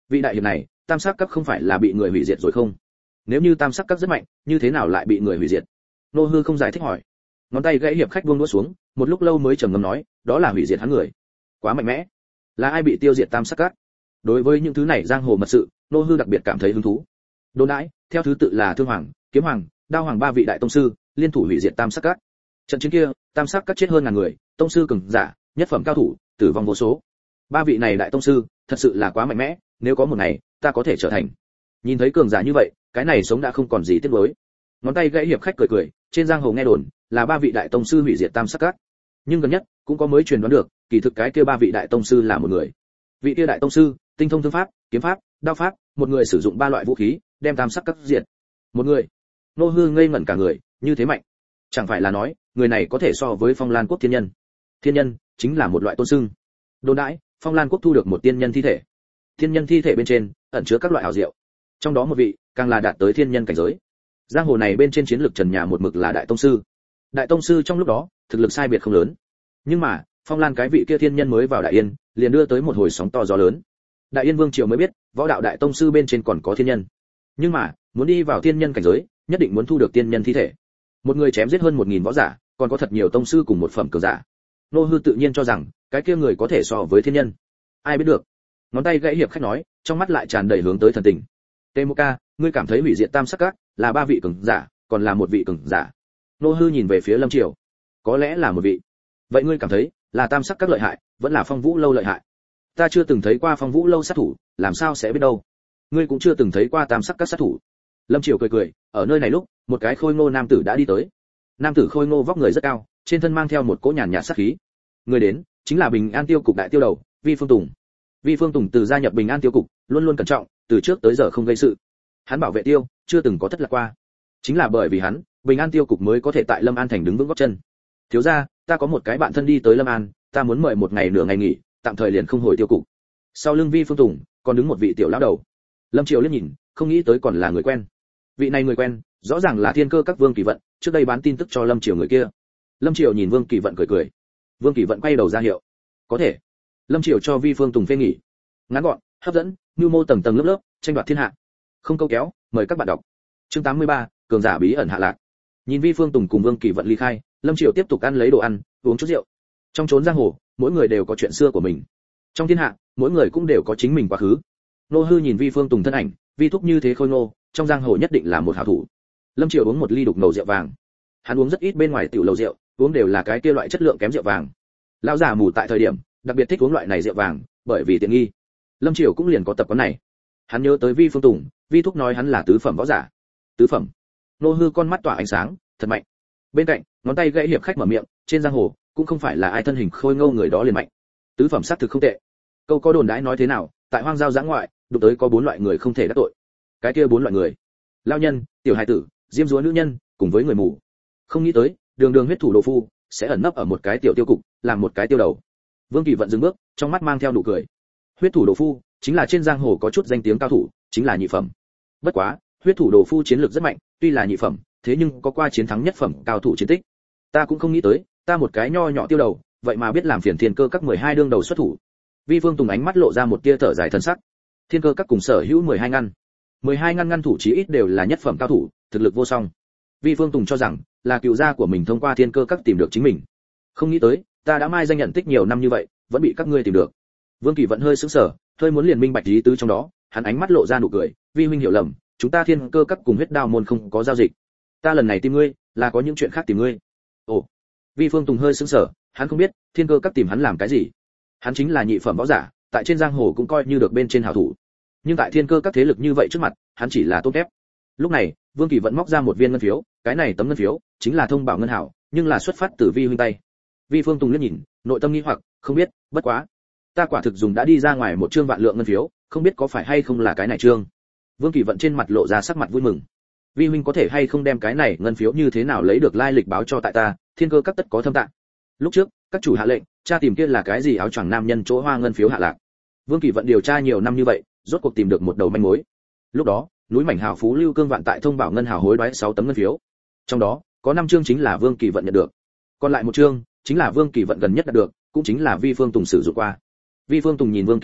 Vị đại hiệp này, tam sắc các không phải là bị người hủy diệt rồi không? Nếu như tam sắc các rất mạnh, như thế nào lại bị người hủy diệt? Nô Hư không giải thích hỏi. Ngón tay gãy hiệp khách buông đũa xuống, một lúc lâu mới trầm ngâm nói, đó là hủy diệt hắn người. Quá mạnh mẽ. Là ai bị tiêu diệt tam sắc các? Đối với những thứ này giang hồ mật sự, Nô Hư đặc biệt cảm thấy hứng thú. Đồn đãi, theo thứ tự là Thương Hoàng, Kiếm Hoàng, Đao Hoàng ba vị đại tông sư, liên thủ hủy diệt tam sắc các. Trận chiến kia, tam sắc các chết hơn ngàn người, tông sư cường giả, nhất phẩm cao thủ, tử vong vô số. Ba vị này đại tông sư, thật sự là quá mạnh mẽ, nếu có một ngày, ta có thể trở thành. Nhìn thấy cường giả như vậy, cái này sống đã không còn gì tiếc nuối. Ngón tay gãy hiệp khách cười cười, trên giang hồ nghe đồn là ba vị đại tông sư hủy diệt tam sắc các, nhưng gần nhất cũng có mới truyền đoán được, kỳ thực cái kia ba vị đại tông sư là một người. Vị kia đại tông sư, tinh thông thương pháp, kiếm pháp, đao pháp, một người sử dụng ba loại vũ khí, đem tam sắc các diệt. Một người. Nô Hư ngây ngẩn cả người, như thế mạnh. Chẳng phải là nói, người này có thể so với Phong Lan quốc thiên nhân. Thiên nhân chính là một loại tôn xưng. Đồn đãi, Phong Lan quốc thu được một tiên nhân thi thể. Thiên nhân thi thể bên trên ẩn chứa các loại ảo diệu. Trong đó một vị, càng là đạt tới thiên nhân cảnh giới. Giang hồ này bên trên chiến lược trần nhà một mực là đại tông sư. Đại tông sư trong lúc đó, thực lực sai biệt không lớn. Nhưng mà, Phong Lan cái vị kia thiên nhân mới vào Đại Yên, liền đưa tới một hồi sóng to gió lớn. Đại Yên Vương triều mới biết, võ đạo đại tông sư bên trên còn có thiên nhân. Nhưng mà, muốn đi vào thiên nhân cảnh giới, nhất định muốn thu được tiên nhân thi thể. Một người chém giết hơn 1000 võ giả, còn có thật nhiều tông sư cùng một phẩm cường giả. Nô Hư tự nhiên cho rằng, cái kia người có thể so với thiên nhân. Ai biết được. Ngón tay gãy hiệp khách nói, trong mắt lại tràn đầy hướng tới thần tình. Tê Mô Ca, ngươi cảm thấy hủy diệt tam sắc các là ba vị cường giả, còn là một vị cường giả? Nô Hư nhìn về phía Lâm Triều. Có lẽ là một vị. Vậy ngươi cảm thấy, là tam sắc các lợi hại, vẫn là Phong Vũ lâu lợi hại? Ta chưa từng thấy qua Phong Vũ lâu sát thủ, làm sao sẽ biết đâu? Ngươi cũng chưa từng thấy qua tam sắc các sát thủ. Lâm Triều cười cười, ở nơi này lúc, một cái khôi ngô nam tử đã đi tới. Nam tử khôi ngô vóc người rất cao, trên thân mang theo một cỗ nhàn nhạt sát khí. Người đến, chính là Bình An Tiêu cục đại tiêu đầu, Vi Phương Tùng. Vi Phương Tùng từ gia nhập Bình An Tiêu cục, luôn luôn cẩn trọng, từ trước tới giờ không gây sự. Hắn bảo vệ tiêu, chưa từng có thất lạc qua. Chính là bởi vì hắn, Bình An Tiêu cục mới có thể tại Lâm An thành đứng vững gót chân. Thiếu gia, ta có một cái bạn thân đi tới Lâm An, ta muốn mời một ngày nửa ngày nghỉ, tạm thời liền không hồi Tiêu cục. Sau lưng Vi Phương Tùng, còn đứng một vị tiểu lão đầu. Lâm Triều liếc nhìn, không nghĩ tới còn là người quen. Vị này người quen, rõ ràng là Thiên Cơ các Vương Kỳ Vận, trước đây bán tin tức cho Lâm Triều người kia. Lâm Triều nhìn Vương Kỳ Vận cười cười. Vương Kỳ Vận quay đầu ra hiệu. Có thể. Lâm Triều cho Vi Phương Tùng phê nghỉ. Ngắn gọn, hấp dẫn, nhu mô tầng tầng lớp lớp, tranh đoạt thiên hạ. Không câu kéo, mời các bạn đọc. Chương 83, cường giả bí ẩn hạ lạc. Nhìn Vi Phương Tùng cùng Vương Kỳ Vận ly khai, Lâm Triều tiếp tục ăn lấy đồ ăn, uống chút rượu. Trong chốn giang hồ, mỗi người đều có chuyện xưa của mình. Trong thiên hạ, mỗi người cũng đều có chính mình quá khứ. Nô Hư nhìn Vi Phương Tùng thân ảnh, Vi thúc như thế khôi ngô, trong giang hồ nhất định là một hảo thủ. Lâm Triều uống một ly đục ngầu rượu vàng. Hắn uống rất ít bên ngoài tiểu lầu rượu, uống đều là cái kia loại chất lượng kém rượu vàng. Lão già mù tại thời điểm, đặc biệt thích uống loại này rượu vàng, bởi vì tiện nghi. Lâm Triều cũng liền có tập quán này. Hắn nhớ tới Vi Phương Tùng, Vi thúc nói hắn là tứ phẩm võ giả. Tứ phẩm? Nô Hư con mắt tỏa ánh sáng, thật mạnh. Bên cạnh, ngón tay gãy hiệp khách mở miệng, trên giang hồ cũng không phải là ai thân hình khôi ngô người đó liền mạnh. Tứ phẩm xác thực không tệ. Câu có đồn đãi nói thế nào, tại hoang giao giã ngoại, đụng tới có 4 loại người không thể đắc tội. Cái kia 4 loại người: lao nhân, tiểu hài tử, diêm dúa nữ nhân, cùng với người mù. Không nghĩ tới, đường đường huyết thủ đồ phu sẽ ẩn nấp ở một cái tiểu tiêu cục, làm một cái tiêu đầu. Vương Kỳ Vận dừng bước, trong mắt mang theo nụ cười. Huyết thủ đồ phu chính là trên giang hồ có chút danh tiếng cao thủ, chính là nhị phẩm. Bất quá, huyết thủ đồ phu chiến lược rất mạnh, tuy là nhị phẩm, thế nhưng có qua chiến thắng nhất phẩm cao thủ chiến tích. Ta cũng không nghĩ tới, ta một cái nho nhỏ tiêu đầu, vậy mà biết làm phiền Thiên Cơ các 12 đương đầu xuất thủ. Vi Phương Tùng ánh mắt lộ ra một tia thở dài thần sắc. Thiên Cơ các cùng sở hữu 12 ngăn. 12 ngăn ngăn thủ chí ít đều là nhất phẩm cao thủ, thực lực vô song. Vi Phương Tùng cho rằng, là cựu gia của mình thông qua Thiên Cơ các tìm được chính mình. Không nghĩ tới, ta đã mai danh nhận tích nhiều năm như vậy, vẫn bị các ngươi tìm được. Vương Kỳ Vận hơi sững sờ, hơi muốn liền minh bạch ý tứ trong đó, hắn ánh mắt lộ ra nụ cười, Vi huynh hiểu lầm, chúng ta Thiên Cơ các cùng Huyết Đao môn không có giao dịch. Ta lần này tìm ngươi, là có những chuyện khác tìm ngươi. Ồ. Vi Phương Tùng hơi sững sờ, hắn không biết, Thiên Cơ các tìm hắn làm cái gì. Hắn chính là nhị phẩm võ giả, tại trên giang hồ cũng coi như được bên trên hảo thủ. Nhưng tại Thiên Cơ các thế lực như vậy trước mặt, hắn chỉ là tốt kép. Lúc này, Vương Kỳ Vận móc ra một viên ngân phiếu, cái này tấm ngân phiếu chính là thông bảo ngân hảo, nhưng là xuất phát từ Vi huynh tay. Vi Phương Tùng liếc nhìn, nội tâm nghi hoặc, không biết, bất quá, ta quả thực dùng đã đi ra ngoài một trương vạn lượng ngân phiếu, không biết có phải hay không là cái này trương. Vương Kỳ Vận trên mặt lộ ra sắc mặt vui mừng. Vi huynh có thể hay không đem cái này ngân phiếu như thế nào lấy được lai lịch báo cho tại ta, Thiên Cơ các tất có thâm tạng. Lúc trước, các chủ hạ lệnh, tra tìm kia là cái gì áo choàng nam nhân chỗ hoa ngân phiếu hạ lạc. Vương Kỳ Vận điều tra nhiều năm như vậy, rốt cuộc tìm được một đầu manh mối. Lúc đó, núi mảnh hào phú Lưu Cương Vạn tại thông bảo ngân hào hối đoái 6 tấm ngân phiếu. Trong đó, có 5 chương chính là Vương Kỳ Vận nhận được. Còn lại một chương, chính là Vương Kỳ Vận gần nhất đạt được, cũng chính là Vi Phương Tùng sử dụng qua. Vi Phương Tùng nhìn Vương Kỳ Vận,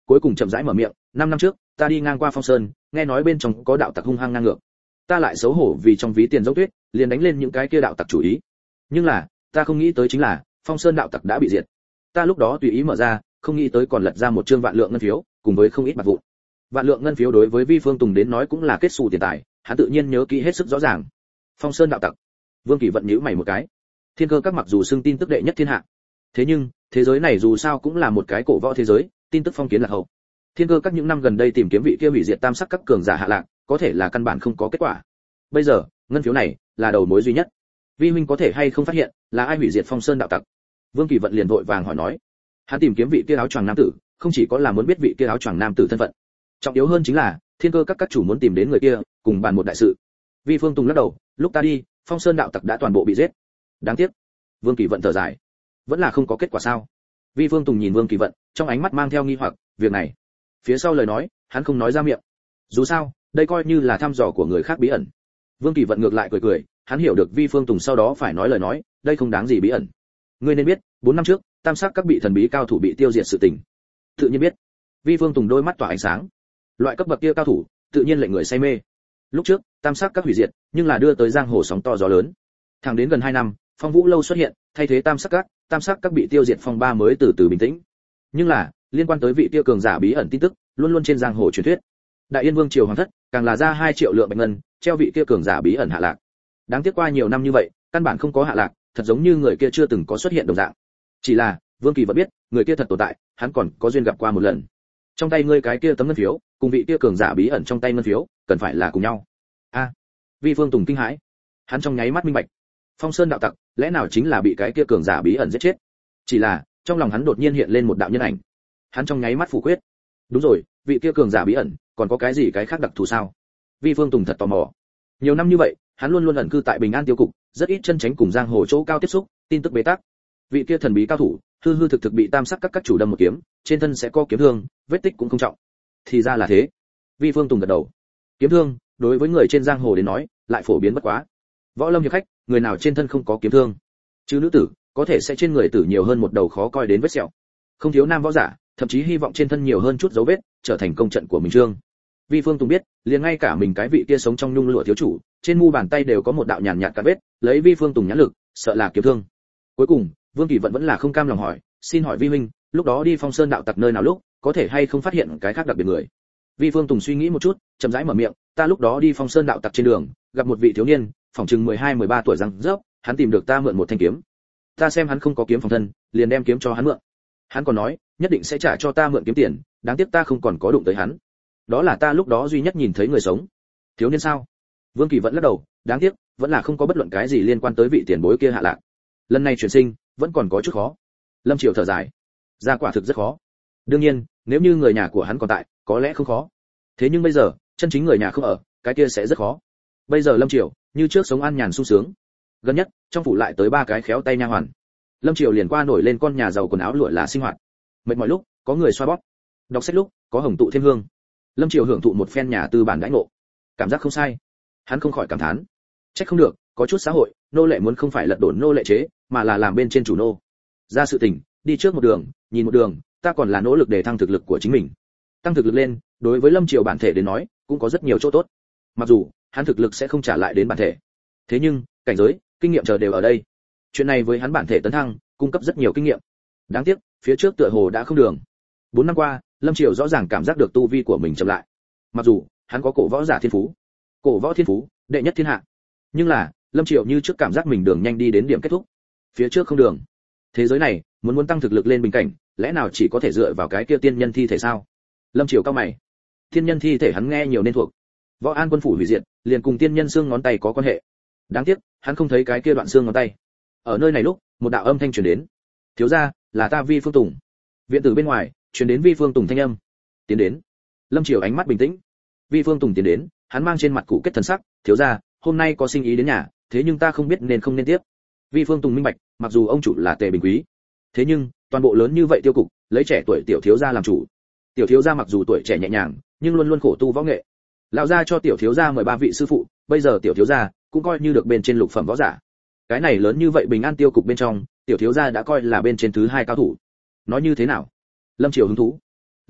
cuối cùng chậm rãi mở miệng, 5 năm trước, ta đi ngang qua Phong Sơn, nghe nói bên trong có đạo tặc hung hăng ngang ngược. Ta lại xấu hổ vì trong ví tiền dốc tuyết, liền đánh lên những cái kia đạo tặc chủ ý. Nhưng là, ta không nghĩ tới chính là, Phong Sơn đạo tặc đã bị diệt. Ta lúc đó tùy ý mở ra, không nghĩ tới còn lật ra một trương vạn lượng ngân phiếu, cùng với không ít bạc vụn. Vạn lượng ngân phiếu đối với Vi Phương Tùng đến nói cũng là kết xù tiền tài, hắn tự nhiên nhớ kỹ hết sức rõ ràng. Phong Sơn đạo tặc. Vương Kỳ vận nhíu mày một cái. Thiên Cơ Các mặc dù xưng tin tức đệ nhất thiên hạ, thế nhưng thế giới này dù sao cũng là một cái cổ võ thế giới, tin tức phong kiến là hậu. Thiên Cơ Các những năm gần đây tìm kiếm vị kia hủy diệt tam sắc các cường giả hạ lạc, có thể là căn bản không có kết quả. Bây giờ, ngân phiếu này là đầu mối duy nhất. Vi huynh có thể hay không phát hiện là ai hủy diệt Phong Sơn đạo tặc? Vương Kỳ vận liền vội vàng hỏi nói. Hắn tìm kiếm vị kia áo choàng nam tử, không chỉ có là muốn biết vị kia áo choàng nam tử thân phận, trọng yếu hơn chính là Thiên Cơ các chủ muốn tìm đến người kia, cùng bàn một đại sự. Vi Phương Tùng lắc đầu, lúc ta đi, Phong Sơn đạo tặc đã toàn bộ bị giết. Đáng tiếc. Vương Kỳ vận thở dài, vẫn là không có kết quả sao? Vi Phương Tùng nhìn Vương Kỳ vận, trong ánh mắt mang theo nghi hoặc, việc này, phía sau lời nói, hắn không nói ra miệng. Dù sao, đây coi như là thăm dò của người khác bí ẩn. Vương Kỳ vận ngược lại cười cười, hắn hiểu được Vi Phương Tùng sau đó phải nói lời nói, đây không đáng gì bí ẩn. Ngươi nên biết, 4 năm trước, tam sắc các bị thần bí cao thủ bị tiêu diệt sự tình. Tự nhiên biết. Vi Phương Tùng đôi mắt tỏa ánh sáng. Loại cấp bậc kia cao thủ, tự nhiên lệnh người say mê. Lúc trước, tam sắc các hủy diệt, nhưng là đưa tới giang hồ sóng to gió lớn. Thẳng đến gần 2 năm, Phong Vũ lâu xuất hiện, thay thế tam sắc các bị tiêu diệt phong ba mới từ từ bình tĩnh. Nhưng là, liên quan tới vị tiêu cường giả bí ẩn tin tức, luôn luôn trên giang hồ truyền thuyết. Đại Yên Vương triều hoàng thất, càng là ra 2 triệu lượng bạch ngân, treo vị kia cường giả bí ẩn hạ lạc. Đáng tiếc qua nhiều năm như vậy, căn bản không có hạ lạc, thật giống như người kia chưa từng có xuất hiện đồng dạng. Chỉ là, Vương Kỳ vẫn biết, người kia thật tồn tại, hắn còn có duyên gặp qua một lần. Trong tay ngươi cái kia tấm ngân phiếu, cùng vị kia cường giả bí ẩn trong tay ngân phiếu, cần phải là cùng nhau. A. Vi Phương Tùng kinh hãi. Hắn trong nháy mắt minh bạch. Phong Sơn đạo tặc, lẽ nào chính là bị cái kia cường giả bí ẩn giết chết? Chỉ là, trong lòng hắn đột nhiên hiện lên một đạo nhân ảnh. Hắn trong nháy mắt phủ quyết. Đúng rồi, vị kia cường giả bí ẩn, còn có cái gì cái khác đặc thù sao? Vi Phương Tùng thật tò mò. Nhiều năm như vậy, hắn luôn luôn ẩn cư tại Bình An tiêu cục, rất ít chân tránh cùng giang hồ chỗ cao tiếp xúc, tin tức bế tắc. Vị kia thần bí cao thủ, hư hư thực thực bị tam sắc các chủ đâm một kiếm, trên thân sẽ có kiếm thương, vết tích cũng không trọng. Thì ra là thế. Vi Phương Tùng gật đầu. Kiếm thương, đối với người trên giang hồ đến nói, lại phổ biến bất quá. Võ lâm hiệp khách, người nào trên thân không có kiếm thương? Chứ nữ tử, có thể sẽ trên người tử nhiều hơn một đầu khó coi đến vết sẹo. Không thiếu nam võ giả, thậm chí hy vọng trên thân nhiều hơn chút dấu vết, trở thành công trận của mình trương. Vi Phương Tùng biết, liền ngay cả mình cái vị kia sống trong nhung lụa thiếu chủ, trên mu bàn tay đều có một đạo nhàn nhạt cắt vết, lấy Vi Phương Tùng nhãn lực, sợ là kiếm thương. Cuối cùng, Vương Kỳ vẫn là không cam lòng hỏi, xin hỏi Vi huynh, lúc đó đi Phong Sơn đạo tặc nơi nào lúc, có thể hay không phát hiện cái khác đặc biệt người? Vi Phương Tùng suy nghĩ một chút, chậm rãi mở miệng, ta lúc đó đi Phong Sơn đạo tặc trên đường, gặp một vị thiếu niên, phỏng chừng 12-13 tuổi răng rớp, hắn tìm được ta mượn một thanh kiếm. Ta xem hắn không có kiếm phòng thân, liền đem kiếm cho hắn mượn. Hắn còn nói, nhất định sẽ trả cho ta mượn kiếm tiền, đáng tiếc ta không còn có đụng tới hắn. Đó là ta lúc đó duy nhất nhìn thấy người sống. Thiếu niên sao? Vương Kỳ vẫn lắc đầu, đáng tiếc, vẫn là không có bất luận cái gì liên quan tới vị tiền bối kia hạ lạc. Lần này chuyển sinh, vẫn còn có chút khó. Lâm Triều thở dài, ra quả thực rất khó. Đương nhiên, nếu như người nhà của hắn còn tại, có lẽ không khó. Thế nhưng bây giờ, chân chính người nhà không ở, cái kia sẽ rất khó. Bây giờ Lâm Triều, như trước sống an nhàn sung sướng. Gần nhất, trong phủ lại tới 3 cái khéo tay nha hoàn. Lâm Triều liền qua nổi lên con nhà giàu quần áo lụa là sinh hoạt. Mệt mỏi lúc, có người xoa bóp. Đọc sách lúc, có hồng tụ thêm hương. Lâm Triều hưởng thụ một phen nhà tư bản đãi ngộ. Cảm giác không sai. Hắn không khỏi cảm thán. Trách không được, có chút xã hội, nô lệ muốn không phải lật đổ nô lệ chế, mà là làm bên trên chủ nô. Ra sự tình, đi trước một đường, nhìn một đường, ta còn là nỗ lực để thăng thực lực của chính mình. Tăng thực lực lên, đối với Lâm Triều bản thể đến nói, cũng có rất nhiều chỗ tốt. Mặc dù, hắn thực lực sẽ không trả lại đến bản thể. Thế nhưng, cảnh giới, kinh nghiệm chờ đều ở đây. Chuyện này với hắn bản thể tấn thăng, cung cấp rất nhiều kinh nghiệm. Đáng tiếc, phía trước tựa hồ đã không đường. 4 năm qua, Lâm Triều rõ ràng cảm giác được tu vi của mình chậm lại. Mặc dù, hắn có cổ võ giả thiên phú, cổ võ thiên phú, đệ nhất thiên hạ. Nhưng là, Lâm Triều như trước cảm giác mình đường nhanh đi đến điểm kết thúc. Phía trước không đường. Thế giới này, muốn tăng thực lực lên bình cảnh, lẽ nào chỉ có thể dựa vào cái kia tiên nhân thi thể sao? Lâm Triều cao mày. Tiên nhân thi thể hắn nghe nhiều nên thuộc. Võ An quân phủ hủy diệt, liền cùng tiên nhân xương ngón tay có quan hệ. Đáng tiếc, hắn không thấy cái kia đoạn xương ngón tay. Ở nơi này lúc, một đạo âm thanh truyền đến. Thiếu gia, là ta Vi Phương Tùng. Viện tử bên ngoài, truyền đến Vi Phương Tùng thanh âm. Tiến đến. Lâm Triều ánh mắt bình tĩnh. Vi Phương Tùng tiến đến, hắn mang trên mặt cụ kết thần sắc, thiếu gia, hôm nay có sinh ý đến nhà, thế nhưng ta không biết nên không nên tiếp. Vi Phương Tùng minh bạch, mặc dù ông chủ là Tề Bình Quý, thế nhưng toàn bộ lớn như vậy tiêu cục, lấy trẻ tuổi tiểu thiếu gia làm chủ. Tiểu thiếu gia mặc dù tuổi trẻ nhẹ nhàng, nhưng luôn luôn khổ tu võ nghệ. Lão gia cho tiểu thiếu gia mời 3 vị sư phụ, bây giờ tiểu thiếu gia cũng coi như được bên trên lục phẩm võ giả. Cái này lớn như vậy Bình An tiêu cục bên trong, tiểu thiếu gia đã coi là bên trên thứ 2 cao thủ. Nói như thế nào? Lâm Triều hứng thú.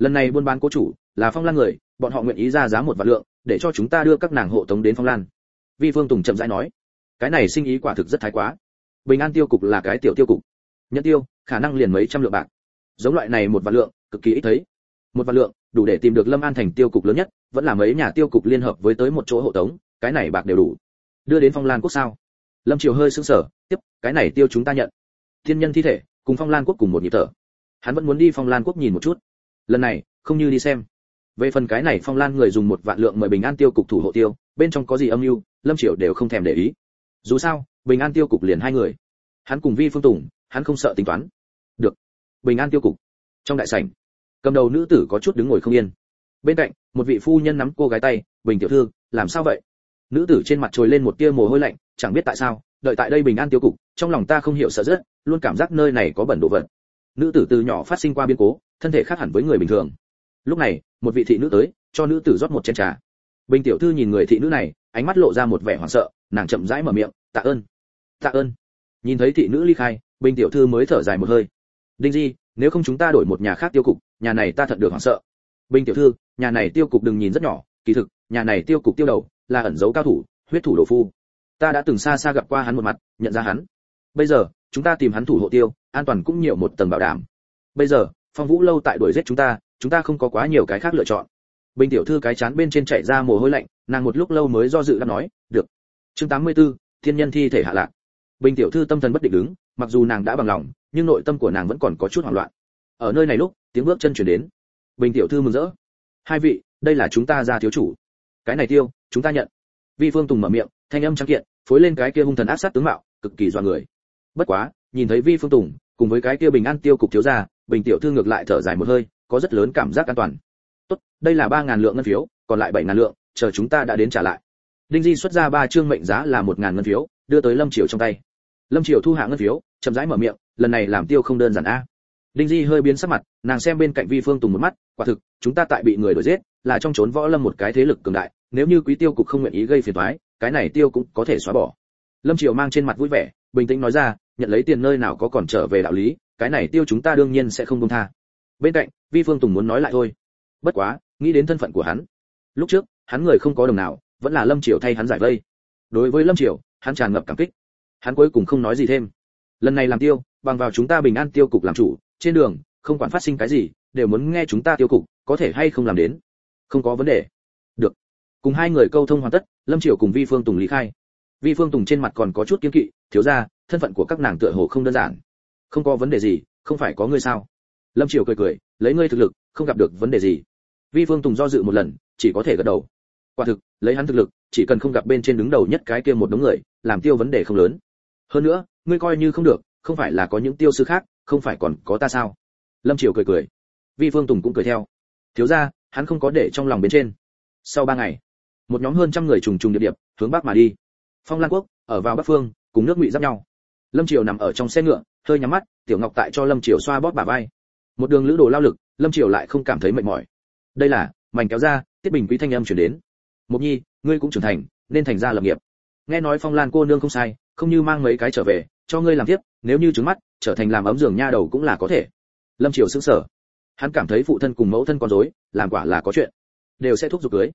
lần này buôn bán cố chủ là Phong Lan người, bọn họ nguyện ý ra giá 1 vạn lượng để cho chúng ta đưa các nàng hộ tống đến Phong Lan. Vi Phương Tùng chậm rãi nói, cái này sinh ý quả thực rất thái quá. Bình An tiêu cục là cái tiểu tiêu cục, nhận tiêu khả năng liền mấy trăm lượng bạc, giống loại này 1 vạn lượng cực kỳ ít thấy. 1 vạn lượng đủ để tìm được Lâm An thành tiêu cục lớn nhất, vẫn là mấy nhà tiêu cục liên hợp với tới một chỗ hộ tống, cái này bạc đều đủ đưa đến Phong Lan quốc sao? Lâm Triều hơi sững sờ, tiếp, cái này tiêu chúng ta nhận. Thiên nhân thi thể cùng Phong Lan quốc cùng một nhịp thở. Hắn vẫn muốn đi Phong Lan quốc nhìn một chút. Lần này, không như đi xem. Về phần cái này Phong Lan người dùng 1 vạn lượng mời Bình An tiêu cục thủ hộ tiêu, bên trong có gì âm mưu, Lâm Triều đều không thèm để ý. Dù sao, Bình An tiêu cục liền 2 người. Hắn cùng Vi Phương Tùng, hắn không sợ tính toán. Được. Bình An tiêu cục. Trong đại sảnh, cầm đầu nữ tử có chút đứng ngồi không yên. Bên cạnh, một vị phu nhân nắm cô gái tay, "Bình tiểu thư, làm sao vậy?" Nữ tử trên mặt trồi lên một tia mồ hôi lạnh, chẳng biết tại sao, đợi tại đây Bình An tiêu cục, trong lòng ta không hiểu sợ rất, luôn cảm giác nơi này có bẩn đồ vật. Nữ tử từ nhỏ phát sinh qua biến cố, thân thể khác hẳn với người bình thường. Lúc này, một vị thị nữ tới, cho nữ tử rót một chén trà. Bình tiểu thư nhìn người thị nữ này, ánh mắt lộ ra một vẻ hoảng sợ, nàng chậm rãi mở miệng, "Tạ ơn." "Tạ ơn." Nhìn thấy thị nữ ly khai, Bình tiểu thư mới thở dài một hơi. "Đinh Di, nếu không chúng ta đổi một nhà khác tiêu cục, nhà này ta thật được hoảng sợ." "Bình tiểu thư, nhà này tiêu cục đừng nhìn rất nhỏ, kỳ thực, nhà này tiêu cục tiêu đầu là ẩn giấu cao thủ, huyết thủ đồ phu. Ta đã từng xa xa gặp qua hắn một mặt, nhận ra hắn. Bây giờ, chúng ta tìm hắn thủ hộ tiêu, an toàn cũng nhiều một tầng bảo đảm. Bây giờ, Phong Vũ lâu tại đuổi giết chúng ta không có quá nhiều cái khác lựa chọn." Bình tiểu thư cái chán bên trên chảy ra mồ hôi lạnh, nàng một lúc lâu mới do dự đáp nói, "Được." Chương 84, thiên nhân thi thể hạ lạc. Bình tiểu thư tâm thần bất định đứng, mặc dù nàng đã bằng lòng, nhưng nội tâm của nàng vẫn còn có chút hoảng loạn. Ở nơi này lúc, tiếng bước chân truyền đến. Bình tiểu thư mừng rỡ, "Hai vị, đây là chúng ta gia thiếu chủ. Cái này tiêu, chúng ta nhận." Vi Phương Tùng mở miệng, thanh âm trắng kiện, phối lên cái kia hung thần ác sát tướng mạo, cực kỳ dọa người. Bất quá, nhìn thấy Vi Phương Tùng, cùng với cái kia Bình An tiêu cục thiếu gia, Bình tiểu thư ngược lại thở dài một hơi, có rất lớn cảm giác an toàn. "Tốt, đây là 3000 lượng ngân phiếu, còn lại 7000 lượng, chờ chúng ta đã đến trả lại." Đinh Di xuất ra 3 trương mệnh giá là 1000 ngân phiếu, đưa tới Lâm Triều trong tay. Lâm Triều thu hạ ngân phiếu, chậm rãi mở miệng, "Lần này làm tiêu không đơn giản a." Đinh Di hơi biến sắc mặt, nàng xem bên cạnh Vi Phương Tùng một mắt, quả thực, chúng ta tại bị người đuổi giết, là trong trốn võ lâm một cái thế lực cường đại, nếu như quý tiêu cục không nguyện ý gây phiền toái, cái này tiêu cũng có thể xóa bỏ. Lâm Triều mang trên mặt vui vẻ, bình tĩnh nói ra, nhận lấy tiền nơi nào có còn trở về đạo lý, cái này tiêu chúng ta đương nhiên sẽ không buông tha. Bên cạnh, Vi Phương Tùng muốn nói lại thôi. Bất quá, nghĩ đến thân phận của hắn. Lúc trước, hắn người không có đồng nào, vẫn là Lâm Triều thay hắn giải vây. Đối với Lâm Triều, hắn tràn ngập cảm kích. Hắn cuối cùng không nói gì thêm. Lần này làm tiêu, bằng vào chúng ta Bình An tiêu cục làm chủ, trên đường, không quản phát sinh cái gì, đều muốn nghe chúng ta tiêu cục, có thể hay không làm đến. Không có vấn đề. Được. Cùng hai người câu thông hoàn tất, Lâm Triều cùng Vi Phương Tùng lý khai. Vi Phương Tùng trên mặt còn có chút kiêng kỵ, thiếu gia, thân phận của các nàng tựa hồ không đơn giản. Không có vấn đề gì, không phải có ngươi sao? Lâm Triều cười cười, lấy ngươi thực lực, không gặp được vấn đề gì. Vi Phương Tùng do dự một lần, chỉ có thể gật đầu. Quả thực, lấy hắn thực lực, chỉ cần không gặp bên trên đứng đầu nhất cái kia một đống người, làm tiêu vấn đề không lớn. Hơn nữa, ngươi coi như không được, không phải là có những tiêu sư khác, không phải còn có ta sao? Lâm Triều cười cười. Vi Phương Tùng cũng cười theo. Thiếu gia, hắn không có để trong lòng bên trên. Sau 3 ngày, một nhóm hơn trăm người trùng trùng điệp điệp hướng bắc mà đi. Phong Lan quốc ở vào bắc phương, cùng nước Ngụy giáp nhau. Lâm Triều nằm ở trong xe ngựa, hơi nhắm mắt, Tiểu Ngọc tại cho Lâm Triều xoa bóp bả vai. Một đường lữ đồ lao lực, Lâm Triều lại không cảm thấy mệt mỏi. Đây là mảnh kéo ra, Tiết Bình Quý thanh âm truyền đến. Mộc Nhi, ngươi cũng trưởng thành, nên thành ra lập nghiệp. Nghe nói Phong Lan cô nương không sai, không như mang mấy cái trở về, cho ngươi làm tiếp, nếu như trứng mắt, trở thành làm ấm giường nha đầu cũng là có thể. Lâm Triều sững sờ. Hắn cảm thấy phụ thân cùng mẫu thân con rối, làm quả là có chuyện, đều sẽ thúc giục cưới.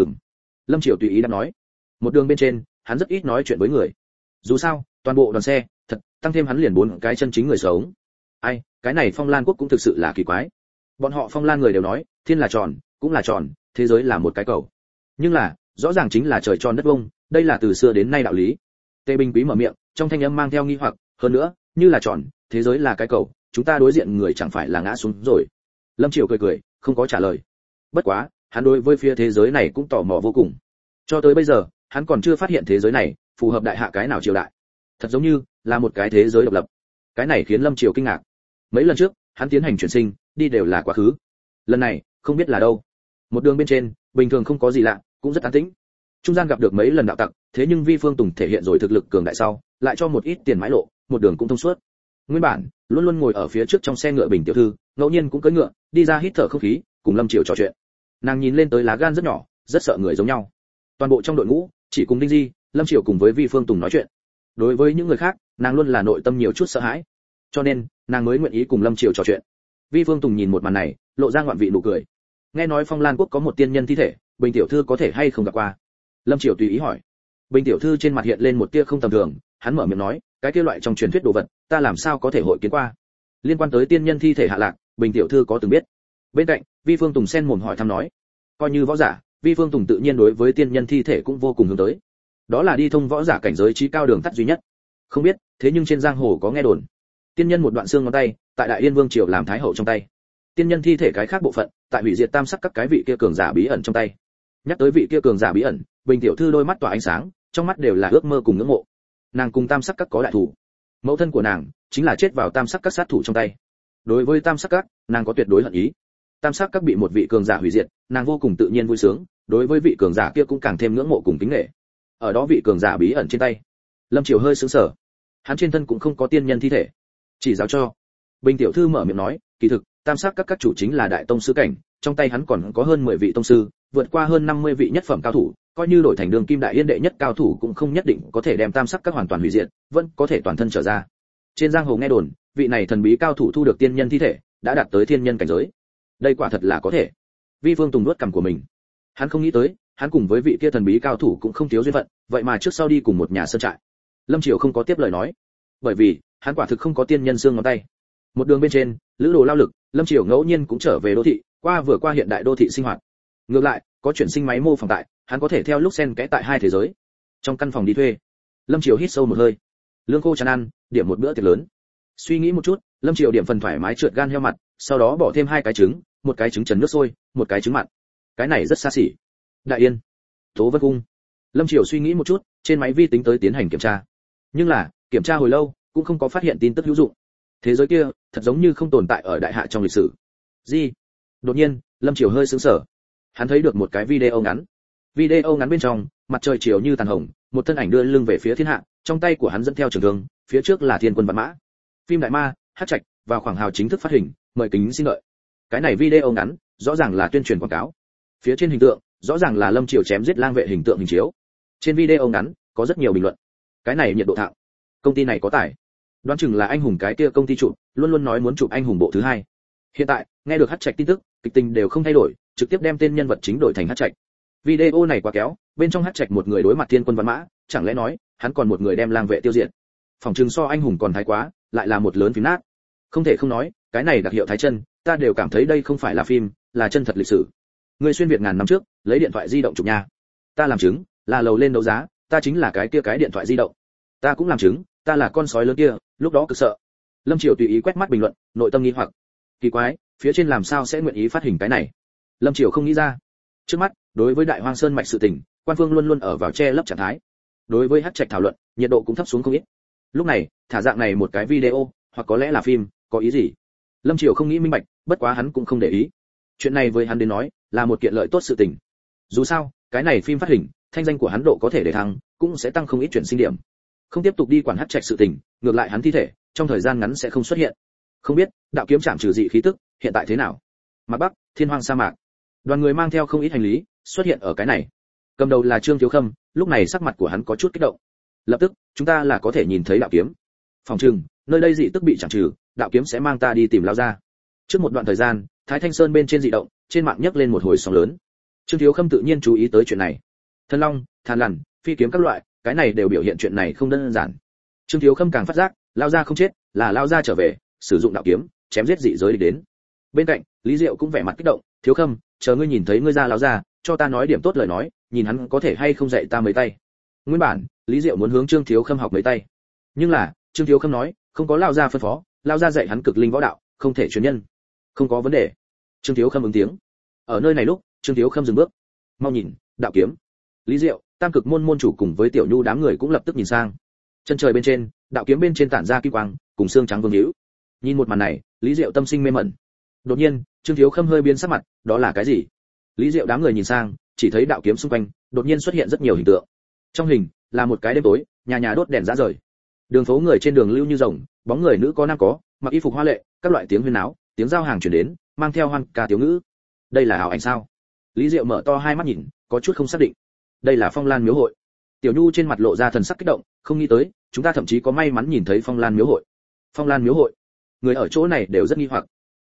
Lâm Triều tùy ý đã nói. Một đường bên trên, hắn rất ít nói chuyện với người. Dù sao, toàn bộ đoàn xe, thật, tăng thêm hắn liền 4 cái chân chính người sống. Ai, cái này Phong Lan quốc cũng thực sự là kỳ quái. Bọn họ Phong Lan người đều nói, thiên là tròn, cũng là tròn, thế giới là một cái cầu. Nhưng là, rõ ràng chính là trời tròn đất vuông, đây là từ xưa đến nay đạo lý. Tề Bình Quý mở miệng, trong thanh âm mang theo nghi hoặc, hơn nữa, như là tròn, thế giới là cái cầu, chúng ta đối diện người chẳng phải là ngã xuống rồi. Lâm Triều cười cười, không có trả lời. Bất quá, hắn đối với phía thế giới này cũng tò mò vô cùng. Cho tới bây giờ, hắn còn chưa phát hiện thế giới này phù hợp đại hạ cái nào triều đại. Thật giống như là một cái thế giới độc lập. Cái này khiến Lâm Triều kinh ngạc. Mấy lần trước, hắn tiến hành chuyển sinh, đi đều là quá khứ. Lần này, không biết là đâu. Một đường bên trên, bình thường không có gì lạ, cũng rất an tĩnh. Trung gian gặp được mấy lần đạo tặc, thế nhưng Vi Phương Tùng thể hiện rồi thực lực cường đại sau, lại cho một ít tiền mãi lộ, một đường cũng thông suốt. Nguyên bản, luôn luôn ngồi ở phía trước trong xe ngựa Bình tiểu thư, ngẫu nhiên cũng cưỡi ngựa, đi ra hít thở không khí, cùng Lâm Triều trò chuyện. Nàng nhìn lên tới lá gan rất nhỏ, rất sợ người giống nhau. Toàn bộ trong đội ngũ, chỉ cùng Đinh Di, Lâm Triều cùng với Vi Phương Tùng nói chuyện. Đối với những người khác, nàng luôn là nội tâm nhiều chút sợ hãi. Cho nên, nàng mới nguyện ý cùng Lâm Triều trò chuyện. Vi Phương Tùng nhìn một màn này, lộ ra ngoạn vị nụ cười. Nghe nói Phong Lan quốc có một tiên nhân thi thể, Bình tiểu thư có thể hay không gặp qua? Lâm Triều tùy ý hỏi. Bình tiểu thư trên mặt hiện lên một tia không tầm thường, hắn mở miệng nói, cái kia loại trong truyền thuyết đồ vật, ta làm sao có thể hội kiến qua? Liên quan tới tiên nhân thi thể hạ lạc, Bình tiểu thư có từng biết? Bên cạnh, Vi Phương Tùng xen mồm hỏi thăm nói, coi như võ giả, Vi Phương Tùng tự nhiên đối với tiên nhân thi thể cũng vô cùng hướng tới. Đó là đi thông võ giả cảnh giới chí cao đường tắt duy nhất. Không biết, thế nhưng trên giang hồ có nghe đồn, tiên nhân một đoạn xương ngón tay, tại Đại Yên Vương triều làm thái hậu trong tay. Tiên nhân thi thể cái khác bộ phận, tại hủy diệt tam sắc các cái vị kia cường giả bí ẩn trong tay. Nhắc tới vị kia cường giả bí ẩn, Bình tiểu thư đôi mắt tỏa ánh sáng, trong mắt đều là ước mơ cùng ngưỡng mộ. Nàng cùng tam sắc các có đại thủ, mẫu thân của nàng chính là chết vào tam sắc các sát thủ trong tay. Đối với tam sắc các, nàng có tuyệt đối hận ý. Tam sắc các bị một vị cường giả hủy diệt, nàng vô cùng tự nhiên vui sướng, đối với vị cường giả kia cũng càng thêm ngưỡng mộ cùng kính nể. Ở đó vị cường giả bí ẩn trên tay, Lâm Triều hơi sững sờ. Hắn trên thân cũng không có tiên nhân thi thể. Chỉ giáo cho. Bình tiểu thư mở miệng nói, kỳ thực, tam sắc các chủ chính là đại tông sư cảnh, trong tay hắn còn có hơn 10 vị tông sư, vượt qua hơn 50 vị nhất phẩm cao thủ, coi như đổi thành đường kim đại yên đệ nhất cao thủ cũng không nhất định có thể đem tam sắc các hoàn toàn hủy diệt, vẫn có thể toàn thân trở ra. Trên giang hồ nghe đồn, vị này thần bí cao thủ thu được tiên nhân thi thể, đã đạt tới thiên nhân cảnh giới. Đây quả thật là có thể. Vi Phương Tùng nuốt cằm của mình. Hắn không nghĩ tới, hắn cùng với vị kia thần bí cao thủ cũng không thiếu duyên phận, vậy mà trước sau đi cùng một nhà sơn trại. Lâm Triều không có tiếp lời nói, bởi vì hắn quả thực không có tiên nhân xương ngón tay. Một đường bên trên, lữ đồ lao lực, Lâm Triều ngẫu nhiên cũng trở về đô thị, vừa qua hiện đại đô thị sinh hoạt. Ngược lại, có chuyển sinh máy mô phỏng tại, hắn có thể theo lúc xen kẽ tại hai thế giới. Trong căn phòng đi thuê, Lâm Triều hít sâu một hơi, lương khô chán ăn, điểm một bữa tiệc lớn. Suy nghĩ một chút, Lâm Triều điểm phần thoải mái trượt gan heo mặt, sau đó bỏ thêm 2 cái trứng, một cái trứng trần nước sôi, một cái trứng mặn. Cái này rất xa xỉ. Đại Yên, Tố Vân Cung. Lâm Triều suy nghĩ một chút, trên máy vi tính tới tiến hành kiểm tra. Nhưng là, kiểm tra hồi lâu, cũng không có phát hiện tin tức hữu dụng. Thế giới kia, thật giống như không tồn tại ở đại hạ trong lịch sử. Gì? Đột nhiên, Lâm Triều hơi sững sờ. Hắn thấy được một cái video ngắn. Video ngắn bên trong, mặt trời chiều như tàn hồng, một thân ảnh đưa lưng về phía thiên hạ, trong tay của hắn dẫn theo trường thương, phía trước là thiên quân vạn mã. Phim Đại Ma, Hát Trạch, vào khoảng hào chính thức phát hình, mời kính xin đợi. Cái này video ngắn, rõ ràng là tuyên truyền quảng cáo. Phía trên hình tượng, rõ ràng là Lâm Triều chém giết lang vệ hình tượng hình chiếu. Trên video ngắn, có rất nhiều bình luận. Cái này nhiệt độ thạo. Công ty này có tài. Đoán chừng là anh hùng cái kia công ty chụp, luôn luôn nói muốn chụp anh hùng bộ thứ 2. Hiện tại, nghe được Hát Trạch tin tức, kịch tình đều không thay đổi, trực tiếp đem tên nhân vật chính đổi thành Hát Trạch. Video này quá kéo, bên trong Hát Trạch một người đối mặt thiên quân vạn mã, chẳng lẽ nói, hắn còn một người đem lang vệ tiêu diệt. Phòng trường so anh hùng còn thái quá, lại là một lớn phím nát. Không thể không nói, cái này đặc hiệu thái chân, ta đều cảm thấy đây không phải là phim, là chân thật lịch sử. Người xuyên Việt ngàn năm trước, lấy điện thoại di động chụp nha. Ta làm chứng, là lầu lên đấu giá, ta chính là cái kia cái điện thoại di động. Ta cũng làm chứng, ta là con sói lớn kia, lúc đó cực sợ. Lâm Triều tùy ý quét mắt bình luận, nội tâm nghi hoặc. Kỳ quái, phía trên làm sao sẽ nguyện ý phát hình cái này? Lâm Triều không nghĩ ra. Trước mắt, đối với Đại Hoang Sơn mạch sự tình, quan phương luôn luôn ở vào che lấp trạng thái. Đối với Hát Trạch thảo luận, nhiệt độ cũng thấp xuống không ít. Lúc này, thả dạng này một cái video, hoặc có lẽ là phim, có ý gì? Lâm Triều không nghĩ minh bạch, bất quá hắn cũng không để ý. Chuyện này với hắn đến nói, là một kiện lợi tốt sự tình. Dù sao, cái này phim phát hình, thanh danh của hắn độ có thể để thăng, cũng sẽ tăng không ít chuyển sinh điểm. Không tiếp tục đi quản Hát Trạch sự tình, ngược lại hắn thi thể, trong thời gian ngắn sẽ không xuất hiện. Không biết, đạo kiếm trảm trừ dị khí tức, hiện tại thế nào? Mạc Bắc, Thiên Hoang sa mạc. Đoàn người mang theo không ít hành lý, xuất hiện ở cái này. Cầm đầu là Trương Thiếu Khâm, lúc này sắc mặt của hắn có chút kích động. Lập tức, chúng ta là có thể nhìn thấy đạo kiếm. Phòng trừng, nơi đây dị tức bị trảm trừ, đạo kiếm sẽ mang ta đi tìm lão gia. Trước một đoạn thời gian, Thái Thanh Sơn bên trên dị động, trên mạng nhấc lên một hồi sóng lớn. Trương Thiếu Khâm tự nhiên chú ý tới chuyện này. Thần long, than lằn, phi kiếm các loại, cái này đều biểu hiện chuyện này không đơn giản. Trương Thiếu Khâm càng phát giác, lão gia không chết, là lão gia trở về, sử dụng đạo kiếm, chém giết dị giới đi đến. Bên cạnh, Lý Diệu cũng vẻ mặt kích động, Thiếu Khâm, chờ ngươi nhìn thấy ngươi gia lão gia, cho ta nói điểm tốt lời nói, nhìn hắn có thể hay không dạy ta mấy tay. Nguyên bản, Lý Diệu muốn hướng Trương Thiếu Khâm học mấy tay, nhưng là Trương Thiếu Khâm nói, không có lão gia phân phó, lão gia dạy hắn cực linh võ đạo, không thể truyền nhân. Không có vấn đề. Trương Thiếu Khâm ứng tiếng. Ở nơi này lúc, Trương Thiếu Khâm dừng bước. Mau nhìn, đạo kiếm. Lý Diệu, Tam Cực môn môn chủ cùng với Tiểu Nhu đám người cũng lập tức nhìn sang. Chân trời bên trên, đạo kiếm bên trên tản ra kim quang, cùng xương trắng vương hữu. Nhìn một màn này, Lý Diệu tâm sinh mê mẩn. Đột nhiên, Trương Thiếu Khâm hơi biến sắc mặt, đó là cái gì? Lý Diệu đám người nhìn sang, chỉ thấy đạo kiếm xung quanh, đột nhiên xuất hiện rất nhiều hình tượng. Trong hình, là một cái đêm tối, nhà nhà đốt đèn rã rời. Đường phố người trên đường lưu như rồng, bóng người nữ có nam có, mặc y phục hoa lệ, các loại tiếng huyên náo, tiếng giao hàng truyền đến, mang theo hoan ca tiểu ngữ. Đây là ảo ảnh sao? Lý Diệu mở to hai mắt nhìn, có chút không xác định. Đây là Phong Lan miếu hội. Tiểu Nhu trên mặt lộ ra thần sắc kích động, không nghĩ tới, chúng ta thậm chí có may mắn nhìn thấy Phong Lan miếu hội. Phong Lan miếu hội, người ở chỗ này đều rất nghi hoặc.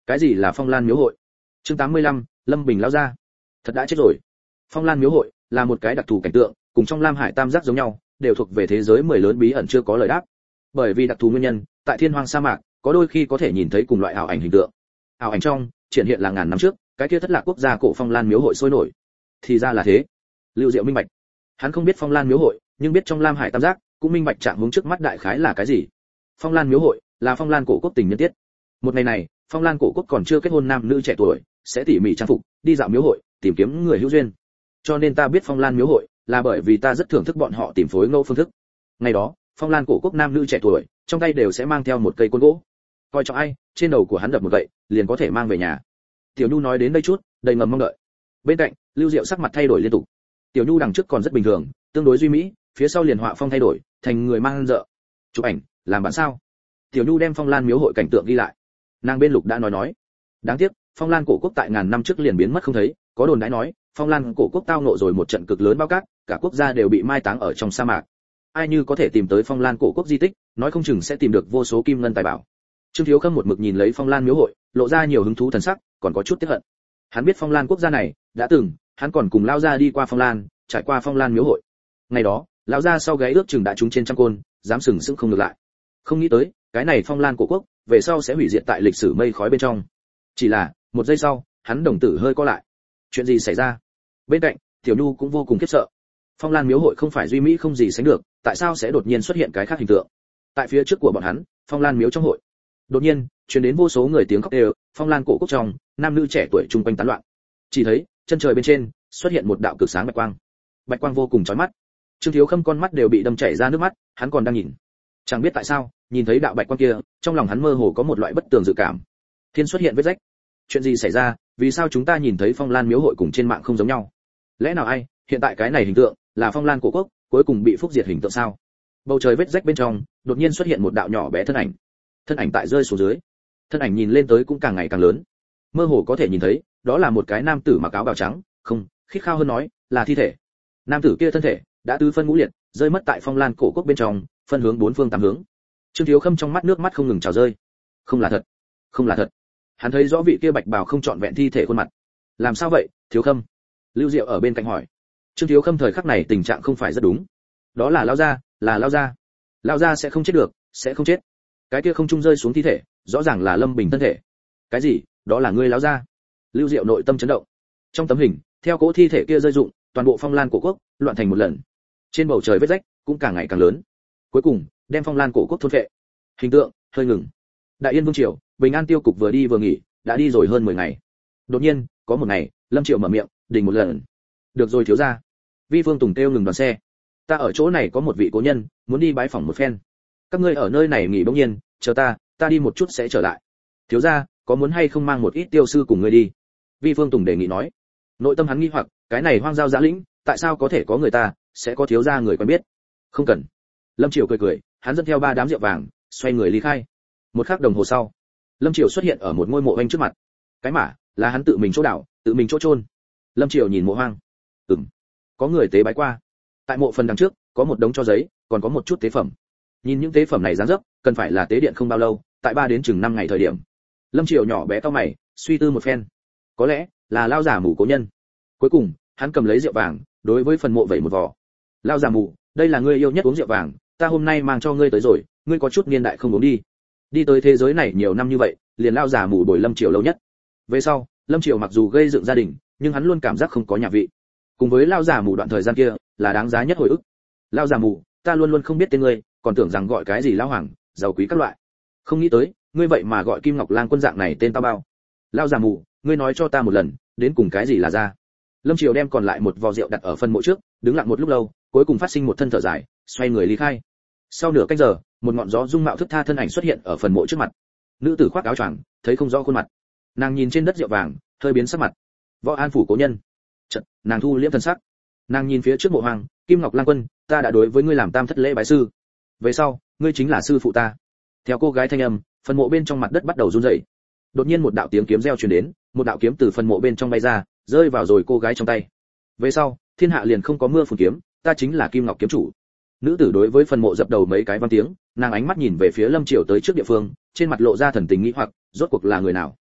Cái gì là Phong Lan miếu hội? Chương 85, Lâm Bình lao ra. Thật đã chết rồi. Phong Lan miếu hội là một cái đặc thù cảnh tượng, cùng trong Lam Hải Tam Giác giống nhau, đều thuộc về thế giới 10 lớn bí ẩn chưa có lời đáp. Bởi vì đặc thù nguyên nhân, tại Thiên Hoang sa mạc, có đôi khi có thể nhìn thấy cùng loại ảo ảnh hình tượng. Ảo ảnh trong triển hiện là ngàn năm trước, cái kia thất lạc quốc gia cổ Phong Lan miếu hội sôi nổi. Thì ra là thế. Lưu Diệu minh bạch. Hắn không biết Phong Lan miếu hội, nhưng biết trong Lam Hải Tam Giác cũng minh bạch trạng hướng trước mắt đại khái là cái gì. Phong Lan miếu hội là Phong Lan cổ quốc tình nhân tiết. Một ngày này, Phong Lan cổ quốc còn chưa kết hôn nam nữ trẻ tuổi, sẽ tỉ mỉ trang phục, đi dạo miếu hội, tìm kiếm người hữu duyên. Cho nên ta biết Phong Lan miếu hội, là bởi vì ta rất thưởng thức bọn họ tìm phối ngẫu phương thức. Ngày đó, Phong Lan cổ quốc nam nữ trẻ tuổi, trong tay đều sẽ mang theo một cây côn gỗ. Coi trọng ai, trên đầu của hắn đập một gậy, liền có thể mang về nhà. Tiểu Nhu nói đến đây chút, đầy ngầm mong đợi. Bên cạnh, Lưu Diệu sắc mặt thay đổi liên tục. Tiểu Nhu đằng trước còn rất bình thường, tương đối duy mỹ, phía sau liền họa phong thay đổi, thành người mang dợ. Chụp ảnh, làm bản sao? Tiểu Nhu đem Phong Lan miếu hội cảnh tượng ghi lại. Nàng bên Lục đã nói. Đáng tiếc, Phong Lan cổ quốc tại ngàn năm trước liền biến mất không thấy, có đồn đãi nói, Phong Lan cổ quốc tao ngộ rồi một trận cực lớn bao cát, cả quốc gia đều bị mai táng ở trong sa mạc. Ai như có thể tìm tới Phong Lan cổ quốc di tích, nói không chừng sẽ tìm được vô số kim ngân tài bảo. Trương Thiếu Khâm một mực nhìn lấy Phong Lan miếu hội, lộ ra nhiều hứng thú thần sắc, còn có chút tiếc hận. Hắn biết Phong Lan quốc gia này, đã từng, hắn còn cùng lao gia đi qua Phong Lan, trải qua Phong Lan miếu hội. Ngày đó, lão gia sau gáy ước chừng đã trúng trên trăm côn, dám sừng sững không ngược lại. Không nghĩ tới, cái này Phong Lan cổ quốc, về sau sẽ hủy diệt tại lịch sử mây khói bên trong. Chỉ là, một giây sau, hắn đồng tử hơi co lại. Chuyện gì xảy ra? Bên cạnh, Tiểu Nhu cũng vô cùng khiếp sợ. Phong Lan miếu hội không phải duy mỹ không gì sánh được, tại sao sẽ đột nhiên xuất hiện cái khác hình tượng? Tại phía trước của bọn hắn, Phong Lan miếu trong hội, đột nhiên truyền đến vô số người tiếng khóc đều, Phong Lan cổ quốc trong, nam nữ trẻ tuổi chung quanh tán loạn. Chỉ thấy, chân trời bên trên xuất hiện một đạo cực sáng bạch quang. Bạch quang vô cùng chói mắt. Trương Thiếu Khâm con mắt đều bị đâm chảy ra nước mắt, hắn còn đang nhìn. Chẳng biết tại sao, nhìn thấy đạo bạch quang kia, trong lòng hắn mơ hồ có một loại bất tường dự cảm. Thiên xuất hiện vết rách. Chuyện gì xảy ra, vì sao chúng ta nhìn thấy Phong Lan miếu hội cùng trên mạng không giống nhau? Lẽ nào ai, hiện tại cái này hình tượng là Phong Lan cổ quốc, cuối cùng bị phúc diệt hình tượng sao? Bầu trời vết rách bên trong, đột nhiên xuất hiện một đạo nhỏ bé thân ảnh. Thân ảnh tại rơi xuống dưới. Thân ảnh nhìn lên tới cũng càng ngày càng lớn. Mơ hồ có thể nhìn thấy, đó là một cái nam tử mặc áo bào trắng, không, khít khao hơn nói, là thi thể. Nam tử kia thân thể đã tứ phân ngũ liệt, rơi mất tại Phong Lan cổ quốc bên trong, phân hướng bốn phương tám hướng. Trương Thiếu Khâm trong mắt nước mắt không ngừng trào rơi. Không là thật, không là thật. Hắn thấy rõ vị kia bạch bào không trọn vẹn thi thể khuôn mặt. Làm sao vậy, Thiếu Khâm? Lưu Diệu ở bên cạnh hỏi. Trương Thiếu Khâm thời khắc này tình trạng không phải rất đúng. Đó là lao gia, là lao gia. Lao gia sẽ không chết được, sẽ không chết. Cái kia không trung rơi xuống thi thể, rõ ràng là Lâm Bình thân thể. Cái gì? Đó là ngươi lao gia? Lưu Diệu nội tâm chấn động. Trong tấm hình, theo cỗ thi thể kia rơi rụng, toàn bộ Phong Lan cổ quốc loạn thành một lần. Trên bầu trời vết rách cũng càng ngày càng lớn. Cuối cùng, đem Phong Lan cổ quốc thôn phệ. Hình tượng hơi ngừng. Đại Yên Vương triều, Bình An tiêu cục vừa đi vừa nghỉ, đã đi rồi hơn 10 ngày. Đột nhiên, có một ngày, Lâm Triệu mở miệng, đình một lần. Được rồi thiếu gia. Vi Phương Tùng kêu ngừng đoàn xe. Ta ở chỗ này có một vị cố nhân, muốn đi bái phỏng một phen. Các ngươi ở nơi này nghỉ bỗng nhiên, chờ ta đi một chút sẽ trở lại. Thiếu gia, có muốn hay không mang một ít tiêu sư cùng ngươi đi? Vi Phương Tùng đề nghị nói. Nội tâm hắn nghi hoặc, cái này hoang giao dã lĩnh, tại sao có thể có người ta, sẽ có thiếu gia người quen biết? Không cần. Lâm Triều cười cười, hắn dẫn theo 3 đám rượu vàng, xoay người ly khai. Một khắc đồng hồ sau, Lâm Triều xuất hiện ở một ngôi mộ hoang trước mặt. Cái mả là hắn tự mình chỗ đảo, tự mình chỗ chôn. Lâm Triều nhìn mộ hoang. Có người tế bái qua. Tại mộ phần đằng trước, có một đống tro giấy, còn có một chút tế phẩm. Nhìn những tế phẩm này dáng dấp, cần phải là tế điện không bao lâu, tại 3 đến chừng 5 ngày thời điểm. Lâm Triều nhỏ bé cau mày, suy tư một phen. Có lẽ là lao giả mù cố nhân. Cuối cùng, hắn cầm lấy rượu vàng, đối với phần mộ vẩy một vò. Lao giả mù, đây là ngươi yêu nhất uống rượu vàng, ta hôm nay mang cho ngươi tới rồi, ngươi có chút niên đại không uống đi. Đi tới thế giới này nhiều năm như vậy, liền lao giả mù bồi Lâm Triều lâu nhất. Về sau, Lâm Triều mặc dù gây dựng gia đình, nhưng hắn luôn cảm giác không có nhà vị. Cùng với lao giả mù đoạn thời gian kia, là đáng giá nhất hồi ức. Lao giả mù, ta luôn luôn không biết tên ngươi, còn tưởng rằng gọi cái gì lao hoàng, giàu quý các loại. Không nghĩ tới, ngươi vậy mà gọi Kim Ngọc Lang quân dạng này tên tao bao. Lao giả mù, ngươi nói cho ta một lần, đến cùng cái gì là ra? Lâm Triều đem còn lại một vò rượu đặt ở phân mộ trước, đứng lặng một lúc lâu, cuối cùng phát sinh một thân thở dài, xoay người ly khai. Sau nửa canh giờ, một ngọn gió dung mạo thức tha thân ảnh xuất hiện ở phần mộ trước mặt. Nữ tử khoác áo choàng, thấy không rõ khuôn mặt. Nàng nhìn trên đất rượu vàng, hơi biến sắc mặt. Võ An phủ cố nhân. Chợt, nàng thu liễm thần sắc. Nàng nhìn phía trước mộ hoàng, Kim Ngọc Lang quân, ta đã đối với ngươi làm tam thất lễ bái sư. Về sau, ngươi chính là sư phụ ta. Theo cô gái thanh âm, phần mộ bên trong mặt đất bắt đầu run rẩy. Đột nhiên một đạo tiếng kiếm reo truyền đến, một đạo kiếm từ phần mộ bên trong bay ra, rơi vào rồi cô gái trong tay. Về sau, thiên hạ liền không có mưa phùn kiếm, ta chính là Kim Ngọc kiếm chủ. Nữ tử đối với phần mộ dập đầu mấy cái vang tiếng, nàng ánh mắt nhìn về phía Lâm Triều tới trước địa phương, trên mặt lộ ra thần tình nghĩ hoặc, rốt cuộc là người nào?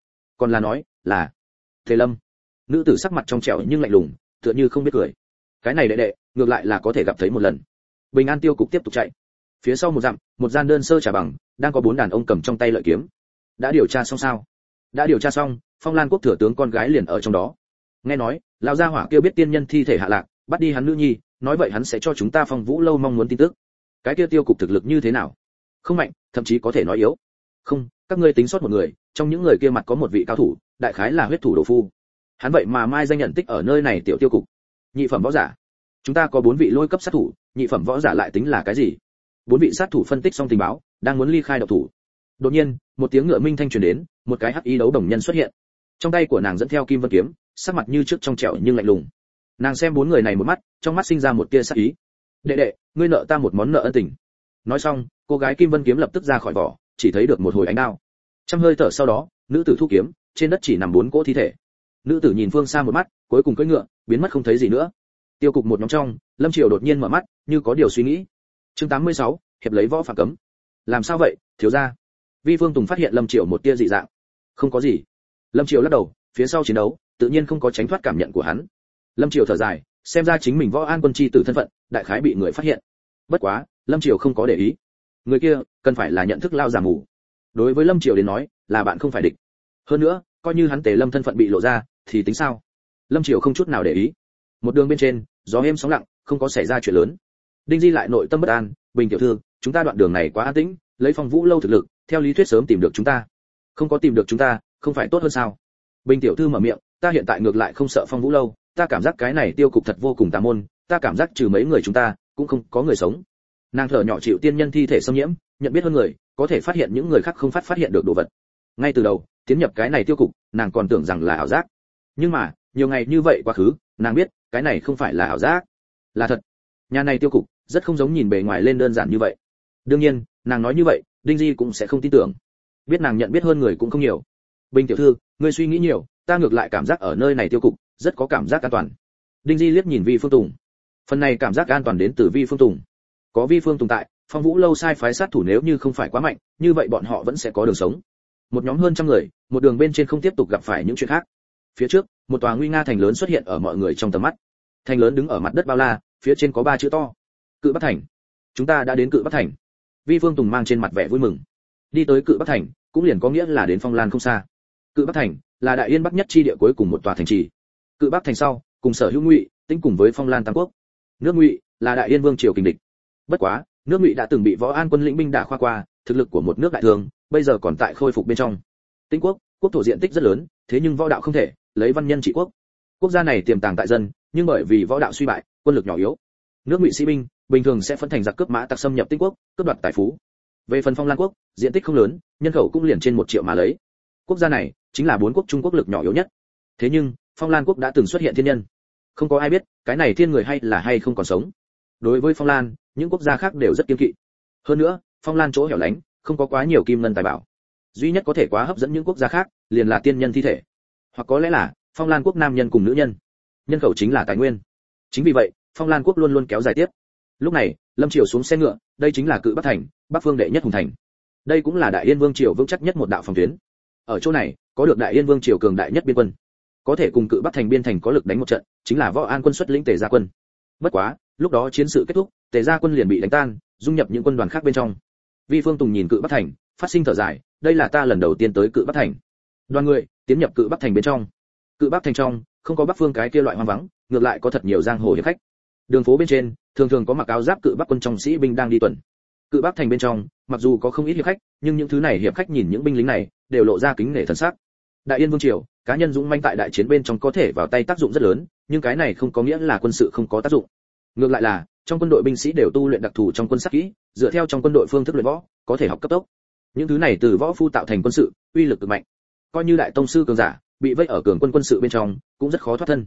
còn là nói là Tề Lâm. Nữ tử sắc mặt trong trẻo nhưng lạnh lùng, tựa như không biết cười. Cái này đệ đệ, ngược lại là có thể gặp thấy một lần. Bình An tiêu cục tiếp tục chạy. Phía sau một dặm, một gian đơn sơ trà bằng, đang có 4 đàn ông cầm trong tay lợi kiếm. Đã điều tra xong sao? Đã điều tra xong, Phong Lan quốc thừa tướng con gái liền ở trong đó. Nghe nói, lão gia hỏa kia biết tiên nhân thi thể hạ lạc, bắt đi hắn nữ nhi, nói vậy hắn sẽ cho chúng ta Phong Vũ lâu mong muốn tin tức. Cái kia tiêu cục thực lực như thế nào? Không mạnh, thậm chí có thể nói yếu. Không, các ngươi tính sót một người, trong những người kia mặt có một vị cao thủ, đại khái là huyết thủ đồ phu. Hắn vậy mà mai danh nhận tích ở nơi này tiểu tiêu cục. Nhị phẩm võ giả. Chúng ta có 4 vị lôi cấp sát thủ, nhị phẩm võ giả lại tính là cái gì? 4 vị sát thủ phân tích xong tình báo, đang muốn ly khai động thủ. Đột nhiên, một tiếng ngựa minh thanh truyền đến, một cái hắc y đấu đồng nhân xuất hiện. Trong tay của nàng dẫn theo kim vân kiếm, sắc mặt như trước trong trẻo nhưng lạnh lùng. Nàng xem 4 người này một mắt, trong mắt sinh ra một tia sát ý. Đệ đệ, ngươi nợ ta một món nợ ân tình. Nói xong, cô gái kim vân kiếm lập tức ra khỏi vỏ, chỉ thấy được một hồi ánh đao. Trăm hơi thở sau đó, nữ tử thu kiếm, trên đất chỉ nằm 4 cỗ thi thể. Nữ tử nhìn phương xa một mắt, cuối cùng cưỡi ngựa, biến mất không thấy gì nữa. Tiêu cục một nhóm trong, Lâm Triều đột nhiên mở mắt, như có điều suy nghĩ. Chương 86, hiệp lấy võ phạm cấm. Làm sao vậy, thiếu gia? Vi Phương Tùng phát hiện Lâm Triều một tia dị dạng. Không có gì. Lâm Triều lắc đầu, phía sau chiến đấu, tự nhiên không có tránh thoát cảm nhận của hắn. Lâm Triều thở dài, xem ra chính mình Võ An quân chi tử thân phận, đại khái bị người phát hiện. Bất quá, Lâm Triều không có để ý. Người kia, cần phải là nhận thức lao giả mù. Đối với Lâm Triều đến nói, là bạn không phải địch. Hơn nữa, coi như hắn Tề Lâm thân phận bị lộ ra, thì tính sao? Lâm Triều không chút nào để ý. Một đường bên trên, gió êm sóng lặng, không có xảy ra chuyện lớn. Đinh Di lại nội tâm bất an, Bình tiểu thư, chúng ta đoạn đường này quá an tĩnh, lấy Phong Vũ lâu thực lực, theo lý thuyết sớm tìm được chúng ta. Không có tìm được chúng ta, không phải tốt hơn sao? Bình tiểu thư mở miệng, ta hiện tại ngược lại không sợ Phong Vũ lâu, ta cảm giác cái này tiêu cục thật vô cùng tà môn, ta cảm giác trừ mấy người chúng ta, cũng không có người sống. Nàng thở nhỏ chịu tiên nhân thi thể xâm nhiễm, nhận biết hơn người, có thể phát hiện những người khác không phát hiện được đồ vật. Ngay từ đầu, tiến nhập cái này tiêu cục, nàng còn tưởng rằng là ảo giác. Nhưng mà, nhiều ngày như vậy quá khứ, nàng biết, cái này không phải là ảo giác, là thật. Nhà này tiêu cục, rất không giống nhìn bề ngoài lên đơn giản như vậy. Đương nhiên, nàng nói như vậy, Đinh Di cũng sẽ không tin tưởng. Biết nàng nhận biết hơn người cũng không nhiều. Bình tiểu thư, ngươi suy nghĩ nhiều, ta ngược lại cảm giác ở nơi này tiêu cục, rất có cảm giác an toàn. Đinh Di liếc nhìn Vi Phương Tùng. Phần này cảm giác an toàn đến từ Vi Phương Tùng. Có Vi Phương Tùng tại, Phong Vũ lâu sai phái sát thủ nếu như không phải quá mạnh, như vậy bọn họ vẫn sẽ có đường sống. Một nhóm hơn trăm người, một đường bên trên không tiếp tục gặp phải những chuyện khác. Phía trước, một tòa nguy nga thành lớn xuất hiện ở mọi người trong tầm mắt. Thành lớn đứng ở mặt đất bao la, phía trên có 3 chữ to: Cự Bắc Thành. Chúng ta đã đến Cự Bắc Thành. Vi Phương Tùng mang trên mặt vẻ vui mừng. Đi tới Cự Bắc Thành, cũng liền có nghĩa là đến Phong Lan không xa. Cự Bắc Thành là Đại Yên Bắc nhất chi địa cuối cùng một tòa thành trì. Cự Bắc Thành sau, cùng sở hữu Ngụy, tính cùng với Phong Lan Tam Quốc. Nước Ngụy là Đại Yên Vương triều kình địch. Bất quá, nước Ngụy đã từng bị Võ An quân lĩnh binh đả khoa qua, thực lực của một nước đại thường, bây giờ còn tại khôi phục bên trong. Tĩnh quốc, quốc thổ diện tích rất lớn, thế nhưng võ đạo không thể lấy văn nhân trị quốc. Quốc gia này tiềm tàng tại dân, nhưng bởi vì võ đạo suy bại, quân lực nhỏ yếu. Nước Ngụy sĩ binh bình thường sẽ phân thành giặc cướp mã tặc xâm nhập Tĩnh quốc, cướp đoạt tài phú. Về phần Phong Lan quốc, diện tích không lớn, nhân khẩu cũng liền trên 1 triệu mà lấy. Quốc gia này chính là 4 quốc Trung Quốc lực nhỏ yếu nhất. Thế nhưng, Phong Lan quốc đã từng xuất hiện thiên nhân. Không có ai biết, cái này thiên người hay không còn sống. Đối với Phong Lan, những quốc gia khác đều rất kiêng kỵ. Hơn nữa, Phong Lan chỗ hẻo lánh, không có quá nhiều kim ngân tài bảo. Duy nhất có thể quá hấp dẫn những quốc gia khác, liền là tiên nhân thi thể. Hoặc có lẽ là Phong Lan quốc nam nhân cùng nữ nhân. Nhân khẩu chính là tài nguyên. Chính vì vậy, Phong Lan quốc luôn luôn kéo dài tiếp. Lúc này, Lâm Triều xuống xe ngựa, đây chính là Cự Bắc Thành, Bắc phương đệ nhất hùng thành. Đây cũng là Đại Yên Vương triều vững chắc nhất một đạo phòng tuyến. Ở chỗ này, có được Đại Yên Vương triều cường đại nhất biên quân, có thể cùng Cự Bắc Thành biên thành có lực đánh một trận, chính là Võ An quân xuất lĩnh Tề Gia quân. Bất quá, lúc đó chiến sự kết thúc, Tề Gia quân liền bị đánh tan, dung nhập những quân đoàn khác bên trong. Vi Phương Tùng nhìn Cự Bắc Thành, phát sinh thở dài, đây là ta lần đầu tiên tới Cự Bắc Thành. Đoàn người tiến nhập Cự Bắc Thành bên trong. Cự Bắc Thành trong, không có Bắc phương cái kia loại hoang vắng, ngược lại có thật nhiều giang hồ hiệp khách. Đường phố bên trên, thường thường có mặc áo giáp Cự Bắc quân trong sĩ binh đang đi tuần. Cự Bắc Thành bên trong, mặc dù có không ít hiệp khách, nhưng những thứ này hiệp khách nhìn những binh lính này, đều lộ ra kính nể thần sắc. Đại Yên Vương triều, cá nhân dũng manh tại đại chiến bên trong có thể vào tay tác dụng rất lớn, nhưng cái này không có nghĩa là quân sự không có tác dụng. Ngược lại là, trong quân đội binh sĩ đều tu luyện đặc thù trong quân sát kỹ, dựa theo trong quân đội phương thức luyện võ, có thể học cấp tốc. Những thứ này từ võ phu tạo thành quân sự, uy lực cực mạnh. Coi như đại tông sư cường giả, bị vây ở cường quân quân sự bên trong, cũng rất khó thoát thân.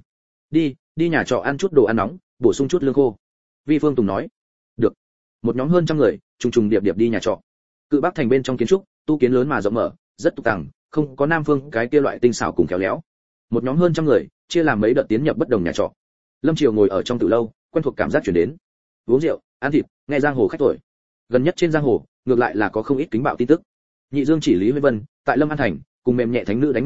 Đi nhà trọ ăn chút đồ ăn nóng, bổ sung chút lương khô. Vi Phương Tùng nói. Được. Một nhóm hơn trăm người, trùng trùng điệp điệp đi nhà trọ. Cự Bắc Thành bên trong kiến trúc, tu kiến lớn mà rộng mở, rất tục tằng, không có Nam phương cái kia loại tinh xảo cùng khéo léo. Một nhóm hơn trăm người, chia làm mấy đợt tiến nhập bất đồng nhà trọ. Lâm Triều ngồi ở trong tử lâu, quen thuộc cảm giác truyền đến. Uống rượu, ăn thịt, nghe giang hồ khách thổi. Gần nhất trên giang hồ, ngược lại là có không ít kính bạo tin tức. Nhị Dương chỉ Lý Huy Vân, tại Lâm An thành, cùng mềm nhẹ thánh nữ đánh một trận,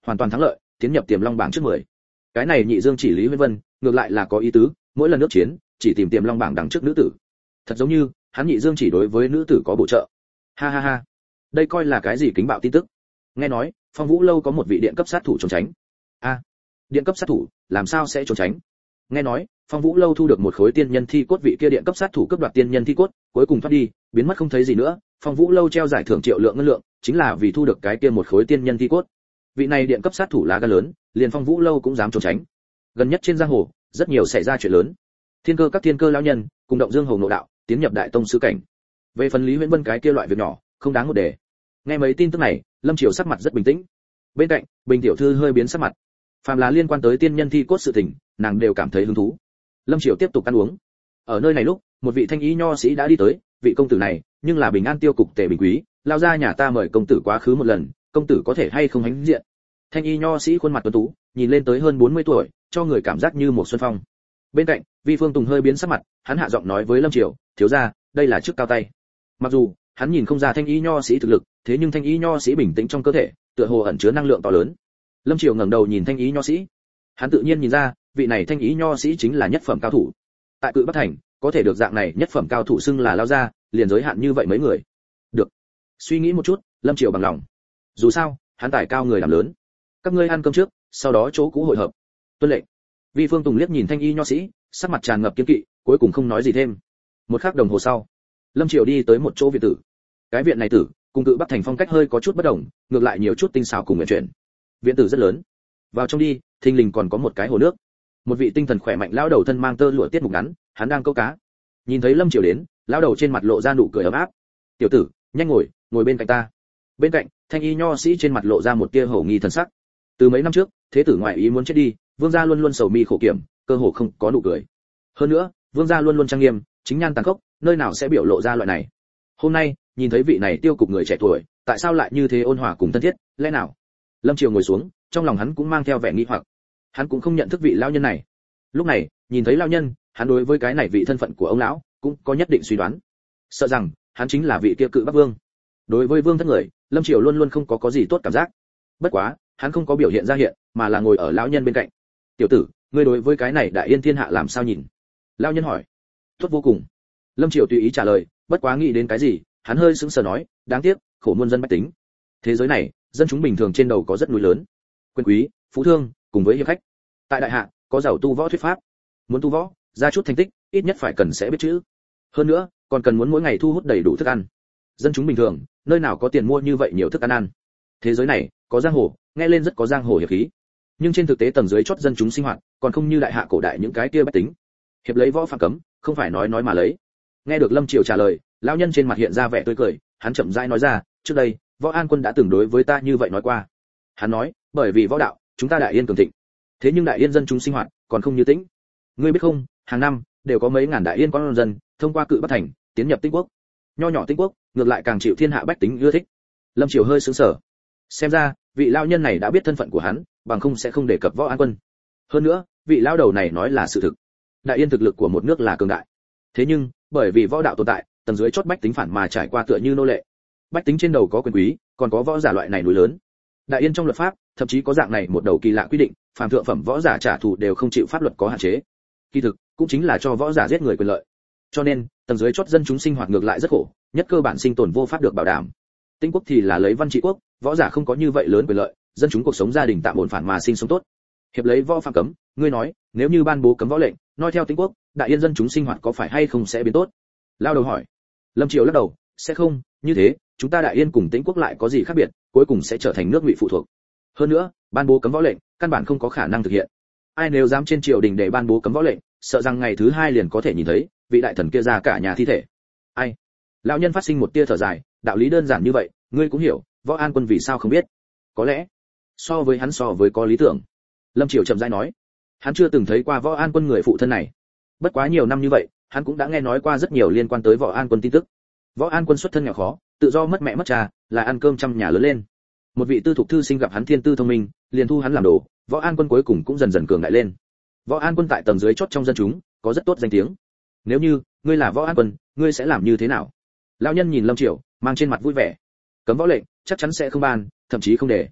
hoàn toàn thắng lợi, tiến nhập Tiềm Long bảng trước 10. Cái này nhị dương chỉ Lý Huyên Vân, ngược lại là có ý tứ, mỗi lần nước chiến, chỉ tìm Tiềm Long bảng đằng trước nữ tử. Thật giống như, hắn nhị dương chỉ đối với nữ tử có bổ trợ. Ha ha ha. Đây coi là cái gì kính bạo tin tức? Nghe nói, Phong Vũ lâu có một vị điện cấp sát thủ trốn tránh. A, điện cấp sát thủ, làm sao sẽ trốn tránh? Nghe nói, Phong Vũ lâu thu được một khối tiên nhân thi cốt, vị kia điện cấp sát thủ cướp đoạt tiên nhân thi cốt, cuối cùng thoát đi, biến mất không thấy gì nữa. Phong Vũ lâu treo giải thưởng triệu lượng ngân lượng, chính là vì thu được cái kia một khối tiên nhân thi cốt. Vị này điện cấp sát thủ lá gan lớn, liền Phong Vũ lâu cũng dám trốn tránh. Gần nhất trên giang hồ, rất nhiều xảy ra chuyện lớn. Thiên cơ các thiên cơ lão nhân, cùng động dương hồ nội đạo, tiến nhập đại tông sư cảnh. Về phần Lý Huyễn Vân cái kia loại việc nhỏ, không đáng một đề. Nghe mấy tin tức này, Lâm Triều sắc mặt rất bình tĩnh. Bên cạnh, Bình tiểu thư hơi biến sắc mặt. Phàm là liên quan tới tiên nhân thi cốt sự tình, nàng đều cảm thấy hứng thú. Lâm Triều tiếp tục ăn uống. Ở nơi này lúc, một vị thanh ý nho sĩ đã đi tới, vị công tử này, nhưng là Bình An tiêu cục Tề Bình Quý, lao ra nhà ta mời công tử quá khứ một lần, công tử có thể hay không hãnh diện. Thanh y nho sĩ khuôn mặt tuấn tú, nhìn lên tới hơn 40 tuổi, cho người cảm giác như một xuân phong. Bên cạnh, Vi Phương Tùng hơi biến sắc mặt, hắn hạ giọng nói với Lâm Triều, thiếu gia, đây là chức cao tay. Mặc dù hắn nhìn không ra thanh y nho sĩ thực lực, thế nhưng thanh y nho sĩ bình tĩnh trong cơ thể, tựa hồ ẩn chứa năng lượng to lớn. Lâm Triều ngẩng đầu nhìn thanh y nho sĩ, hắn tự nhiên nhìn ra, vị này thanh y nho sĩ chính là nhất phẩm cao thủ. Tại Cự Bắc thành, có thể được dạng này nhất phẩm cao thủ xưng là lao ra, liền giới hạn như vậy mấy người. Được. Suy nghĩ một chút, Lâm Triều bằng lòng. Dù sao, hắn tài cao người làm lớn. Các ngươi ăn cơm trước, sau đó chỗ cũ hội hợp. Tuân lệnh. Vi Phương Tùng liếc nhìn thanh y nho sĩ, sắc mặt tràn ngập kiên kỵ, cuối cùng không nói gì thêm. Một khắc đồng hồ sau, Lâm Triều đi tới một chỗ viện tử. Cái viện này tử, cùng Cự Bắc thành phong cách hơi có chút bất đồng, ngược lại nhiều chút tinh xảo cùng nguyện chuyển. Viện tử rất lớn. Vào trong đi, thình lình còn có một cái hồ nước. Một vị tinh thần khỏe mạnh lão đầu thân mang tơ lụa tiết mục ngắn, hắn đang câu cá. Nhìn thấy Lâm Triều đến, lão đầu trên mặt lộ ra nụ cười ấm áp. "Tiểu tử, nhanh ngồi, ngồi bên cạnh ta." Bên cạnh, thanh y nho sĩ trên mặt lộ ra một tia hổ nghi thần sắc. Từ mấy năm trước, thế tử ngoại ý muốn chết đi, vương gia luôn luôn sầu mi khổ kiểm, cơ hồ không có nụ cười. Hơn nữa, vương gia luôn luôn trang nghiêm, chính nhan tàn khốc, nơi nào sẽ biểu lộ ra loại này. Hôm nay, nhìn thấy vị này tiêu cục người trẻ tuổi, tại sao lại như thế ôn hòa cùng thân thiết, lẽ nào? Lâm Triều ngồi xuống, trong lòng hắn cũng mang theo vẻ nghi hoặc. Hắn cũng không nhận thức vị lão nhân này. Lúc này, nhìn thấy lão nhân, hắn đối với cái này vị thân phận của ông lão cũng có nhất định suy đoán. Sợ rằng, hắn chính là vị kia Cự Bắc Vương. Đối với vương thất người, Lâm Triều luôn luôn không có gì tốt cảm giác. Bất quá, hắn không có biểu hiện ra hiện, mà là ngồi ở lão nhân bên cạnh. "Tiểu tử, ngươi đối với cái này đại yên thiên hạ làm sao nhìn?" Lão nhân hỏi. "Tốt vô cùng." Lâm Triều tùy ý trả lời, bất quá nghĩ đến cái gì, hắn hơi sững sờ nói, "Đáng tiếc, khổ muôn dân bách tính. Thế giới này, dân chúng bình thường trên đầu có rất núi lớn, quyền quý, phú thương, cùng với hiệp khách. Tại đại hạ, có giàu tu võ thuyết pháp. Muốn tu võ, ra chút thành tích, ít nhất phải cần sẽ biết chữ. Hơn nữa, còn cần muốn mỗi ngày thu hút đầy đủ thức ăn. Dân chúng bình thường, nơi nào có tiền mua như vậy nhiều thức ăn ăn. Thế giới này, có giang hồ, nghe lên rất có giang hồ hiệp khí. Nhưng trên thực tế tầng dưới chót dân chúng sinh hoạt, còn không như đại hạ cổ đại những cái kia bách tính. Hiệp lấy võ phạm cấm, không phải nói mà lấy." Nghe được Lâm Triều trả lời, lão nhân trên mặt hiện ra vẻ tươi cười, hắn chậm rãi nói ra, "Trước đây, Võ An Quân đã từng đối với ta như vậy nói qua." Hắn nói, "Bởi vì võ đạo, chúng ta đại yên cường thịnh. Thế nhưng đại yên dân chúng sinh hoạt còn không như tĩnh. Ngươi biết không, hàng năm đều có mấy ngàn đại yên con dân thông qua Cự Bắc thành tiến nhập Tĩnh quốc. Nho nhỏ Tĩnh quốc, ngược lại càng chịu thiên hạ bách tính ưa thích." Lâm Triều hơi sững sờ. Xem ra, vị lão nhân này đã biết thân phận của hắn, bằng không sẽ không đề cập Võ An Quân. Hơn nữa, vị lão đầu này nói là sự thực. Đại yên thực lực của một nước là cường đại. Thế nhưng, bởi vì võ đạo tồn tại, tầng dưới chót bách tính phản mà trải qua tựa như nô lệ. Bách tính trên đầu có quyền quý, còn có võ giả loại này núi lớn. Đại yên trong luật pháp, thậm chí có dạng này một đầu kỳ lạ quy định, phàm thượng phẩm võ giả trả thù đều không chịu pháp luật có hạn chế. Kỳ thực, cũng chính là cho võ giả giết người quyền lợi. Cho nên, tầng dưới chót dân chúng sinh hoạt ngược lại rất khổ, nhất cơ bản sinh tồn vô pháp được bảo đảm. Tĩnh quốc thì là lấy văn trị quốc, võ giả không có như vậy lớn quyền lợi, dân chúng cuộc sống gia đình tạm ổn phản mà sinh sống tốt. Hiệp lấy võ phạm cấm, ngươi nói, nếu như ban bố cấm võ lệnh, nói theo Tĩnh quốc, đại yên dân chúng sinh hoạt có phải hay không sẽ biến tốt? Lao đầu hỏi. Lâm Triều lắc đầu, sẽ không, như thế, chúng ta đại yên cùng Tĩnh quốc lại có gì khác biệt, cuối cùng sẽ trở thành nước ngụy phụ thuộc. Hơn nữa, ban bố cấm võ lệnh, căn bản không có khả năng thực hiện. Ai nếu dám trên triều đình để ban bố cấm võ lệnh, sợ rằng ngày thứ hai liền có thể nhìn thấy vị đại thần kia ra cả nhà thi thể. Ai? Lão nhân phát sinh một tia thở dài, đạo lý đơn giản như vậy, ngươi cũng hiểu, Võ An Quân vì sao không biết? Có lẽ, so với có lý tưởng. Lâm Triều chậm rãi nói, hắn chưa từng thấy qua Võ An Quân người phụ thân này. Bất quá nhiều năm như vậy, hắn cũng đã nghe nói qua rất nhiều liên quan tới Võ An Quân tin tức. Võ An Quân xuất thân nghèo khó, tự do mất mẹ mất cha, là ăn cơm trăm nhà lớn lên. Một vị tư thục thư sinh gặp hắn thiên tư thông minh, liền thu hắn làm đồ, Võ An Quân cuối cùng cũng dần dần cường đại lên. Võ An Quân tại tầng dưới chót trong dân chúng, có rất tốt danh tiếng. Nếu như ngươi là Võ An Quân, ngươi sẽ làm như thế nào? Lão nhân nhìn Lâm Triều, mang trên mặt vui vẻ. Cấm võ lệnh, chắc chắn sẽ không ban, thậm chí không để.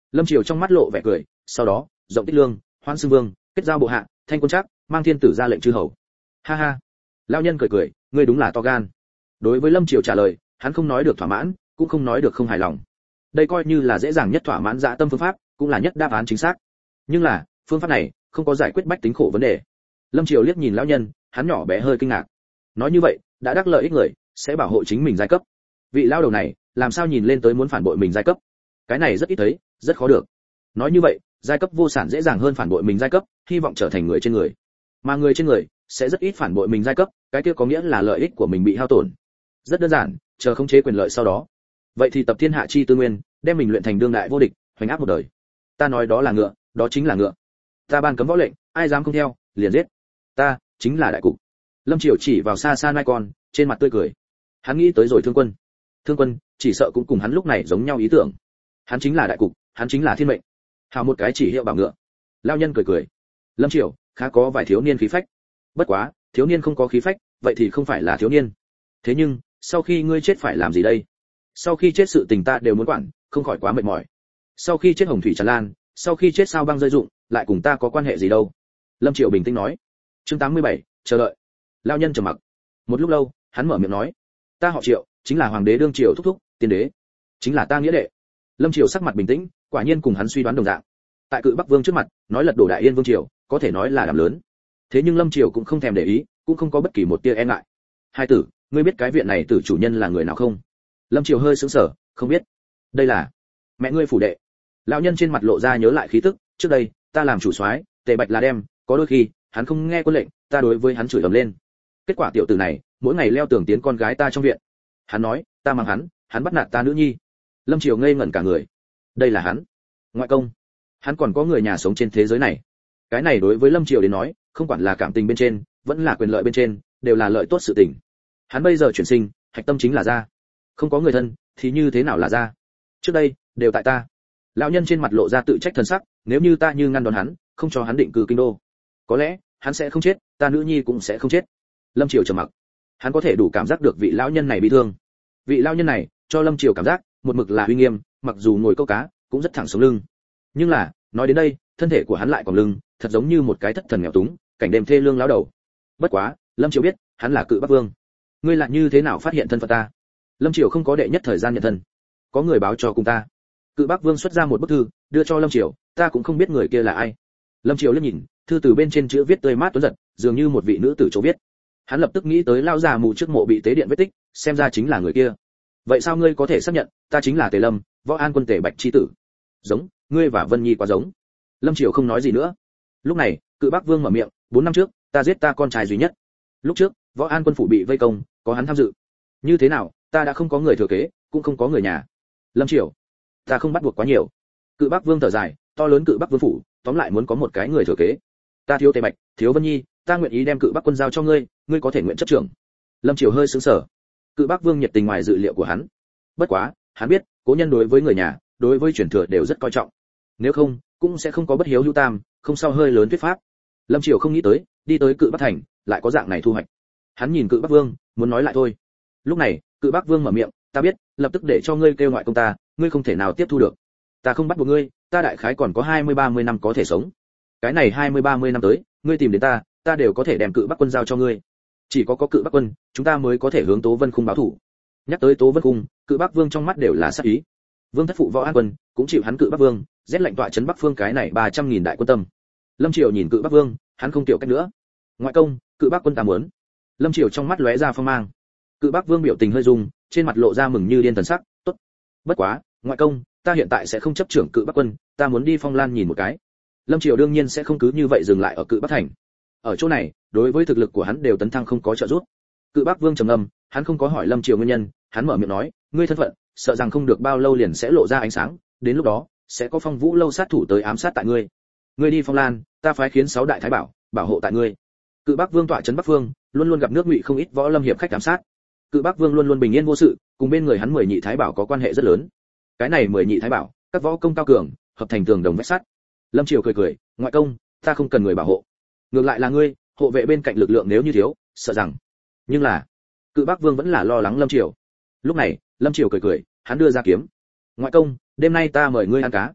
Lâm Triều trong mắt lộ vẻ cười, sau đó rộng tích lương, hoan xưng vương, kết giao bộ hạ, thanh quân trác, mang thiên tử ra lệnh chư hầu. Ha ha. Lão nhân cười cười, ngươi đúng là to gan. Đối với Lâm Triều trả lời, hắn không nói được thỏa mãn, cũng không nói được không hài lòng. Đây coi như là dễ dàng nhất thỏa mãn dạ tâm phương pháp, cũng là nhất đáp án chính xác. Nhưng là, phương pháp này không có giải quyết bách tính khổ vấn đề. Lâm Triều liếc nhìn lão nhân, hắn nhỏ bé hơi kinh ngạc. Nói như vậy, đã đắc lợi ích người, sẽ bảo hộ chính mình giai cấp. Vị lão đầu này, làm sao nhìn lên tới muốn phản bội mình giai cấp? Cái này rất ít thấy, rất khó được. Nói như vậy, giai cấp vô sản dễ dàng hơn phản bội mình giai cấp, hy vọng trở thành người trên người. Mà người trên người sẽ rất ít phản bội mình giai cấp, cái kia có nghĩa là lợi ích của mình bị hao tổn. Rất đơn giản, chờ khống chế quyền lợi sau đó. Vậy thì tập thiên hạ chi tư nguyên, đem mình luyện thành đương đại vô địch, hoành áp một đời. Ta nói đó là ngựa, đó chính là ngựa. Ta ban cấm võ lệnh, ai dám không theo, liền giết. Ta chính là đại cục. Lâm Triều chỉ vào xa xa nai con, trên mặt tươi cười. Hắn nghĩ tới rồi Thương Quân. Thương Quân chỉ sợ cũng cùng hắn lúc này giống nhau ý tưởng. Hắn chính là đại cục, hắn chính là thiên mệnh. Hào một cái chỉ hiệu bảo ngựa. Lão nhân cười cười. Lâm Triều, khá có vài thiếu niên khí phách. Bất quá, thiếu niên không có khí phách, vậy thì không phải là thiếu niên. Thế nhưng, sau khi ngươi chết phải làm gì đây? Sau khi chết sự tình ta đều muốn quản, không khỏi quá mệt mỏi. Sau khi chết hồng thủy tràn lan, sau khi chết sao băng rơi rụng, lại cùng ta có quan hệ gì đâu? Lâm Triệu bình tĩnh nói. Chương 87, chờ đợi. Lão nhân trầm mặc. Một lúc lâu, hắn mở miệng nói, ta họ Triệu, chính là hoàng đế đương triều thúc thúc, tiên đế, chính là ta nghĩa đệ. Lâm Triệu sắc mặt bình tĩnh, quả nhiên cùng hắn suy đoán đồng dạng. Tại Cự Bắc Vương trước mặt, nói lật đổ Đại Yên Vương triều, có thể nói là đảm lớn. Thế nhưng Lâm Triều cũng không thèm để ý, cũng không có bất kỳ một tia e ngại. Hai tử, ngươi biết cái viện này tử chủ nhân là người nào không? Lâm Triều hơi sững sờ, không biết. Đây là mẹ ngươi phủ đệ. Lão nhân trên mặt lộ ra nhớ lại khí tức, trước đây ta làm chủ soái, Tề Bạch là đem, có đôi khi hắn không nghe quân lệnh, ta đối với hắn chửi ầm lên. Kết quả tiểu tử này mỗi ngày leo tường tiến con gái ta trong viện. Hắn nói ta mang hắn bắt nạt ta nữ nhi. Lâm Triều ngây ngẩn cả người. Đây là hắn ngoại công? Hắn còn có người nhà sống trên thế giới này? Cái này đối với Lâm Triều đến nói, không quản là cảm tình bên trên, vẫn là quyền lợi bên trên, đều là lợi tốt sự tình. Hắn bây giờ chuyển sinh, hạch tâm chính là gia. Không có người thân, thì như thế nào là gia? Trước đây, đều tại ta. Lão nhân trên mặt lộ ra tự trách thần sắc, nếu như ta như ngăn đón hắn, không cho hắn định cư kinh đô, có lẽ hắn sẽ không chết, ta nữ nhi cũng sẽ không chết. Lâm Triều trầm mặc. Hắn có thể đủ cảm giác được vị lão nhân này bị thương. Vị lão nhân này cho Lâm Triều cảm giác một mực là uy nghiêm, mặc dù ngồi câu cá, cũng rất thẳng sống lưng. Nhưng là, nói đến đây, thân thể của hắn lại còn lưng, thật giống như một cái thất thần nghèo túng, cảnh đêm thê lương lão đầu. Bất quá, Lâm Triều biết, hắn là Cự Bắc Vương. Ngươi lại như thế nào phát hiện thân phận ta? Lâm Triều không có đệ nhất thời gian nhận thân. Có người báo cho cùng ta. Cự Bắc Vương xuất ra một bức thư, đưa cho Lâm Triều, ta cũng không biết người kia là ai. Lâm Triều liếc nhìn, thư từ bên trên chữ viết tươi mát tuấn giật, dường như một vị nữ tử chỗ viết. Hắn lập tức nghĩ tới lão già mù trước mộ bị tế điện vết tích, xem ra chính là người kia. Vậy sao ngươi có thể xác nhận, ta chính là Tề Lâm, Võ An quân Tề Bạch chi tử? Giống, ngươi và Vân Nhi quá giống. Lâm Triều không nói gì nữa. Lúc này, Cự Bắc Vương mở miệng, 4 năm trước, ta giết ta con trai duy nhất. Lúc trước, Võ An quân phủ bị vây công, có hắn tham dự. Như thế nào, ta đã không có người thừa kế, cũng không có người nhà. Lâm Triều, ta không bắt buộc quá nhiều. Cự Bắc Vương thở dài, to lớn Cự Bắc Vương phủ, tóm lại muốn có một cái người thừa kế. Ta thiếu Tề Bạch, thiếu Vân Nhi, ta nguyện ý đem Cự Bắc quân giao cho ngươi, ngươi có thể nguyện chấp trưởng. Lâm Triều hơi sững sờ. Cự Bắc Vương nhiệt tình ngoài dự liệu của hắn. Bất quá, hắn biết, cố nhân đối với người nhà, đối với truyền thừa đều rất coi trọng. Nếu không, cũng sẽ không có bất hiếu hữu tam, không sao hơi lớn thuyết pháp. Lâm Triều không nghĩ tới, đi tới Cự Bắc thành, lại có dạng này thu hoạch. Hắn nhìn Cự Bắc Vương, muốn nói lại thôi. Lúc này, Cự Bắc Vương mở miệng, ta biết, lập tức để cho ngươi kêu ngoại công ta, ngươi không thể nào tiếp thu được. Ta không bắt buộc ngươi, ta đại khái còn có 20-30 năm có thể sống. Cái này 20-30 năm tới, ngươi tìm đến ta, ta đều có thể đem Cự Bắc quân giao cho ngươi. Chỉ có Cự Bắc quân, chúng ta mới có thể hướng Tố Vân Khung báo thủ. Nhắc tới Tố Vân Khung, Cự Bắc Vương trong mắt đều là sát ý. Vương thất phụ Võ An quân, cũng chịu hắn Cự Bắc Vương, rét lạnh tọa trấn Bắc phương cái này 300.000 đại quân tâm. Lâm Triều nhìn Cự Bắc Vương, hắn không tiểu cách nữa. Ngoại công, Cự Bắc quân ta muốn. Lâm Triều trong mắt lóe ra phong mang. Cự Bắc Vương biểu tình hơi rung, trên mặt lộ ra mừng như điên thần sắc, tốt. Bất quá, ngoại công, ta hiện tại sẽ không chấp trưởng Cự Bắc quân, ta muốn đi Phong Lan nhìn một cái. Lâm Triều đương nhiên sẽ không cứ như vậy dừng lại ở Cự Bắc thành. Ở chỗ này, đối với thực lực của hắn đều tấn thăng không có trợ giúp. Cự Bắc Vương trầm ngâm, hắn không có hỏi Lâm Triều nguyên nhân, hắn mở miệng nói, ngươi thân phận, sợ rằng không được bao lâu liền sẽ lộ ra ánh sáng, đến lúc đó, sẽ có Phong Vũ lâu sát thủ tới ám sát tại ngươi. Ngươi đi Phong Lan, ta phái khiến 6 đại thái bảo bảo hộ tại ngươi. Cự Bắc Vương tọa trấn Bắc phương, luôn luôn gặp nước Ngụy không ít võ lâm hiệp khách ám sát. Cự Bắc Vương luôn luôn bình yên vô sự, cùng bên người hắn 10 nhị thái bảo có quan hệ rất lớn. Cái này 10 nhị thái bảo, các võ công cao cường, hợp thành tường đồng vách sắt. Lâm Triều cười cười, ngoại công, ta không cần người bảo hộ. Ngược lại là ngươi, hộ vệ bên cạnh lực lượng nếu như thiếu, sợ rằng. Nhưng là, Cự Bắc Vương vẫn là lo lắng Lâm Triều. Lúc này, Lâm Triều cười cười, hắn đưa ra kiếm. Ngoại công, đêm nay ta mời ngươi ăn cá.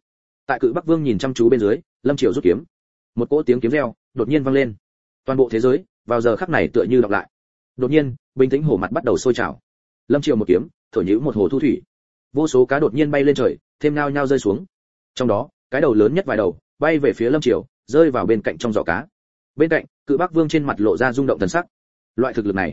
Tại Cự Bắc Vương nhìn chăm chú bên dưới, Lâm Triều rút kiếm. Một cỗ tiếng kiếm reo đột nhiên vang lên. Toàn bộ thế giới vào giờ khắc này tựa như đọc lại. Đột nhiên, bình tĩnh hồ mặt bắt đầu sôi trào. Lâm Triều một kiếm, thổi nhũ một hồ thu thủy. Vô số cá đột nhiên bay lên trời, thêm nhao nhao rơi xuống. Trong đó, cái đầu lớn nhất vài đầu bay về phía Lâm Triều, rơi vào bên cạnh trong giỏ cá. Bên cạnh, Cự Bắc Vương trên mặt lộ ra rung động thần sắc. Loại thực lực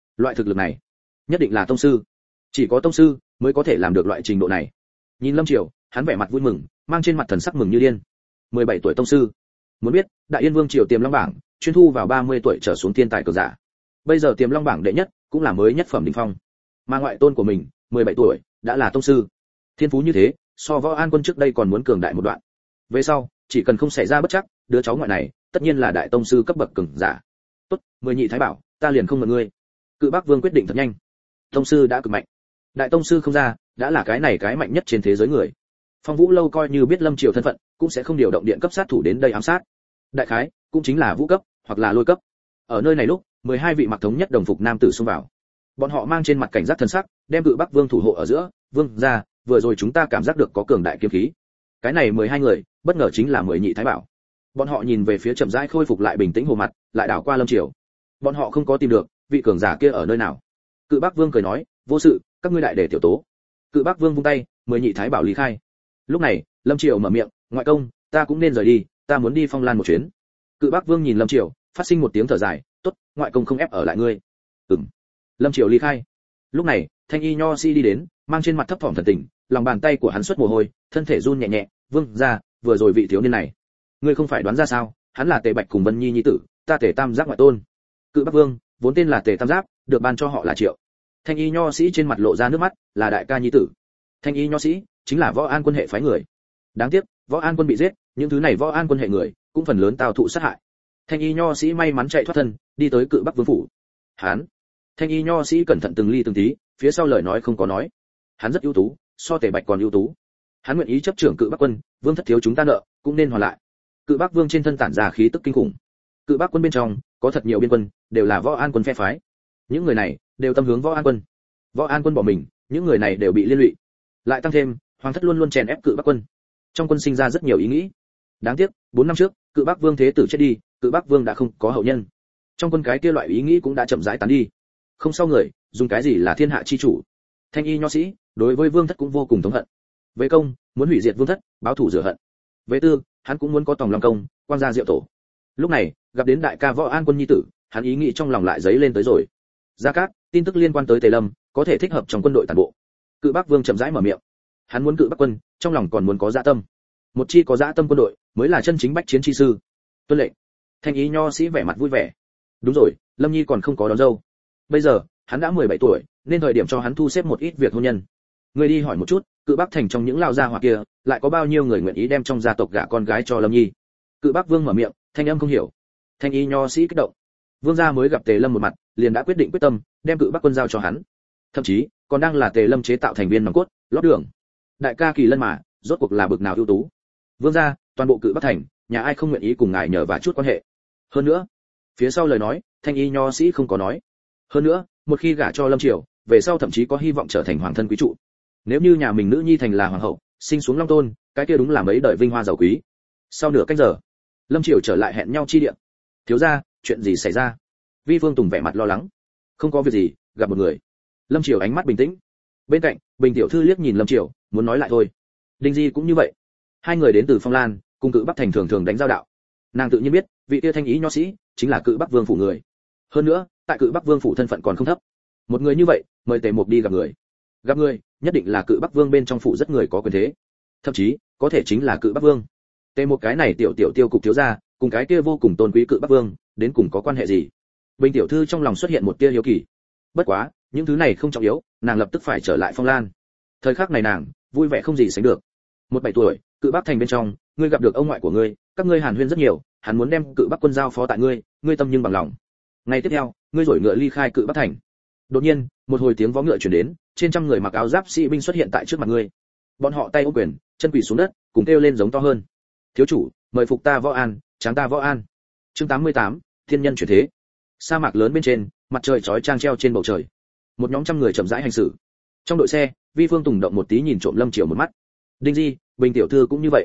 này, nhất định là tông sư. Chỉ có tông sư mới có thể làm được loại trình độ này. Nhìn Lâm Triều, hắn vẻ mặt vui mừng, mang trên mặt thần sắc mừng như điên. 17 tuổi tông sư. Muốn biết, Đại Yên Vương triều Tiềm Long bảng, chuyên thu vào 30 tuổi trở xuống thiên tài cường giả. Bây giờ Tiềm Long bảng đệ nhất, cũng là mới nhất phẩm đỉnh phong. Mà ngoại tôn của mình, 17 tuổi, đã là tông sư. Thiên phú như thế, so Võ An Quân trước đây còn muốn cường đại một đoạn. Về sau, chỉ cần không xảy ra bất trắc, đứa cháu ngoại này, tất nhiên là đại tông sư cấp bậc cường giả. Tốt, 10 nhị thái bảo, ta liền không ngờ ngươi. Cự Bắc Vương quyết định thật nhanh. Tông sư đã cực mạnh. Đại tông sư không ra, đã là cái này cái mạnh nhất trên thế giới người. Phong Vũ lâu coi như biết Lâm Triều thân phận, cũng sẽ không điều động điện cấp sát thủ đến đây ám sát. Đại khái, cũng chính là vũ cấp, hoặc là lôi cấp. Ở nơi này lúc, 12 vị mặc thống nhất đồng phục nam tử xông vào. Bọn họ mang trên mặt cảnh giác thần sắc, đem Cự Bắc Vương thủ hộ ở giữa, "Vương gia, vừa rồi chúng ta cảm giác được có cường đại kiếm khí." Cái này 12 người, bất ngờ chính là 10 nhị thái bảo. Bọn họ nhìn về phía chậm rãi khôi phục lại bình tĩnh hồ mặt, lại đảo qua Lâm Triều. Bọn họ không có tìm được vị cường giả kia ở nơi nào. Cự Bắc Vương cười nói, "Vô sự, các ngươi đại để tiểu tố." Cự Bắc Vương vung tay, 10 nhị thái bảo lý khai. Lúc này, Lâm Triều mở miệng, "Ngoại công, ta cũng nên rời đi, ta muốn đi Phong Lan một chuyến." Cự Bắc Vương nhìn Lâm Triều, phát sinh một tiếng thở dài, "Tốt, ngoại công không ép ở lại ngươi." "Ừm." Lâm Triều ly khai. Lúc này, Thanh Y Nho Sĩ đi đến, mang trên mặt thấp thỏm thần tình, lòng bàn tay của hắn xuất mồ hôi, thân thể run nhẹ nhẹ, "Vương gia, vừa rồi vị thiếu niên này, ngươi không phải đoán ra sao, hắn là Tề Bạch cùng Vân Nhi nhi tử, ta Tề Tam Giác ngoại tôn." Cự Bắc Vương, vốn tên là Tề Tam Giác, được ban cho họ là Triệu. Thanh Y Nho Sĩ trên mặt lộ ra nước mắt, là đại ca nhi tử. Thanh Y Nho Sĩ chính là Võ An Quân hệ phái người. Đáng tiếc, Võ An Quân bị giết, những thứ này Võ An Quân hệ người cũng phần lớn tao thụ sát hại. Thanh Y Nho Sĩ may mắn chạy thoát thân, đi tới Cự Bắc Vương phủ. Hắn, Thanh Y Nho Sĩ cẩn thận từng ly từng tí, phía sau lời nói không có nói. Hắn rất ưu tú, so Tề Bạch còn ưu tú. Hắn nguyện ý chấp trưởng Cự Bắc Quân, Vương thất thiếu chúng ta nợ, cũng nên hoàn lại. Cự Bắc Vương trên thân tản ra khí tức kinh khủng. Cự Bắc Quân bên trong có thật nhiều biên quân, đều là Võ An Quân phe phái. Những người này đều tâm hướng Võ An Quân. Võ An Quân bỏ mình, những người này đều bị liên lụy. Lại tăng thêm, hoàng thất luôn luôn chèn ép Cự Bắc Quân. Trong quân sinh ra rất nhiều ý nghĩ. Đáng tiếc, 4 năm trước, Cự Bắc Vương thế tử chết đi, Cự Bắc Vương đã không có hậu nhân. Trong quân cái kia loại ý nghĩ cũng đã chậm rãi tán đi. Không sau người, dùng cái gì là thiên hạ chi chủ. Thanh Y Nho Sĩ đối với Vương thất cũng vô cùng thống hận. Về công, muốn hủy diệt Vương thất, báo thù rửa hận. Về tư, hắn cũng muốn có tòng long công, quang gia diệu tổ. Lúc này, gặp đến đại ca Võ An Quân nhi tử, hắn ý nghĩ trong lòng lại dấy lên tới rồi. Gia Cát, tin tức liên quan tới Tề Lâm, có thể thích hợp trong quân đội toàn bộ. Cự Bắc Vương chậm rãi mở miệng. Hắn muốn Cự Bắc Quân, trong lòng còn muốn có dạ tâm. Một chi có dạ tâm quân đội, mới là chân chính bách chiến chi sư. Tuân lệnh. Thanh Y Nho Sĩ vẻ mặt vui vẻ. Đúng rồi, Lâm Nhi còn không có đón dâu. Bây giờ, hắn đã 17 tuổi, nên thời điểm cho hắn thu xếp một ít việc hôn nhân. Ngươi đi hỏi một chút, Cự Bắc thành trong những lao gia hỏa kia, lại có bao nhiêu người nguyện ý đem trong gia tộc gả con gái cho Lâm Nhi. Cự Bắc Vương mở miệng, thanh âm không hiểu. Thanh Y Nho Sĩ kích động. Vương gia mới gặp Tề Lâm một mặt, liền đã quyết định quyết tâm đem Cự Bắc Quân giao cho hắn. Thậm chí, còn đang là Tề Lâm chế tạo thành viên nòng cốt, lót đường. Đại ca Kỳ Lân mà, rốt cuộc là bực nào ưu tú. Vương gia, toàn bộ Cự Bắc thành, nhà ai không nguyện ý cùng ngài nhờ và chút quan hệ. Hơn nữa, phía sau lời nói, Thanh Y Nho Sĩ không có nói. Hơn nữa, một khi gả cho Lâm Triều, về sau thậm chí có hy vọng trở thành hoàng thân quý trụ. Nếu như nhà mình nữ nhi thành là hoàng hậu, sinh xuống long tôn, cái kia đúng là mấy đời vinh hoa giàu quý. Sau nửa canh giờ, Lâm Triều trở lại hẹn nhau chi địa. Thiếu gia, chuyện gì xảy ra? Vi Phương Tùng vẻ mặt lo lắng. Không có việc gì, gặp một người. Lâm Triều ánh mắt bình tĩnh. Bên cạnh, Bình tiểu thư liếc nhìn Lâm Triều, muốn nói lại thôi. Đinh Di cũng như vậy. Hai người đến từ Phong Lan, cùng Cự Bắc thành thường thường đánh giao đạo. Nàng tự nhiên biết, vị kia Thanh Ý Nho Sĩ chính là Cự Bắc Vương phủ người. Hơn nữa, tại Cự Bắc Vương phủ thân phận còn không thấp. Một người như vậy, mời Tề Mục đi gặp người. Gặp người, nhất định là Cự Bắc Vương bên trong phủ rất người có quyền thế. Thậm chí, có thể chính là Cự Bắc Vương. Tề Mục cái này tiểu tiêu cục thiếu gia, cùng cái kia vô cùng tôn quý Cự Bắc Vương, đến cùng có quan hệ gì? Bình tiểu thư trong lòng xuất hiện một tia hiếu kỳ. Bất quá, những thứ này không trọng yếu, nàng lập tức phải trở lại Phong Lan. Thời khắc này nàng vui vẻ không gì sánh được. 17 tuổi, Cự Bắc thành bên trong, ngươi gặp được ông ngoại của ngươi, các ngươi hàn huyên rất nhiều, hắn muốn đem Cự Bắc Quân giao phó tại ngươi, ngươi tâm nhưng bằng lòng. Ngày tiếp theo, ngươi rổi ngựa ly khai Cự Bắc thành. Đột nhiên, một hồi tiếng vó ngựa truyền đến, trên trăm người mặc áo giáp sĩ binh xuất hiện tại trước mặt ngươi. Bọn họ tay ôm quyền, chân quỳ xuống đất, cùng kêu lên giống to hơn. Thiếu chủ, mời phục ta Võ An, tráng ta Võ An. Chương 88, thiên nhân chuyển thế. Sa mạc lớn bên trên, mặt trời chói chang treo trên bầu trời. Một nhóm trăm người chậm rãi hành xử. Trong đội xe, Vi Phương Tùng động một tí nhìn trộm Lâm Triều một mắt. Đinh Di, Bình tiểu thư cũng như vậy.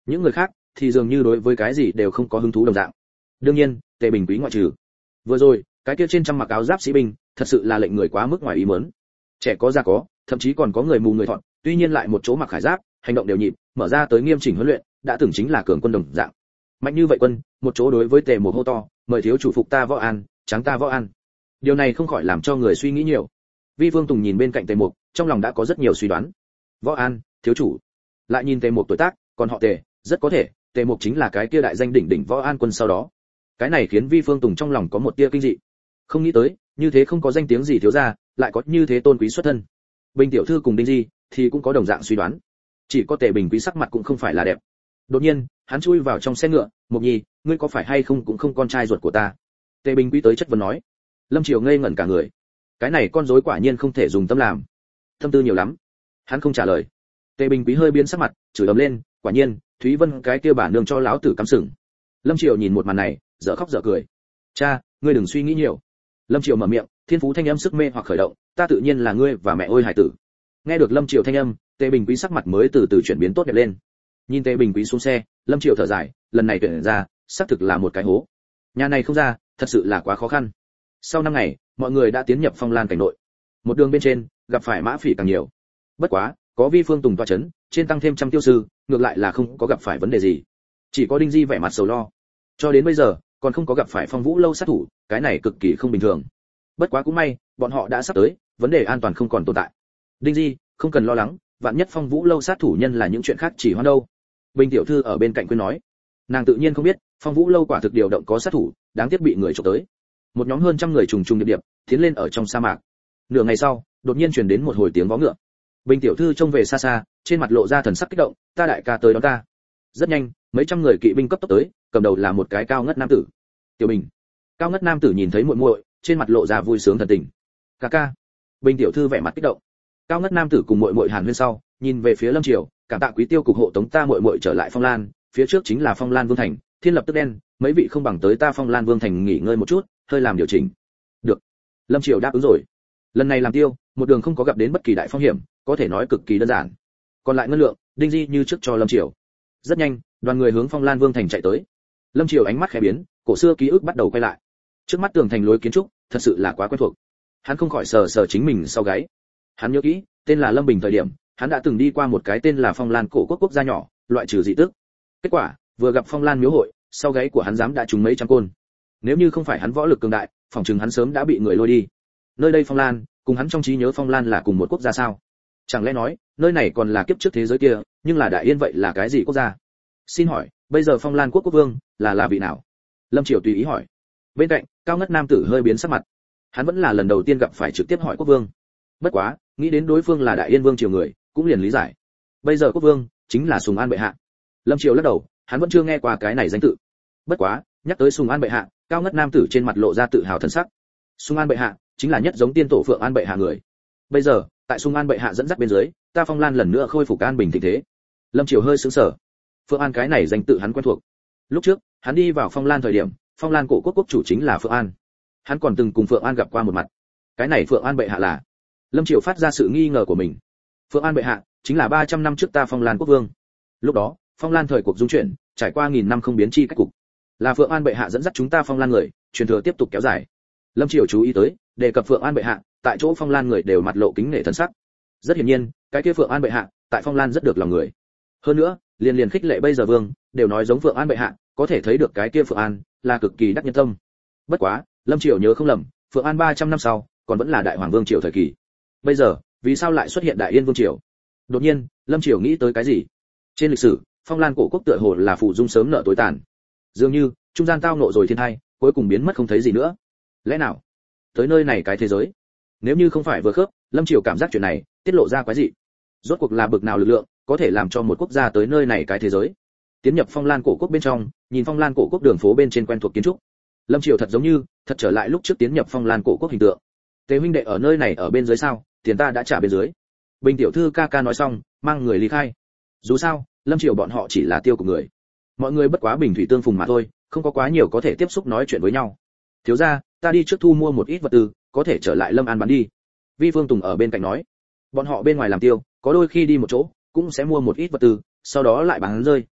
Những người khác thì dường như đối với cái gì đều không có hứng thú đồng dạng. Đương nhiên, Tề Bình Quý ngoại trừ. Vừa rồi, cái kia trên trăm mặc áo giáp sĩ binh, thật sự là lệnh người quá mức ngoài ý muốn. Trẻ có già có, thậm chí còn có người mù người thọn, tuy nhiên lại một chỗ mặc khải giáp, hành động đều nhịp, mở ra tới nghiêm chỉnh huấn luyện, đã tưởng chính là cường quân đồng dạng. Mạnh như vậy quân, một chỗ đối với Tề Mục hô to, mời thiếu chủ phục ta Võ An, trắng ta Võ An. Điều này không khỏi làm cho người suy nghĩ nhiều. Vi Vương Tùng nhìn bên cạnh Tề Mục, trong lòng đã có rất nhiều suy đoán. Võ An, thiếu chủ. Lại nhìn Tề Mục tuổi tác, còn họ Tề, rất có thể, Tề Mục chính là cái kia đại danh đỉnh đỉnh Võ An quân sau đó. Cái này khiến Vi Phương Tùng trong lòng có một tia kinh dị. Không nghĩ tới, như thế không có danh tiếng gì thiếu gia, lại có như thế tôn quý xuất thân. Bình tiểu thư cùng Đinh Di thì cũng có đồng dạng suy đoán. Chỉ có Tề Bình Quý sắc mặt cũng không phải là đẹp. Đột nhiên, hắn chui vào trong xe ngựa, "Mục Nhi, ngươi có phải hay không cũng không con trai ruột của ta?" Tề Bình Quý tới chất vấn nói. Lâm Triều ngây ngẩn cả người. Cái này con rối quả nhiên không thể dùng tâm làm. Thâm tư nhiều lắm. Hắn không trả lời. Tề Bình Quý hơi biến sắc mặt, chửi ầm lên, "Quả nhiên, Thúy Vân cái kia bà nương cho lão tử cắm sừng." Lâm Triều nhìn một màn này, dở khóc dở cười. "Cha, ngươi đừng suy nghĩ nhiều." Lâm Triều mở miệng, thiên phú thanh âm sức mê hoặc khởi động, "Ta tự nhiên là ngươi và mẹ ôi hải tử." Nghe được Lâm Triều thanh âm, Tề Bình Quý sắc mặt mới từ từ chuyển biến tốt đẹp lên. Nhìn Tề Bình Quý xuống xe, Lâm Triều thở dài, lần này tuyển ra, xác thực là một cái hố. Nhà này không ra, thật sự là quá khó khăn. Sau 5 ngày, mọi người đã tiến nhập Phong Lan cảnh nội. Một đường bên trên, gặp phải mã phỉ càng nhiều. Bất quá, có Vi Phương Tùng tọa chấn, trên tăng thêm trăm tiêu sư, ngược lại là không có gặp phải vấn đề gì. Chỉ có Đinh Di vẻ mặt sầu lo. Cho đến bây giờ, còn không có gặp phải Phong Vũ lâu sát thủ, cái này cực kỳ không bình thường. Bất quá cũng may, bọn họ đã sắp tới, vấn đề an toàn không còn tồn tại. Đinh Di, không cần lo lắng, vạn nhất Phong Vũ lâu sát thủ nhân là những chuyện khác chỉ hoan đâu. Bình tiểu thư ở bên cạnh khuyên nói. Nàng tự nhiên không biết, Phong Vũ lâu quả thực điều động có sát thủ, đáng tiếc bị người chụp tới. Một nhóm hơn trăm người trùng trùng điệp điệp, tiến lên ở trong sa mạc. Nửa ngày sau, đột nhiên truyền đến một hồi tiếng vó ngựa. Bình tiểu thư trông về xa xa, trên mặt lộ ra thần sắc kích động, "Ta đại ca tới đón ta." Rất nhanh, mấy trăm người kỵ binh cấp tốc tới, cầm đầu là một cái cao ngất nam tử. "Tiểu Bình." Cao ngất nam tử nhìn thấy muội muội, trên mặt lộ ra vui sướng thần tình. "Ca ca." Bình tiểu thư vẻ mặt kích động. Cao ngất nam tử cùng muội muội hàn huyên sau, nhìn về phía Lâm Triều, "Cảm tạ quý tiêu cục hộ tống ta muội muội trở lại Phong Lan, phía trước chính là Phong Lan Vương thành, thiên lập tức đen, mấy vị không bằng tới ta Phong Lan Vương thành nghỉ ngơi một chút, hơi làm điều chỉnh." "Được." Lâm Triều đáp ứng rồi. Lần này làm tiêu, một đường không có gặp đến bất kỳ đại phong hiểm, có thể nói cực kỳ đơn giản. Còn lại ngân lượng, Đinh Di như trước cho Lâm Triều. Rất nhanh, đoàn người hướng Phong Lan Vương thành chạy tới. Lâm Triều ánh mắt khẽ biến, cổ xưa ký ức bắt đầu quay lại. Trước mắt tường thành lối kiến trúc, thật sự là quá quen thuộc. Hắn không khỏi sờ sờ chính mình sau gáy. Hắn nhớ kỹ, tên là Lâm Bình thời điểm, hắn đã từng đi qua một cái tên là Phong Lan cổ quốc quốc gia nhỏ, loại trừ dị tước. Kết quả, vừa gặp Phong Lan miếu hội, sau gáy của hắn dám đã trúng mấy trăm côn. Nếu như không phải hắn võ lực cường đại, phòng chừng hắn sớm đã bị người lôi đi. Nơi đây Phong Lan, cùng hắn trong trí nhớ Phong Lan là cùng một quốc gia sao? Chẳng lẽ nói, nơi này còn là kiếp trước thế giới kia, nhưng là Đại Yên vậy là cái gì quốc gia? Xin hỏi, bây giờ Phong Lan quốc quốc vương là vị nào? Lâm Triều tùy ý hỏi. Bên cạnh, cao ngất nam tử hơi biến sắc mặt. Hắn vẫn là lần đầu tiên gặp phải trực tiếp hỏi quốc vương. Bất quá, nghĩ đến đối phương là Đại Yên vương triều người, cũng liền lý giải. Bây giờ quốc vương chính là Sùng An bệ hạ. Lâm Triều lắc đầu, hắn vẫn chưa nghe qua cái này danh tự. Bất quá, nhắc tới Sùng An bệ hạ, cao ngất nam tử trên mặt lộ ra tự hào thần sắc. Sùng An bệ hạ chính là nhất giống tiên tổ Phượng An bệ hạ người. Bây giờ, tại Sùng An bệ hạ dẫn dắt bên dưới, ta Phong Lan lần nữa khôi phục an bình thịnh thế. Lâm Triều hơi sững sờ. Phượng An cái này danh tự hắn quen thuộc. Lúc trước, hắn đi vào Phong Lan thời điểm, Phong Lan cổ quốc quốc chủ chính là Phượng An. Hắn còn từng cùng Phượng An gặp qua một mặt. Cái này Phượng An bệ hạ là? Lâm Triều phát ra sự nghi ngờ của mình. Phượng An bệ hạ chính là 300 năm trước ta Phong Lan quốc vương. Lúc đó, Phong Lan thời cuộc dung chuyển, trải qua nghìn năm không biến chi cách cục. Là Phượng An bệ hạ dẫn dắt chúng ta Phong Lan người, truyền thừa tiếp tục kéo dài. Lâm Triều chú ý tới, đề cập Phượng An bệ hạ, tại chỗ Phong Lan người đều mặt lộ kính nể thần sắc. Rất hiển nhiên, cái kia Phượng An bệ hạ, tại Phong Lan rất được lòng người. Hơn nữa, liền khích lệ bây giờ vương, đều nói giống Phượng An bệ hạ, có thể thấy được cái kia Phượng An là cực kỳ đắc nhân tâm. Bất quá, Lâm Triều nhớ không lầm, Phượng An 300 năm sau, còn vẫn là đại hoàng vương triều thời kỳ. Bây giờ, vì sao lại xuất hiện Đại Yên vương triều? Đột nhiên, Lâm Triều nghĩ tới cái gì? Trên lịch sử, Phong Lan cổ quốc tựa hồ là phụ dung sớm nợ tối tàn. Dường như, trung gian tao nộ rồi thiên tai, cuối cùng biến mất không thấy gì nữa. Lẽ nào tới nơi này cái thế giới? Nếu như không phải vừa khớp, Lâm Triều cảm giác chuyện này tiết lộ ra quái gì? Rốt cuộc là bực nào lực lượng có thể làm cho một quốc gia tới nơi này cái thế giới? Tiến nhập Phong Lan cổ quốc bên trong, nhìn Phong Lan cổ quốc đường phố bên trên quen thuộc kiến trúc. Lâm Triều thật giống như thật trở lại lúc trước tiến nhập Phong Lan cổ quốc hình tượng. Tề huynh đệ ở nơi này ở bên dưới sao? Tiền ta đã trả bên dưới. Bình tiểu thư ca ca nói xong, mang người ly khai. Dù sao, Lâm Triều bọn họ chỉ là tiêu của người. Mọi người bất quá bình thủy tương phùng mà thôi, không có quá nhiều có thể tiếp xúc nói chuyện với nhau. Thiếu gia, ta đi trước thu mua một ít vật tư, có thể trở lại Lâm An bán đi. Vi Phương Tùng ở bên cạnh nói. Bọn họ bên ngoài làm tiêu, có đôi khi đi một chỗ, cũng sẽ mua một ít vật tư, sau đó lại bán rơi,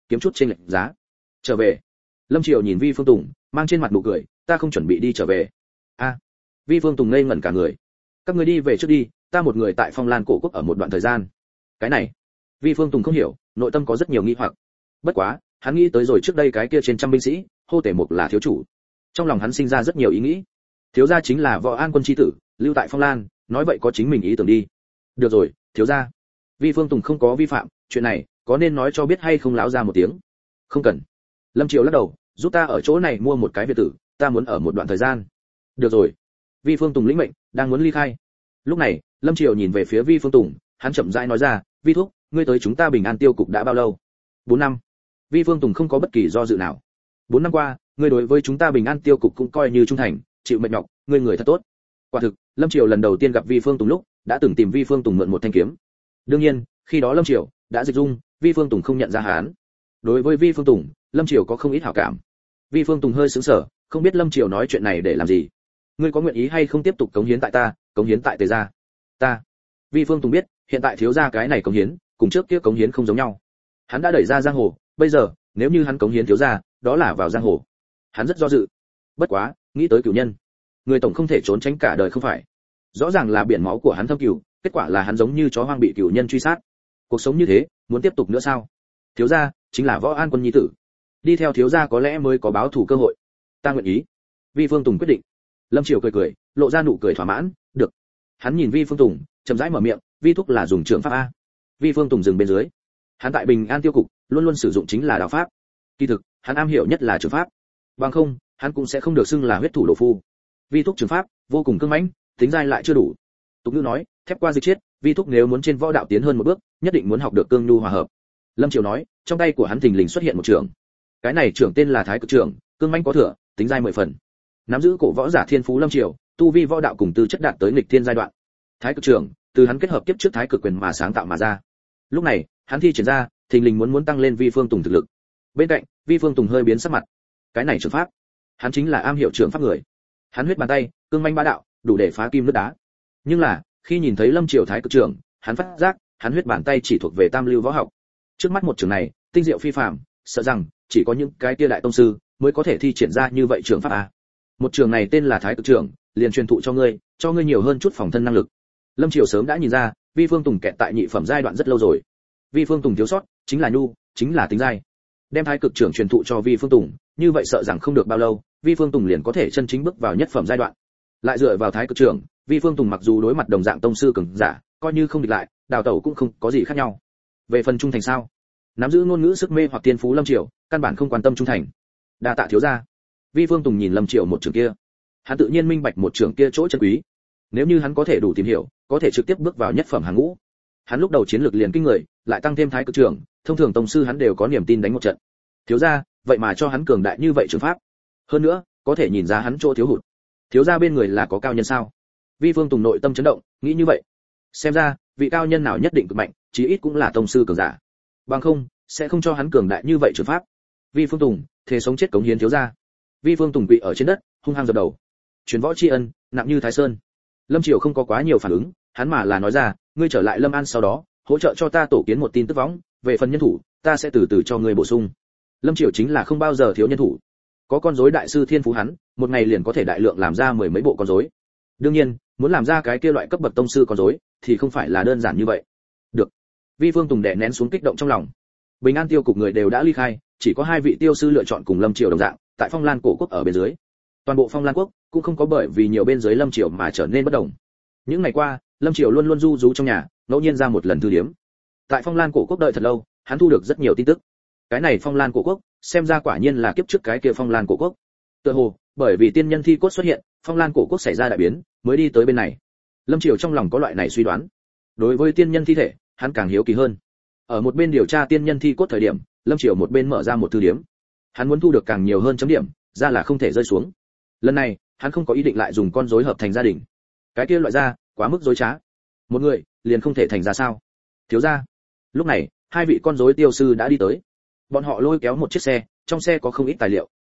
kiếm chút trên lệch giá. Trở về. Lâm Triều nhìn Vi Phương Tùng, mang trên mặt nụ cười, ta không chuẩn bị đi trở về. A. Vi Phương Tùng ngây ngẩn cả người. Các ngươi đi về trước đi, ta một người tại Phong Lan cổ quốc ở một đoạn thời gian. Cái này, Vi Phương Tùng không hiểu, nội tâm có rất nhiều nghi hoặc. Bất quá, hắn nghĩ tới rồi trước đây cái kia trên trăm binh sĩ, hô Tể Mục là thiếu chủ. Trong lòng hắn sinh ra rất nhiều ý nghĩ. Thiếu gia chính là Võ An Quân chi tử, lưu tại Phong Lan, nói vậy có chính mình ý tưởng đi. Được rồi, thiếu gia. Vi Phương Tùng không có vi phạm, chuyện này có nên nói cho biết hay không lão ra một tiếng. Không cần. Lâm Triều lắc đầu, giúp ta ở chỗ này mua một cái biệt tử, ta muốn ở một đoạn thời gian. Được rồi. Vi Phương Tùng lĩnh mệnh, đang muốn ly khai. Lúc này, Lâm Triều nhìn về phía Vi Phương Tùng, hắn chậm rãi nói ra, Vi thúc, ngươi tới chúng ta Bình An Tiêu cục đã bao lâu? 4 năm. Vi Phương Tùng không có bất kỳ do dự nào. 4 năm qua, ngươi đối với chúng ta Bình An Tiêu cục cũng coi như trung thành, chịu mệt nhọc, ngươi người thật tốt. Quả thực, Lâm Triều lần đầu tiên gặp Vi Phương Tùng lúc, đã từng tìm Vi Phương Tùng mượn một thanh kiếm. Đương nhiên, khi đó Lâm Triều đã dịch dung, Vi Phương Tùng không nhận ra hắn. Đối với Vi Phương Tùng, Lâm Triều có không ít hảo cảm. Vi Phương Tùng hơi sững sờ, không biết Lâm Triều nói chuyện này để làm gì. Ngươi có nguyện ý hay không tiếp tục cống hiến tại ta, cống hiến tại Tề gia? Ta. Vi Phương Tùng biết, hiện tại thiếu gia cái này cống hiến, cùng trước kia cống hiến không giống nhau. Hắn đã đẩy ra giang hồ, bây giờ, nếu như hắn cống hiến thiếu gia, đó là vào giang hồ. Hắn rất do dự. Bất quá, nghĩ tới cửu nhân, người tổng không thể trốn tránh cả đời không phải. Rõ ràng là biển máu của hắn thâm cửu, kết quả là hắn giống như chó hoang bị cửu nhân truy sát. Cuộc sống như thế, muốn tiếp tục nữa sao? Thiếu gia chính là Võ An Quân nhi tử, đi theo thiếu gia có lẽ mới có báo thù cơ hội. Ta nguyện ý. Vi Phương Tùng quyết định. Lâm Triều cười cười, lộ ra nụ cười thỏa mãn, được. Hắn nhìn Vi Phương Tùng, chậm rãi mở miệng, Vi thúc là dùng trường pháp a. Vi Phương Tùng dừng bên dưới. Hắn tại Bình An Tiêu cục luôn luôn sử dụng chính là đạo pháp. Kỳ thực, hắn am hiểu nhất là trường pháp. Bằng không, hắn cũng sẽ không được xưng là huyết thủ đồ phu. Vi thúc trường pháp vô cùng cứng mãnh, tính dai lại chưa đủ. Tục ngữ nói, thép qua dịch chết, Vi thúc nếu muốn trên võ đạo tiến hơn một bước, nhất định muốn học được cương nhu hòa hợp. Lâm Triều nói, trong tay của hắn thình lình xuất hiện một trường. Cái này trường tên là Thái Cực Trường, cương mãnh có thừa, tính dai 10 phần. Nắm giữ cổ võ giả thiên phú Lâm Triều, tu vi võ đạo cùng tư chất đạt tới nghịch thiên giai đoạn. Thái Cực Trường, từ hắn kết hợp kiếp trước Thái Cực Quyền mà sáng tạo mà ra. Lúc này, hắn thi triển ra, thình lình muốn tăng lên Vi Phương Tùng thực lực. Bên cạnh, Vi Phương Tùng hơi biến sắc mặt. Cái này trường pháp, hắn chính là am hiểu trường pháp người. Hắn huyết bàn tay, cương mãnh bá đạo, đủ để phá kim nứt đá. Nhưng là, khi nhìn thấy Lâm Triều Thái Cực Trường, hắn phát giác, hắn huyết bàn tay chỉ thuộc về tam lưu võ học. Trước mắt một trường này, tinh diệu phi phàm, sợ rằng chỉ có những cái kia đại tông sư mới có thể thi triển ra như vậy trường pháp a. Một trường này tên là Thái Cực Trường, liền truyền thụ cho ngươi nhiều hơn chút phòng thân năng lực. Lâm Triều sớm đã nhìn ra, Vi Phương Tùng kẹt tại nhị phẩm giai đoạn rất lâu rồi. Vi Phương Tùng thiếu sót chính là nhu, chính là tính giai. Đem Thái Cực Trường truyền thụ cho Vi Phương Tùng, như vậy sợ rằng không được bao lâu, Vi Phương Tùng liền có thể chân chính bước vào nhất phẩm giai đoạn. Lại dựa vào Thái Cực Trường, Vi Phương Tùng mặc dù đối mặt đồng dạng tông sư cường giả, coi như không địch lại, đào tẩu cũng không có gì khác nhau. Về phần trung thành sao? Nắm giữ ngôn ngữ sức mê hoặc tiên phú Lâm Triều, căn bản không quan tâm trung thành. Đa tạ thiếu gia. Vi Phương Tùng nhìn Lâm Triều một trường kia, hắn tự nhiên minh bạch một trường kia chỗ chân quý. Nếu như hắn có thể đủ tìm hiểu, có thể trực tiếp bước vào nhất phẩm hàng ngũ. Hắn lúc đầu chiến lược liền kinh người, lại tăng thêm Thái Cực Trường, thông thường tông sư hắn đều có niềm tin đánh một trận. Thiếu gia, vậy mà cho hắn cường đại như vậy trường pháp. Hơn nữa, có thể nhìn ra hắn chỗ thiếu hụt. Thiếu gia bên người là có cao nhân sao? Vi Phương Tùng nội tâm chấn động, nghĩ như vậy. Xem ra, vị cao nhân nào nhất định cực mạnh, chí ít cũng là tông sư cường giả. Bằng không, sẽ không cho hắn cường đại như vậy trường pháp. Vi Phương Tùng, thề sống chết cống hiến thiếu gia. Vi Phương Tùng quỳ ở trên đất, hung hăng dập đầu. Truyền võ tri ân, nặng như Thái Sơn. Lâm Triều không có quá nhiều phản ứng, hắn mà là nói ra, ngươi trở lại Lâm An sau đó, hỗ trợ cho ta tổ kiến một tin tức võng, về phần nhân thủ, ta sẽ từ từ cho ngươi bổ sung. Lâm Triều chính là không bao giờ thiếu nhân thủ. Có con rối đại sư thiên phú hắn, một ngày liền có thể đại lượng làm ra 10 mấy bộ con rối. Đương nhiên, muốn làm ra cái kia loại cấp bậc tông sư con rối, thì không phải là đơn giản như vậy. Được. Vi Phương Tùng đè nén xuống kích động trong lòng. Bình An Tiêu cục người đều đã ly khai, chỉ có 2 vị tiêu sư lựa chọn cùng Lâm Triều đồng dạng, tại Phong Lan cổ quốc ở bên dưới. Toàn bộ Phong Lan quốc cũng không có bởi vì nhiều bên dưới Lâm Triều mà trở nên bất động. Những ngày qua, Lâm Triều luôn luôn du rú trong nhà, ngẫu nhiên ra một lần thư điếm. Tại Phong Lan cổ quốc đợi thật lâu, hắn thu được rất nhiều tin tức. Cái này Phong Lan cổ quốc, xem ra quả nhiên là kiếp trước cái kia Phong Lan cổ quốc. Tựa hồ, bởi vì tiên nhân thi cốt xuất hiện, Phong Lan cổ quốc xảy ra đại biến, mới đi tới bên này. Lâm Triều trong lòng có loại này suy đoán. Đối với tiên nhân thi thể, hắn càng hiếu kỳ hơn. Ở một bên điều tra tiên nhân thi cốt thời điểm, Lâm Triều một bên mở ra một thư điếm. Hắn muốn thu được càng nhiều hơn chấm điểm, ra là không thể rơi xuống. Lần này, hắn không có ý định lại dùng con rối hợp thành gia đình. Cái kia loại ra, quá mức dối trá. Một người, liền không thể thành ra sao? Thiếu gia. Lúc này, 2 vị con rối tiêu sư đã đi tới. Bọn họ lôi kéo một chiếc xe, trong xe có không ít tài liệu.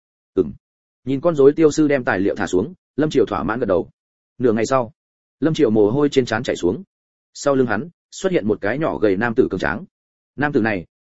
Nhìn con rối tiêu sư đem tài liệu thả xuống, Lâm Triều thỏa mãn gật đầu. Nửa ngày sau, Lâm Triều mồ hôi trên trán chảy xuống. Sau lưng hắn, xuất hiện một cái nhỏ gầy nam tử cường tráng. Nam tử này,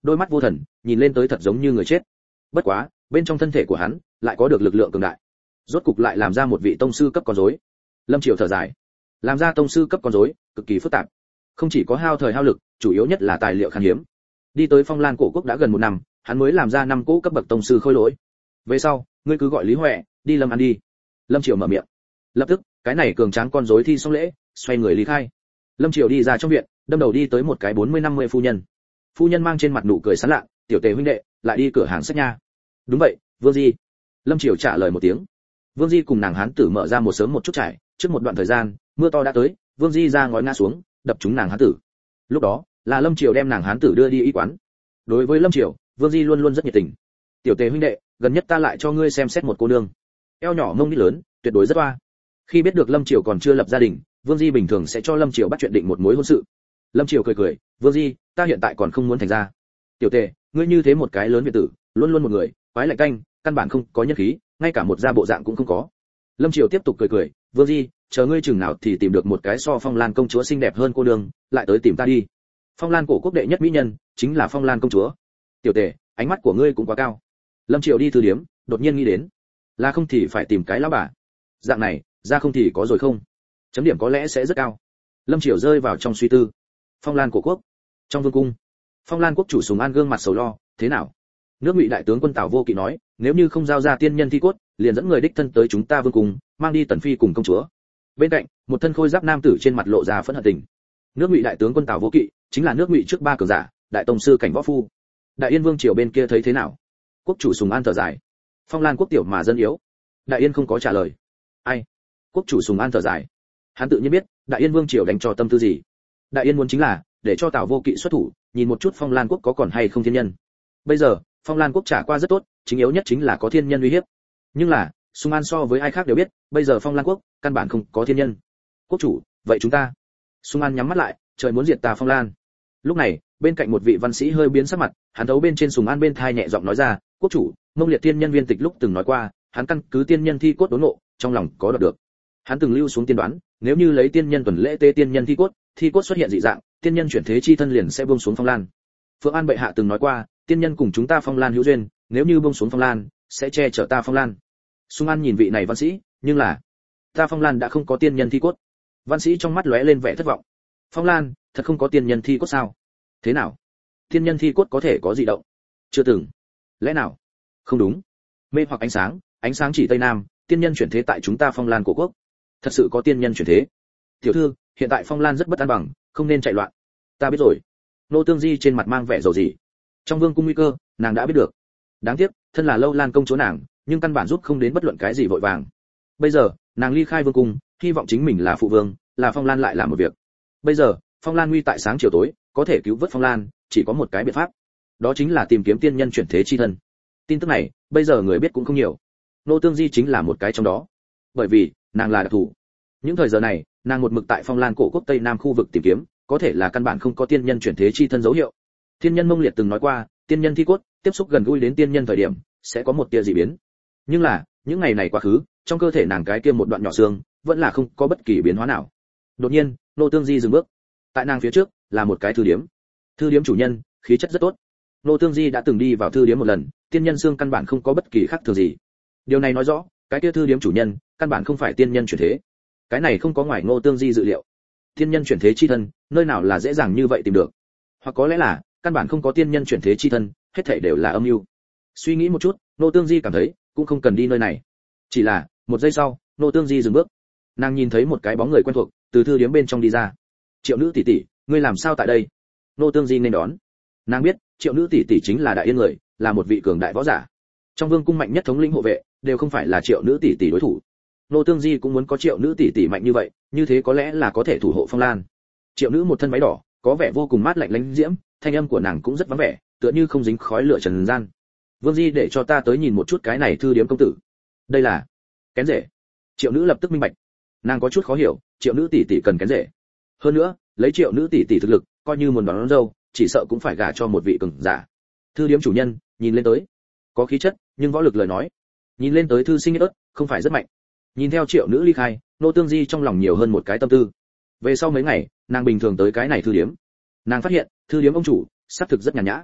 đôi mắt vô thần, nhìn lên tới thật giống như người chết. Bất quá, bên trong thân thể của hắn lại có được lực lượng cường đại. Rốt cục lại làm ra một vị tông sư cấp con rối. Lâm Triều thở dài, làm ra tông sư cấp con rối, cực kỳ phức tạp. Không chỉ có hao thời hao lực, chủ yếu nhất là tài liệu khan hiếm. Đi tới Phong Lan cổ quốc đã gần 1 năm, hắn mới làm ra 5 cỗ cấp bậc tông sư khôi lỗi. Về sau, ngươi cứ gọi Lý Huệ, đi Lâm ăn đi. Lâm Triều mở miệng. Lập tức, cái này cường tráng con rối thi xong lễ, xoay người lý khai. Lâm Triều đi ra trong viện, đâm đầu đi tới một cái 40-50 phu nhân. Phu nhân mang trên mặt nụ cười sán lạ, "Tiểu Tề huynh đệ, lại đi cửa hàng sách nha." "Đúng vậy, Vương Di." Lâm Triều trả lời một tiếng. Vương Di cùng nàng hán tử mở ra một sớm một chút trải, trước một đoạn thời gian, mưa to đã tới, Vương Di ra ngói ngã xuống, đập trúng nàng hán tử. Lúc đó, là Lâm Triều đem nàng hán tử đưa đi y quán. Đối với Lâm Triều, Vương Di luôn luôn rất nhiệt tình. "Tiểu Tề huynh đệ, gần nhất ta lại cho ngươi xem xét một cô nương. Eo nhỏ mông đít lớn, tuyệt đối rất oa." Khi biết được Lâm Triều còn chưa lập gia đình, Vương Di bình thường sẽ cho Lâm Triều bắt chuyện định một mối hôn sự. Lâm Triều cười cười, "Vương Di, ta hiện tại còn không muốn thành ra." "Tiểu Tề, ngươi như thế một cái lớn việt tử, luôn luôn một người, quái lạnh canh, căn bản không có nhân khí, ngay cả một gia bộ dạng cũng không có." Lâm Triều tiếp tục cười cười, "Vương Di, chờ ngươi chừng nào thì tìm được một cái so Phong Lan công chúa xinh đẹp hơn cô nương, lại tới tìm ta đi. Phong Lan cổ quốc đệ nhất mỹ nhân, chính là Phong Lan công chúa." "Tiểu Tề, ánh mắt của ngươi cũng quá cao." Lâm Triều đi thư điếm, đột nhiên nghĩ đến, là không thì phải tìm cái lão bà. Dạng này, ra không thì có rồi không? Chấm điểm có lẽ sẽ rất cao. Lâm Triều rơi vào trong suy tư. Phong Lan cổ quốc, trong vương cung, Phong Lan quốc chủ Sùng An gương mặt sầu lo, "Thế nào?" Nước Ngụy đại tướng quân Tào Vô Kỵ nói, "Nếu như không giao ra tiên nhân thi cốt, liền dẫn người đích thân tới chúng ta vương cung, mang đi Tần phi cùng công chúa." Bên cạnh, một thân khôi giáp nam tử trên mặt lộ ra phẫn hận tình. Nước Ngụy đại tướng quân Tào Vô Kỵ, chính là nước Ngụy trước 3 cường giả, đại tông sư cảnh võ phu. Đại Yên vương triều bên kia thấy thế nào? Quốc chủ Sùng An thở dài, "Phong Lan quốc tiểu mà dân yếu." Đại Yên không có trả lời. "Ai?" Quốc chủ Sùng An thở dài. Hắn tự nhiên biết, Đại Yên vương triều đánh cho tâm tư gì. Đại Yên muốn chính là để cho Tào Vô Kỵ xuất thủ, nhìn một chút Phong Lan quốc có còn hay không thiên nhân. Bây giờ, Phong Lan quốc trả qua rất tốt, chính yếu nhất chính là có thiên nhân uy hiếp. Nhưng là, Sùng An so với ai khác đều biết, bây giờ Phong Lan quốc căn bản không có thiên nhân. "Quốc chủ, vậy chúng ta?" Sùng An nhắm mắt lại, trời muốn diệt ta Phong Lan. Lúc này, bên cạnh một vị văn sĩ hơi biến sắc mặt, hắn thấu bên trên Sùng An bên thai nhẹ giọng nói ra, "Quốc chủ, Mông Liệt tiên nhân viên tịch lúc từng nói qua, hắn căn cứ tiên nhân thi cốt đốn ngộ, trong lòng có đoạt được. Hắn từng lưu xuống tiên đoán, nếu như lấy tiên nhân tuần lễ tế tiên nhân thi cốt xuất hiện dị dạng, tiên nhân chuyển thế chi thân liền sẽ buông xuống Phong Lan. Phượng An bệ hạ từng nói qua, tiên nhân cùng chúng ta Phong Lan hữu duyên, nếu như buông xuống Phong Lan, sẽ che chở ta Phong Lan." Sùng An nhìn vị này văn sĩ, nhưng là, ta Phong Lan đã không có tiên nhân thi cốt. Văn sĩ trong mắt lóe lên vẻ thất vọng. Phong Lan, thật không có tiên nhân thi cốt sao? Thế nào? Tiên nhân thi cốt có thể có dị động? Chưa từng. Lẽ nào? Không đúng. Mê hoặc ánh sáng chỉ tây nam, tiên nhân chuyển thế tại chúng ta Phong Lan cổ quốc. Thật sự có tiên nhân chuyển thế. Tiểu thư, hiện tại Phong Lan rất bất an bằng, không nên chạy loạn. Ta biết rồi. Nô Tương Di trên mặt mang vẻ dầu dĩ. Trong vương cung nguy cơ, nàng đã biết được. Đáng tiếc, thân là Lâu Lan công chúa nàng, nhưng căn bản giúp không đến bất luận cái gì vội vàng. Bây giờ, nàng ly khai vương cung, hy vọng chính mình là phụ vương, là Phong Lan lại làm một việc. Bây giờ, Phong Lan nguy tại sáng chiều tối, có thể cứu vớt Phong Lan, chỉ có một cái biện pháp. Đó chính là tìm kiếm tiên nhân chuyển thế chi thân. Tin tức này, bây giờ người biết cũng không nhiều. Nô Tương Di chính là một cái trong đó. Bởi vì, nàng là đặc thù. Những thời giờ này, nàng một mực tại Phong Lan cổ quốc tây nam khu vực tìm kiếm, có thể là căn bản không có tiên nhân chuyển thế chi thân dấu hiệu. Thiên nhân Mông Liệt từng nói qua, tiên nhân thi cốt, tiếp xúc gần gũi đến tiên nhân thời điểm, sẽ có một tia dị biến. Nhưng là, những ngày này quá khứ, trong cơ thể nàng cái kia một đoạn nhỏ xương, vẫn là không có bất kỳ biến hóa nào. Đột nhiên, Nô Tương Di dừng bước. Tại nàng phía trước, là một cái thư điếm. Thư điếm chủ nhân, khí chất rất tốt. Nô Tương Di đã từng đi vào thư điếm một lần, tiên nhân xương căn bản không có bất kỳ khác thường gì. Điều này nói rõ, cái kia thư điếm chủ nhân, căn bản không phải tiên nhân chuyển thế. Cái này không có ngoài Nô Tương Di dự liệu. Tiên nhân chuyển thế chi thân, nơi nào là dễ dàng như vậy tìm được? Hoặc có lẽ là, căn bản không có tiên nhân chuyển thế chi thân, hết thảy đều là âm mưu. Suy nghĩ một chút, Nô Tương Di cảm thấy, cũng không cần đi nơi này. Chỉ là, một giây sau, Nô Tương Di dừng bước. Nàng nhìn thấy một cái bóng người quen thuộc, từ thư điếm bên trong đi ra. "Triệu nữ tỷ tỷ, ngươi làm sao tại đây?" Nô Tương Di nên đón. Nàng biết, Triệu nữ tỷ tỷ chính là Đại Yên người, là một vị cường đại võ giả. Trong vương cung mạnh nhất thống lĩnh hộ vệ, đều không phải là Triệu nữ tỷ tỷ đối thủ. Nô Tương Di cũng muốn có Triệu nữ tỷ tỷ mạnh như vậy, như thế có lẽ là có thể thủ hộ Phong Lan. Triệu nữ một thân váy đỏ, có vẻ vô cùng mát lạnh lánh diễm, thanh âm của nàng cũng rất vắng vẻ, tựa như không dính khói lửa trần gian. "Vương Di để cho ta tới nhìn một chút cái này thư điếm công tử." "Đây là kén rể." Triệu nữ lập tức minh bạch. Nàng có chút khó hiểu, Triệu nữ tỷ tỷ cần kén rể. Hơn nữa, lấy Triệu nữ tỷ tỷ thực lực, coi như muốn đón dâu, chỉ sợ cũng phải gả cho một vị cường giả. Thư điếm chủ nhân, nhìn lên tới, có khí chất, nhưng võ lực lời nói, nhìn lên tới thư sinh ớt, không phải rất mạnh. Nhìn theo Triệu nữ ly khai, Nô Tương Di trong lòng nhiều hơn một cái tâm tư. Về sau mấy ngày, nàng bình thường tới cái này thư điếm. Nàng phát hiện, thư điếm ông chủ, xác thực rất nhàn nhã.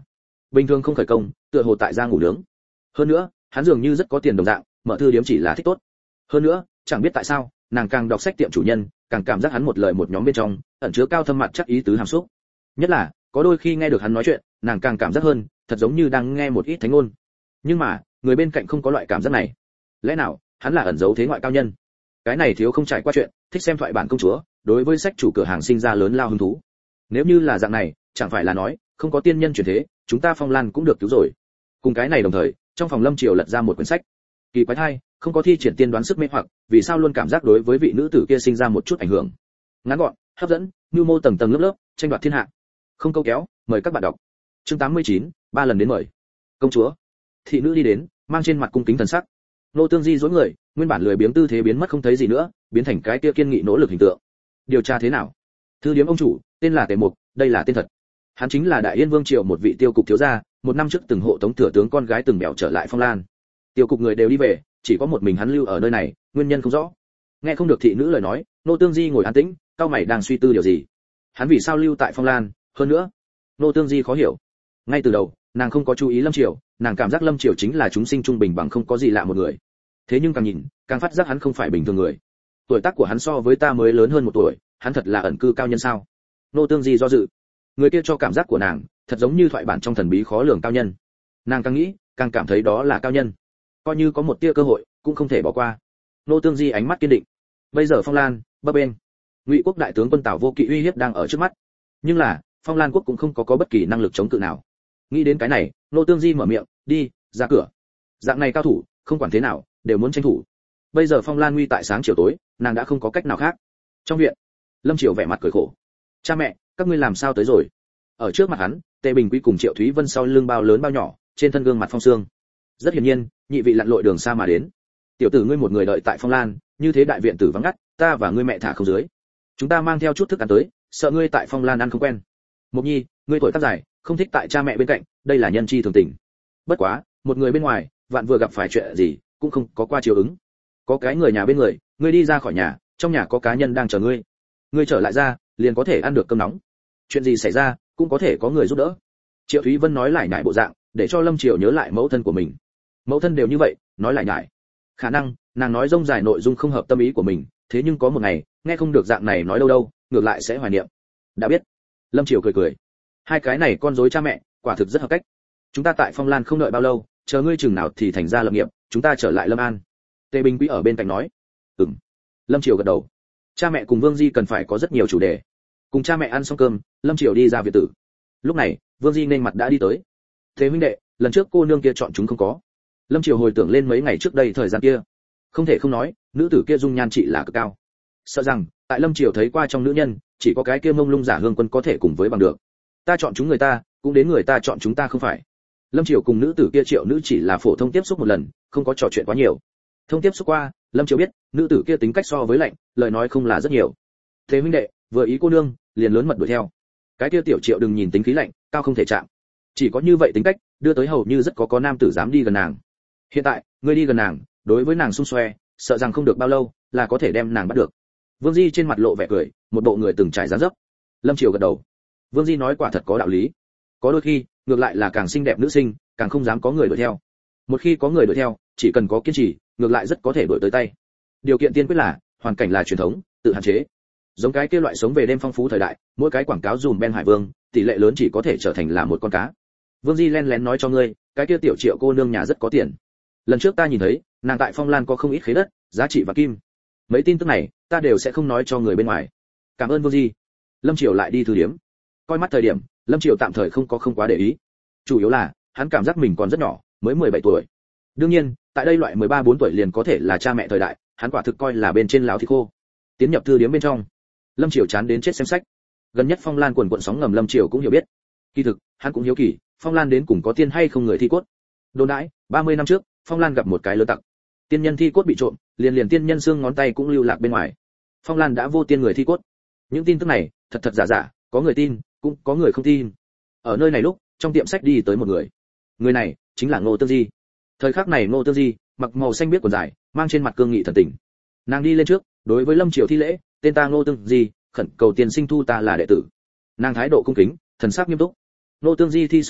bình thường không khởi công, tựa hồ tại gia ngủ nướng. Hơn nữa, hắn dường như rất có tiền đồng dạng, mở thư điếm chỉ là thích tốt. Hơn nữa, chẳng biết tại sao, nàng càng đọc sách tiệm chủ nhân, càng cảm giác hắn một lời một nhóm bên trong ẩn chứa cao thâm mặt chắc ý tứ hàm xúc. Nhất là, có đôi khi nghe được hắn nói chuyện, nàng càng cảm giác hơn, thật giống như đang nghe một ít thánh ngôn. Nhưng mà, người bên cạnh không có loại cảm giác này. Lẽ nào, hắn là ẩn giấu thế ngoại cao nhân? Cái này thiếu không trải qua chuyện, thích xem thoại bản công chúa, đối với sách chủ cửa hàng sinh ra lớn lao hứng thú. Nếu như là dạng này, chẳng phải là nói, không có tiên nhân chuyển thế, chúng ta Phong Lan cũng được cứu rồi. Cùng cái này đồng thời, trong phòng Lâm Triều lật ra một quyển sách. Kỳ quái thay, không có thi triển tiên đoán sức mê hoặc, vì sao luôn cảm giác đối với vị nữ tử kia sinh ra một chút ảnh hưởng. Ngắn gọn, hấp dẫn, nhu mô tầng tầng lớp lớp, tranh đoạt thiên hạ. Không câu kéo, mời các bạn đọc. Chương 89, 3 lần đến mời. Công chúa. Thị nữ đi đến, mang trên mặt cung kính thần sắc. Nô Tương Di duỗi người, nguyên bản lười biếng tư thế biến mất không thấy gì nữa, biến thành cái kia kiên nghị nỗ lực hình tượng. Điều tra thế nào? Thư điếm ông chủ, tên là Tề Mục, đây là tên thật. Hắn chính là Đại Yên Vương triều một vị tiêu cục thiếu gia, một năm trước từng hộ tống thừa tướng con gái từng bèo trở lại Phong Lan. Tiêu cục người đều đi về, chỉ có một mình hắn lưu ở nơi này, nguyên nhân không rõ. Nghe không được thị nữ lời nói, Nô Tương Di ngồi an tĩnh, cao mày đang suy tư điều gì. Hắn vì sao lưu tại Phong Lan, hơn nữa, Nô Tương Di khó hiểu. Ngay từ đầu, nàng không có chú ý Lâm Triều, nàng cảm giác Lâm Triều chính là chúng sinh trung bình bằng không có gì lạ một người. Thế nhưng càng nhìn, càng phát giác hắn không phải bình thường người. Tuổi tác của hắn so với ta mới lớn hơn một tuổi, hắn thật là ẩn cư cao nhân sao? Nô Tương Di do dự. Người kia cho cảm giác của nàng, thật giống như thoại bản trong thần bí khó lường cao nhân. Nàng càng nghĩ, càng cảm thấy đó là cao nhân. Coi như có một tia cơ hội, cũng không thể bỏ qua. Nô Tương Di ánh mắt kiên định. Bây giờ Phong Lan, bấp bênh. Ngụy quốc đại tướng quân Tào Vô Kỵ uy hiếp đang ở trước mắt. Nhưng là, Phong Lan quốc cũng không có bất kỳ năng lực chống cự nào. Nghĩ đến cái này, Nô Tương Di mở miệng, đi, ra cửa. Dạng này cao thủ, không quản thế nào, đều muốn tranh thủ. Bây giờ Phong Lan nguy tại sáng chiều tối, nàng đã không có cách nào khác. Trong viện, Lâm Triều vẻ mặt cười khổ. Cha mẹ, các ngươi làm sao tới rồi? Ở trước mặt hắn, Tề Bình Quý cùng Triệu Thúy Vân sau lưng bao lớn bao nhỏ, trên thân gương mặt phong sương. Rất hiển nhiên, nhị vị lặn lội đường xa mà đến. Tiểu tử ngươi một người đợi tại Phong Lan, như thế đại viện tử vắng ngắt, ta và ngươi mẹ thả không dưới. Chúng ta mang theo chút thức ăn tới, sợ ngươi tại Phong Lan ăn không quen. Mộc Nhi, ngươi tuổi tác dài, không thích tại cha mẹ bên cạnh, đây là nhân chi thường tình. Bất quá, một người bên ngoài, vạn vừa gặp phải chuyện gì, cũng không có qua chiều ứng. Có cái người nhà bên người, ngươi đi ra khỏi nhà, trong nhà có cá nhân đang chờ ngươi. Ngươi trở lại ra, liền có thể ăn được cơm nóng. Chuyện gì xảy ra, cũng có thể có người giúp đỡ. Triệu Thúy Vân nói lại nhải bộ dạng, để cho Lâm Triều nhớ lại mẫu thân của mình. Mẫu thân đều như vậy, nói lại nhải. Khả năng, nàng nói rông dài nội dung không hợp tâm ý của mình, thế nhưng có một ngày, nghe không được dạng này nói đâu đâu, ngược lại sẽ hoài niệm. Đã biết. Lâm Triều cười cười. Hai cái này con rối cha mẹ, quả thực rất hợp cách. Chúng ta tại Phong Lan không đợi bao lâu, chờ ngươi chừng nào thì thành ra lập nghiệp, chúng ta trở lại Lâm An. Tề Bình Quý ở bên cạnh nói. Ừm. Lâm Triều gật đầu. Cha mẹ cùng Vương Di cần phải có rất nhiều chủ đề. Cùng cha mẹ ăn xong cơm, Lâm Triều đi ra viện tử. Lúc này, Vương Di nên mặt đã đi tới. Thế huynh đệ, lần trước cô nương kia chọn chúng không có. Lâm Triều hồi tưởng lên mấy ngày trước đây thời gian kia. Không thể không nói, nữ tử kia dung nhan trị là cực cao. Sợ rằng, tại Lâm Triều thấy qua trong nữ nhân, chỉ có cái kia mông lung giả hương quân có thể cùng với bằng được. Ta chọn chúng người ta, cũng đến người ta chọn chúng ta không phải. Lâm Triều cùng nữ tử kia Triệu nữ chỉ là phổ thông tiếp xúc một lần, không có trò chuyện quá nhiều. Thông tiếp xúc qua, Lâm Triều biết, nữ tử kia tính cách so với lạnh, lời nói không là rất nhiều. Thế huynh đệ, vừa ý cô nương, liền lớn mật đuổi theo. Cái kia tiểu Triệu đừng nhìn tính khí lạnh, cao không thể chạm. Chỉ có như vậy tính cách, đưa tới hầu như rất có nam tử dám đi gần nàng. Hiện tại, ngươi đi gần nàng, đối với nàng xung xoe, sợ rằng không được bao lâu, là có thể đem nàng bắt được. Vương Di trên mặt lộ vẻ cười, một bộ người từng trải dáng dấp. Lâm Triều gật đầu. Vương Di nói quả thật có đạo lý. Có đôi khi, ngược lại là càng xinh đẹp nữ sinh, càng không dám có người đuổi theo. Một khi có người đuổi theo, chỉ cần có kiên trì, ngược lại rất có thể đuổi tới tay. Điều kiện tiên quyết là, hoàn cảnh là truyền thống, tự hạn chế. Giống cái kia loại sống về đêm phong phú thời đại, mỗi cái quảng cáo dùm Ben Hải Vương, tỷ lệ lớn chỉ có thể trở thành là một con cá. Vương Di len lén nói cho ngươi, cái kia tiểu Triệu cô nương nhà rất có tiền. Lần trước ta nhìn thấy, nàng tại Phong Lan có không ít khế đất, giá trị và kim. Mấy tin tức này, ta đều sẽ không nói cho người bên ngoài. Cảm ơn Vương Di. Lâm Triều lại đi thư điếm. Coi mắt thời điểm, Lâm Triều tạm thời không quá để ý. Chủ yếu là, hắn cảm giác mình còn rất nhỏ, mới 17 tuổi. Đương nhiên, tại đây loại 13-14 tuổi liền có thể là cha mẹ thời đại, hắn quả thực coi là bên trên láo thì khô. Tiến nhập thư điếm bên trong, Lâm Triều chán đến chết xem sách. Gần nhất Phong Lan quần quần sóng ngầm Lâm Triều cũng hiểu biết. Kỳ thực, hắn cũng hiếu kỳ, Phong Lan đến cùng có tiên hay không người thi cốt. Đồn đãi, 30 năm trước, Phong Lan gặp một cái lớn tặc. Tiên nhân thi cốt bị trộm, liền tiên nhân xương ngón tay cũng lưu lạc bên ngoài. Phong Lan đã vô tiên người thi cốt. Những tin tức này, thật giả, có người tin, cũng có người không tin. Ở nơi này lúc, trong tiệm sách đi tới một người. Người này chính là Ngô Tương Di. Thời khắc này Ngô Tương Di mặc màu xanh biếc quần dài, mang trên mặt cương nghị thần tình. Nàng đi lên trước, đối với Lâm Triều thi lễ, tên ta Ngô Tương Di, khẩn cầu tiền sinh thu ta là đệ tử. Nàng thái độ cung kính, thần sắc nghiêm túc. Ngô Tương Di thi xong lễ,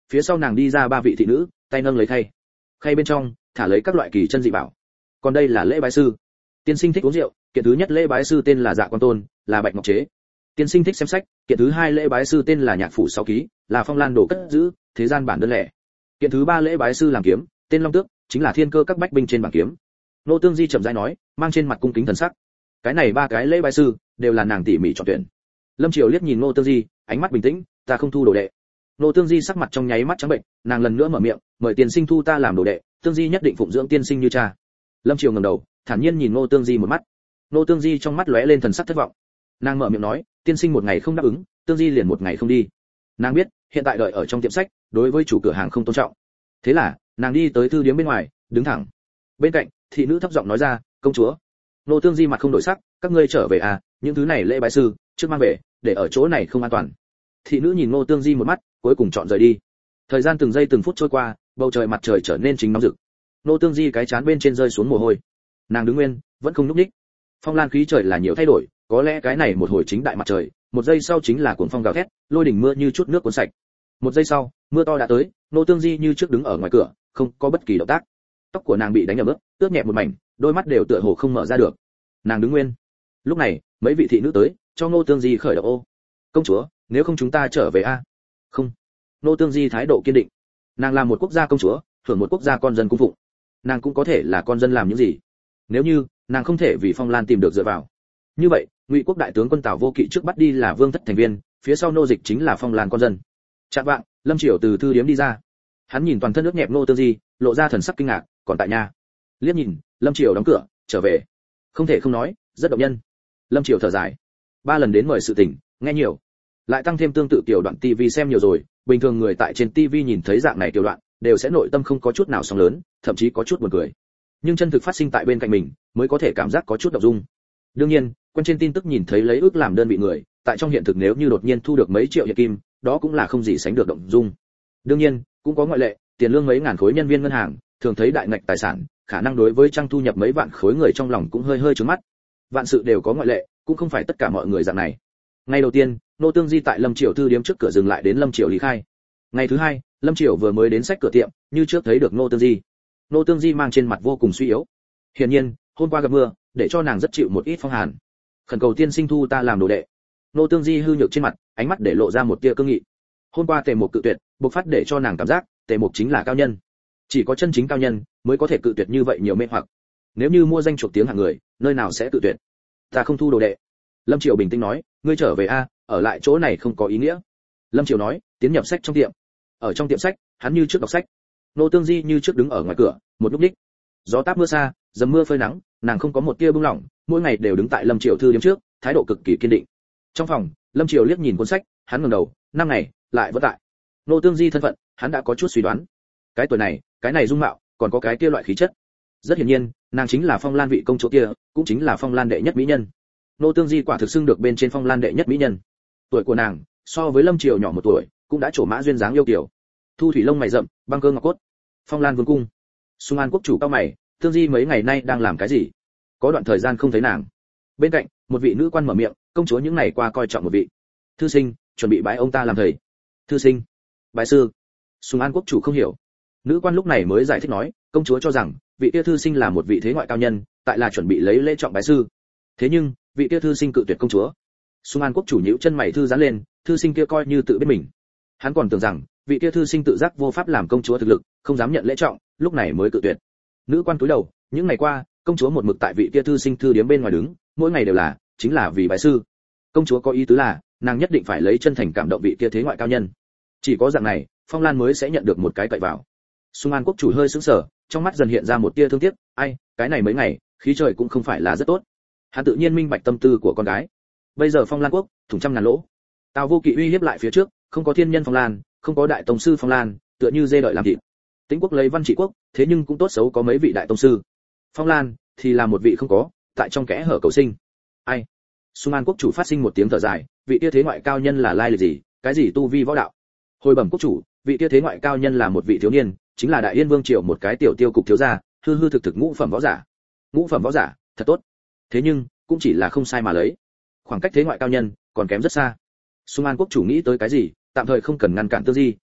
phía sau nàng đi ra ba vị thị nữ, tay nâng lấy khay. Khay bên trong thả lấy các loại kỳ chân dị bảo. Còn đây là lễ bái sư. Tiên sinh thích uống rượu, kiện thứ nhất lễ bái sư tên là Dạ Quan Tôn, là bạch ngọc chế. Tiên sinh thích xem sách, kiện thứ hai lễ bái sư tên là Nhạc phủ 6 ký, là phong lan đồ cất giữ, thế gian bản đơn lẻ. Kiện thứ ba lễ bái sư làm kiếm, tên Long Tước, chính là thiên cơ các bách binh trên bảng kiếm. Nô Tương Di chậm rãi nói, mang trên mặt cung kính thần sắc. Cái này ba cái lễ bái sư đều là nàng tỉ mỉ chọn tuyển. Lâm Triều liếc nhìn Nô Tương Di, ánh mắt bình tĩnh, ta không thu đồ đệ. Nô Tương Di sắc mặt trong nháy mắt trắng bệnh, nàng lần nữa mở miệng, mời tiên sinh thu ta làm đồ đệ, Tương Di nhất định phụng dưỡng tiên sinh như cha. Lâm Triều ngẩng đầu, thản nhiên nhìn Nô Tương Di một mắt. Nô Tương Di trong mắt lóe lên thần sắc thất vọng. Nàng mở miệng nói, tiên sinh một ngày không đáp ứng, Tương Di liền một ngày không đi. Nàng biết, hiện tại đợi ở trong tiệm sách, đối với chủ cửa hàng không tôn trọng. Thế là, nàng đi tới thư điếm bên ngoài, đứng thẳng. Bên cạnh, thị nữ thấp giọng nói ra, công chúa. Nô Tương Di mặt không đổi sắc, các ngươi trở về à, những thứ này lễ bái sư, trước mang về, để ở chỗ này không an toàn. Thị nữ nhìn Nô Tương Di một mắt, cuối cùng chọn rời đi. Thời gian từng giây từng phút trôi qua, bầu trời mặt trời trở nên chính nóng rực. Nô Tương Di cái chán bên trên rơi xuống mồ hôi. Nàng đứng nguyên, vẫn không nhúc nhích. Phong lan khí trời là nhiều thay đổi, có lẽ cái này một hồi chính đại mặt trời, một giây sau chính là cuồng phong gào thét, lôi đỉnh mưa như chút nước cuốn sạch. Một giây sau, mưa to đã tới, Nô Tương Di như trước đứng ở ngoài cửa, không có bất kỳ động tác. Tóc của nàng bị đánh ẩm ướt, ướt nhẹp một mảnh, đôi mắt đều tựa hồ không mở ra được. Nàng đứng nguyên. Lúc này, mấy vị thị nữ tới, cho Nô Tương Di khởi động ô. Công chúa, nếu không chúng ta trở về a? Không. Nô Tương Di thái độ kiên định. Nàng là một quốc gia công chúa, hưởng một quốc gia con dân cung phụng. Nàng cũng có thể là con dân làm những gì. Nếu như nàng không thể vì Phong Lan tìm được dựa vào, như vậy Ngụy quốc đại tướng quân Tào Vô Kỵ trước bắt đi là vương thất thành viên, phía sau nô dịch chính là Phong Lan con dân. Chạm vạng, Lâm Triều từ thư điếm đi ra. Hắn nhìn toàn thân nước nhẹp Nô Tương Di, lộ ra thần sắc kinh ngạc, còn tại nhà. Liếc nhìn, Lâm Triều đóng cửa, trở về. Không thể không nói, rất động nhân. Lâm Triều thở dài. 3 lần đến mời sự tình, nghe nhiều. Lại tăng thêm tương tự tiểu đoạn TV xem nhiều rồi, bình thường người tại trên TV nhìn thấy dạng này tiểu đoạn, đều sẽ nội tâm không có chút nào sóng lớn, thậm chí có chút buồn cười. Nhưng chân thực phát sinh tại bên cạnh mình, mới có thể cảm giác có chút động dung. Đương nhiên, quen trên tin tức nhìn thấy lấy ước làm đơn vị người, tại trong hiện thực nếu như đột nhiên thu được mấy triệu hiện kim, đó cũng là không gì sánh được động dung. Đương nhiên, cũng có ngoại lệ, tiền lương mấy ngàn khối nhân viên ngân hàng, thường thấy đại ngạch tài sản, khả năng đối với trang thu nhập mấy vạn khối người trong lòng cũng hơi hơi trướng mắt. Vạn sự đều có ngoại lệ, cũng không phải tất cả mọi người dạng này. Ngày đầu tiên, Nô Tương Di tại Lâm Triều thư điếm trước cửa dừng lại đến Lâm Triều lý khai. Ngày thứ hai, Lâm Triều vừa mới đến sách cửa tiệm, như trước thấy được Nô Tương Di. Nô Tương Di mang trên mặt vô cùng suy yếu. Hiển nhiên, hôm qua gặp mưa, để cho nàng rất chịu một ít phong hàn. Khẩn cầu tiên sinh thu ta làm đồ đệ. Nô Tương Di hư nhược trên mặt, ánh mắt để lộ ra một tia cương nghị. Hôm qua Tề Mục cự tuyệt, bộc phát để cho nàng cảm giác, Tề Mục chính là cao nhân. Chỉ có chân chính cao nhân mới có thể cự tuyệt như vậy nhiều mê hoặc. Nếu như mua danh chuộc tiếng hạng người, nơi nào sẽ cự tuyệt? Ta không thu đồ đệ. Lâm Triều bình tĩnh nói, ngươi trở về a, ở lại chỗ này không có ý nghĩa. Lâm Triều nói, tiến nhập sách trong tiệm. Ở trong tiệm sách, hắn như trước đọc sách. Nô Tương Di như trước đứng ở ngoài cửa, một lúc đích. Gió táp mưa xa, dầm mưa phơi nắng, nàng không có một tia bưng lỏng, mỗi ngày đều đứng tại Lâm Triều thư điếm trước, thái độ cực kỳ kiên định. Trong phòng, Lâm Triều liếc nhìn cuốn sách, hắn ngẩng đầu, 5 ngày, lại vẫn tại. Nô Tương Di thân phận, hắn đã có chút suy đoán. Cái tuổi này, cái này dung mạo, còn có cái kia loại khí chất. Rất hiển nhiên, nàng chính là Phong Lan vị công chúa kia, cũng chính là Phong Lan đệ nhất mỹ nhân. Nô Tương Di quả thực xưng được bên trên Phong Lan đệ nhất mỹ nhân. Tuổi của nàng, so với Lâm Triều nhỏ 1 tuổi, cũng đã trổ mã duyên dáng yêu kiều. Thu thủy lông mày rậm, băng cơ ngọc cốt. Phong Lan vương cung. Xung An quốc chủ cao mày, Tương Di mấy ngày nay đang làm cái gì? Có đoạn thời gian không thấy nàng. Bên cạnh, một vị nữ quan mở miệng, công chúa những ngày qua coi trọng một vị thư sinh, chuẩn bị bái ông ta làm thầy. Thư sinh? Bái sư? Xung An quốc chủ không hiểu. Nữ quan lúc này mới giải thích nói, công chúa cho rằng vị kia thư sinh là một vị thế ngoại cao nhân, tại là chuẩn bị lấy lễ trọng bái sư. Thế nhưng, vị kia thư sinh cự tuyệt công chúa. Xung An quốc chủ nhíu chân mày thư giãn lên, thư sinh kia coi như tự biết mình. Hắn còn tưởng rằng vị kia thư sinh tự giác vô pháp làm công chúa thực lực, không dám nhận lễ trọng, lúc này mới cự tuyệt. Nữ quan cúi đầu, những ngày qua, công chúa một mực tại vị kia thư sinh thư điếm bên ngoài đứng, mỗi ngày đều là chính là vì bái sư. Công chúa có ý tứ là, nàng nhất định phải lấy chân thành cảm động vị kia thế ngoại cao nhân. Chỉ có dạng này, Phong Lan mới sẽ nhận được một cái cậy vào. Xung An quốc chủ hơi sững sờ, trong mắt dần hiện ra một tia thương tiếc, ai, cái này mấy ngày, khí trời cũng không phải là rất tốt. Hắn tự nhiên minh bạch tâm tư của con gái. Bây giờ Phong Lan quốc, thủng trăm ngàn lỗ. Tào Vô Kỵ uy hiếp lại phía trước, không có thiên nhân Phong Lan, không có đại tông sư Phong Lan, tựa như dê đợi làm thịt. Tĩnh quốc lấy văn trị quốc, thế nhưng cũng tốt xấu có mấy vị đại tông sư. Phong Lan thì là một vị không có, tại trong kẽ hở cầu sinh. Ai? Xung An quốc chủ phát sinh một tiếng thở dài, vị kia thế ngoại cao nhân là lai lịch gì, cái gì tu vi võ đạo? Hồi bẩm quốc chủ, vị kia thế ngoại cao nhân là một vị thiếu niên, chính là Đại Yên Vương triều một cái tiểu tiêu cục thiếu gia, hư hư thực thực ngũ phẩm võ giả. Ngũ phẩm võ giả, thật tốt. Thế nhưng, cũng chỉ là không sai mà lấy. Khoảng cách thế ngoại cao nhân còn kém rất xa. Xung An quốc chủ nghĩ tới cái gì, tạm thời không cần ngăn cản Tương Di,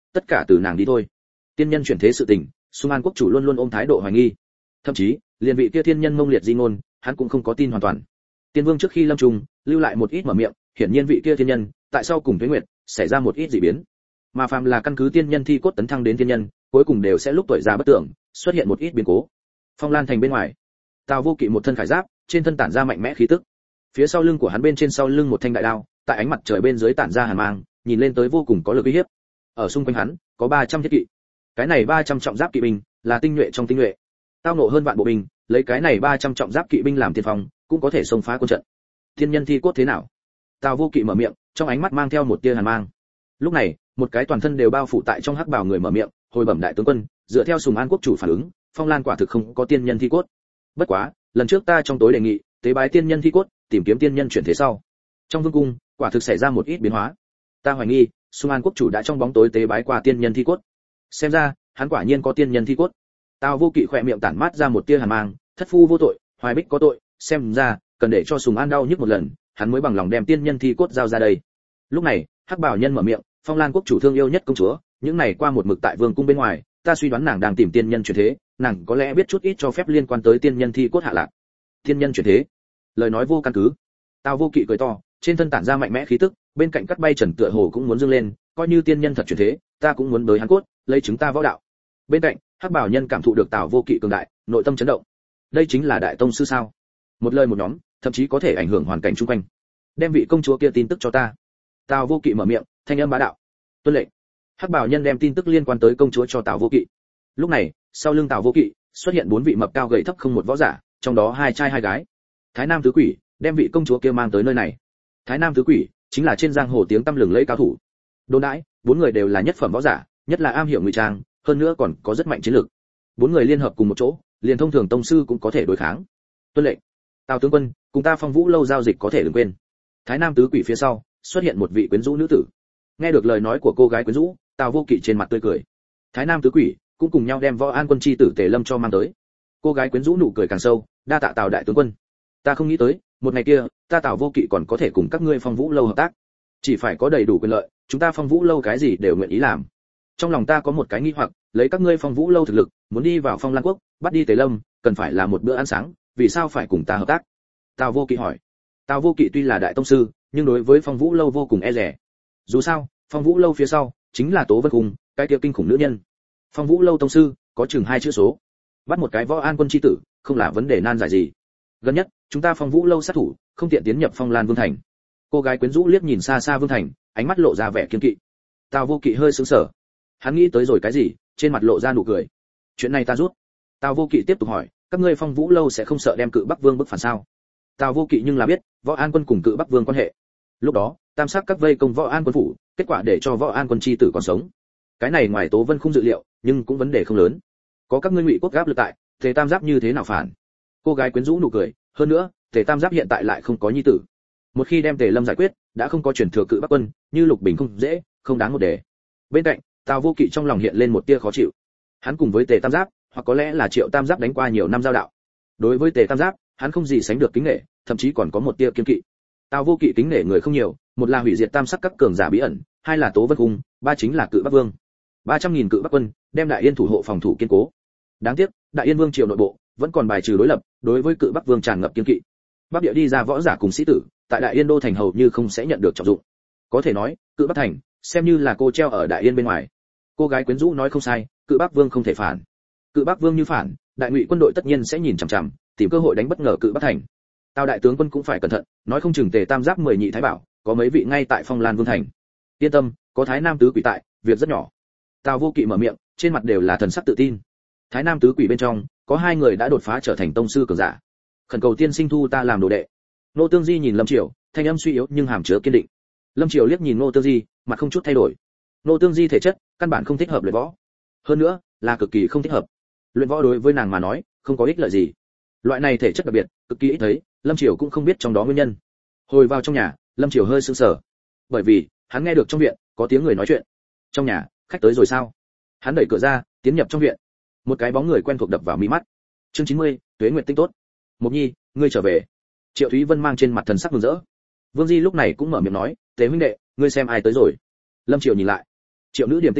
tất cả từ nàng đi thôi. Tiên nhân chuyển thế sự tình, Sung An quốc chủ luôn luôn ôm thái độ hoài nghi. Thậm chí, liền vị kia thiên nhân Mông Liệt di ngôn, hắn cũng không có tin hoàn toàn. Tiên Vương trước khi lâm trùng, lưu lại một ít mở miệng, hiển nhiên vị kia thiên nhân, tại sao cùng Tuế Nguyệt xảy ra một ít dị biến. Mà phàm là căn cứ tiên nhân thi cốt tấn thăng đến tiên nhân, cuối cùng đều sẽ lúc tuổi già bất tưởng, xuất hiện một ít biến cố. Phong Lan thành bên ngoài, Tào Vô Kỵ một thân khải giáp, trên thân tản ra mạnh mẽ khí tức. Phía sau lưng của hắn bên trên sau lưng một thanh đại đao, tại ánh mặt trời bên dưới tản ra hàn mang, nhìn lên tới vô cùng có lực uy hiếp. Ở xung quanh hắn, có 300 thiết kỵ. Cái này 300 trọng giáp kỵ binh, là tinh nhuệ trong tinh nhuệ. Tao nộ hơn vạn bộ binh, lấy cái này 300 trọng giáp kỵ binh làm tiền phòng, cũng có thể xông phá quân trận. Thiên nhân thi cốt thế nào? Tào Vô Kỵ mở miệng, trong ánh mắt mang theo một tia hàn mang. Lúc này, một cái toàn thân đều bao phủ tại trong hắc bào người mở miệng, hồi bẩm đại tướng quân, dựa theo Sùng An quốc chủ phản ứng, Phong Lan quả thực không có tiên nhân thi cốt. Bất quá, lần trước ta trong tối đề nghị, tế bái tiên nhân thi cốt, tìm kiếm tiên nhân chuyển thế sau. Trong vương cung, quả thực xảy ra một ít biến hóa. Ta hoài nghi, Sung An quốc chủ đã trong bóng tối tế bái qua tiên nhân thi cốt. Xem ra, hắn quả nhiên có tiên nhân thi cốt. Tào Vô Kỵ khỏe miệng tản mát ra một tia hàn mang, thất phu vô tội, hoài bích có tội, xem ra, cần để cho Sùng An đau nhức một lần, hắn mới bằng lòng đem tiên nhân thi cốt giao ra đây. Lúc này, Hắc Bảo Nhân mở miệng, Phong Lan quốc chủ thương yêu nhất công chúa, những này qua một mực tại vương cung bên ngoài, ta suy đoán nàng đang tìm tiên nhân chuyển thế, nàng có lẽ biết chút ít cho phép liên quan tới tiên nhân thi cốt hạ lạc. Tiên nhân chuyển thế? Lời nói vô căn cứ. Tào Vô Kỵ cười to, trên thân tản ra mạnh mẽ khí tức, bên cạnh cắt bay Trần tựa hồ cũng muốn dâng lên, coi như tiên nhân thật chuyển thế, ta cũng muốn tới hắn cốt, lấy chúng ta võ đạo. Bên cạnh, Hắc Bảo Nhân cảm thụ được Tào Vô Kỵ cường đại, nội tâm chấn động. Đây chính là đại tông sư sao? Một lời một nhóm, thậm chí có thể ảnh hưởng hoàn cảnh xung quanh. Đem vị công chúa kia tin tức cho ta. Tào Vô Kỵ mở miệng, thanh âm bá đạo. Tuân lệnh. Hắc Bảo Nhân đem tin tức liên quan tới công chúa cho Tào Vô Kỵ. Lúc này, sau lưng Tào Vô Kỵ xuất hiện 4 vị mập cao gầy thấp không một võ giả, trong đó 2 trai 2 gái. Thái Nam tứ quỷ đem vị công chúa kia mang tới nơi này. Thái Nam tứ quỷ chính là trên giang hồ tiếng tăm lừng lẫy cao thủ. Đồn đãi, 4 người đều là nhất phẩm võ giả, nhất là am hiểu ngụy trang, hơn nữa còn có rất mạnh chiến lược. 4 người liên hợp cùng một chỗ, liền thông thường tông sư cũng có thể đối kháng. Tuân lệnh. Tào tướng quân, cùng ta Phong Vũ lâu giao dịch có thể đừng quên. Thái Nam tứ quỷ phía sau xuất hiện một vị quyến rũ nữ tử. Nghe được lời nói của cô gái quyến rũ, Tào Vô Kỵ trên mặt tươi cười. Thái Nam tứ quỷ cũng cùng nhau đem Võ An quân chi tử Tề Lâm cho mang tới. Cô gái quyến rũ nụ cười càng sâu, đa tạ Tào đại tướng quân. Ta không nghĩ tới, một ngày kia, ta Tào Vô Kỵ còn có thể cùng các ngươi Phong Vũ lâu hợp tác. Chỉ phải có đầy đủ quyền lợi, chúng ta Phong Vũ lâu cái gì đều nguyện ý làm. Trong lòng ta có một cái nghi hoặc, lấy các ngươi Phong Vũ lâu thực lực, muốn đi vào Phong Lan quốc, bắt đi Tề Lâm, cần phải là một bữa ăn sáng, vì sao phải cùng ta hợp tác? Tào Vô Kỵ hỏi. Tào Vô Kỵ tuy là đại tông sư, nhưng đối với Phong Vũ lâu vô cùng e dè. Dù sao, Phong Vũ lâu phía sau chính là Tố Vân Cung, cái kia kinh khủng nữ nhân. Phong Vũ lâu tông sư có chừng 2 chữ số, bắt một cái Võ An quân chi tử, không là vấn đề nan giải gì. Gần nhất, chúng ta Phong Vũ lâu sát thủ, không tiện tiến nhập Phong Lan Vương thành. Cô gái quyến rũ liếc nhìn xa xa Vương thành, ánh mắt lộ ra vẻ kiêng kỵ. Tào Vô Kỵ hơi sững sờ. Hắn nghĩ tới rồi cái gì, trên mặt lộ ra nụ cười. Chuyện này ta rút. Tào Vô Kỵ tiếp tục hỏi, các ngươi Phong Vũ lâu sẽ không sợ đem Cự Bắc Vương bức phản sao? Tào Vô Kỵ nhưng là biết, Võ An quân cùng Cự Bắc Vương quan hệ. Lúc đó, tam sắc các vây công Võ An quân phủ, kết quả để cho Võ An quân chi tử còn sống. Cái này ngoài Tố Vân không dự liệu, nhưng cũng vấn đề không lớn. Có các ngươi Ngụy quốc gáp lực tại, Tề Tam Giáp như thế nào phản? Cô gái quyến rũ nụ cười, hơn nữa, Tề Tam Giáp hiện tại lại không có nhi tử. Một khi đem Tề Lâm giải quyết, đã không có truyền thừa Cự Bắc quân, như Lục Bình không dễ, không đáng một đề. Bên cạnh, Tào Vô Kỵ trong lòng hiện lên một tia khó chịu. Hắn cùng với Tề Tam Giáp, hoặc có lẽ là Triệu Tam Giáp đánh qua nhiều năm giao đạo. Đối với Tề Tam Giáp, hắn không gì sánh được kính nể, thậm chí còn có một tia kiêng kỵ. Tào Vô Kỵ kính nể người không nhiều, một là hủy diệt tam sắc các cường giả bí ẩn, hai là Tố Vân Cung, ba chính là Cự Bắc Vương. 300.000 Cự Bắc quân, đem Đại Yên thủ hộ phòng thủ kiên cố. Đáng tiếc, Đại Yên Vương triều nội bộ vẫn còn bài trừ đối lập, đối với Cự Bắc Vương tràn ngập kiêng kỵ. Bắc địa đi ra võ giả cùng sĩ tử, tại Đại Yên đô thành hầu như không sẽ nhận được trọng dụng. Có thể nói, Cự Bắc thành xem như là cô treo ở Đại Yên bên ngoài. Cô gái quyến rũ nói không sai, Cự Bắc Vương không thể phản. Cự Bắc Vương như phản, Đại Ngụy quân đội tất nhiên sẽ nhìn chằm chằm, tìm cơ hội đánh bất ngờ Cự Bắc thành. Tào đại tướng quân cũng phải cẩn thận, nói không chừng Tề Tam Giáp 10 nhị thái bảo, có mấy vị ngay tại Phong Lan Vương thành. Yên tâm, có Thái Nam tứ quỷ tại, việc rất nhỏ. Tào Vô Kỵ mở miệng, trên mặt đều là thần sắc tự tin. Thái Nam tứ quỷ bên trong, có 2 người đã đột phá trở thành tông sư cường giả. Khẩn cầu tiên sinh thu ta làm đồ đệ. Nô Tương Di nhìn Lâm Triều, thanh âm suy yếu nhưng hàm chứa kiên định. Lâm Triều liếc nhìn Nô Tương Di, mặt không chút thay đổi. Nô Tương Di thể chất, căn bản không thích hợp luyện võ. Hơn nữa, là cực kỳ không thích hợp. Luyện võ đối với nàng mà nói, không có ích lợi gì. Loại này thể chất đặc biệt, cực kỳ ít thấy, Lâm Triều cũng không biết trong đó nguyên nhân. Hồi vào trong nhà, Lâm Triều hơi sững sờ, bởi vì hắn nghe được trong viện có tiếng người nói chuyện. Trong nhà, khách tới rồi sao? Hắn đẩy cửa ra, tiến nhập trong viện. Một cái bóng người quen thuộc đập vào mi mắt. Chương 90, Tuế Nguyệt tinh tốt. Mộc Nhi, ngươi trở về. Triệu Thúy Vân mang trên mặt thần sắc mừng rỡ. Vương Di lúc này cũng mở miệng nói, Tế huynh đệ, ngươi xem ai tới rồi. Lâm Triều nhìn lại. Triệu Nữ Điểm Tĩnh ngồi,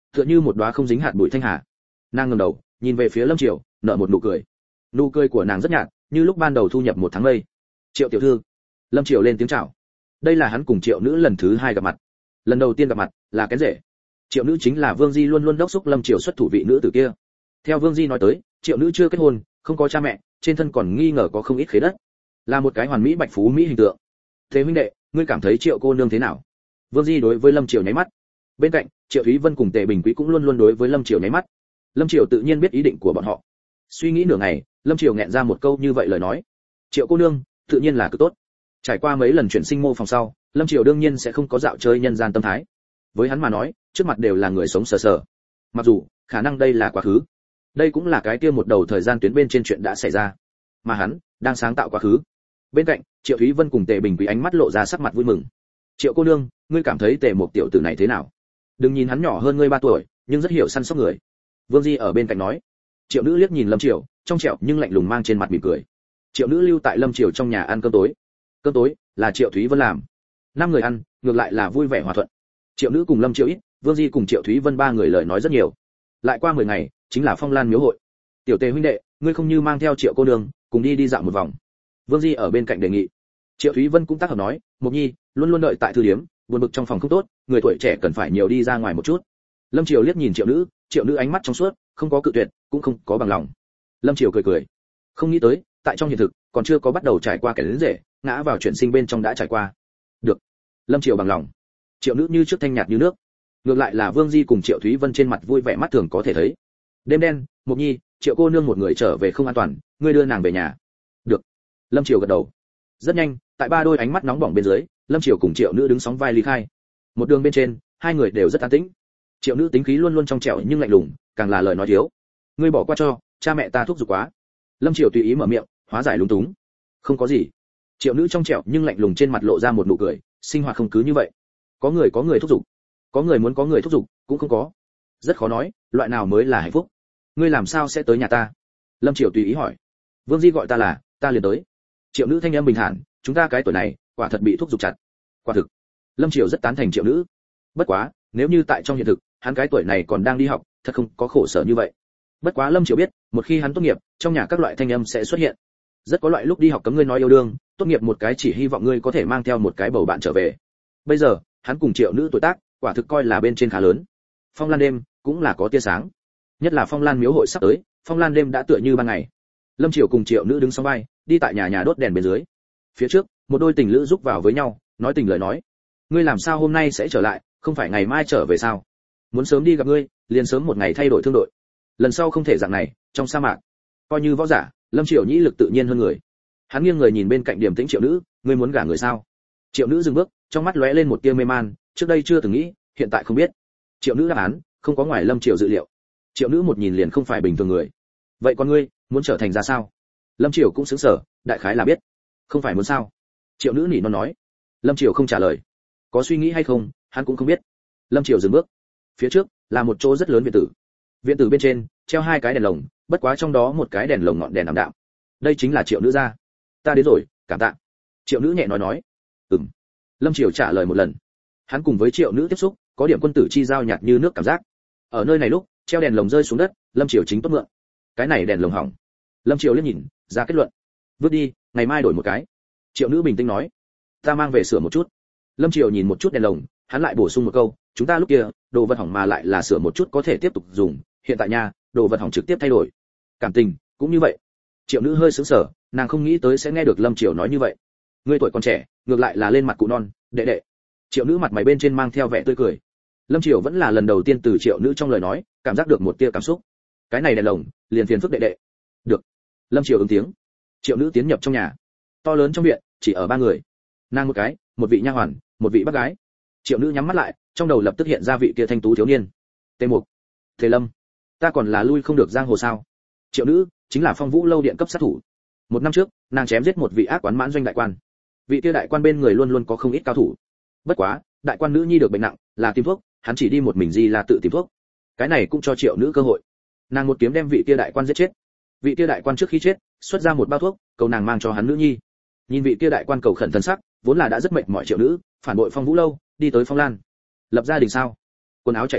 tựa như một đóa không dính hạt bụi thanh hà. Nàng ngẩng đầu nhìn về phía Lâm Triều, nở một nụ cười. Nụ cười của nàng rất nhạt, như lúc ban đầu thu nhập một tháng mây. Triệu tiểu thư. Lâm Triều lên tiếng chào. Đây là hắn cùng Triệu nữ lần thứ hai gặp mặt. Lần đầu tiên gặp mặt là kén rể. Triệu nữ chính là Vương Di luôn luôn đốc thúc Lâm Triều xuất thủ vị nữ tử kia. Theo Vương Di nói tới, Triệu nữ chưa kết hôn, không có cha mẹ, trên thân còn nghi ngờ có không ít khế đất, là một cái hoàn mỹ bạch phú mỹ hình tượng. Thế huynh đệ, ngươi cảm thấy Triệu cô nương thế nào? Vương Di đối với Lâm Triều nháy mắt. Bên cạnh, Triệu Thúy Vân cùng Tề Bình Quý cũng luôn luôn đối với Lâm Triều nháy mắt. Lâm Triều tự nhiên biết ý định của bọn họ. Suy nghĩ nửa ngày, Lâm Triều nghẹn ra một câu như vậy lời nói. Triệu cô nương, tự nhiên là cực tốt. Trải qua mấy lần chuyển sinh mô phòng sau, Lâm Triều đương nhiên sẽ không có dạo chơi nhân gian tâm thái. Với hắn mà nói, trước mặt đều là người sống sờ sờ. Mặc dù, khả năng đây là quá khứ. Đây cũng là cái kia một đầu thời gian tuyến bên trên chuyện đã xảy ra. Mà hắn đang sáng tạo quá khứ. Bên cạnh, Triệu Thúy Vân cùng Tề Bình Quý ánh mắt lộ ra sắc mặt vui mừng. Triệu cô nương, ngươi cảm thấy Tề một tiểu tử này thế nào? Đừng nhìn hắn nhỏ hơn ngươi 3 tuổi, nhưng rất hiểu săn sóc người. Vương Di ở bên cạnh nói. Triệu nữ liếc nhìn Lâm Triều, trong trẻo nhưng lạnh lùng mang trên mặt mỉm cười. Triệu nữ lưu tại Lâm Triều trong nhà ăn cơm tối. Cơm tối là Triệu Thúy Vân làm. 5 người ăn, ngược lại là vui vẻ hòa thuận. Triệu nữ cùng Lâm Triều ít, Vương Di cùng Triệu Thúy Vân 3 người lời nói rất nhiều. Lại qua 10 ngày, chính là Phong Lan miếu hội. Tiểu Tề huynh đệ, ngươi không như mang theo Triệu cô nương, cùng đi dạo một vòng. Vương Di ở bên cạnh đề nghị. Triệu Thúy Vân cũng tác hợp nói, Mộc Nhi luôn luôn đợi tại thư điếm, buồn bực trong phòng không tốt, người tuổi trẻ cần phải nhiều đi ra ngoài một chút. Lâm Triều liếc nhìn Triệu nữ ánh mắt trong suốt, không có cự tuyệt, cũng không có bằng lòng. Lâm Triều cười cười, không nghĩ tới, tại trong hiện thực, còn chưa có bắt đầu trải qua kẻ đến rể, ngã vào chuyện sinh bên trong đã trải qua. Được. Lâm Triều bằng lòng. Triệu nữ như trước thanh nhạt như nước. Ngược lại là Vương Di cùng Triệu Thúy Vân trên mặt vui vẻ mắt thường có thể thấy. Đêm đen, Mộc Nhi, Triệu cô nương một người trở về không an toàn, ngươi đưa nàng về nhà. Được. Lâm Triều gật đầu. Rất nhanh, tại 3 đôi ánh mắt nóng bỏng bên dưới, Lâm Triều cùng Triệu nữ đứng sóng vai ly khai. Một đường bên trên, hai người đều rất an tĩnh. Triệu nữ tính khí luôn luôn trong trẻo nhưng lạnh lùng, càng là lời nói thiếu. Ngươi bỏ qua cho, cha mẹ ta thúc giục quá. Lâm Triều tùy ý mở miệng, hóa giải lúng túng. Không có gì. Triệu nữ trong trẻo nhưng lạnh lùng trên mặt lộ ra một nụ cười, sinh hoạt không cứ như vậy. Có người thúc giục, có người muốn có người thúc giục, cũng không có. Rất khó nói, loại nào mới là hạnh phúc. Ngươi làm sao sẽ tới nhà ta? Lâm Triều tùy ý hỏi. Vương Di gọi ta liền tới. Triệu nữ thanh âm bình thản, chúng ta cái tuổi này, quả thật bị thúc giục chặt. Quả thực. Lâm Triều rất tán thành Triệu nữ. Bất quá, nếu như tại trong hiện thực, hắn cái tuổi này còn đang đi học, thật không có khổ sở như vậy. Bất quá Lâm Triều biết, một khi hắn tốt nghiệp, trong nhà các loại thanh âm sẽ xuất hiện. Rất có loại lúc đi học cấm ngươi nói yêu đương, tốt nghiệp một cái chỉ hy vọng ngươi có thể mang theo một cái bầu bạn trở về. Bây giờ, hắn cùng Triệu nữ tuổi tác, quả thực coi là bên trên khá lớn. Phong Lan đêm cũng là có tia sáng. Nhất là Phong Lan miếu hội sắp tới, Phong Lan đêm đã tựa như ban ngày. Lâm Triều cùng Triệu nữ đứng song vai, đi tại nhà đốt đèn bên dưới. Phía trước, một đôi tình lữ rúc vào với nhau, nói tình lời nói. Ngươi làm sao hôm nay sẽ trở lại, không phải ngày mai trở về sao? Muốn sớm đi gặp ngươi, liền sớm một ngày thay đổi thương đội. Lần sau không thể dạng này, trong sa mạc. Coi như võ giả, Lâm Triều nhĩ lực tự nhiên hơn người. Hắn nghiêng người nhìn bên cạnh điềm tĩnh Triệu nữ, ngươi muốn gả người sao? Triệu nữ dừng bước, trong mắt lóe lên một tia mê man, trước đây chưa từng nghĩ, hiện tại không biết. Triệu nữ đáp án, không có ngoài Lâm Triều dự liệu. Triệu nữ một nhìn liền không phải bình thường người. Vậy con ngươi, muốn trở thành ra sao? Lâm Triều cũng sững sờ, đại khái là biết. Không phải muốn sao? Triệu nữ nỉ non nói. Lâm Triều không trả lời. Có suy nghĩ hay không, hắn cũng không biết. Lâm Triều dừng bước. Phía trước là một chỗ rất lớn viện tử. Viện tử bên trên treo 2 cái đèn lồng, bất quá trong đó một cái đèn lồng ngọn đèn ảm đạm. Đây chính là Triệu nữ gia. Ta đến rồi, cảm tạ. Triệu nữ nhẹ nói. Ừm. Lâm Triều trả lời một lần. Hắn cùng với Triệu nữ tiếp xúc, có điểm quân tử chi giao nhạt như nước cảm giác. Ở nơi này lúc treo đèn lồng rơi xuống đất, Lâm Triều chính tốt mượn. Cái này đèn lồng hỏng. Lâm Triều liếc nhìn, ra kết luận. Vứt đi, ngày mai đổi một cái. Triệu nữ bình tĩnh nói. Ta mang về sửa một chút. Lâm Triều nhìn một chút đèn lồng, hắn lại bổ sung một câu, chúng ta lúc kia, đồ vật hỏng mà lại là sửa một chút có thể tiếp tục dùng, hiện tại nha, đồ vật hỏng trực tiếp thay đổi. Cảm tình cũng như vậy. Triệu nữ hơi sững sờ, nàng không nghĩ tới sẽ nghe được Lâm Triều nói như vậy. Ngươi tuổi còn trẻ, ngược lại là lên mặt cụ non, đệ đệ. Triệu nữ mặt mày bên trên mang theo vẻ tươi cười. Lâm Triều vẫn là lần đầu tiên từ Triệu nữ trong lời nói, cảm giác được một tia cảm xúc. Cái này đèn lồng, liền phiền phức đệ đệ. Được. Lâm Triều ứng tiếng. Triệu nữ tiến nhập trong nhà. To lớn trong viện, chỉ ở 3 người. Nàng một cái, một vị nha hoàn, một vị bác gái. Triệu nữ nhắm mắt lại, trong đầu lập tức hiện ra vị kia thanh tú thiếu niên. Tề Mục, Tề Lâm, ta còn là lui không được giang hồ sao? Triệu nữ chính là Phong Vũ lâu điện cấp sát thủ. 1 năm trước, nàng chém giết một vị ác quán mãn doanh đại quan. Vị kia đại quan bên người luôn luôn có không ít cao thủ. Bất quá, đại quan nữ nhi được bệnh nặng, là tìm thuốc, hắn chỉ đi một mình gì là tự tìm thuốc. Cái này cũng cho Triệu nữ cơ hội. Nàng một kiếm đem vị kia đại quan giết chết. Vị kia đại quan trước khi chết, xuất ra một bao thuốc, cầu nàng mang cho hắn nữ nhi. Nhìn vị kia đại quan cầu khẩn thân sắc, vốn là đã rất mệt mỏi Triệu nữ, phản bội Phong Vũ lâu, đi tới Phong Lan. Lập gia đình sao? Quần áo chảy xuống,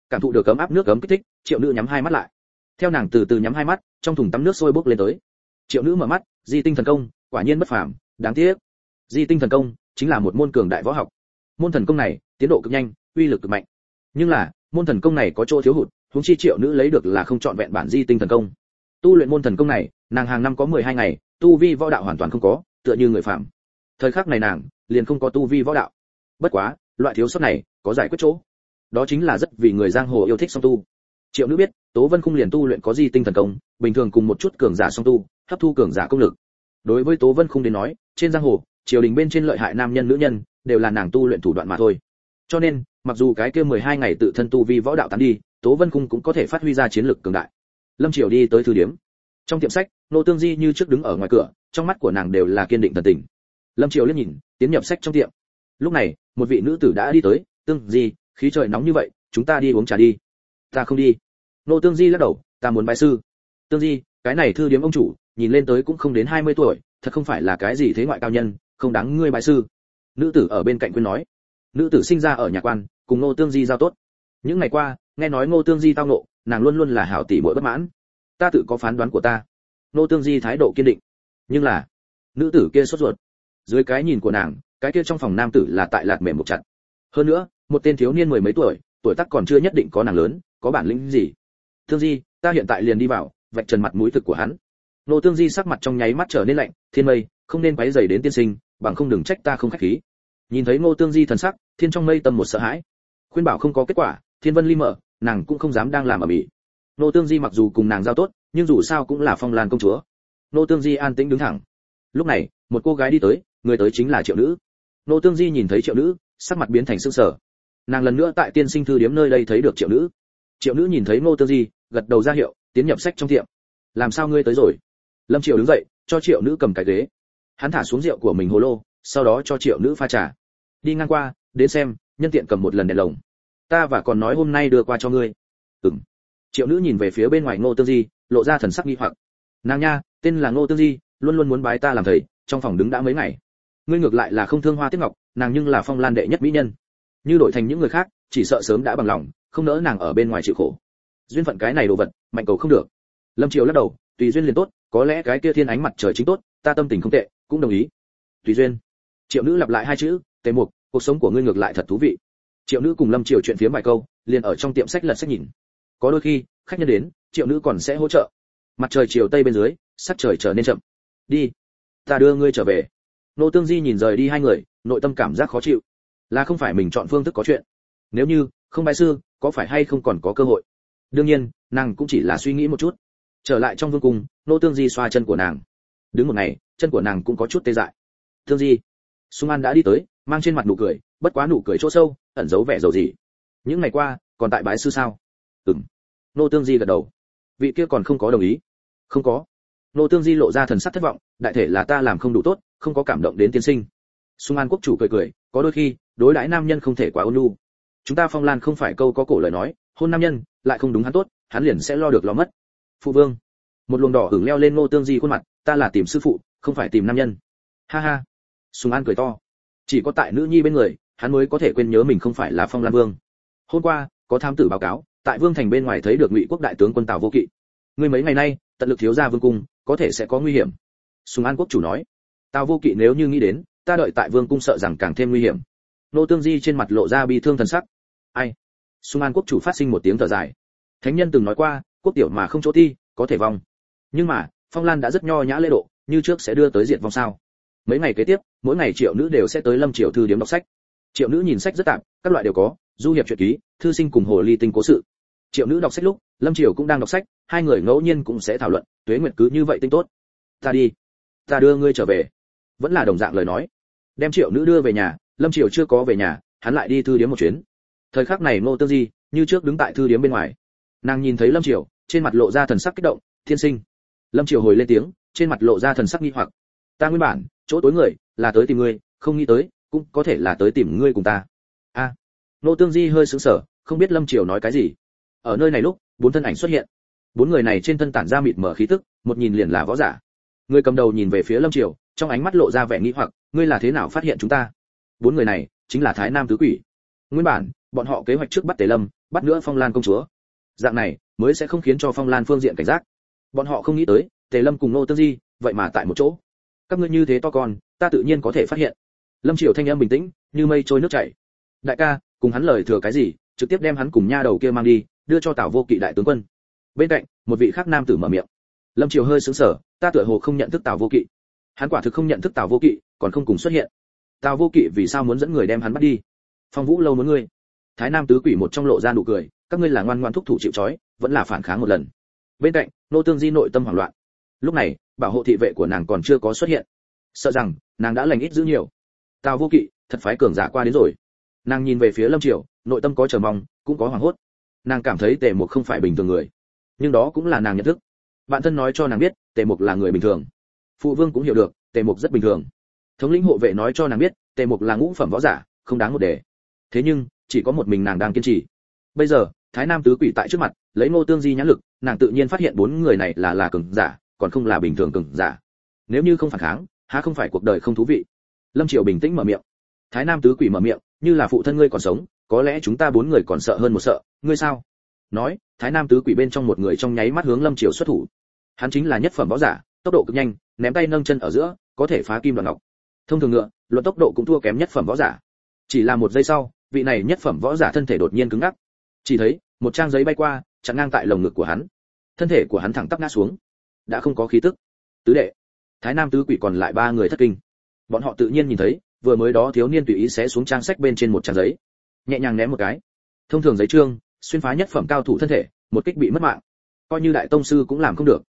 cảm thụ được ấm áp nước ấm kích thích, Triệu Nữ nhắm hai mắt lại. Theo nàng từ từ nhắm hai mắt, trong thùng tắm nước sôi bốc lên tới. Triệu Nữ mở mắt, Di tinh thần công, quả nhiên bất phàm, đáng tiếc. Di tinh thần công chính là một môn cường đại võ học. Môn thần công này, tiến độ cực nhanh, uy lực cực mạnh. Nhưng là, môn thần công này có chỗ thiếu hụt, huống chi Triệu Nữ lấy được là không trọn vẹn bản Di tinh thần công. Tu luyện môn thần công này, nàng hàng năm có 12 ngày, tu vi võ đạo hoàn toàn không có, tựa như người phàm. Thời khắc này nàng liền không có tu vi võ đạo. Bất quá, loại thiếu sót này có giải quyết chỗ. Đó chính là rất vì người giang hồ yêu thích song tu. Triệu Nữ biết, Tố Vân Khung liền tu luyện có Di tinh thần công, bình thường cùng một chút cường giả song tu, hấp thu cường giả công lực. Đối với Tố Vân Khung đến nói, trên giang hồ, triều đình bên trên lợi hại nam nhân nữ nhân, đều là nàng tu luyện thủ đoạn mà thôi. Cho nên, mặc dù cái kia 12 ngày tự thân tu vi võ đạo tán đi, Tố Vân Khung cũng có thể phát huy ra chiến lực cường đại. Lâm Triều đi tới thư điếm. Trong tiệm sách, Nô Tương Di như trước đứng ở ngoài cửa, trong mắt của nàng đều là kiên định thần tình. Lâm Triều liếc nhìn, tiến nhập sách trong tiệm. Lúc này, một vị nữ tử đã đi tới, "Tương Di, khí trời nóng như vậy, chúng ta đi uống trà đi." "Ta không đi." Nô Tương Di lắc đầu, "Ta muốn bái sư." "Tương Di, cái này thư điếm ông chủ, nhìn lên tới cũng không đến 20 tuổi, thật không phải là cái gì thế ngoại cao nhân, không đáng ngươi bái sư." Nữ tử ở bên cạnh khuyên nói. Nữ tử sinh ra ở nhà quan, cùng Ngô Tương Di giao tốt. Những ngày qua, nghe nói Ngô Tương Di tao nộ, nàng luôn luôn là hảo tỷ muội bất mãn. "Ta tự có phán đoán của ta." Ngô Tương Di thái độ kiên định. Nhưng là, nữ tử kia sốt ruột. Dưới cái nhìn của nàng, cái kia trong phòng nam tử là tại lạt mềm một chặt. Hơn nữa, một tên thiếu niên mười mấy tuổi, tuổi tác còn chưa nhất định có nàng lớn, có bản lĩnh gì. "Tương Di, ta hiện tại liền đi vào, vạch trần mặt mũi thực của hắn." Ngô Tương Di sắc mặt trong nháy mắt trở nên lạnh, "Thiên Mây, không nên quấy rầy đến tiên sinh, bằng không đừng trách ta không khách khí." Nhìn thấy Ngô Tương Di thần sắc, Thiên trong Mây tâm một sợ hãi. Khuyên bảo không có kết quả, Thiên Vân Ly mở, nàng cũng không dám đang làm ở mỹ. Ngô Tương Di mặc dù cùng nàng giao tốt, nhưng dù sao cũng là Phong Lan công chúa. Ngô Tương Di an tĩnh đứng thẳng. Lúc này, một cô gái đi tới, người tới chính là Triệu Nữ. Ngô Tương Di nhìn thấy Triệu Nữ, sắc mặt biến thành sững sờ. Nàng lần nữa tại tiên sinh thư điếm nơi đây thấy được Triệu Nữ. Triệu Nữ nhìn thấy Ngô Tương Di, gật đầu ra hiệu, tiến nhập sách trong tiệm. "Làm sao ngươi tới rồi?" Lâm Triều đứng dậy, cho Triệu Nữ cầm cái ghế. Hắn thả xuống rượu của mình hồ lô, sau đó cho Triệu Nữ pha trà. "Đi ngang qua, đến xem, nhân tiện cầm một lần đèn lồng. Ta và còn nói hôm nay đưa qua cho ngươi." "Ừm." Triệu Nữ nhìn về phía bên ngoài Ngô Tương Di, lộ ra thần sắc nghi hoặc. "Nàng nha, tên là Ngô Tương Di, luôn luôn muốn bái ta làm thầy, trong phòng đứng đã mấy ngày. Ngươi ngược lại là không thương hoa tiếc ngọc, nàng nhưng là Phong Lan đệ nhất mỹ nhân. Như đổi thành những người khác, chỉ sợ sớm đã bằng lòng, không nỡ nàng ở bên ngoài chịu khổ. Duyên phận cái này đồ vật, mạnh cầu không được." Lâm Triều lắc đầu, "Tùy duyên liền tốt, có lẽ cái kia thiên ánh mặt trời chính tốt, ta tâm tình không tệ, cũng đồng ý." "Tùy duyên." Triệu Nữ lặp lại hai chữ, "Tề Mục, cuộc sống của ngươi ngược lại thật thú vị." Triệu Nữ cùng Lâm Triều chuyện phiếm vài câu, liền ở trong tiệm sách lật sách nhìn. Có đôi khi, khách nhân đến, Triệu Nữ còn sẽ hỗ trợ. Mặt trời chiều tây bên dưới, sắc trời trở nên chậm. "Đi, ta đưa ngươi trở về." Ngô Tương Di nhìn rời đi hai người, nội tâm cảm giác khó chịu. Là không phải mình chọn phương thức có chuyện. Nếu như không bái sư, có phải hay không còn có cơ hội? Đương nhiên, nàng cũng chỉ là suy nghĩ một chút. Trở lại trong vương cung, Ngô Tương Di xoa chân của nàng. Đứng một ngày, chân của nàng cũng có chút tê dại. "Tương Di." Sung An đã đi tới, mang trên mặt nụ cười, bất quá nụ cười chỗ sâu, ẩn giấu vẻ dầu gì. "Những ngày qua, còn tại bái sư sao?" "Ừm." Ngô Tương Di gật đầu. "Vị kia còn không có đồng ý?" "Không có." Ngô Tương Di lộ ra thần sắc thất vọng, "Đại thể là ta làm không đủ tốt, không có cảm động đến tiên sinh." Sung An quốc chủ cười cười, "Có đôi khi, đối đãi nam nhân không thể quá ôn nhu. Chúng ta Phong Lan không phải câu có cổ lời nói, hôn nam nhân, lại không đúng hắn tốt, hắn liền sẽ lo được lo mất." "Phụ vương." Một luồng đỏ hửng leo lên Ngô Tương Di khuôn mặt, "Ta là tìm sư phụ, không phải tìm nam nhân." "Ha ha." Sung An cười to. Chỉ có tại nữ nhi bên người, hắn mới có thể quên nhớ mình không phải là Phong Lan vương. "Hôm qua, có thám tử báo cáo, tại vương thành bên ngoài thấy được Ngụy quốc đại tướng quân Tào Vô Kỵ. Ngươi mấy ngày nay, tận lực thiếu ra vương cung, có thể sẽ có nguy hiểm." Sùng An quốc chủ nói. "Tào Vô Kỵ nếu như nghĩ đến, ta đợi tại vương cung sợ rằng càng thêm nguy hiểm." Nô Tương Di trên mặt lộ ra bi thương thần sắc. "Ai?" Sùng An quốc chủ phát sinh một tiếng thở dài. Thánh nhân từng nói qua, quốc tiểu mà không chỗ thi, có thể vong. Nhưng mà, Phong Lan đã rất nho nhã lễ độ, như trước sẽ đưa tới diệt vong sao? Mấy ngày kế tiếp, mỗi ngày Triệu Nữ đều sẽ tới Lâm Triều thư điếm đọc sách. Triệu Nữ nhìn sách rất tạp, các loại đều có, du hiệp truyện ký, thư sinh cùng hồ ly tinh cố sự. Triệu Nữ đọc sách lúc, Lâm Triều cũng đang đọc sách, hai người ngẫu nhiên cũng sẽ thảo luận, Tuế Nguyệt cứ như vậy tinh tốt. "Ta đi, ta đưa ngươi trở về." Vẫn là đồng dạng lời nói. Đem Triệu Nữ đưa về nhà, Lâm Triều chưa có về nhà, hắn lại đi thư điếm một chuyến. Thời khắc này Ngô Tương Di như trước đứng tại thư điếm bên ngoài. Nàng nhìn thấy Lâm Triều, trên mặt lộ ra thần sắc kích động, "Thiên sinh." Lâm Triều hồi lên tiếng, trên mặt lộ ra thần sắc nghi hoặc. "Ta nguyên bản, chỗ tối người, là tới tìm ngươi, không nghĩ tới, cũng có thể là tới tìm ngươi cùng ta." A. Ngô Tương Di hơi sững sờ, không biết Lâm Triều nói cái gì. Ở nơi này lúc, bốn thân ảnh xuất hiện. Bốn người này trên thân tản ra mịt mờ khí tức, một nhìn liền là võ giả. Người cầm đầu nhìn về phía Lâm Triều, trong ánh mắt lộ ra vẻ nghi hoặc, "Ngươi là thế nào phát hiện chúng ta?" Bốn người này chính là Thái Nam tứ quỷ. Nguyên bản bọn họ kế hoạch trước bắt Tề Lâm, bắt nữa Phong Lan công chúa, dạng này mới sẽ không khiến cho Phong Lan phương diện cảnh giác. Bọn họ không nghĩ tới Tề Lâm cùng Ngô Tương Di vậy mà tại một chỗ. Các ngươi như thế to con, ta tự nhiên có thể phát hiện. Lâm Triều thanh âm bình tĩnh như mây trôi nước chảy. Đại ca, cùng hắn lời thừa cái gì, trực tiếp đem hắn cùng nha đầu kia mang đi, đưa cho Tào Vô Kỵ đại tướng quân. Bên cạnh một vị khác nam tử mở miệng. Lâm Triều hơi sững sờ, ta tựa hồ không nhận thức Tào Vô Kỵ. Hắn quả thực không nhận thức Tào Vô Kỵ, còn không cùng xuất hiện. Tào Vô Kỵ vì sao muốn dẫn người đem hắn bắt đi? Phong Vũ lâu muốn ngươi. Thái Nam tứ quỷ một trong lộ ra nụ cười, các ngươi là ngoan ngoãn thúc thủ chịu trói, vẫn là phản kháng một lần. Bên cạnh, Nô Tương Di nội tâm hoảng loạn. Lúc này, bảo hộ thị vệ của nàng còn chưa có xuất hiện, sợ rằng nàng đã lành ít giữ nhiều. Tào Vô Kỵ thật phái cường giả qua đến rồi. Nàng nhìn về phía Lâm Triều, nội tâm có chờ mong, cũng có hoảng hốt. Nàng cảm thấy Tề Mục không phải bình thường người, nhưng đó cũng là nàng nhận thức. Bạn thân nói cho nàng biết, Tề Mục là người bình thường. Phụ vương cũng hiểu được, Tề Mục rất bình thường. Thống lĩnh hộ vệ nói cho nàng biết, Tề Mục là ngũ phẩm võ giả, không đáng một đề. Thế nhưng, chỉ có một mình nàng đang kiên trì. Bây giờ, Thái Nam tứ quỷ tại trước mặt, lấy Ngô Tương Di nhãn lực, nàng tự nhiên phát hiện bốn người này là cường giả, còn không là bình thường cường giả. Nếu như không phản kháng, há không phải cuộc đời không thú vị. Lâm Triều bình tĩnh mở miệng. Thái Nam tứ quỷ mở miệng, như là phụ thân ngươi còn sống, có lẽ chúng ta bốn người còn sợ hơn một sợ, ngươi sao? Nói, Thái Nam tứ quỷ bên trong một người trong nháy mắt hướng Lâm Triều xuất thủ. Hắn chính là nhất phẩm võ giả, tốc độ cực nhanh, ném tay nâng chân ở giữa, có thể phá kim đoạn ngọc. Thông thường ngựa, luận tốc độ cũng thua kém nhất phẩm võ giả. Chỉ là một giây sau, vị này nhất phẩm võ giả thân thể đột nhiên cứng ngắc. Chỉ thấy, một trang giấy bay qua, chặn ngang tại lồng ngực của hắn. Thân thể của hắn thẳng tắp ngã xuống, đã không có khí tức. Tứ đệ, Thái Nam tứ quỷ còn lại ba người thất kinh. Bọn họ tự nhiên nhìn thấy, vừa mới đó thiếu niên tùy ý xé xuống trang sách bên trên một trang giấy, nhẹ nhàng ném một cái. Thông thường giấy trương, xuyên phá nhất phẩm cao thủ thân thể, một kích bị mất mạng. Coi như đại tông sư cũng làm không được.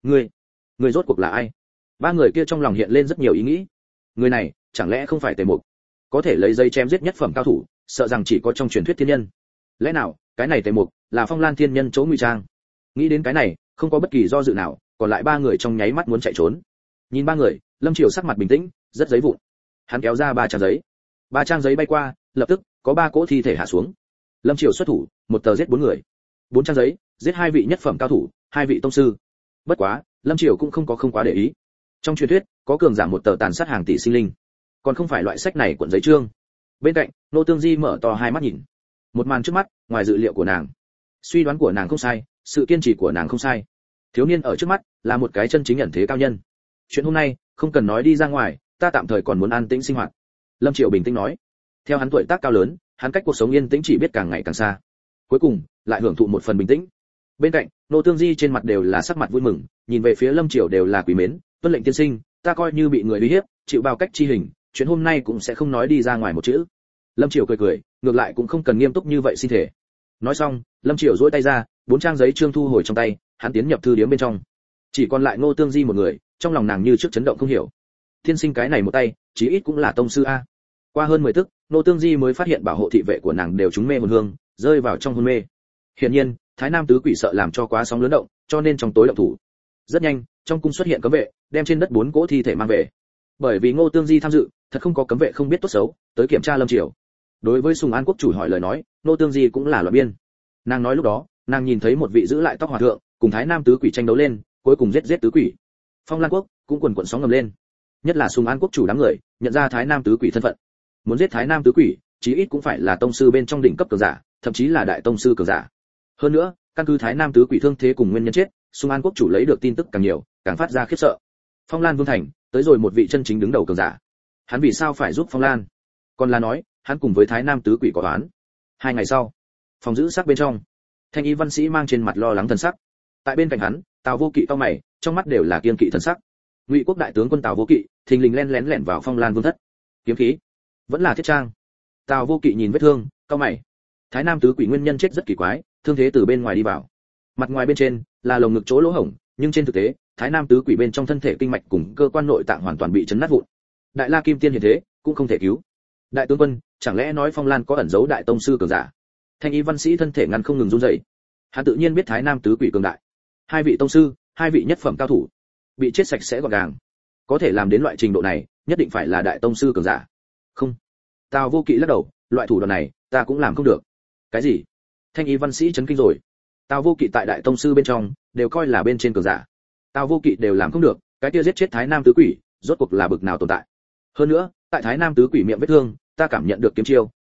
Người rốt cuộc là ai? Ba người kia trong lòng hiện lên rất nhiều ý nghĩ. Người này, chẳng lẽ không phải Tề Mục? Có thể lấy dây chém giết nhất phẩm cao thủ, sợ rằng chỉ có trong truyền thuyết thiên nhân. Lẽ nào, cái này Tề Mục là Phong Lan thiên nhân chỗ ngụy trang? Nghĩ đến cái này, không có bất kỳ do dự nào, còn lại ba người trong nháy mắt muốn chạy trốn. Nhìn ba người, Lâm Triều sắc mặt bình tĩnh, rất giấy vụn. Hắn kéo ra ba trang giấy. Ba trang giấy bay qua, lập tức có ba cỗ thi thể hạ xuống. Lâm Triều xuất thủ, một tờ giết bốn người. Bốn trang giấy, giết hai vị nhất phẩm cao thủ, hai vị tông sư. Bất quá, Lâm Triều cũng không quá để ý. Trong truyền thuyết, có cường giả một tờ tàn sát hàng tỷ sinh linh, còn không phải loại sách này cuộn giấy trương. Bên cạnh, Nô Tương Di mở to hai mắt nhìn. Một màn trước mắt, ngoài dự liệu của nàng. Suy đoán của nàng không sai, sự kiên trì của nàng không sai. Thiếu niên ở trước mắt là một cái chân chính ẩn thế cao nhân. Chuyện hôm nay không cần nói đi ra ngoài, ta tạm thời còn muốn an tĩnh sinh hoạt. Lâm Triệu bình tĩnh nói. Theo hắn tuổi tác cao lớn, hắn cách cuộc sống yên tĩnh chỉ biết càng ngày càng xa. Cuối cùng, lại hưởng thụ một phần bình tĩnh. Bên cạnh, Nô Tương Di trên mặt đều là sắc mặt vui mừng, nhìn về phía Lâm Triều đều là quý mến, tuân lệnh tiên sinh, ta coi như bị người uy hiếp, chịu bao cách chi hình, chuyện hôm nay cũng sẽ không nói đi ra ngoài một chữ. Lâm Triều cười cười, ngược lại cũng không cần nghiêm túc như vậy xin thể. Nói xong, Lâm Triều duỗi tay ra, bốn trang giấy trương thu hồi trong tay, hắn tiến nhập thư điếm bên trong. Chỉ còn lại Ngô Tương Di một người, trong lòng nàng như trước chấn động không hiểu. Tiên sinh cái này một tay, chí ít cũng là tông sư a. Qua hơn 10 tức, Ngô Tương Di mới phát hiện bảo hộ thị vệ của nàng đều trúng mê hồn hương, rơi vào trong hôn mê. Hiển nhiên, Thái Nam tứ quỷ sợ làm cho quá sóng lớn động, cho nên trong tối động thủ. Rất nhanh, trong cung xuất hiện cấm vệ, đem trên đất 4 cỗ thi thể mang về. Bởi vì Ngô Tương Di tham dự, thật không có cấm vệ không biết tốt xấu, tới kiểm tra Lâm Triều. Đối với Sùng An quốc chủ hỏi lời nói, Ngô Tương Di cũng là loạn biên. Nàng nói lúc đó, nàng nhìn thấy một vị giữ lại tóc hòa thượng, cùng Thái Nam tứ quỷ tranh đấu lên, cuối cùng giết tứ quỷ. Phong Lan quốc cũng quần quần sóng ngầm lên. Nhất là Sùng An quốc chủ đám người, nhận ra Thái Nam tứ quỷ thân phận. Muốn giết Thái Nam tứ quỷ, chí ít cũng phải là tông sư bên trong đỉnh cấp cường giả, thậm chí là đại tông sư cường giả. Hơn nữa, căn cứ Thái Nam tứ quỷ thương thế cùng nguyên nhân chết, Sùng An quốc chủ lấy được tin tức càng nhiều, càng phát ra khiếp sợ. Phong Lan vương thành, tới rồi một vị chân chính đứng đầu cường giả. Hắn vì sao phải giúp Phong Lan? Còn là nói, hắn cùng với Thái Nam tứ quỷ có oán. 2 ngày sau, phòng giữ sắc bên trong, Thanh y văn sĩ mang trên mặt lo lắng thần sắc. Tại bên cạnh hắn, Tào Vô Kỵ cau mày, trong mắt đều là kiên kỵ thần sắc. Ngụy quốc đại tướng quân Tào Vô Kỵ, thình lình lén lén vào Phong Lan vương thất. Kiếm khí, vẫn là thiết trang. Tào Vô Kỵ nhìn vết thương, cau mày. Thái Nam tứ quỷ nguyên nhân chết rất kỳ quái, thương thế từ bên ngoài đi vào. Mặt ngoài bên trên là lồng ngực chỗ lỗ hổng, nhưng trên thực tế, Thái Nam tứ quỷ bên trong thân thể kinh mạch cùng cơ quan nội tạng hoàn toàn bị chấn nát vụn. Đại La Kim Tiên hiện thế, cũng không thể cứu. Đại tướng quân, chẳng lẽ nói Phong Lan có ẩn giấu đại tông sư cường giả? Thanh y văn sĩ thân thể ngăn không ngừng run rẩy. Hắn tự nhiên biết Thái Nam tứ quỷ cường đại. 2 vị tông sư, 2 vị nhất phẩm cao thủ, bị chết sạch sẽ gọn gàng. Có thể làm đến loại trình độ này, nhất định phải là đại tông sư cường giả. Không. Tào Vô Kỵ lắc đầu, loại thủ đoạn này, ta cũng làm không được. Cái gì? Thanh y văn sĩ chấn kinh rồi. Tào Vô Kỵ tại đại tông sư bên trong, đều coi là bên trên cường giả. Tào Vô Kỵ đều làm không được, cái kia giết chết Thái Nam tứ quỷ, rốt cuộc là bực nào tồn tại. Hơn nữa, tại Thái Nam tứ quỷ miệng vết thương, ta cảm nhận được kiếm chiêu,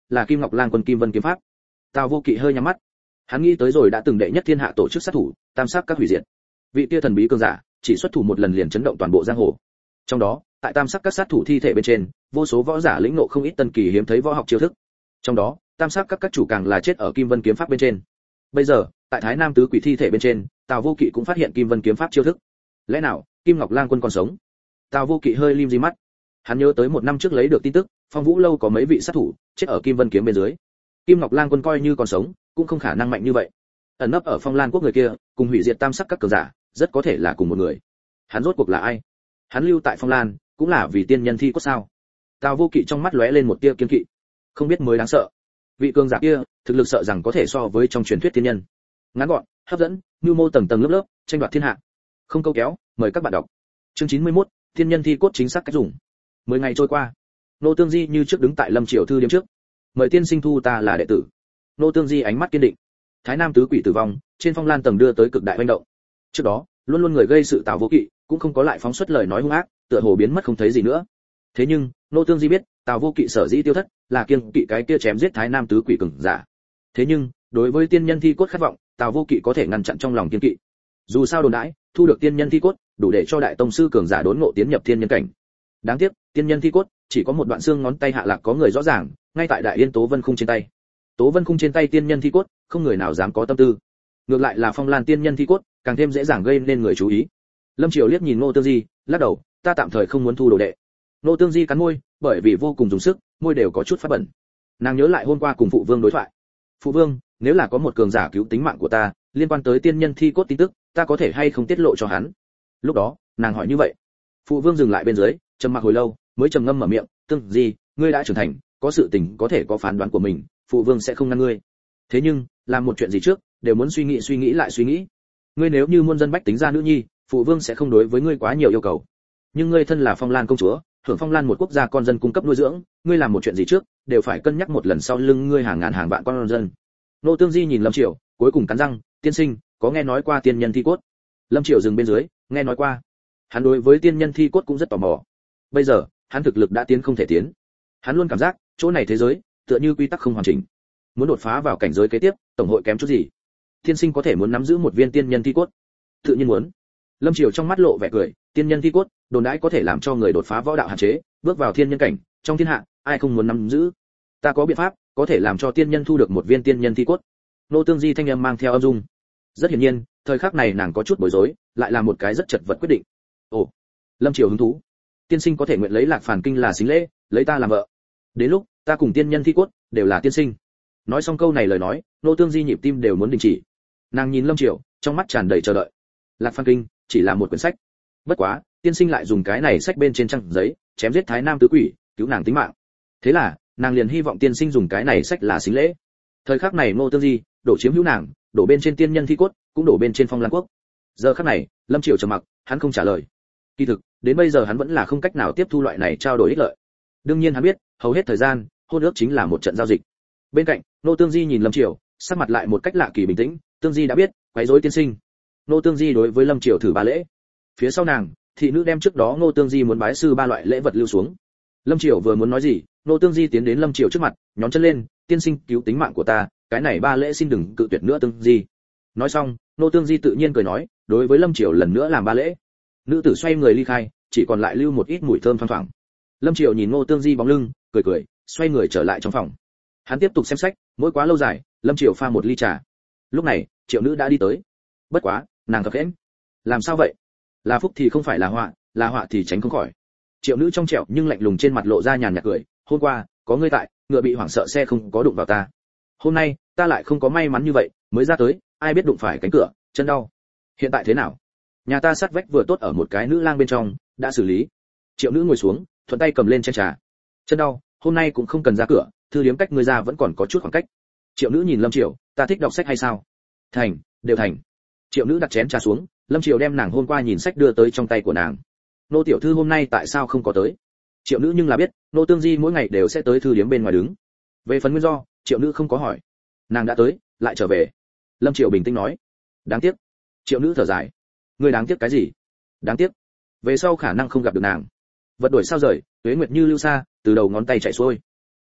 là Kim Ngọc Lang quân Kim Vân kiếm pháp. Tào Vô Kỵ hơi nhắm mắt. Hắn nghĩ tới rồi đã từng đệ nhất thiên hạ tổ chức sát thủ, tam sát các hủy diệt. Vị kia thần bí cường giả, chỉ xuất thủ một lần liền chấn động toàn bộ giang hồ. Trong đó, tại tam sắc các sát thủ thi thể bên trên, vô số võ giả lĩnh ngộ không ít tân kỳ hiếm thấy võ học chiêu thức. Trong đó, tam sắc các chủ càng là chết ở Kim Vân kiếm pháp bên trên. Bây giờ, tại Thái Nam tứ quỷ thi thể bên trên, Tào Vô Kỵ cũng phát hiện Kim Vân kiếm pháp chiêu thức. Lẽ nào, Kim Ngọc Lang quân còn sống? Tào Vô Kỵ hơi lim di mắt. Hắn nhớ tới một năm trước lấy được tin tức, Phong Vũ lâu có mấy vị sát thủ chết ở Kim Vân kiếm bên dưới. Kim Ngọc Lang quân coi như còn sống, cũng không khả năng mạnh như vậy. Ẩn nấp ở Phong Lan quốc người kia, cùng hủy diệt tam sắc các cường giả, rất có thể là cùng một người. Hắn rốt cuộc là ai? Hắn lưu tại Phong Lan, cũng là vì tiên nhân thi cốt sao? Tào Vô Kỵ trong mắt lóe lên một tia kiên kỵ. Không biết mới đáng sợ. Vị cường giả kia, thực lực sợ rằng có thể so với trong truyền thuyết tiên nhân. Ngắn gọn, hấp dẫn, nhu mô tầng tầng lớp lớp, tranh đoạt thiên hạ. Không câu kéo, mời các bạn đọc. Chương 91, tiên nhân thi cốt chính xác cách dùng. 10 ngày trôi qua, Nô Tương Di như trước đứng tại Lâm Triều thư điếm trước. Mời tiên sinh thu ta là đệ tử. Nô Tương Di ánh mắt kiên định. Thái Nam tứ quỷ tử vong, trên Phong Lan tầng đưa tới cực đại hoành động. Trước đó, luôn luôn người gây sự Tào Vô Kỵ, cũng không có lại phóng xuất lời nói hung ác, tựa hồ biến mất không thấy gì nữa. Thế nhưng, Nô Tương Di biết, Tào Vô Kỵ sở dĩ tiêu thất, là kiêng kỵ cái kia chém giết Thái Nam tứ quỷ cường giả. Thế nhưng, đối với tiên nhân thi cốt khát vọng, Tào Vô Kỵ có thể ngăn chặn trong lòng kiêng kỵ. Dù sao đồn đãi, thu được tiên nhân thi cốt, đủ để cho đại tông sư cường giả đốn ngộ tiến nhập thiên nhân cảnh. Đáng tiếc, tiên nhân thi cốt chỉ có một đoạn xương ngón tay hạ lạc có người rõ ràng, ngay tại Đại Yên Tố Vân khung trên tay. Tố Vân khung trên tay tiên nhân thi cốt, không người nào dám có tâm tư. Ngược lại là Phong Lan tiên nhân thi cốt, càng thêm dễ dàng gây nên người chú ý. Lâm Triều liếc nhìn Ngô Tương Di, lắc đầu, ta tạm thời không muốn thu đồ đệ. Ngô Tương Di cắn môi, bởi vì vô cùng dùng sức, môi đều có chút phát bẩn. Nàng nhớ lại hôm qua cùng phụ vương đối thoại. Phụ vương, nếu là có một cường giả cứu tính mạng của ta, liên quan tới tiên nhân thi cốt tin tức, ta có thể hay không tiết lộ cho hắn? Lúc đó, nàng hỏi như vậy. Phụ vương dừng lại bên dưới, trầm mặc hồi lâu, mới trầm ngâm mở miệng, Tương Di, ngươi đã trưởng thành, có sự tình có thể có phán đoán của mình, phụ vương sẽ không ngăn ngươi. Thế nhưng, làm một chuyện gì trước, đều muốn suy nghĩ lại suy nghĩ. Ngươi nếu như muôn dân bách tính ra nữ nhi, phụ vương sẽ không đối với ngươi quá nhiều yêu cầu. Nhưng ngươi thân là Phong Lan công chúa, hưởng Phong Lan một quốc gia con dân cung cấp nuôi dưỡng, ngươi làm một chuyện gì trước, đều phải cân nhắc một lần sau lưng ngươi hàng ngàn hàng vạn con dân. Nô Tương Di nhìn Lâm Triều, cuối cùng cắn răng, tiên sinh, có nghe nói qua tiên nhân thi cốt? Lâm Triều dừng bên dưới, nghe nói qua. Hắn đối với tiên nhân thi cốt cũng rất tò mò. Bây giờ, hắn thực lực đã tiến không thể tiến. Hắn luôn cảm giác, chỗ này thế giới, tựa như quy tắc không hoàn chỉnh. Muốn đột phá vào cảnh giới kế tiếp, tổng hội kém chút gì. Tiên sinh có thể muốn nắm giữ một viên tiên nhân thi cốt? Tự nhiên muốn. Lâm Triều trong mắt lộ vẻ cười, tiên nhân thi cốt, đồn đãi có thể làm cho người đột phá võ đạo hạn chế, bước vào thiên nhân cảnh, trong thiên hạ, ai không muốn nắm giữ. Ta có biện pháp, có thể làm cho tiên nhân thu được một viên tiên nhân thi cốt. Nô Tương Di thanh âm mang theo âm dung. Rất hiển nhiên, thời khắc này nàng có chút bối rối, lại là một cái rất chật vật quyết định. Ồ, Lâm Triều hứng thú. Tiên sinh có thể nguyện lấy Lạc Phàn Kinh là xính lễ, lấy ta làm vợ. Đến lúc, ta cùng tiên nhân thi cốt, đều là tiên sinh. Nói xong câu này lời nói, Nô Tương Di nhịp tim đều muốn đình chỉ. Nàng nhìn Lâm Triều, trong mắt tràn đầy chờ đợi. Lạc Phàn Kinh chỉ là một quyển sách. Bất quá, tiên sinh lại dùng cái này sách bên trên trang giấy, chém giết Thái Nam tứ quỷ, cứu nàng tính mạng. Thế là, nàng liền hy vọng tiên sinh dùng cái này sách là xính lễ. Thời khắc này Ngô Tương Di đổ chiếm hữu nàng, đổ bên trên tiên nhân thi cốt, cũng đổ bên trên Phong Lan quốc. Giờ khắc này, Lâm Triều trầm mặc, hắn không trả lời. Kỳ thực, đến bây giờ hắn vẫn là không cách nào tiếp thu loại này trao đổi ích lợi. Đương nhiên hắn biết, hầu hết thời gian, hôn ước chính là một trận giao dịch. Bên cạnh, Ngô Tương Di nhìn Lâm Triều, sắc mặt lại một cách lạ kỳ bình tĩnh, Tương Di đã biết, quấy rối tiên sinh. Ngô Tương Di đối với Lâm Triều thử ba lễ. Phía sau nàng, thị nữ đem trước đó Ngô Tương Di muốn bái sư ba loại lễ vật lưu xuống. Lâm Triều vừa muốn nói gì, Ngô Tương Di tiến đến Lâm Triều trước mặt, nhón chân lên, tiên sinh cứu tính mạng của ta, cái này ba lễ xin đừng cự tuyệt nữa Tương Di. Nói xong, Ngô Tương Di tự nhiên cười nói, đối với Lâm Triều lần nữa làm ba lễ. Nữ tử xoay người ly khai, chỉ còn lại lưu một ít mùi thơm thoang thoảng. Lâm Triều nhìn Ngô Tương Di bóng lưng, cười cười, xoay người trở lại trong phòng. Hắn tiếp tục xem sách, mỗi quá lâu dài, Lâm Triều pha một ly trà. Lúc này, Triệu Nữ đã đi tới. Bất quá, nàng khập khẽn. Làm sao vậy? Là phúc thì không phải là họa thì tránh không khỏi. Triệu Nữ trong trẻo nhưng lạnh lùng trên mặt lộ ra nhàn nhạt cười, hôm qua, có ngươi tại, ngựa bị hoảng sợ xe không có đụng vào ta. Hôm nay, ta lại không có may mắn như vậy, mới ra tới, ai biết đụng phải cánh cửa, chân đau. Hiện tại thế nào? Nhà ta sát vách vừa tốt ở một cái nữ lang bên trong, đã xử lý. Triệu Nữ ngồi xuống, thuận tay cầm lên chén trà. Chân đau, hôm nay cũng không cần ra cửa, thư điếm cách ngươi ra vẫn còn có chút khoảng cách. Triệu Nữ nhìn Lâm Triều, ta thích đọc sách hay sao? Thành, đều thành. Triệu Nữ đặt chén trà xuống, Lâm Triều đem nàng hôm qua nhìn sách đưa tới trong tay của nàng. Nô tiểu thư hôm nay tại sao không có tới? Triệu Nữ nhưng là biết, Nô Tương Di mỗi ngày đều sẽ tới thư điếm bên ngoài đứng. Về phần nguyên do, Triệu Nữ không có hỏi. Nàng đã tới, lại trở về. Lâm Triều bình tĩnh nói. Đáng tiếc. Triệu Nữ thở dài. Ngươi đáng tiếc cái gì? Đáng tiếc. Về sau khả năng không gặp được nàng. Vật đổi sao rời, tuế nguyệt như lưu xa, từ đầu ngón tay chạy xuôi.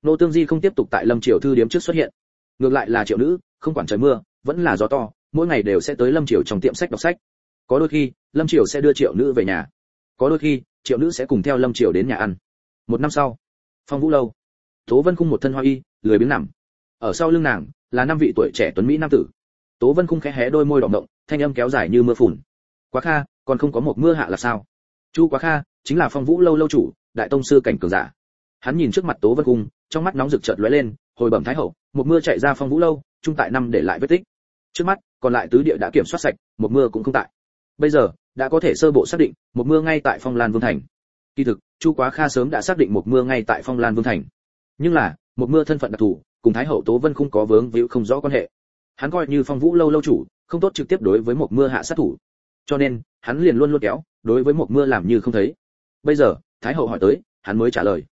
Nô Tương Di không tiếp tục tại Lâm Triều thư điếm trước xuất hiện, ngược lại là Triệu Nữ, không quản trời mưa, vẫn là gió to, mỗi ngày đều sẽ tới Lâm Triều trong tiệm sách đọc sách. Có đôi khi, Lâm Triều sẽ đưa Triệu Nữ về nhà, có đôi khi, Triệu Nữ sẽ cùng theo Lâm Triều đến nhà ăn. Một năm sau, Phong Vũ lâu, Tố Vân Khung một thân hoa y, lười biếng nằm. Ở sau lưng nàng là 5 vị tuổi trẻ tuấn mỹ nam tử. Tố Vân Khung khẽ hé đôi môi đỏ động, thanh âm kéo dài như mưa phùn. Quá Kha, còn không có một mưa hạ là sao? Chu Quá Kha chính là Phong Vũ lâu lâu chủ, đại tông sư cảnh cường giả. Hắn nhìn trước mặt Tố Vân Khung, trong mắt nóng rực chợt lóe lên, hồi bẩm thái hậu, một mưa chạy ra Phong Vũ lâu, trung tại năm để lại vết tích. Trước mắt, còn lại tứ địa đã kiểm soát sạch, một mưa cũng không tại. Bây giờ, đã có thể sơ bộ xác định, một mưa ngay tại Phong Lan Vương thành. Kỳ thực, Chu Quá Kha sớm đã xác định một mưa ngay tại Phong Lan Vương thành. Nhưng là, một mưa thân phận đặc thù, cùng thái hậu Tố Vân Khung có vướng víu không rõ quan hệ. Hắn coi như Phong Vũ lâu lâu chủ, không tốt trực tiếp đối với một mưa hạ sát thủ. Cho nên, hắn liền luôn luôn kéo, đối với một mưa làm như không thấy. Bây giờ, thái hậu hỏi tới, hắn mới trả lời.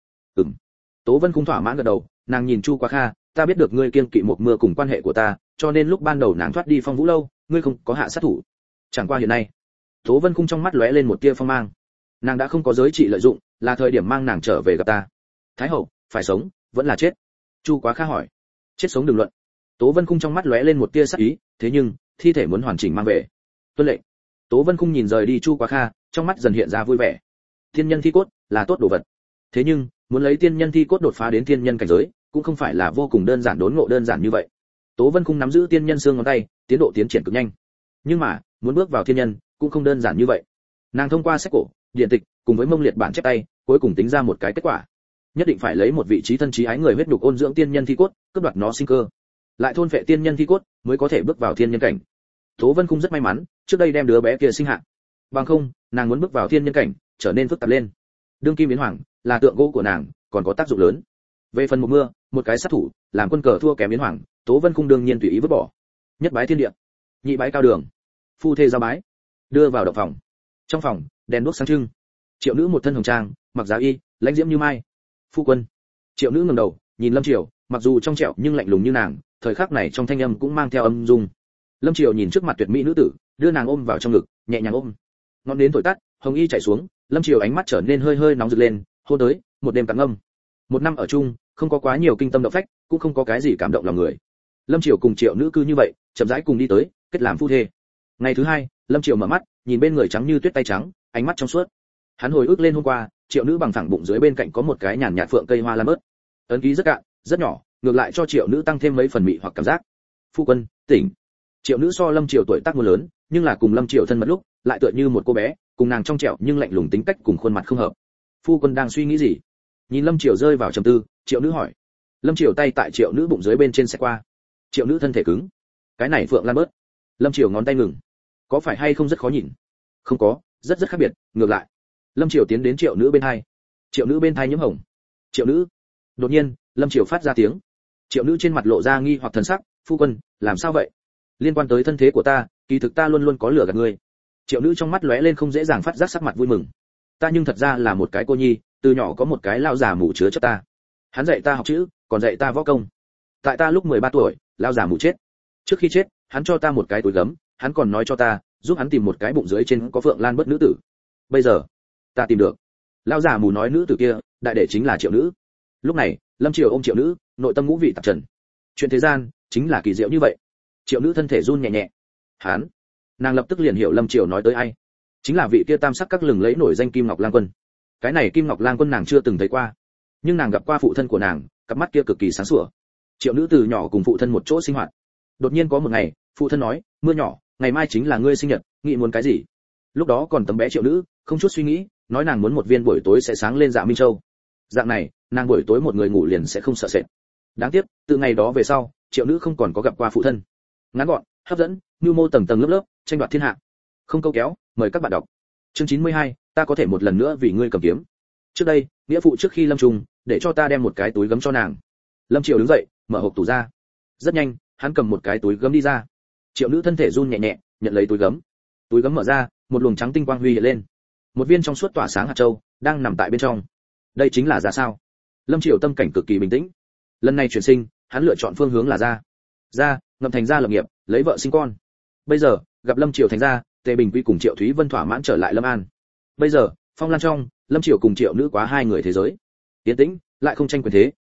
Tố Vân Khung thỏa mãn gật đầu, nàng nhìn Chu Quá Kha, ta biết được ngươi kiêng kỵ một mưa cùng quan hệ của ta, cho nên lúc ban đầu nàng thoát đi Phong Vũ lâu, ngươi không có hạ sát thủ. Chẳng qua hiện nay, Tố Vân Khung trong mắt lóe lên một tia phong mang. Nàng đã không có giới trị lợi dụng, là thời điểm mang nàng trở về gặp ta. Thái hậu, phải sống, vẫn là chết? Chu Quá Kha hỏi. Chết sống đừng luận. Tố Vân Khung trong mắt lóe lên một tia sắc ý, thế nhưng, thi thể muốn hoàn chỉnh mang về. Tuân lệnh. Tố Vân Khung nhìn rời đi Chu Quá Kha, trong mắt dần hiện ra vui vẻ. Tiên nhân thi cốt là tốt đồ vật. Thế nhưng, muốn lấy tiên nhân thi cốt đột phá đến tiên nhân cảnh giới, cũng không phải là vô cùng đơn giản đốn ngộ đơn giản như vậy. Tố Vân Khung nắm giữ tiên nhân xương ngón tay, tiến độ tiến triển cực nhanh. Nhưng mà, muốn bước vào thiên nhân, cũng không đơn giản như vậy. Nàng thông qua sách cổ, điện tịch, cùng với mông liệt bản chép tay, cuối cùng tính ra một cái kết quả. Nhất định phải lấy một vị trí thân trí ái người huyết nhục ôn dưỡng tiên nhân thi cốt, cướp đoạt nó sinh cơ, lại thôn phệ tiên nhân thi cốt, mới có thể bước vào thiên nhân cảnh. Tố Vân Khung rất may mắn, trước đây đem đứa bé kia sinh hạ. Bằng không, nàng muốn bước vào thiên nhân cảnh, trở nên phức tạp lên. Đương kim biến hoàng, là tượng gỗ của nàng, còn có tác dụng lớn. Về phần một mưa, một cái sát thủ, làm quân cờ thua kém biến hoàng, Tố Vân Khung đương nhiên tùy ý vứt bỏ. Nhất bái thiên địa, nhị bái cao đường, phu thê giao bái, đưa vào động phòng. Trong phòng, đèn đuốc sáng trưng. Triệu Nữ một thân hồng trang, mặc giá y, lãnh diễm như mai. Phu quân. Triệu Nữ ngẩng đầu, nhìn Lâm Triều, mặc dù trong trẻo nhưng lạnh lùng như nàng, thời khắc này trong thanh âm cũng mang theo âm dung. Lâm Triều nhìn trước mặt tuyệt mỹ nữ tử, đưa nàng ôm vào trong ngực, nhẹ nhàng ôm. Ngọn nến thổi tắt, hồng y chảy xuống, Lâm Triều ánh mắt trở nên hơi hơi nóng rực lên, hôn tới, một đêm cạn ngâm. Một năm ở chung, không có quá nhiều kinh tâm động phách, cũng không có cái gì cảm động lòng người. Lâm Triều cùng Triệu Nữ cư như vậy, chậm rãi cùng đi tới, kết làm phu thê. Ngày thứ hai, Lâm Triều mở mắt, nhìn bên người trắng như tuyết tay trắng, ánh mắt trong suốt. Hắn hồi ức lên hôm qua, Triệu Nữ bằng phẳng bụng dưới bên cạnh có một cái nhàn nhạt phượng cây hoa lan bớt. Ấn ký rất cạn, rất nhỏ, ngược lại cho Triệu Nữ tăng thêm mấy phần mị hoặc cảm giác. Phu quân, tỉnh. Triệu Nữ so Lâm Triều tuổi tác muốn lớn, nhưng là cùng Lâm Triều thân mật lúc, lại tựa như một cô bé, cùng nàng trong trẻo nhưng lạnh lùng tính cách cùng khuôn mặt không hợp. Phu quân đang suy nghĩ gì? Nhìn Lâm Triều rơi vào trầm tư, Triệu Nữ hỏi. Lâm Triều tay tại Triệu Nữ bụng dưới bên trên sẽ qua. Triệu Nữ thân thể cứng. Cái này phượng lan bớt. Lâm Triều ngón tay ngừng. Có phải hay không rất khó nhìn? Không có, rất rất khác biệt, ngược lại. Lâm Triều tiến đến Triệu Nữ bên hai. Triệu Nữ bên thai nhiễm hồng. Triệu Nữ. Đột nhiên, Lâm Triều phát ra tiếng. Triệu Nữ trên mặt lộ ra nghi hoặc thần sắc, phu quân, làm sao vậy? Liên quan tới thân thế của ta, kỳ thực ta luôn luôn có lửa gạt ngươi. Triệu Nữ trong mắt lóe lên không dễ dàng phát giác sắc mặt vui mừng. Ta nhưng thật ra là một cái cô nhi, từ nhỏ có một cái lão già mù chứa chấp ta. Hắn dạy ta học chữ, còn dạy ta võ công. Tại ta lúc 13 tuổi, lão già mù chết. Trước khi chết, hắn cho ta một cái túi gấm, hắn còn nói cho ta, giúp hắn tìm một cái bụng dưới trên có phượng lan bớt nữ tử. Bây giờ, ta tìm được. Lão già mù nói nữ tử kia, đại đệ chính là Triệu Nữ. Lúc này, Lâm Triều ôm Triệu Nữ, nội tâm ngũ vị tạp trần. Chuyện thế gian chính là kỳ diệu như vậy. Triệu Nữ thân thể run nhẹ nhẹ. Hắn, nàng lập tức liền hiểu Lâm Triều nói tới ai. Chính là vị kia tam sắc các lừng lẫy nổi danh Kim Ngọc Lang Quân. Cái này Kim Ngọc Lang Quân nàng chưa từng thấy qua, nhưng nàng gặp qua phụ thân của nàng, cặp mắt kia cực kỳ sáng sủa. Triệu Nữ từ nhỏ cùng phụ thân một chỗ sinh hoạt. Đột nhiên có một ngày, phụ thân nói, mưa nhỏ, ngày mai chính là ngươi sinh nhật, nghĩ muốn cái gì? Lúc đó còn tấm bé Triệu Nữ, không chút suy nghĩ, nói nàng muốn một viên buổi tối sẽ sáng lên Dạ Minh Châu. Dạng này, nàng buổi tối một người ngủ liền sẽ không sợ sệt. Đáng tiếc, từ ngày đó về sau, Triệu Nữ không còn có gặp qua phụ thân. Ngắn gọn, hấp dẫn, nhu mô tầng tầng lớp lớp, tranh đoạt thiên hạ. Không câu kéo, mời các bạn đọc. Chương 92, ta có thể một lần nữa vì ngươi cầm kiếm. Trước đây, nghĩa phụ trước khi lâm trùng, để cho ta đem một cái túi gấm cho nàng. Lâm Triều đứng dậy, mở hộp tủ ra. Rất nhanh, hắn cầm một cái túi gấm đi ra. Triệu Nữ thân thể run nhẹ nhẹ, nhận lấy túi gấm. Túi gấm mở ra, một luồng trắng tinh quang huy hiện lên. Một viên trong suốt tỏa sáng hạt châu đang nằm tại bên trong. Đây chính là ra sao? Lâm Triều tâm cảnh cực kỳ bình tĩnh. Lần này chuyển sinh, hắn lựa chọn phương hướng là ra ngậm thành gia lập nghiệp, lấy vợ sinh con. Bây giờ, gặp Lâm Triều thành gia, Tề Bình Quy cùng Triệu Thúy Vân thỏa mãn trở lại Lâm An. Bây giờ, Phong Lan trong, Lâm Triều cùng Triệu Nữ quá hai người thế giới. Tiến tĩnh, lại không tranh quyền thế.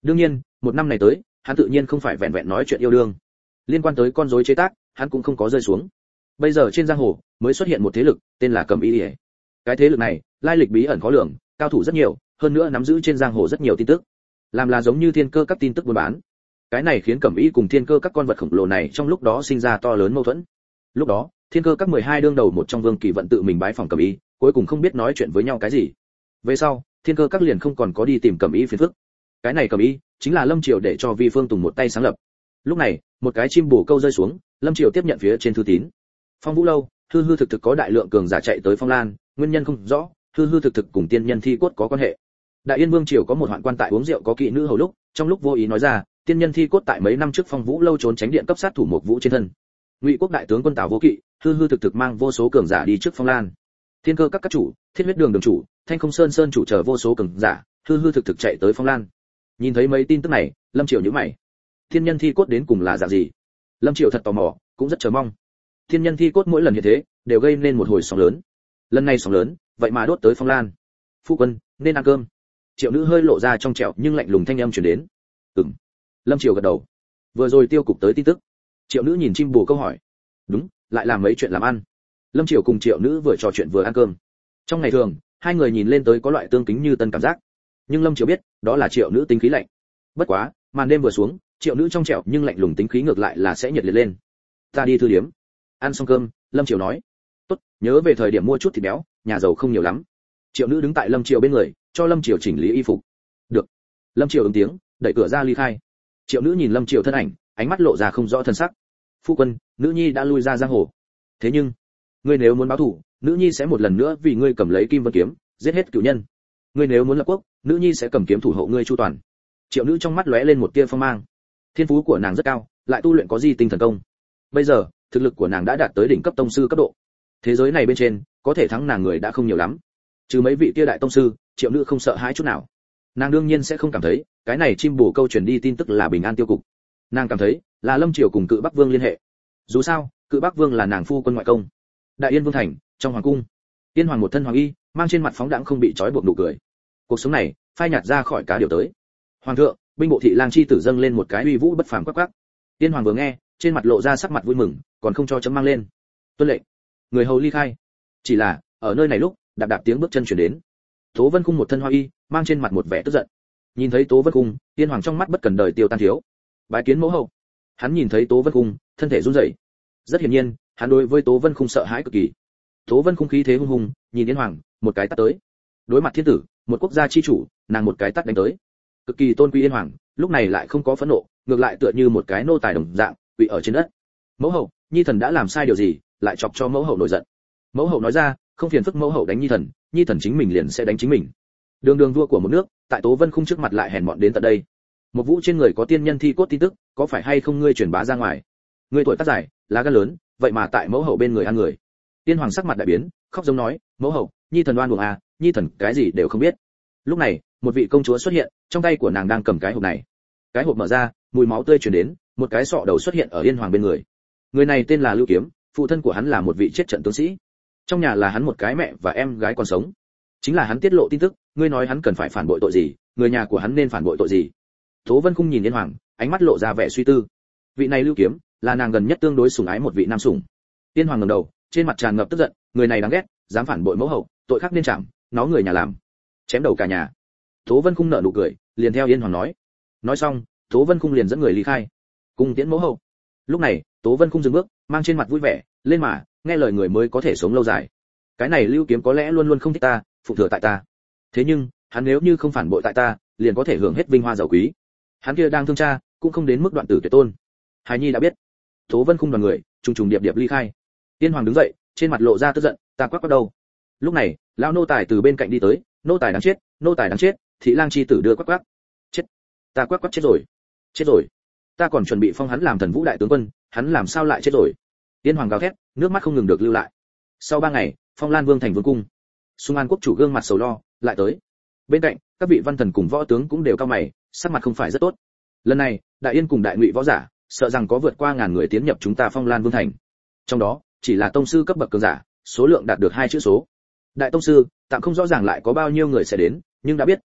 Đương nhiên, một năm này tới, hắn tự nhiên không phải vẹn vẹn nói chuyện yêu đương. Liên quan tới con rối chế tác, hắn cũng không có rơi xuống. Bây giờ trên giang hồ mới xuất hiện một thế lực, tên là Cẩm Y Liễu. Cái thế lực này, lai lịch bí ẩn khó lường, cao thủ rất nhiều, hơn nữa nắm giữ trên giang hồ rất nhiều tin tức. Làm là giống như thiên cơ các tin tức buôn bán. Cái này khiến Cẩm Y cùng thiên cơ các con vật khổng lồ này trong lúc đó sinh ra to lớn mâu thuẫn. Lúc đó, thiên cơ các 12 đương đầu một trong Vương Kỳ vận tự mình bái phòng Cẩm Y, cuối cùng không biết nói chuyện với nhau cái gì. Về sau, thiên cơ các liền không còn có đi tìm Cẩm Y phiền phức. Cái này Cẩm Y chính là Lâm Triều để cho Vi Phương Tùng một tay sáng lập. Lúc này, một cái chim bồ câu rơi xuống, Lâm Triều tiếp nhận phía trên thư tín. Phong Vũ lâu, hư hư thực thực có đại lượng cường giả chạy tới Phong Lan, nguyên nhân không rõ, hư hư thực thực cùng tiên nhân thi cốt có quan hệ. Đại Yên Vương triều có một hoạn quan tại uống rượu có kỵ nữ hầu lúc, trong lúc vô ý nói ra, tiên nhân thi cốt tại mấy năm trước Phong Vũ lâu trốn tránh điện cấp sát thủ một vũ trên thân. Ngụy quốc đại tướng quân Tào Vô Kỵ, hư hư thực thực mang vô số cường giả đi trước Phong Lan. Thiên cơ các chủ, Thiết huyết đường đường chủ, Thanh Không Sơn Sơn chủ chờ vô số cường giả, hư hư thực thực chạy tới Phong Lan. Nhìn thấy mấy tin tức này, Lâm Triều nhíu mày. Tiên nhân thi cốt đến cùng là dạng gì? Lâm Triều thật tò mò, cũng rất chờ mong. Tiên nhân thi cốt mỗi lần như thế, đều gây nên một hồi sóng lớn. Lần này sóng lớn, vậy mà đốt tới Phong Lan. Phu quân, nên ăn cơm. Triệu Nữ hơi lộ ra trong trẻo nhưng lạnh lùng thanh âm truyền đến. Ừm. Lâm Triều gật đầu. Vừa rồi tiêu cục tới tin tức. Triệu Nữ nhìn chim bồ câu hỏi. Đúng, lại làm mấy chuyện làm ăn. Lâm Triều cùng Triệu Nữ vừa trò chuyện vừa ăn cơm. Trong ngày thường, hai người nhìn lên tới có loại tương kính như tân cảm giác. Nhưng Lâm Triều biết, đó là Triệu Nữ tính khí lạnh. Bất quá, màn đêm vừa xuống, Triệu Nữ trong trẻo nhưng lạnh lùng tính khí ngược lại là sẽ nhiệt liệt lên. Ta đi thư điếm. Ăn xong cơm, Lâm Triều nói. Tốt, nhớ về thời điểm mua chút thịt béo, nhà giàu không nhiều lắm. Triệu Nữ đứng tại Lâm Triều bên người, cho Lâm Triều chỉnh lý y phục. Được. Lâm Triều ứng tiếng, đẩy cửa ra ly khai. Triệu Nữ nhìn Lâm Triều thân ảnh, ánh mắt lộ ra không rõ thân sắc. Phu quân, nữ nhi đã lui ra giang hồ. Thế nhưng, ngươi nếu muốn báo thù, nữ nhi sẽ một lần nữa vì ngươi cầm lấy Kim Vân kiếm, giết hết cửu nhân. Ngươi nếu muốn lập quốc, nữ nhi sẽ cầm kiếm thủ hộ ngươi chu toàn. Triệu Nữ trong mắt lóe lên một tia phong mang. Thiên phú của nàng rất cao, lại tu luyện có di tinh thần công. Bây giờ, thực lực của nàng đã đạt tới đỉnh cấp tông sư cấp độ. Thế giới này bên trên, có thể thắng nàng người đã không nhiều lắm. Trừ mấy vị kia đại tông sư, Triệu Nữ không sợ hãi chút nào. Nàng đương nhiên sẽ không cảm thấy, cái này chim bồ câu truyền đi tin tức là bình an tiêu cục. Nàng cảm thấy, là Lâm Triều cùng Cự Bắc Vương liên hệ. Dù sao, Cự Bắc Vương là nàng phu quân ngoại công. Đại Yên Vương thành, trong hoàng cung. Tiên hoàng một thân hoàng y, mang trên mặt phóng đãng không bị trói buộc nụ cười. Cuộc sống này, phai nhạt ra khỏi cá điều tới. Hoàng thượng, binh bộ thị lang chi tử dâng lên một cái uy vũ bất phàm quắc quắc. Tiên hoàng vừa nghe, trên mặt lộ ra sắc mặt vui mừng, còn không cho chấm mang lên. Tuân lệnh. Người hầu ly khai. Chỉ là, ở nơi này lúc, đạp đạp tiếng bước chân truyền đến. Tố Vân Khung một thân hoa y, mang trên mặt một vẻ tức giận. Nhìn thấy Tố Vân Khung, Tiên hoàng trong mắt bất cần đời tiêu tan thiếu. Bái kiến mẫu hậu. Hắn nhìn thấy Tố Vân Khung, thân thể run rẩy. Rất hiển nhiên, hắn đối với Tố Vân Khung sợ hãi cực kỳ. Tố Vân Khung khí thế hung hùng, nhìn Tiên hoàng, một cái tát tới. Đối mặt thiên tử, một quốc gia chi chủ, nàng một cái tát đánh tới. Cực kỳ tôn quý Tiên hoàng, lúc này lại không có phẫn nộ, ngược lại tựa như một cái nô tài đồng dạng, quỳ ở trên đất. Mẫu hậu, nhi thần đã làm sai điều gì, lại chọc cho mẫu hậu nổi giận. Mẫu hậu nói ra, không phiền phức mẫu hậu đánh nhi thần chính mình liền sẽ đánh chính mình. Đường đường vua của một nước, tại Tố Vân Khung trước mặt lại hèn mọn đến tận đây. Một vũ trên người có tiên nhân thi cốt tin tức, có phải hay không ngươi truyền bá ra ngoài? Ngươi tuổi tác dài, lá gan lớn, vậy mà tại mẫu hậu bên người ăn người. Tiên hoàng sắc mặt đại biến, khóc giống nói, mẫu hậu, nhi thần oan uổng à, nhi thần cái gì đều không biết. Lúc này, một vị công chúa xuất hiện, trong tay của nàng đang cầm cái hộp này. Cái hộp mở ra, mùi máu tươi truyền đến, một cái sọ đầu xuất hiện ở Yên hoàng bên người. Người này tên là Lưu Kiếm, phụ thân của hắn là một vị chết trận tướng sĩ. Trong nhà là hắn một cái mẹ và em gái còn sống. Chính là hắn tiết lộ tin tức, ngươi nói hắn cần phải phản bội tội gì, người nhà của hắn nên phản bội tội gì. Tố Vân Khung nhìn Yên hoàng, ánh mắt lộ ra vẻ suy tư. Vị này Lưu Kiếm, là nàng gần nhất tương đối sủng ái một vị nam sủng. Yên hoàng ngẩng đầu, trên mặt tràn ngập tức giận, người này đáng ghét, dám phản bội mẫu hậu, tội khác nên chạm, nó người nhà làm, chém đầu cả nhà. Tố Vân Khung nở nụ cười, liền theo Yên hoàng nói. Nói xong, Tố Vân Khung liền dẫn người ly khai. Cung tiễn mẫu hậu. Lúc này, Tố Vân Khung dừng bước, mang trên mặt vui vẻ, lên mà, nghe lời người mới có thể sống lâu dài. Cái này Lưu Kiếm có lẽ luôn luôn không thích ta, phụ thừa tại ta. Thế nhưng, hắn nếu như không phản bội tại ta, liền có thể hưởng hết vinh hoa giàu quý. Hắn kia đang thương cha, cũng không đến mức đoạn tử tuyệt tôn. Hải nhi đã biết. Tố Vân Khung đoàn người trùng trùng điệp điệp ly khai. Tiên hoàng đứng dậy, trên mặt lộ ra tức giận, ta quắc đâu. Lúc này, lão nô tài từ bên cạnh đi tới, nô tài đáng chết, nô tài đáng chết, thị lang chi tử đưa quắc. Chết. Ta quắc chết rồi. Chết rồi. Ta còn chuẩn bị phong hắn làm thần vũ đại tướng quân, hắn làm sao lại chết rồi. Tiên hoàng gào thét, nước mắt không ngừng được lưu lại. Sau 3 ngày, Phong Lan Vương thành vương cung. Xung An quốc chủ gương mặt sầu lo, lại tới. Bên cạnh, các vị văn thần cùng võ tướng cũng đều cao mày, sắc mặt không phải rất tốt. Lần này, Đại Yên cùng Đại Ngụy võ giả, sợ rằng có vượt qua 1000 người tiến nhập chúng ta Phong Lan Vương thành. Trong đó, chỉ là tông sư cấp bậc cường giả, số lượng đạt được 2 chữ số. Đại tông sư, tạm không rõ ràng lại có bao nhiêu người sẽ đến, nhưng đã biết,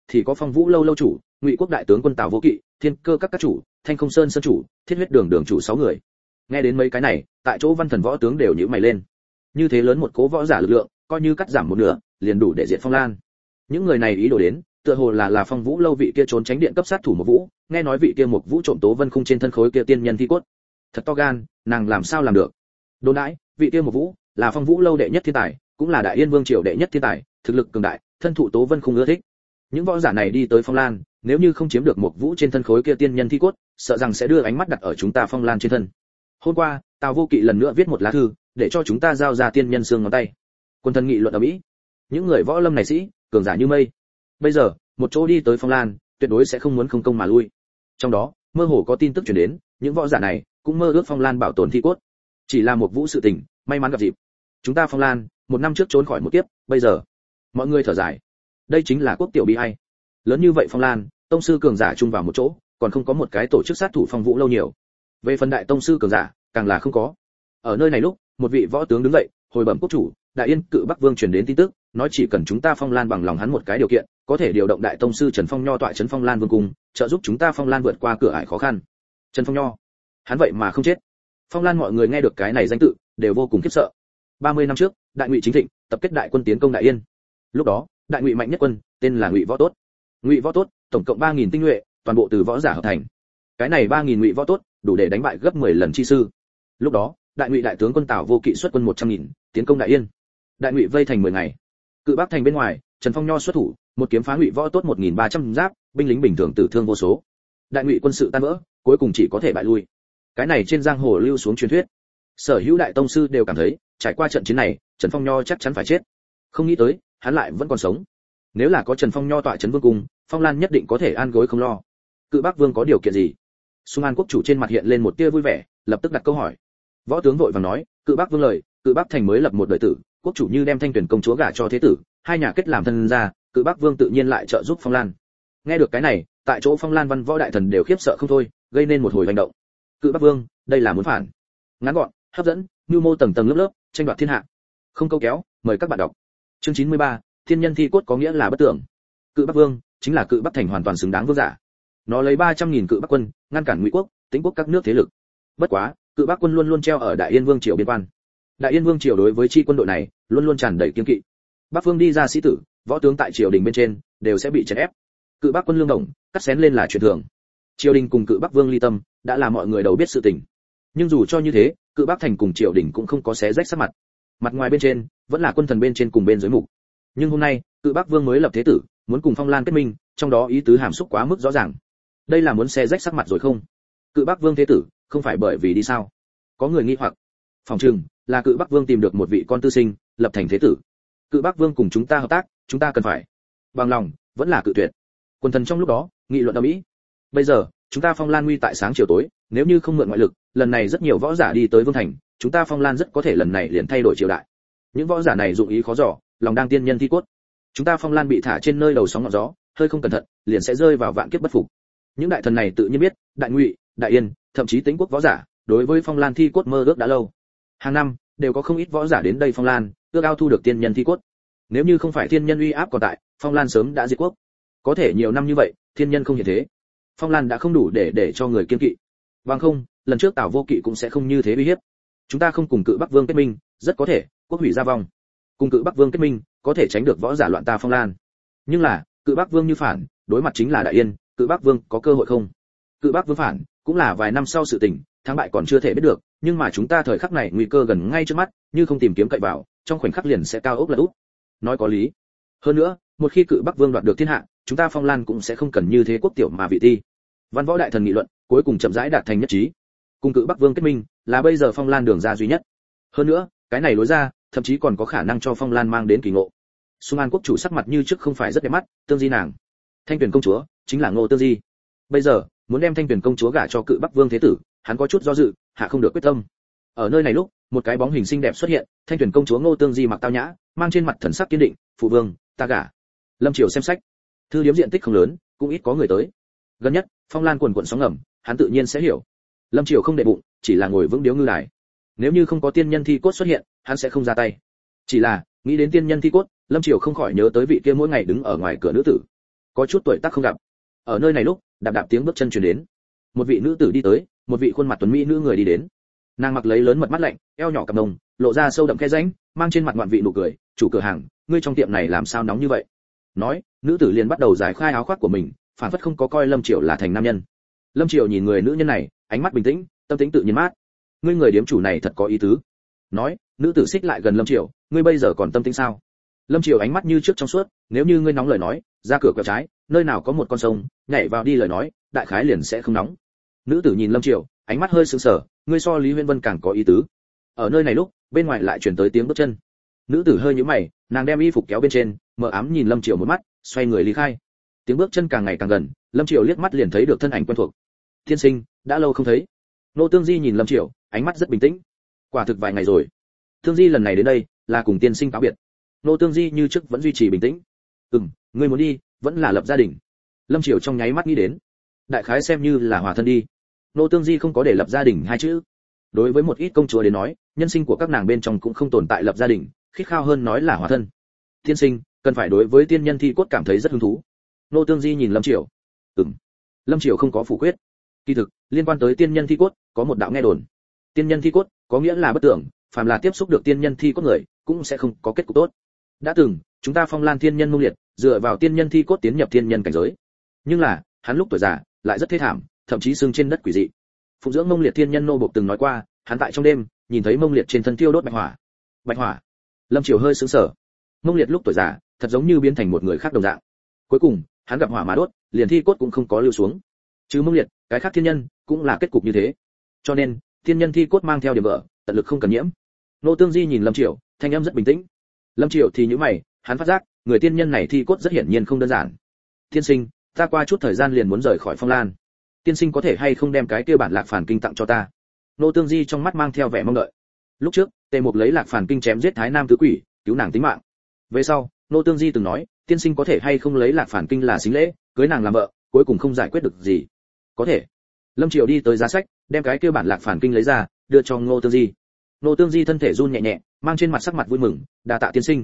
thì có Phong Vũ lâu lâu chủ, Ngụy Quốc đại tướng quân Tào Vô Kỵ, Thiên Cơ các chủ, Thanh Không Sơn sơn chủ, Thiết Huyết đường đường chủ 6 người. Nghe đến mấy cái này, tại chỗ văn thần võ tướng đều nhíu mày lên. Như thế lớn một cố võ giả lực lượng, coi như cắt giảm một nửa, liền đủ để diệt Phong Lan. Những người này ý đồ đến, tựa hồ là Phong Vũ lâu vị kia trốn tránh điện cấp sát thủ một Vũ, nghe nói vị kia một Vũ trộm Tố Vân khung trên thân khối kia tiên nhân thi cốt. Thật to gan, nàng làm sao làm được? Đồn đãi, vị kia một Vũ là Phong Vũ lâu đệ nhất thiên tài, cũng là Đại Yên Vương triều đệ nhất thiên tài, thực lực cường đại, thân thụ Tố Vân khung ưa thích. Những võ giả này đi tới Phong Lan, nếu như không chiếm được một Vũ trên thân khối kia tiên nhân thi cốt, sợ rằng sẽ đưa ánh mắt đặt ở chúng ta Phong Lan trên thân. Hôm qua, Tào Vô Kỵ lần nữa viết một lá thư, để cho chúng ta giao ra tiên nhân xương ngón tay. Quân thần nghị luận ở mỹ, những người võ lâm này sĩ, cường giả như mây. Bây giờ, một chỗ đi tới Phong Lan, tuyệt đối sẽ không muốn không công mà lui. Trong đó, mơ hồ có tin tức truyền đến, những võ giả này cũng mơ ước Phong Lan bảo tồn thi cốt. Chỉ là một Vũ sự tình, may mắn gặp dịp. Chúng ta Phong Lan, một năm trước trốn khỏi một kiếp, bây giờ, mọi người thở dài. Đây chính là quốc tiểu bi ai. Lớn như vậy Phong Lan, tông sư cường giả chung vào một chỗ, còn không có một cái tổ chức sát thủ Phong Vũ lâu nhiều. Về phần đại tông sư cường giả, càng là không có. Ở nơi này lúc, một vị võ tướng đứng dậy, hồi bẩm quốc chủ, Đại Yên Cự Bắc Vương truyền đến tin tức, nói chỉ cần chúng ta Phong Lan bằng lòng hắn một cái điều kiện, có thể điều động đại tông sư Trần Phong Nho tọa trấn Phong Lan Vương cung, trợ giúp chúng ta Phong Lan vượt qua cửa ải khó khăn. Trần Phong Nho, hắn vậy mà không chết. Phong Lan mọi người nghe được cái này danh tự, đều vô cùng khiếp sợ. 30 năm trước, Đại Ngụy chính thịnh, tập kết đại quân tiến công Đại Yên. Lúc đó, Đại Ngụy mạnh nhất quân, tên là Ngụy Võ Tốt. Ngụy Võ Tốt, tổng cộng 3000 tinh nhuệ, toàn bộ từ võ giả hợp thành. Cái này 3000 Ngụy Võ Tốt, đủ để đánh bại gấp 10 lần chi sư. Lúc đó, Đại Ngụy đại tướng quân Tào Vô Kỵ xuất quân 100.000, tiến công Đại Yên. Đại Ngụy vây thành 10 ngày. Cự Bắc thành bên ngoài, Trần Phong Nho xuất thủ, một kiếm phá Ngụy Võ Tốt 1300 giáp, binh lính bình thường tử thương vô số. Đại Ngụy quân sự tan vỡ, cuối cùng chỉ có thể bại lui. Cái này trên giang hồ lưu xuống truyền thuyết. Sở hữu đại tông sư đều cảm thấy, trải qua trận chiến này, Trần Phong Nho chắc chắn phải chết. Không nghĩ tới, hắn lại vẫn còn sống. Nếu là có Trần Phong Nho tọa trấn vương cung, Phong Lan nhất định có thể an gối không lo. Cự Bắc Vương có điều kiện gì? Xung An quốc chủ trên mặt hiện lên một tia vui vẻ, lập tức đặt câu hỏi. Võ tướng vội vàng nói, Cự Bắc Vương lời, Cự Bắc thành mới lập một đời tử, quốc chủ như đem Thanh Tuyển công chúa gả cho thế tử, hai nhà kết làm thân gia, Cự Bắc Vương tự nhiên lại trợ giúp Phong Lan. Nghe được cái này, tại chỗ Phong Lan văn võ đại thần đều khiếp sợ không thôi, gây nên một hồi hành động. Cự Bắc Vương, đây là muốn phản. Ngắn gọn, hấp dẫn, nhu mô tầng tầng lớp lớp, tranh đoạt thiên hạ. Không câu kéo, mời các bạn đọc. Chương 93, thiên nhân thi cốt có nghĩa là bất tưởng. Cự Bắc Vương chính là Cự Bắc thành hoàn toàn xứng đáng vương giả. Nó lấy 300.000 Cự Bắc quân, ngăn cản Ngụy quốc, Tĩnh quốc các nước thế lực. Bất quá, Cự Bắc quân luôn luôn treo ở Đại Yên Vương triều biên quan. Đại Yên Vương triều đối với chi quân đội này, luôn luôn tràn đầy kiêng kỵ. Bắc phương đi ra sĩ tử, võ tướng tại triều đình bên trên đều sẽ bị chèn ép. Cự Bắc quân lương đồng, cắt xén lên là chuyện thường. Triều đình cùng Cự Bắc Vương ly tâm, đã là mọi người đều biết sự tình. Nhưng dù cho như thế, Cự Bắc thành cùng triều đình cũng không có xé rách sắc mặt. Mặt ngoài bên trên, vẫn là quân thần bên trên cùng bên dưới mục. Nhưng hôm nay, Cự Bắc Vương mới lập thế tử, muốn cùng Phong Lan kết minh, trong đó ý tứ hàm xúc quá mức rõ ràng. Đây là muốn xé rách sắc mặt rồi không? Cự Bắc Vương thế tử, không phải bởi vì đi sao? Có người nghi hoặc. Phòng trừng là Cự Bắc Vương tìm được một vị con tư sinh, lập thành thế tử. Cự Bắc Vương cùng chúng ta hợp tác, chúng ta cần phải bằng lòng, vẫn là cự tuyệt. Quân thần trong lúc đó, nghị luận ầm ĩ. Bây giờ, chúng ta Phong Lan nguy tại sáng chiều tối, nếu như không mượn ngoại lực, lần này rất nhiều võ giả đi tới vương thành, chúng ta Phong Lan rất có thể lần này liền thay đổi triều đại. Những võ giả này dụng ý khó dò, lòng đang tiên nhân thi cốt. Chúng ta Phong Lan bị thả trên nơi đầu sóng ngọn gió, hơi không cẩn thận, liền sẽ rơi vào vạn kiếp bất phục. Những đại thần này tự nhiên biết, Đại Ngụy, Đại Yên, thậm chí Tĩnh quốc võ giả, đối với Phong Lan thi cốt mơ ước đã lâu. Hàng năm đều có không ít võ giả đến đây Phong Lan, ước ao thu được tiên nhân thi cốt. Nếu như không phải thiên nhân uy áp còn tại, Phong Lan sớm đã diệt quốc. Có thể nhiều năm như vậy, thiên nhân không hiện thế, Phong Lan đã không đủ để cho người kiêng kỵ. Bằng không, lần trước Tào Vô Kỵ cũng sẽ không như thế uy hiếp. Chúng ta không cùng Cự Bắc Vương kết minh, rất có thể quốc hủy gia vong. Cùng Cự Bắc Vương kết minh, có thể tránh được võ giả loạn ta Phong Lan. Nhưng là, Cự Bắc Vương như phản, đối mặt chính là Đại Yên, Cự Bắc Vương có cơ hội không? Cự Bắc Vương phản, cũng là vài năm sau sự tình, thắng bại còn chưa thể biết được, nhưng mà chúng ta thời khắc này nguy cơ gần ngay trước mắt, như không tìm kiếm cậy vào, trong khoảnh khắc liền sẽ cao ốc lật úp. Nói có lý. Hơn nữa, một khi Cự Bắc Vương đoạt được thiên hạ, chúng ta Phong Lan cũng sẽ không cần như thế quốc tiểu mà vị ti. Văn võ đại thần nghị luận, cuối cùng chậm rãi đạt thành nhất trí. Cùng Cự Bắc Vương kết minh, là bây giờ Phong Lan đường ra duy nhất. Hơn nữa, cái này lối ra, thậm chí còn có khả năng cho Phong Lan mang đến kỳ ngộ. Xung An quốc chủ sắc mặt như trước không phải rất đẹp mắt, Tương Di nàng, Thanh Tuyển công chúa, chính là Ngô Tương Di. Bây giờ, muốn đem Thanh Tuyển công chúa gả cho Cự Bắc Vương thế tử, hắn có chút do dự, hạ không được quyết tâm. Ở nơi này lúc, một cái bóng hình xinh đẹp xuất hiện, Thanh Tuyển công chúa Ngô Tương Di mặc tao nhã, mang trên mặt thần sắc kiên định, "Phụ vương, ta gả." Lâm Triều xem sách. Thư điếm diện tích không lớn, cũng ít có người tới. Gần nhất, Phong Lan quần quần sóng ngầm, hắn tự nhiên sẽ hiểu. Lâm Triều không để bụng, chỉ là ngồi vững điếu ngư đài. Nếu như không có tiên nhân thi cốt xuất hiện, hắn sẽ không ra tay. Chỉ là, nghĩ đến tiên nhân thi cốt, Lâm Triều không khỏi nhớ tới vị kia mỗi ngày đứng ở ngoài cửa nữ tử. có chút tuổi tác không gặp. Ở nơi này lúc, đạp đạp tiếng bước chân truyền đến. Một vị nữ tử đi tới, một vị khuôn mặt tuấn mỹ nữ người đi đến. Nàng mặc lấy lớn mật mắt lạnh, eo nhỏ cặp đồng, lộ ra sâu đậm khe rãnh, mang trên mặt ngoạn vị nụ cười. Chủ cửa hàng, ngươi trong tiệm này làm sao nóng như vậy? Nói, nữ tử liền bắt đầu giải khai áo khoác của mình, phản phất không có coi Lâm Triều là thành nam nhân. Lâm Triều nhìn người nữ nhân này, ánh mắt bình tĩnh, tâm tĩnh tự nhiên mát. Ngươi người điếm chủ này thật có ý tứ. Nói, nữ tử xích lại gần Lâm Triều, ngươi bây giờ còn tâm tĩnh sao? Lâm Triều ánh mắt như trước trong suốt, nếu như ngươi nóng lời nói, ra cửa quẹo trái, nơi nào có một con sông, nhảy vào đi lời nói, đại khái liền sẽ không nóng. Nữ tử nhìn Lâm Triều, ánh mắt hơi sững sờ, ngươi so Lý Huyên Vân càng có ý tứ. Ở nơi này lúc, bên ngoài lại truyền tới tiếng bước chân. Nữ tử hơi nhíu mày, nàng đem y phục kéo bên trên, mờ ám nhìn Lâm Triều một mắt, xoay người ly khai. Tiếng bước chân càng ngày càng gần, Lâm Triều liếc mắt liền thấy được thân ảnh quen thuộc. Tiên sinh, đã lâu không thấy. Nô Tương Di nhìn Lâm Triều, ánh mắt rất bình tĩnh. Quả thực vài ngày rồi. Tương Di lần này đến đây, là cùng tiên sinh cáo biệt. Nô Tương Di như trước vẫn duy trì bình tĩnh. Ngươi muốn đi, vẫn là lập gia đình. Lâm Triều trong nháy mắt nghĩ đến, đại khái xem như là hòa thân đi. Nô Tương Di không có để lập gia đình hai chữ. Đối với một ít công chúa đến nói, nhân sinh của các nàng bên trong cũng không tồn tại lập gia đình, khít khao hơn nói là hòa thân. Tiên sinh, cần phải đối với tiên nhân thi cốt cảm thấy rất hứng thú. Nô Tương Di nhìn Lâm Triều. Lâm Triều không có phủ quyết. Kỳ thực, liên quan tới tiên nhân thi cốt, có một đạo nghe đồn. Tiên nhân thi cốt, có nghĩa là bất tưởng, phàm là tiếp xúc được tiên nhân thi cốt người, cũng sẽ không có kết cục tốt. Đã từng, chúng ta Phong Lan tiên nhân Mông Liệt, dựa vào tiên nhân thi cốt tiến nhập tiên nhân cảnh giới. Nhưng là, hắn lúc tuổi già, lại rất thê thảm, thậm chí xương trên đất quỷ dị. Phụng dưỡng Mông Liệt tiên nhân nô bộc từng nói qua, hắn tại trong đêm, nhìn thấy Mông Liệt trên thân thiêu đốt bạch hỏa. Bạch hỏa. Lâm Triều hơi sững sờ. Mông Liệt lúc tuổi già, thật giống như biến thành một người khác đồng dạng. Cuối cùng, hắn gặp hỏa mà đốt, liền thi cốt cũng không có lưu xuống. Chứ Mông Liệt, cái khác thiên nhân cũng là kết cục như thế. Cho nên, thiên nhân thi cốt mang theo điểm vợ, tận lực không cần nhiễm. Nô Tương Di nhìn Lâm Triều, thanh âm rất bình tĩnh. Lâm Triều thì nhíu mày, hắn phát giác, người tiên nhân này thi cốt rất hiển nhiên không đơn giản. Tiên sinh, ta qua chút thời gian liền muốn rời khỏi Phong Lan. Tiên sinh có thể hay không đem cái kia bản Lạc Phản Kinh tặng cho ta? Nô Tương Di trong mắt mang theo vẻ mong đợi. Lúc trước, Tề Mục lấy Lạc Phản Kinh chém giết Thái Nam tứ quỷ, cứu nàng tính mạng. Về sau, Nô Tương Di từng nói, tiên sinh có thể hay không lấy Lạc Phản Kinh là xính lễ, cưới nàng làm vợ, cuối cùng không giải quyết được gì. Có thể. Lâm Triều đi tới giá sách, đem cái kia bản Lạc Phản Kinh lấy ra, đưa cho Nô Tương Di. Nô Tương Di thân thể run nhẹ nhẹ, mang trên mặt sắc mặt vui mừng, đa tạ tiên sinh.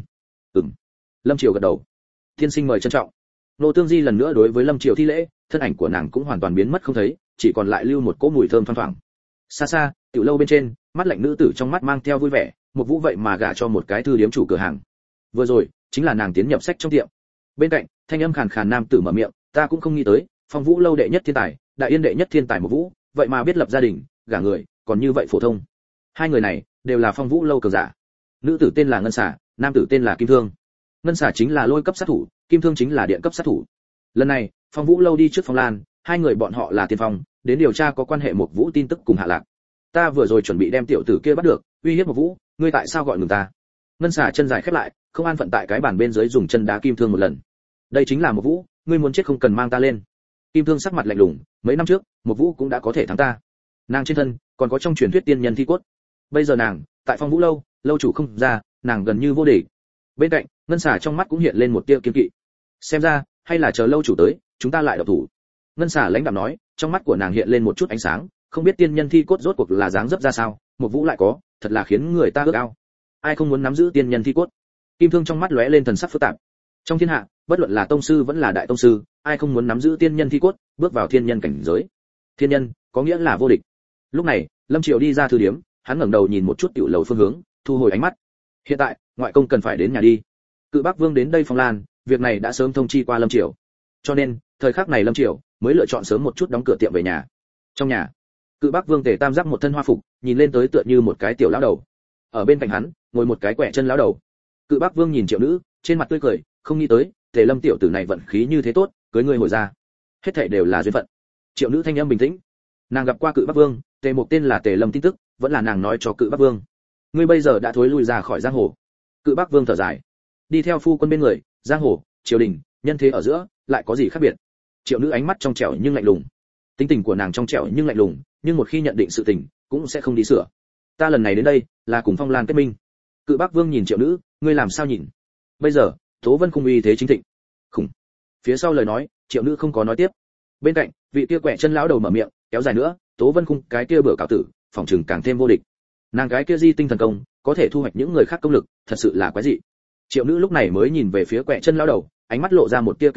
Lâm Triều gật đầu. Tiên sinh mời trân trọng. Nô Tương Di lần nữa đối với Lâm Triều thi lễ, thân ảnh của nàng cũng hoàn toàn biến mất không thấy, chỉ còn lại lưu một cỗ mùi thơm thoang thoảng. Xa xa, tiểu lâu bên trên, mắt lạnh nữ tử trong mắt mang theo vui vẻ, một vũ vậy mà gả cho một cái thư điếm chủ cửa hàng. Vừa rồi, chính là nàng tiến nhập sách trong tiệm. Bên cạnh, thanh âm khàn khàn nam tử mở miệng, ta cũng không nghĩ tới, Phong Vũ lâu đệ nhất thiên tài, Đại Yên đệ nhất thiên tài một vũ, vậy mà biết lập gia đình, gả người, còn như vậy phổ thông. Hai người này đều là Phong Vũ lâu cường giả. Nữ tử tên là Ngân Xà, nam tử tên là Kim Thương. Ngân Xà chính là lôi cấp sát thủ, Kim Thương chính là điện cấp sát thủ. Lần này, Phong Vũ lâu đi trước Phong Lan, hai người bọn họ là tiên phong, đến điều tra có quan hệ một vũ tin tức cùng Hạ Lạc. Ta vừa rồi chuẩn bị đem tiểu tử kia bắt được, uy hiếp một vũ, ngươi tại sao gọi ngừng ta? Ngân Xà chân dài khép lại, không an phận tại cái bàn bên dưới dùng chân đá Kim Thương một lần. Đây chính là một vũ, ngươi muốn chết không cần mang ta lên. Kim Thương sắc mặt lạnh lùng, mấy năm trước, một vũ cũng đã có thể thắng ta. Nàng trên thân còn có trong truyền thuyết tiên nhân thi cốt. Bây giờ nàng tại Phong Vũ lâu, lâu chủ không ra, nàng gần như vô địch. Bên cạnh, Ngân Xà trong mắt cũng hiện lên một tia kiên kỵ. Xem ra, hay là chờ lâu chủ tới, chúng ta lại động thủ. Ngân Xà lãnh đạm nói, trong mắt của nàng hiện lên một chút ánh sáng, không biết tiên nhân thi cốt rốt cuộc là dáng dấp ra sao, một vũ lại có, thật là khiến người ta ước ao. Ai không muốn nắm giữ tiên nhân thi cốt? Kim Thương trong mắt lóe lên thần sắc phức tạp. Trong thiên hạ, bất luận là tông sư vẫn là đại tông sư, ai không muốn nắm giữ tiên nhân thi cốt, bước vào thiên nhân cảnh giới. Thiên nhân, có nghĩa là vô địch. Lúc này, Lâm Triều đi ra thư điếm, hắn ngẩng đầu nhìn một chút tiểu lầu phương hướng, thu hồi ánh mắt. Hiện tại, ngoại công cần phải đến nhà đi. Cự Bắc Vương đến đây Phong Lan, việc này đã sớm thông chi qua Lâm Triều. Cho nên, thời khắc này Lâm Triều mới lựa chọn sớm một chút đóng cửa tiệm về nhà. Trong nhà, Cự Bắc Vương Tề Tam giáp một thân hoa phục, nhìn lên tới tựa như một cái tiểu lão đầu. Ở bên cạnh hắn, ngồi một cái quẻ chân lão đầu. Cự Bắc Vương nhìn Triệu Nữ, trên mặt tươi cười, không nghĩ tới, Tề Lâm tiểu tử này vận khí như thế tốt, cưới người hồi ra. Hết thảy đều là duyên phận. Triệu Nữ thanh âm bình tĩnh. Nàng gặp qua Cự Bắc Vương, Tề Mục tên là Tề Lâm tin tức, vẫn là nàng nói cho Cự Bắc Vương. Ngươi bây giờ đã thối lui ra khỏi giang hồ. Cự Bắc Vương thở dài, đi theo phu quân bên người, giang hồ, triều đình, nhân thế ở giữa, lại có gì khác biệt? Triệu Nữ ánh mắt trong trẻo nhưng lạnh lùng. Tính tình của nàng trong trẻo nhưng lạnh lùng, nhưng một khi nhận định sự tình, cũng sẽ không đi sửa. Ta lần này đến đây, là cùng Phong Lan kết minh. Cự Bắc Vương nhìn Triệu Nữ, ngươi làm sao nhìn? Bây giờ, Tố Vân Khung uy thế chính thịnh. Khủng. Phía sau lời nói, Triệu Nữ không có nói tiếp. Bên cạnh, vị kia quẻ chân lão đầu mở miệng, kéo dài nữa, Tố Vân Khung cái kia bữa cạo tử, phòng trừng càng thêm vô địch. Nàng cái kia di tinh thần công, có thể thu hoạch những người khác công lực, thật sự là quái dị. Triệu Nữ lúc này mới nhìn về phía quẻ chân lão đầu, ánh mắt lộ ra một tia kính nể,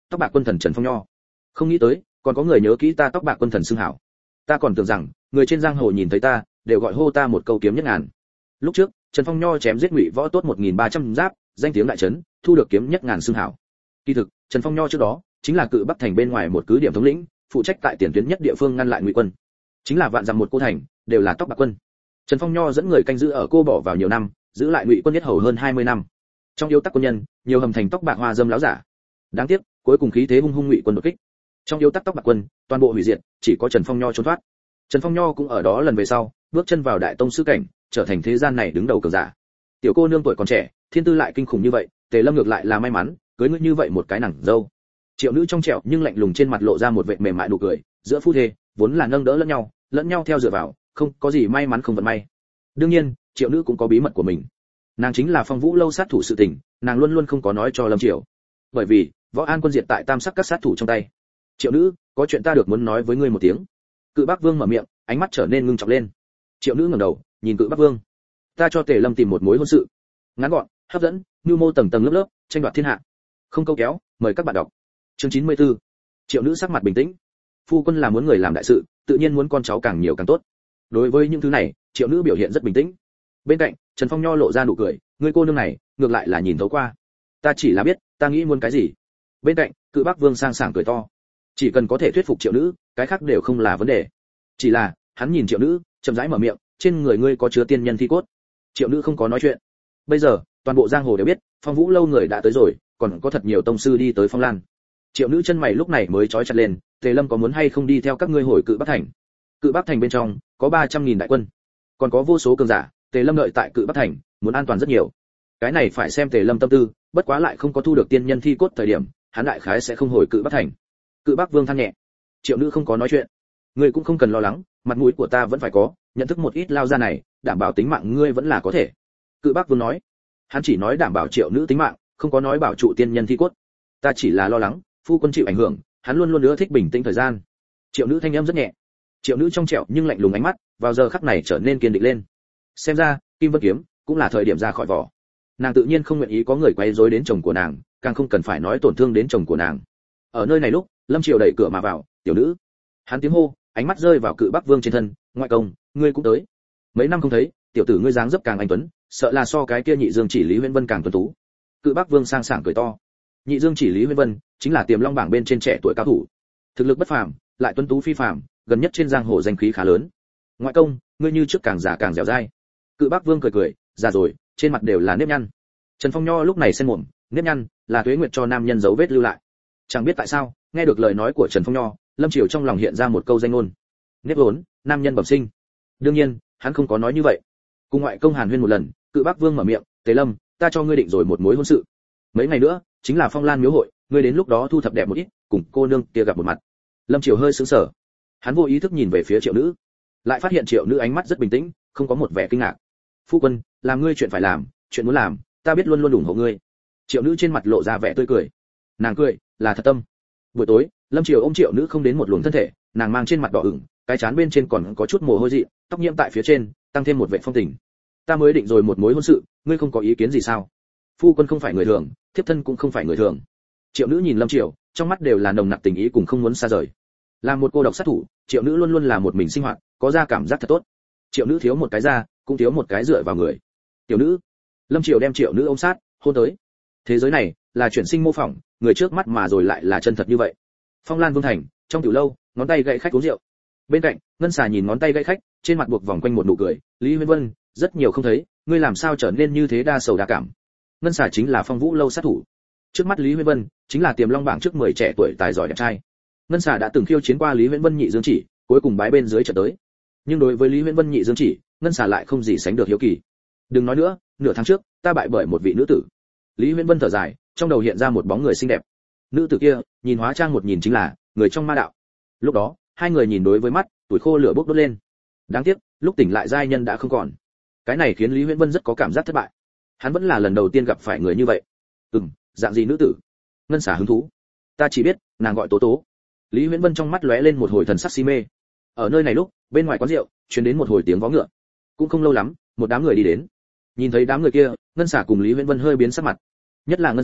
tóc bạc quân thần Trần Phong Nho. Không nghĩ tới, còn có người nhớ kỹ ta tóc bạc quân thần xưng hảo. Ta còn tưởng rằng, người trên giang hồ nhìn thấy ta, đều gọi hô ta một câu kiếm nhất ngàn. Lúc trước, Trần Phong Nho chém giết Ngụy Võ tốt 1300 giáp, danh tiếng đại trấn, thu được kiếm nhất ngàn xưng hảo. Kỳ thực, Trần Phong Nho trước đó, chính là cự Bắc thành bên ngoài một cứ điểm thống lĩnh, phụ trách tại tiền tuyến nhất địa phương ngăn lại Ngụy quân. Chính là vạn dặm một cô thành, đều là tóc bạc quân. Trần Phong Nho dẫn người canh giữ ở cô bỏ vào nhiều năm, giữ lại Ngụy quân nhất hầu hơn 20 năm. Trong yêu tắc quân nhân, nhiều hầm thành tóc bạc hoa dâm láo giả. Đáng tiếc, cuối cùng khí thế hung hung Ngụy quân đột kích. Trong yêu tắc tóc bạc quân, toàn bộ hủy diệt, chỉ có Trần Phong Nho trốn thoát. Trần Phong Nho cũng ở đó lần về sau, bước chân vào đại tông sư cảnh, trở thành thế gian này đứng đầu cường giả. Tiểu cô nương tuổi còn trẻ, thiên tư lại kinh khủng như vậy, Tề Lâm ngược lại là may mắn, cưới ngươi như vậy một cái nàng dâu. Triệu Nữ trong trẻo nhưng lạnh lùng trên mặt lộ ra một vẻ mềm mại nụ cười, giữa phu thê vốn là nâng đỡ lẫn nhau theo dựa vào, không có gì may mắn không vận may. Đương nhiên, Triệu Nữ cũng có bí mật của mình. Nàng chính là Phong Vũ lâu sát thủ sự tình, nàng luôn luôn không có nói cho Lâm Triều. Bởi vì, Võ An quân diệt tại Tam Sắc các sát thủ trong tay. Triệu Nữ, có chuyện ta được muốn nói với ngươi một tiếng. Cự Bắc Vương mở miệng, ánh mắt trở nên ngưng trọng lên. Triệu Nữ ngẩng đầu, nhìn Cự Bắc Vương. Ta cho Tề Lâm tìm một mối hôn sự. Ngắn gọn, hấp dẫn, nhu mô tầng tầng lớp lớp, tranh đoạt thiên hạ. Không câu kéo, mời các bạn đọc. Chương 94. Triệu Nữ sắc mặt bình tĩnh. Phu quân là muốn người làm đại sự, tự nhiên muốn con cháu càng nhiều càng tốt. Đối với những thứ này, Triệu Nữ biểu hiện rất bình tĩnh. Bên cạnh, Trần Phong Nho lộ ra nụ cười, người cô nương này, ngược lại là nhìn thấu qua. Ta chỉ là biết, ta nghĩ muốn cái gì. Bên cạnh, Cự Bắc Vương sang sảng cười to. Chỉ cần có thể thuyết phục Triệu Nữ, cái khác đều không là vấn đề. Chỉ là, hắn nhìn Triệu Nữ, chậm rãi mở miệng, trên người ngươi có chứa tiên nhân thi cốt. Triệu Nữ không có nói chuyện. Bây giờ, toàn bộ giang hồ đều biết, Phong Vũ lâu người đã tới rồi, còn có thật nhiều tông sư đi tới Phong Lan. Triệu Nữ chân mày lúc này mới chói chặt lên, Tề Lâm có muốn hay không đi theo các ngươi hồi Cự Bắc thành? Cự Bắc thành bên trong có 300.000 đại quân, còn có vô số cường giả, Tề Lâm đợi tại Cự Bắc thành, muốn an toàn rất nhiều. Cái này phải xem Tề Lâm tâm tư, bất quá lại không có thu được tiên nhân thi cốt thời điểm, hắn đại khái sẽ không hồi Cự Bắc thành. Cự Bắc Vương than nhẹ. Triệu Nữ không có nói chuyện. Ngươi cũng không cần lo lắng, mặt mũi của ta vẫn phải có, nhận thức một ít lao ra này, đảm bảo tính mạng ngươi vẫn là có thể. Cự Bắc Vương nói. Hắn chỉ nói đảm bảo Triệu Nữ tính mạng, không có nói bảo trụ tiên nhân thi cốt. Ta chỉ là lo lắng, phu quân chịu ảnh hưởng, hắn luôn luôn ưa thích bình tĩnh thời gian. Triệu Nữ thanh âm rất nhẹ. Triệu Nữ trong trẻo nhưng lạnh lùng ánh mắt, vào giờ khắc này trở nên kiên định lên. Xem ra, Kim Vân kiếm cũng là thời điểm ra khỏi vỏ. Nàng tự nhiên không nguyện ý có người quấy rối đến chồng của nàng, càng không cần phải nói tổn thương đến chồng của nàng. Ở nơi này lúc, Lâm Triều đẩy cửa mà vào, "Tiểu Nữ." Hắn tiếng hô, ánh mắt rơi vào Cự Bắc Vương trên thân, "Ngoại công, ngươi cũng tới. Mấy năm không thấy, tiểu tử ngươi dáng dấp càng anh tuấn, sợ là so cái kia Nhị Dương Chỉ Lý Huyễn Vân càng tuấn tú." Cự Bắc Vương sang sảng cười to. Nhị Dương Chỉ Lý Huyễn Vân chính là Tiềm Long bảng bên trên trẻ tuổi cao thủ, thực lực bất phàm, lại tuấn tú phi phàm, gần nhất trên giang hồ danh khí khá lớn. "Ngoại công, ngươi như trước càng già càng dẻo dai." Cự Bắc Vương cười cười, "Già rồi, trên mặt đều là nếp nhăn." Trần Phong Nho lúc này sen mồm, nếp nhăn là tuế nguyệt cho nam nhân dấu vết lưu lại. Chẳng biết tại sao, nghe được lời nói của Trần Phong Nho, Lâm Triều trong lòng hiện ra một câu danh ngôn: nếp vốn, nam nhân bẩm sinh. Đương nhiên, hắn không có nói như vậy. Cùng ngoại công hàn huyên một lần, Cự Bắc Vương mở miệng, "Tề Lâm, ta cho ngươi định rồi một mối hôn sự. Mấy ngày nữa, chính là Phong Lan miếu hội, ngươi đến lúc đó thu thập đẹp một ít, cùng cô nương kia gặp một mặt." Lâm Triều hơi sững sờ. Hắn vô ý thức nhìn về phía Triệu Nữ, lại phát hiện Triệu Nữ ánh mắt rất bình tĩnh, không có một vẻ kinh ngạc. "Phu quân, làm ngươi chuyện phải làm, chuyện muốn làm, ta biết luôn luôn ủng hộ ngươi." Triệu Nữ trên mặt lộ ra vẻ tươi cười. Nàng cười, là thật tâm. Buổi tối, Lâm Triều ôm Triệu Nữ không đến một luồng thân thể, nàng mang trên mặt đỏ ửng, cái trán bên trên còn có chút mồ hôi dị, tóc nhiễm tại phía trên, tăng thêm một vẻ phong tình. "Ta mới định rồi một mối hôn sự, ngươi không có ý kiến gì sao?" "Phu quân không phải người thường, thiếp thân cũng không phải người thường." Triệu Nữ nhìn Lâm Triều, trong mắt đều là nồng nặc tình ý cùng không muốn xa rời. Là một cô độc sát thủ, Triệu Nữ luôn luôn là một mình sinh hoạt, có ra cảm giác thật tốt. Triệu Nữ thiếu một cái ra, cũng thiếu một cái dựa vào người. "Tiểu Nữ." Lâm Triều đem Triệu Nữ ôm sát, hôn tới. Thế giới này là chuyển sinh mô phỏng, người trước mắt mà rồi lại là chân thật như vậy. Phong Lan Vương thành, trong tiểu lâu, ngón tay gậy khách uống rượu. Bên cạnh, Ngân Xà nhìn ngón tay gậy khách, trên mặt buộc vòng quanh một nụ cười, "Lý Huyên Vân, rất nhiều không thấy, ngươi làm sao trở nên như thế đa sầu đa cảm?" Ngân Xà chính là Phong Vũ lâu sát thủ. Trước mắt Lý Huyên Vân chính là Tiềm Long bảng trước 10 trẻ tuổi tài giỏi đẹp trai. Ngân Xà đã từng khiêu chiến qua Lý Huyên Vân Nhị Dương Chỉ, cuối cùng bái bên dưới trở tới. Nhưng đối với Lý Huyên Vân Nhị Dương Chỉ, Ngân Xà lại không gì sánh được hiếu kỳ. "Đừng nói nữa, nửa tháng trước, ta bại bởi một vị nữ tử." Lý Huyên Vân thở dài, trong đầu hiện ra một bóng người xinh đẹp. Nữ tử kia, nhìn hóa trang một nhìn chính là người trong ma đạo. Lúc đó, hai người nhìn đối với mắt, tuổi khô lửa bốc đốt lên. Đáng tiếc, lúc tỉnh lại giai nhân đã không còn. Cái này khiến Lý Huyễn Vân rất có cảm giác thất bại. Hắn vẫn là lần đầu tiên gặp phải người như vậy. Dạng gì nữ tử?" Ngân Xà hứng thú. "Ta chỉ biết, nàng gọi Tố Tố." Lý Huyễn Vân trong mắt lóe lên một hồi thần sắc si mê. Ở nơi này lúc, bên ngoài quán rượu truyền đến một hồi tiếng vó ngựa. Cũng không lâu lắm, một đám người đi đến. Nhìn thấy đám người kia, Ngân Xà cùng Lý Huyễn Vân hơi biến sắc mặt. Nhất là Ngân Xà,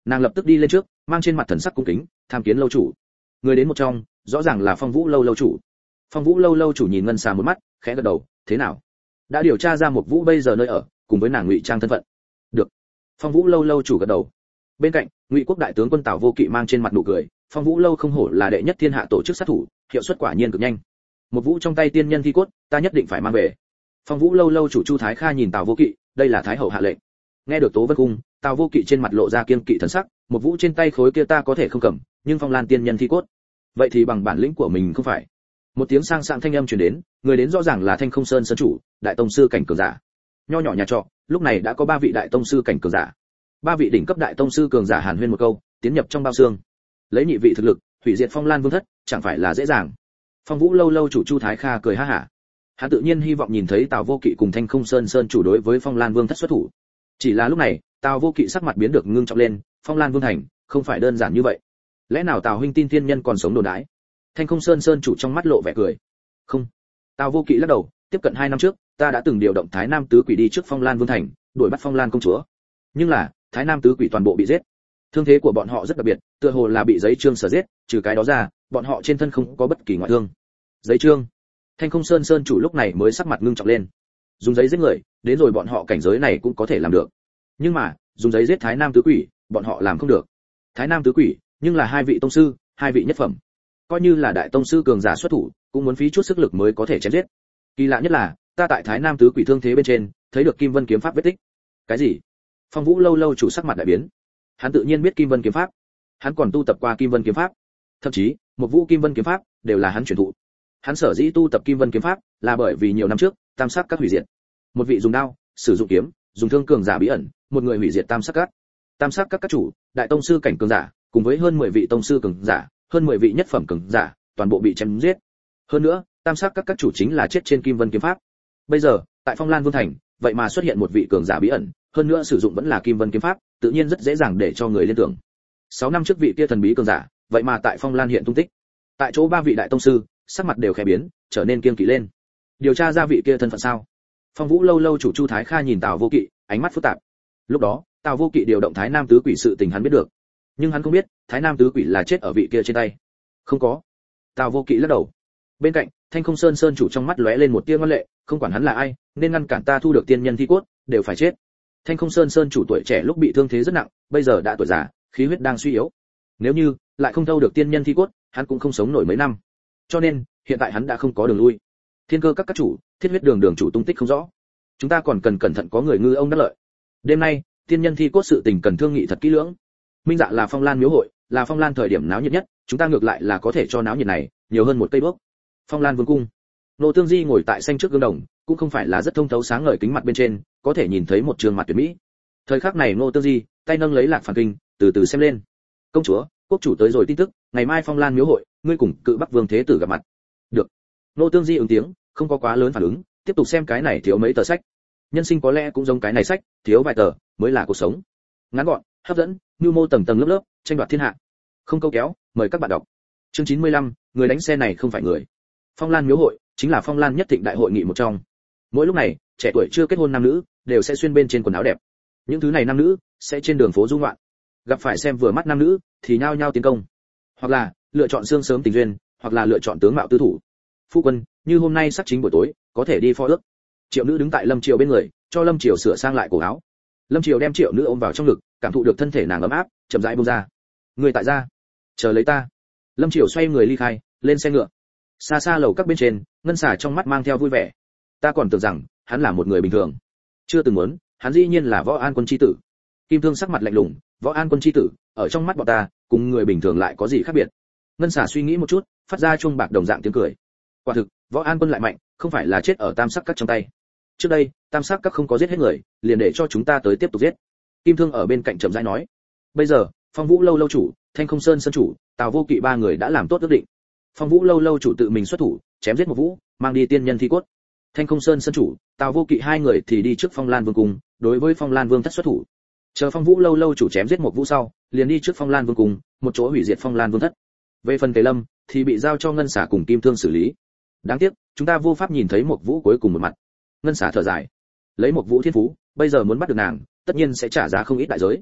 nàng lập tức đi lên trước, mang trên mặt thần sắc cung kính, tham kiến lâu chủ. Người đến một trong, rõ ràng là Phong Vũ lâu lâu chủ. Phong Vũ lâu lâu chủ nhìn Ngân Xà một mắt, khẽ gật đầu, thế nào? Đã điều tra ra một Vũ bây giờ nơi ở, cùng với nàng ngụy trang thân phận. Được. Phong Vũ lâu lâu chủ gật đầu. Bên cạnh, Ngụy quốc đại tướng quân Tào Vô Kỵ mang trên mặt nụ cười, Phong Vũ lâu không hổ là đệ nhất thiên hạ tổ chức sát thủ, hiệu suất quả nhiên cực nhanh. Một Vũ trong tay tiên nhân thi cốt, ta nhất định phải mang về. Phong Vũ lâu lâu chủ Chu Thái Kha nhìn Tào Vô Kỵ, đây là thái hậu hạ lệnh. Nghe được Tố Vân Cung, Tào Vô Kỵ trên mặt lộ ra kiên kỵ thần sắc, một Vũ trên tay khối kia ta có thể không cầm, nhưng Phong Lan tiên nhân thi cốt, vậy thì bằng bản lĩnh của mình không phải. Một tiếng sang sảng thanh âm truyền đến, người đến rõ ràng là Thanh Không Sơn sơn chủ, đại tông sư cảnh cường giả. Nho nhỏ nhà trọ, lúc này đã có 3 vị đại tông sư cảnh cường giả. 3 vị đỉnh cấp đại tông sư cường giả hàn huyên một câu, tiến nhập trong bao xương. Lấy nhị vị thực lực, hủy diệt Phong Lan Vương thất, chẳng phải là dễ dàng. Phong Vũ lâu lâu chủ Chu Thái Kha cười ha hả. Hắn tự nhiên hy vọng nhìn thấy Tào Vô Kỵ cùng Thanh Không Sơn sơn chủ đối với Phong Lan Vương thất xuất thủ. Chỉ là lúc này, Tào Vô Kỵ sắc mặt biến được ngưng trọng lên, Phong Lan Vương thành, không phải đơn giản như vậy. Lẽ nào Tào huynh tin thiên nhân còn sống đồn đãi? Thanh Không Sơn sơn chủ trong mắt lộ vẻ cười. Không. Tào Vô Kỵ lắc đầu, tiếp cận 2 năm trước, ta đã từng điều động Thái Nam tứ quỷ đi trước Phong Lan Vương thành, đuổi bắt Phong Lan công chúa. Nhưng là, Thái Nam tứ quỷ toàn bộ bị giết. Thương thế của bọn họ rất đặc biệt, tựa hồ là bị giấy trương sở giết, trừ cái đó ra, bọn họ trên thân không có bất kỳ ngoại thương. Giấy trương? Thanh Không Sơn sơn chủ lúc này mới sắc mặt ngưng trọng lên. Dùng giấy giết người, đến rồi bọn họ cảnh giới này cũng có thể làm được. Nhưng mà, dùng giấy giết Thái Nam tứ quỷ, bọn họ làm không được. Thái Nam tứ quỷ, nhưng là 2 vị tông sư, 2 vị nhất phẩm. Coi như là đại tông sư cường giả xuất thủ, cũng muốn phí chút sức lực mới có thể chém giết. Kỳ lạ nhất là, ta tại Thái Nam tứ quỷ thương thế bên trên, thấy được Kim Vân kiếm pháp vết tích. Cái gì? Phong Vũ lâu lâu chủ sắc mặt đại biến. Hắn tự nhiên biết Kim Vân kiếm pháp, hắn còn tu tập qua Kim Vân kiếm pháp, thậm chí một Vũ Kim Vân kiếm pháp đều là hắn truyền thụ. Hắn sở dĩ tu tập Kim Vân kiếm pháp là bởi vì nhiều năm trước, Tam Sắc các hủy diệt. Một vị dùng đao, sử dụng kiếm, dùng thương cường giả bí ẩn, một người hủy diệt Tam Sắc các. Tam Sắc các chủ, đại tông sư cảnh cường giả, cùng với hơn 10 vị tông sư cường giả, hơn 10 vị nhất phẩm cường giả, toàn bộ bị chém giết. Hơn nữa, Tam Sắc các chủ chính là chết trên Kim Vân kiếm pháp. Bây giờ, tại Phong Lan Vương thành, vậy mà xuất hiện một vị cường giả bí ẩn, hơn nữa sử dụng vẫn là Kim Vân kiếm pháp, tự nhiên rất dễ dàng để cho người liên tưởng. 6 năm trước vị kia thần bí cường giả, vậy mà tại Phong Lan hiện tung tích. Tại chỗ 3 vị đại tông sư, sắc mặt đều khẽ biến, trở nên kiêng kỵ lên. Điều tra ra vị kia thân phận sao? Phong Vũ lâu lâu chủ Chu Thái Kha nhìn Tào Vô Kỵ, ánh mắt phức tạp. Lúc đó, Tào Vô Kỵ điều động Thái Nam tứ quỷ sự tình hắn biết được, nhưng hắn không biết, Thái Nam tứ quỷ là chết ở vị kia trên tay. Không có. Tào Vô Kỵ lắc đầu. Bên cạnh, Thanh Không Sơn sơn chủ trong mắt lóe lên một tia ngoan lệ, không quản hắn là ai, nên ngăn cản ta thu được tiên nhân thi cốt, đều phải chết. Thanh Không Sơn sơn chủ tuổi trẻ lúc bị thương thế rất nặng, bây giờ đã tuổi già, khí huyết đang suy yếu. Nếu như lại không thâu được tiên nhân thi cốt, hắn cũng không sống nổi mấy năm. Cho nên, hiện tại hắn đã không có đường lui. Thiên Cơ các chủ, Thiết Huyết đường chủ tung tích không rõ. Chúng ta còn cần cẩn thận có người ngư ông đắc lợi. Đêm nay, tiên nhân thi cốt sự tình cần thương nghị thật kỹ lưỡng. Minh Dạ là Phong Lan miếu hội, là Phong Lan thời điểm náo nhiệt nhất, chúng ta ngược lại là có thể cho náo nhiệt này nhiều hơn một cây bước. Phong Lan vương cung. Nô Tương Di ngồi tại xanh trước gương đồng, cũng không phải là rất thông thấu sáng ngời kính mặt bên trên, có thể nhìn thấy một trường mặt tuyệt mỹ. Thời khắc này Nô Tương Di tay nâng lấy Lạc Phản Kinh, từ từ xem lên. Công chúa, quốc chủ tới rồi tin tức, ngày mai Phong Lan miếu hội, ngươi cùng Cự Bắc Vương thế tử gặp mặt. Được. Nô Tương Di ứng tiếng, không có quá lớn phản ứng, tiếp tục xem cái này thiếu mấy tờ sách. Nhân sinh có lẽ cũng giống cái này sách, thiếu vài tờ mới là cuộc sống. Ngắn gọn, hấp dẫn, nhu mô tầng tầng lớp lớp, tranh đoạt thiên hạ. Không câu kéo, mời các bạn đọc. Chương 95, người đánh xe này không phải người. Phong Lan miếu hội chính là Phong Lan nhất thịnh đại hội nghị một trong. Mỗi lúc này, trẻ tuổi chưa kết hôn nam nữ đều sẽ xuyên bên trên quần áo đẹp. Những thứ này nam nữ sẽ trên đường phố du ngoạn, gặp phải xem vừa mắt nam nữ thì nhao nhao tiến công, hoặc là lựa chọn xương sớm tình duyên, hoặc là lựa chọn tướng mạo tư thủ. Phu quân, như hôm nay sắp chính buổi tối, có thể đi phó ước. Triệu Nữ đứng tại Lâm Triều bên người, cho Lâm Triều sửa sang lại cổ áo. Lâm Triều đem Triệu Nữ ôm vào trong ngực, cảm thụ được thân thể nàng ấm áp, chậm rãi buông ra. Người tại gia, chờ lấy ta. Lâm Triều xoay người ly khai, lên xe ngựa. Xa xa lầu các bên trên, Ngân Xà trong mắt mang theo vui vẻ. Ta còn tưởng rằng hắn là một người bình thường, chưa từng muốn, hắn dĩ nhiên là Võ An Quân chi tử. Kim Thương sắc mặt lạnh lùng, Võ An Quân chi tử, ở trong mắt bọn ta, cùng người bình thường lại có gì khác biệt? Ngân Xà suy nghĩ một chút, phát ra chuông bạc đồng dạng tiếng cười. Quả thực, Võ An Quân lại mạnh, không phải là chết ở Tam Sắc các trong tay. Trước đây, Tam Sắc các không có giết hết người, liền để cho chúng ta tới tiếp tục giết. Kim Thương ở bên cạnh chậm rãi nói. Bây giờ, Phong Vũ lâu lâu chủ, Thanh Không Sơn sơn chủ, Tào Vô Kỵ 3 người đã làm tốt ước định. Phong Vũ lâu lâu chủ tự mình xuất thủ, chém giết một Vũ, mang đi tiên nhân thi cốt. Thanh Không Sơn sơn chủ, Tào Vô Kỵ 2 người thì đi trước Phong Lan Vương cung, đối với Phong Lan Vương thất xuất thủ. Chờ Phong Vũ lâu lâu chủ chém giết một Vũ sau, liền đi trước Phong Lan Vương cung, một chỗ hủy diệt Phong Lan Vương thất. Về phần Tề Lâm thì bị giao cho Ngân Xà cùng Kim Thương xử lý. Đáng tiếc, chúng ta vô pháp nhìn thấy một Vũ cuối cùng một mặt. Ngân Xà thở dài, lấy một Vũ thiên phú, bây giờ muốn bắt được nàng, tất nhiên sẽ trả giá không ít đại giới.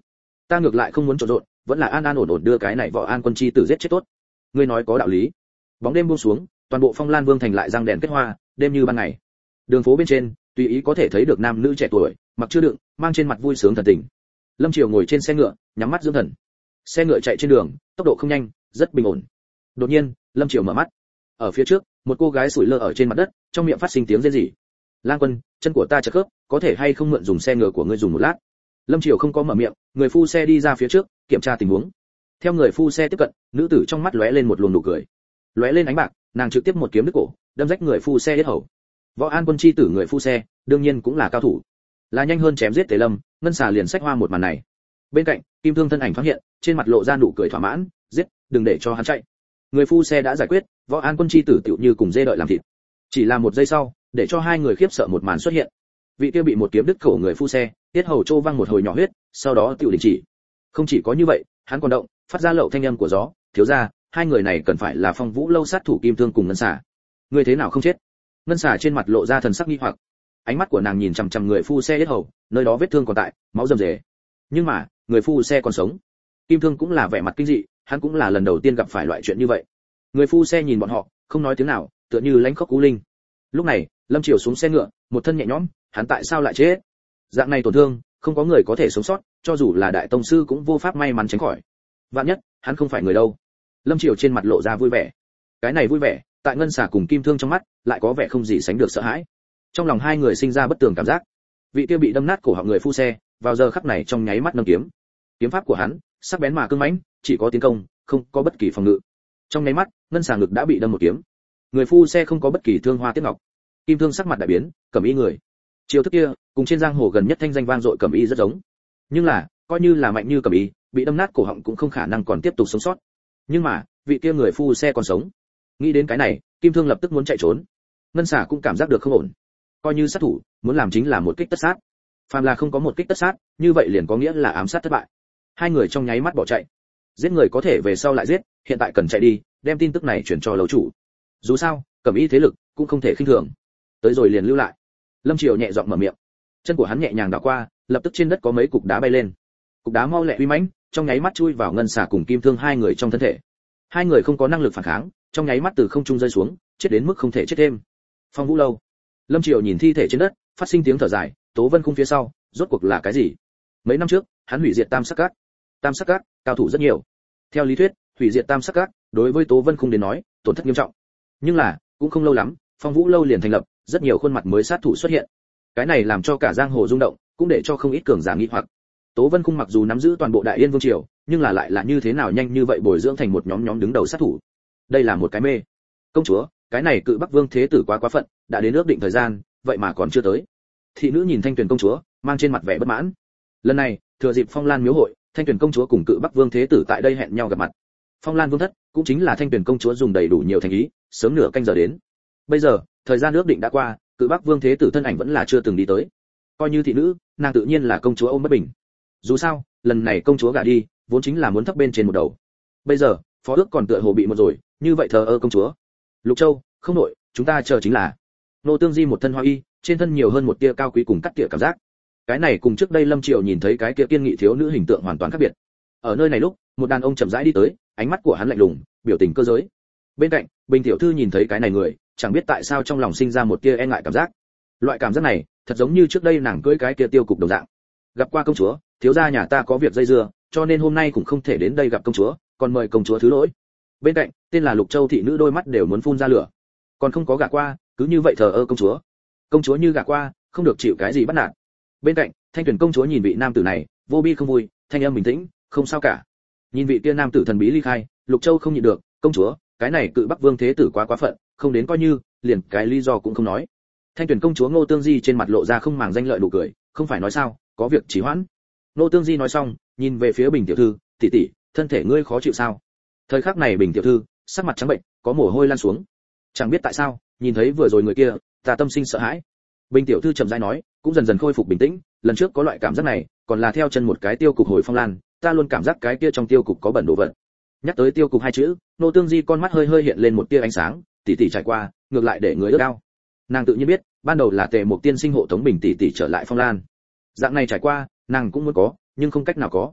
Ta ngược lại không muốn trộn rộn, vẫn là an an ổn ổn đưa cái này Võ An Quân chi tử giết chết tốt. Ngươi nói có đạo lý. Bóng đêm buông xuống, toàn bộ Phong Lan Vương thành lại răng đèn kết hoa, đêm như ban ngày. Đường phố bên trên, tùy ý có thể thấy được nam nữ trẻ tuổi, mặc chưa đựng, mang trên mặt vui sướng thần tình. Lâm Triều ngồi trên xe ngựa, nhắm mắt dưỡng thần. Xe ngựa chạy trên đường, tốc độ không nhanh, rất bình ổn. Đột nhiên, Lâm Triều mở mắt. Ở phía trước, một cô gái sủi lơ ở trên mặt đất, trong miệng phát sinh tiếng rên rỉ. Lang Quân, chân của ta chật khớp, có thể hay không mượn dùng xe ngựa của ngươi dùng một lát? Lâm Triều không có mở miệng, người phu xe đi ra phía trước, kiểm tra tình huống. Theo người phu xe tiếp cận, nữ tử trong mắt lóe lên một luồng nụ cười. Lóe lên ánh bạc, nàng trực tiếp một kiếm đứt cổ, đâm rách người phu xe yết hầu. Võ An Quân chi tử người phu xe, đương nhiên cũng là cao thủ. Là nhanh hơn chém giết Tề Lâm, ngân xà liền xách hoa một màn này. Bên cạnh, Kim Thương thân ảnh phát hiện, trên mặt lộ ra nụ cười thỏa mãn, giết, đừng để cho hắn chạy. Người phu xe đã giải quyết, Võ An Quân chi tử tựu như cùng dê đợi làm thịt. Chỉ là một giây sau, để cho hai người khiếp sợ một màn xuất hiện. Vị kia bị một kiếm đứt cổ người phu xe, tiết hầu trô văng một hồi nhỏ huyết, sau đó tựu đình chỉ. Không chỉ có như vậy, hắn còn động, phát ra lậu thanh âm của gió, thiếu gia, hai người này cần phải là Phong Vũ lâu sát thủ Kim Thương cùng ngân xà. Người thế nào không chết? Ngân xà trên mặt lộ ra thần sắc nghi hoặc. Ánh mắt của nàng nhìn chằm chằm người phu xe tiết hầu, nơi đó vết thương còn tại, máu rầm rề. Nhưng mà, người phu xe còn sống. Kim Thương cũng là vẻ mặt kinh dị, hắn cũng là lần đầu tiên gặp phải loại chuyện như vậy. Người phu xe nhìn bọn họ, không nói tiếng nào, tựa như lãnh khốc cú linh. Lúc này, Lâm Triều xuống xe ngựa, một thân nhẹ nhõm, hắn tại sao lại chết? Dạng này tổn thương, không có người có thể sống sót, cho dù là đại tông sư cũng vô pháp may mắn tránh khỏi. Vạn nhất, hắn không phải người đâu. Lâm Triều trên mặt lộ ra vui vẻ. Cái này vui vẻ, tại ngân xà cùng Kim Thương trong mắt, lại có vẻ không gì sánh được sợ hãi. Trong lòng hai người sinh ra bất tường cảm giác. Vị kia bị đâm nát cổ họng người phu xe, vào giờ khắc này trong nháy mắt nâng kiếm. Kiếm pháp của hắn, sắc bén mà cứng mãnh, chỉ có tiến công, không có bất kỳ phòng ngự. Trong nháy mắt, ngân xà ngực đã bị đâm một kiếm. Người phu xe không có bất kỳ thương hoa tiếc ngọc. Kim Thương sắc mặt đại biến, cẩm y người. Chiêu thức kia, cùng trên giang hồ gần nhất thanh danh vang dội cẩm y rất giống. Nhưng là, coi như là mạnh như cẩm y, bị đâm nát cổ họng cũng không khả năng còn tiếp tục sống sót. Nhưng mà, vị kia người phu xe còn sống. Nghĩ đến cái này, Kim Thương lập tức muốn chạy trốn. Ngân xà cũng cảm giác được không ổn. Coi như sát thủ, muốn làm chính là một kích tất sát. Phàm là không có một kích tất sát, như vậy liền có nghĩa là ám sát thất bại. Hai người trong nháy mắt bỏ chạy. Giết người có thể về sau lại giết, hiện tại cần chạy đi, đem tin tức này chuyển cho lầu chủ. Dù sao, cẩm y thế lực cũng không thể khinh thường. Tới rồi liền lưu lại. Lâm Triều nhẹ giọng mở miệng. Chân của hắn nhẹ nhàng đảo qua, lập tức trên đất có mấy cục đá bay lên. Cục đá mau lẹ uy mãnh, trong nháy mắt chui vào ngân xà cùng Kim Thương hai người trong thân thể. Hai người không có năng lực phản kháng, trong nháy mắt từ không trung rơi xuống, chết đến mức không thể chết thêm. Phong Vũ lâu. Lâm Triều nhìn thi thể trên đất, phát sinh tiếng thở dài, Tố Vân Khung phía sau, rốt cuộc là cái gì? Mấy năm trước, hắn hủy diệt Tam Sắc Các. Tam Sắc Các, cao thủ rất nhiều. Theo lý thuyết, hủy diệt Tam Sắc Các, đối với Tố Vân Khung đến nói, tổn thất nghiêm trọng. Nhưng là, cũng không lâu lắm, Phong Vũ lâu liền thành lập, rất nhiều khuôn mặt mới sát thủ xuất hiện. Cái này làm cho cả giang hồ rung động, cũng để cho không ít cường giả nghi hoặc. Tố Vân Khung mặc dù nắm giữ toàn bộ Đại Yên Vương triều, nhưng là lại là như thế nào nhanh như vậy bồi dưỡng thành một nhóm đứng đầu sát thủ. Đây là một cái mê. Công chúa, cái này Cự Bắc Vương thế tử quá phận, đã đến ước định thời gian, vậy mà còn chưa tới. Thị nữ nhìn Thanh Tuyền công chúa, mang trên mặt vẻ bất mãn. Lần này, thừa dịp Phong Lan miếu hội, Thanh Tuyền công chúa cùng Cự Bắc Vương thế tử tại đây hẹn nhau gặp mặt. Phong Lan vương thất, cũng chính là Thanh Tuyền công chúa dùng đầy đủ nhiều thành ý, sớm nửa canh giờ đến. Bây giờ, thời gian ước định đã qua, Cự Bắc Vương thế tử thân ảnh vẫn là chưa từng đi tới. Coi như thị nữ, nàng tự nhiên là công chúa ôm bất bình. Dù sao, lần này công chúa gả đi, vốn chính là muốn thấp bên trên một đầu. Bây giờ, phó ước còn tựa hồ bị một rồi, như vậy thờ ơ công chúa. Lục Châu, không nội, chúng ta chờ chính là. Nô Tương Di một thân hoa y, trên thân nhiều hơn một tia cao quý cùng cắt tỉa cảm giác. Cái này cùng trước đây Lâm Triều nhìn thấy cái kia kiên nghị thiếu nữ hình tượng hoàn toàn khác biệt. Ở nơi này lúc, một đàn ông chậm rãi đi tới, ánh mắt của hắn lạnh lùng, biểu tình cơ giới. Bên cạnh, Bình tiểu thư nhìn thấy cái này người, chẳng biết tại sao trong lòng sinh ra một tia e ngại cảm giác. Loại cảm giác này, thật giống như trước đây nàng cưới cái kia tiêu cục đồng dạng. Gặp qua công chúa, thiếu gia nhà ta có việc dây dưa, cho nên hôm nay cũng không thể đến đây gặp công chúa, còn mời công chúa thứ lỗi. Bên cạnh, tên là Lục Châu thị nữ đôi mắt đều muốn phun ra lửa. Còn không có gả qua, cứ như vậy thờ ơ công chúa. Công chúa như gả qua, không được chịu cái gì bắt nạt. Bên cạnh, Thanh Tuyền công chúa nhìn vị nam tử này, vô bi không vui, thanh âm bình tĩnh, không sao cả. Nhìn vị kia nam tử thần bí ly khai, Lục Châu không nhịn được, công chúa, cái này Cự Bắc Vương thế tử quá phận, không đến coi như, liền cái lý do cũng không nói. Thanh Tuyền công chúa Ngô Tương Di trên mặt lộ ra không màng danh lợi nụ cười, không phải nói sao, có việc trì hoãn. Ngô Tương Di nói xong, nhìn về phía Bình tiểu thư, tỷ tỷ, thân thể ngươi khó chịu sao? Thời khắc này Bình tiểu thư, sắc mặt trắng bệnh, có mồ hôi lan xuống. Chẳng biết tại sao, nhìn thấy vừa rồi người kia, ta tâm sinh sợ hãi. Bình tiểu thư chậm rãi nói, cũng dần dần khôi phục bình tĩnh, lần trước có loại cảm giác này, còn là theo chân một cái tiêu cục hồi Phong Lan, ta luôn cảm giác cái kia trong tiêu cục có bẩn đồ vật. Nhắc tới tiêu cục hai chữ, Nô Tương Di con mắt hơi hơi hiện lên một tia ánh sáng, tỷ tỷ trải qua, ngược lại để người ước ao. Nàng tự nhiên biết, ban đầu là Tề Mục tiên sinh hộ tống Bình tỷ tỷ trở lại Phong Lan. Dạng này trải qua, nàng cũng muốn có, nhưng không cách nào có.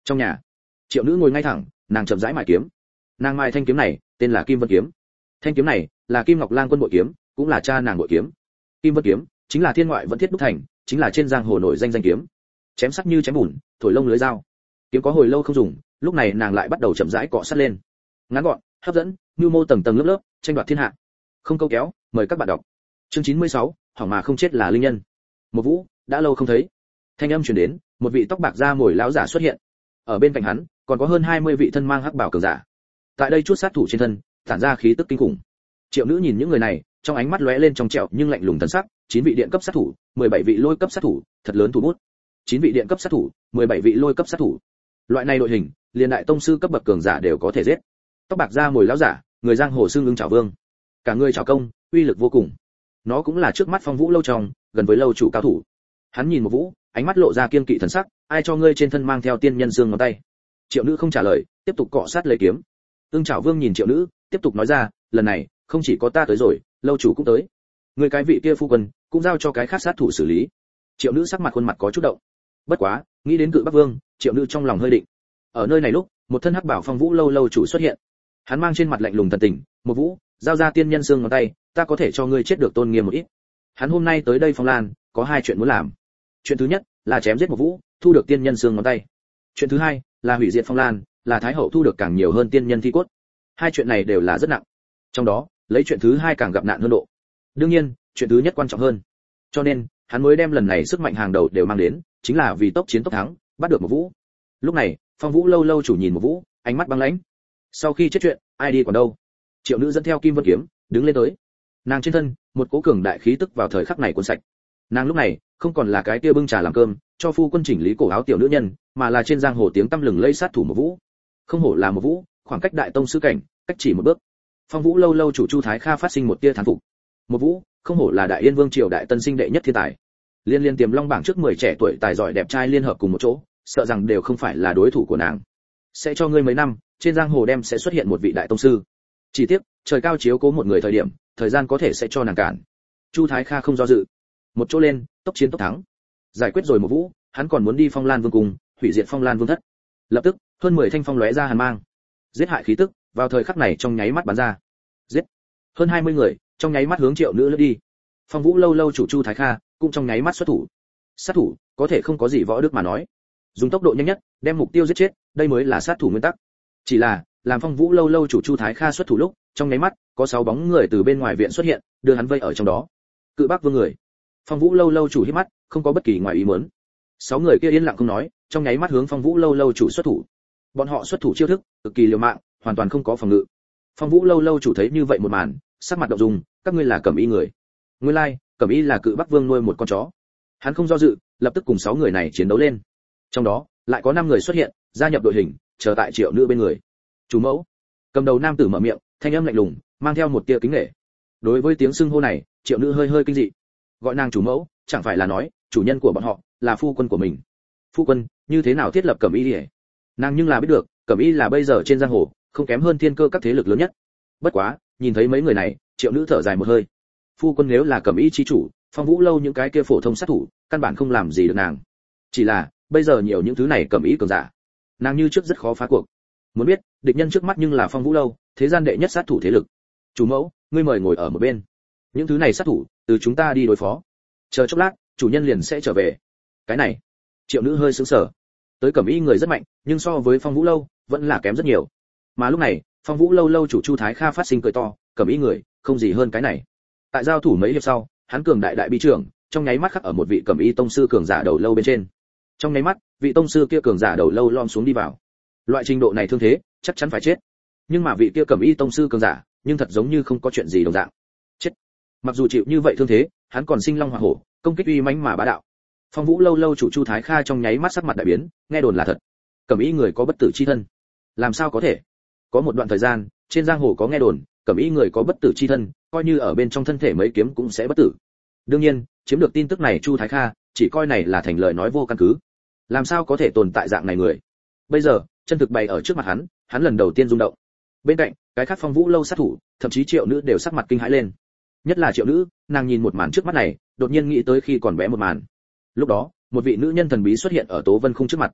Trong nhà, Triệu Nữ ngồi ngay thẳng, nàng chậm rãi mài kiếm. Nàng mài thanh kiếm này, tên là Kim Vân kiếm. Thanh kiếm này là Kim Ngọc Lang quân bội kiếm, cũng là cha nàng bội kiếm. Kim Vân kiếm chính là thiên ngoại vẫn thiết đúc thành, chính là trên giang hồ nổi danh danh kiếm. Chém sắc như chém bùn, thổi lông lưới dao. Kiếm có hồi lâu không dùng, lúc này nàng lại bắt đầu chậm rãi cọ sát lên. Ngắn gọn, hấp dẫn, nhu mô tầng tầng lớp lớp, tranh đoạt thiên hạ. Không câu kéo, mời các bạn đọc. Chương 96, hỏng mà không chết là linh nhân. Một Vũ, đã lâu không thấy. Thanh âm truyền đến, một vị tóc bạc da mồi lão giả xuất hiện. Ở bên cạnh hắn, còn có hơn 20 vị thân mang hắc bào cường giả. Tại đây chút sát thủ trên thân, tản ra khí tức kinh khủng. Triệu Nữ nhìn những người này, trong ánh mắt lóe lên trong trẻo nhưng lạnh lùng thần sắc, 9 vị điện cấp sát thủ, 17 vị lôi cấp sát thủ, thật lớn thủ bút. 9 vị điện cấp sát thủ, 17 vị lôi cấp sát thủ. Loại này đội hình, liền đại tông sư cấp bậc cường giả đều có thể giết. Tóc bạc da mồi lão giả, người giang hồ xương Ưng Chảo Vương. Cả người chảo công, uy lực vô cùng. Nó cũng là trước mắt Phong Vũ lâu trong, gần với lâu chủ cao thủ. Hắn nhìn một Vũ, ánh mắt lộ ra kiên kỵ thần sắc, ai cho ngươi trên thân mang theo tiên nhân xương ngón tay? Triệu Nữ không trả lời, tiếp tục cọ sát lấy kiếm. Ưng Chảo Vương nhìn Triệu Nữ, tiếp tục nói ra, lần này, không chỉ có ta tới rồi, lâu chủ cũng tới. Người cái vị kia phu quân, cũng giao cho cái khác sát thủ xử lý. Triệu Nữ sắc mặt khuôn mặt có chút động. Bất quá, nghĩ đến Cự Bắc Vương, Triệu Nữ trong lòng hơi định. Ở nơi này lúc, một thân hắc bảo Phong Vũ lâu lâu chủ xuất hiện. Hắn mang trên mặt lạnh lùng thần tình, một Vũ, giao ra tiên nhân xương ngón tay, ta có thể cho ngươi chết được tôn nghiêm một ít. Hắn hôm nay tới đây Phong Lan, có 2 chuyện muốn làm. Chuyện thứ nhất là chém giết một Vũ, thu được tiên nhân xương ngón tay. Chuyện thứ hai là hủy diệt Phong Lan, là thái hậu thu được càng nhiều hơn tiên nhân thi cốt. 2 chuyện này đều là rất nặng. Trong đó, lấy chuyện thứ hai càng gặp nạn hơn độ. Đương nhiên, chuyện thứ nhất quan trọng hơn. Cho nên, hắn mới đem lần này sức mạnh hàng đầu đều mang đến, chính là vì tốc chiến tốc thắng, bắt được một Vũ. Lúc này, Phong Vũ lâu lâu chủ nhìn một Vũ, ánh mắt băng lãnh. Sau khi chết chuyện, ai đi còn đâu? Triệu Nữ dẫn theo Kim Vân kiếm, đứng lên tới. Nàng trên thân, một cỗ cường đại khí tức vào thời khắc này cuốn sạch. Nàng lúc này, không còn là cái kia bưng trà làm cơm, cho phu quân chỉnh lý cổ áo tiểu nữ nhân, mà là trên giang hồ tiếng tăm lừng lây sát thủ một Vũ. Không hổ là một Vũ, khoảng cách đại tông sư cảnh, cách chỉ một bước. Phong Vũ lâu lâu chủ Chu Thái Kha phát sinh một tia thán phục. Một Vũ, không hổ là đại yên vương triều đại tân sinh đệ nhất thiên tài. Liên tiềm long bảng trước 10 trẻ tuổi tài giỏi đẹp trai liên hợp cùng một chỗ, sợ rằng đều không phải là đối thủ của nàng. Sẽ cho ngươi mấy năm, trên giang hồ đem sẽ xuất hiện một vị đại tông sư. Chỉ tiếc, trời cao chiếu cố một người thời điểm, thời gian có thể sẽ cho nàng cản. Chu Thái Kha không do dự, một chỗ lên, tốc chiến tốc thắng. Giải quyết rồi một Vũ, hắn còn muốn đi Phong Lan Vương cung, hủy diệt Phong Lan Vương thất. Lập tức, hơn 10 thanh phong lóe ra hàn mang. Giết hại khí tức, vào thời khắc này trong nháy mắt bắn ra. Giết. Hơn 20 người, trong nháy mắt hướng Triệu Nữ lướt đi. Phong Vũ lâu lâu chủ Chu Thái Kha, cũng trong nháy mắt xuất thủ. Sát thủ, có thể không có gì võ đức mà nói. Dùng tốc độ nhanh nhất, đem mục tiêu giết chết, đây mới là sát thủ nguyên tắc. Chỉ là, làm Phong Vũ lâu lâu chủ Chu Thái Kha xuất thủ lúc, trong nháy mắt, có 6 bóng người từ bên ngoài viện xuất hiện, đưa hắn vây ở trong đó. Cự Bắc Vương người. Phong Vũ lâu lâu chủ hít mắt, không có bất kỳ ngoài ý muốn. 6 người kia yên lặng không nói, trong nháy mắt hướng Phong Vũ lâu lâu chủ xuất thủ. Bọn họ xuất thủ chiêu thức cực kỳ liều mạng, hoàn toàn không có phòng ngự. Phong Vũ lâu lâu chủ thấy như vậy một màn, sắc mặt động dung, các ngươi là Cẩm Y người. Nguyên lai, Cẩm Y là Cự Bắc Vương nuôi một con chó. Hắn không do dự, lập tức cùng 6 người này chiến đấu lên. Trong đó, lại có 5 người xuất hiện, gia nhập đội hình, chờ tại Triệu Nữ bên người. Chủ mẫu. Cầm đầu nam tử mở miệng, thanh âm lạnh lùng, mang theo một tia kính nể. Đối với tiếng xưng hô này, Triệu Nữ hơi kinh dị. Gọi nàng chủ mẫu, chẳng phải là nói, chủ nhân của bọn họ là phu quân của mình. Phu quân, như thế nào thiết lập Cẩm Y đi? Nàng nhưng là biết được, Cẩm Y là bây giờ trên giang hồ, không kém hơn thiên cơ các thế lực lớn nhất. Bất quá, nhìn thấy mấy người này, Triệu Nữ thở dài một hơi. Phu quân nếu là Cẩm Y chi chủ, Phong Vũ lâu những cái kia phổ thông sát thủ, căn bản không làm gì được nàng. Chỉ là, bây giờ nhiều những thứ này Cẩm Y cường giả, nàng như trước rất khó phá cuộc. Muốn biết, địch nhân trước mắt nhưng là Phong Vũ lâu, thế gian đệ nhất sát thủ thế lực. Chủ mẫu, ngươi mời ngồi ở một bên. Những thứ này sát thủ, từ chúng ta đi đối phó. Chờ chốc lát, chủ nhân liền sẽ trở về. Cái này, Triệu Nữ hơi sững sờ. Tới Cẩm Y người rất mạnh, nhưng so với Phong Vũ lâu, vẫn là kém rất nhiều. Mà lúc này, Phong Vũ lâu lâu chủ Chu Thái Kha phát sinh cười to, Cẩm Y người, không gì hơn cái này. Tại giao thủ mấy hiệp sau, hắn cường đại bi trưởng, trong nháy mắt khắc ở một vị Cẩm Y tông sư cường giả đầu lâu bên trên. Trong nháy mắt, vị tông sư kia cường giả đầu lâu lom xuống đi vào. Loại trình độ này thương thế, chắc chắn phải chết. Nhưng mà vị kia Cẩm Y tông sư cường giả, nhưng thật giống như không có chuyện gì đồng dạng. Chết. Mặc dù chịu như vậy thương thế, hắn còn sinh long hỏa hổ, công kích uy mãnh mà bá đạo. Phong Vũ lâu lâu chủ Chu Thái Kha trong nháy mắt sắc mặt đại biến, nghe đồn là thật. Cẩm Y người có bất tử chi thân. Làm sao có thể? Có một đoạn thời gian, trên giang hồ có nghe đồn, Cẩm Y người có bất tử chi thân, coi như ở bên trong thân thể mấy kiếm cũng sẽ bất tử. Đương nhiên, chiếm được tin tức này Chu Thái Kha, chỉ coi này là thành lời nói vô căn cứ. Làm sao có thể tồn tại dạng này người? Bây giờ, chân thực bày ở trước mặt hắn lần đầu tiên rung động. Bên cạnh, cái khác Phong Vũ lâu sát thủ, thậm chí Triệu Nữ đều sắc mặt kinh hãi lên. Nhất là Triệu Nữ, nàng nhìn một màn trước mắt này, đột nhiên nghĩ tới khi còn bé một màn. Lúc đó, một vị nữ nhân thần bí xuất hiện ở Tố Vân Khung trước mặt.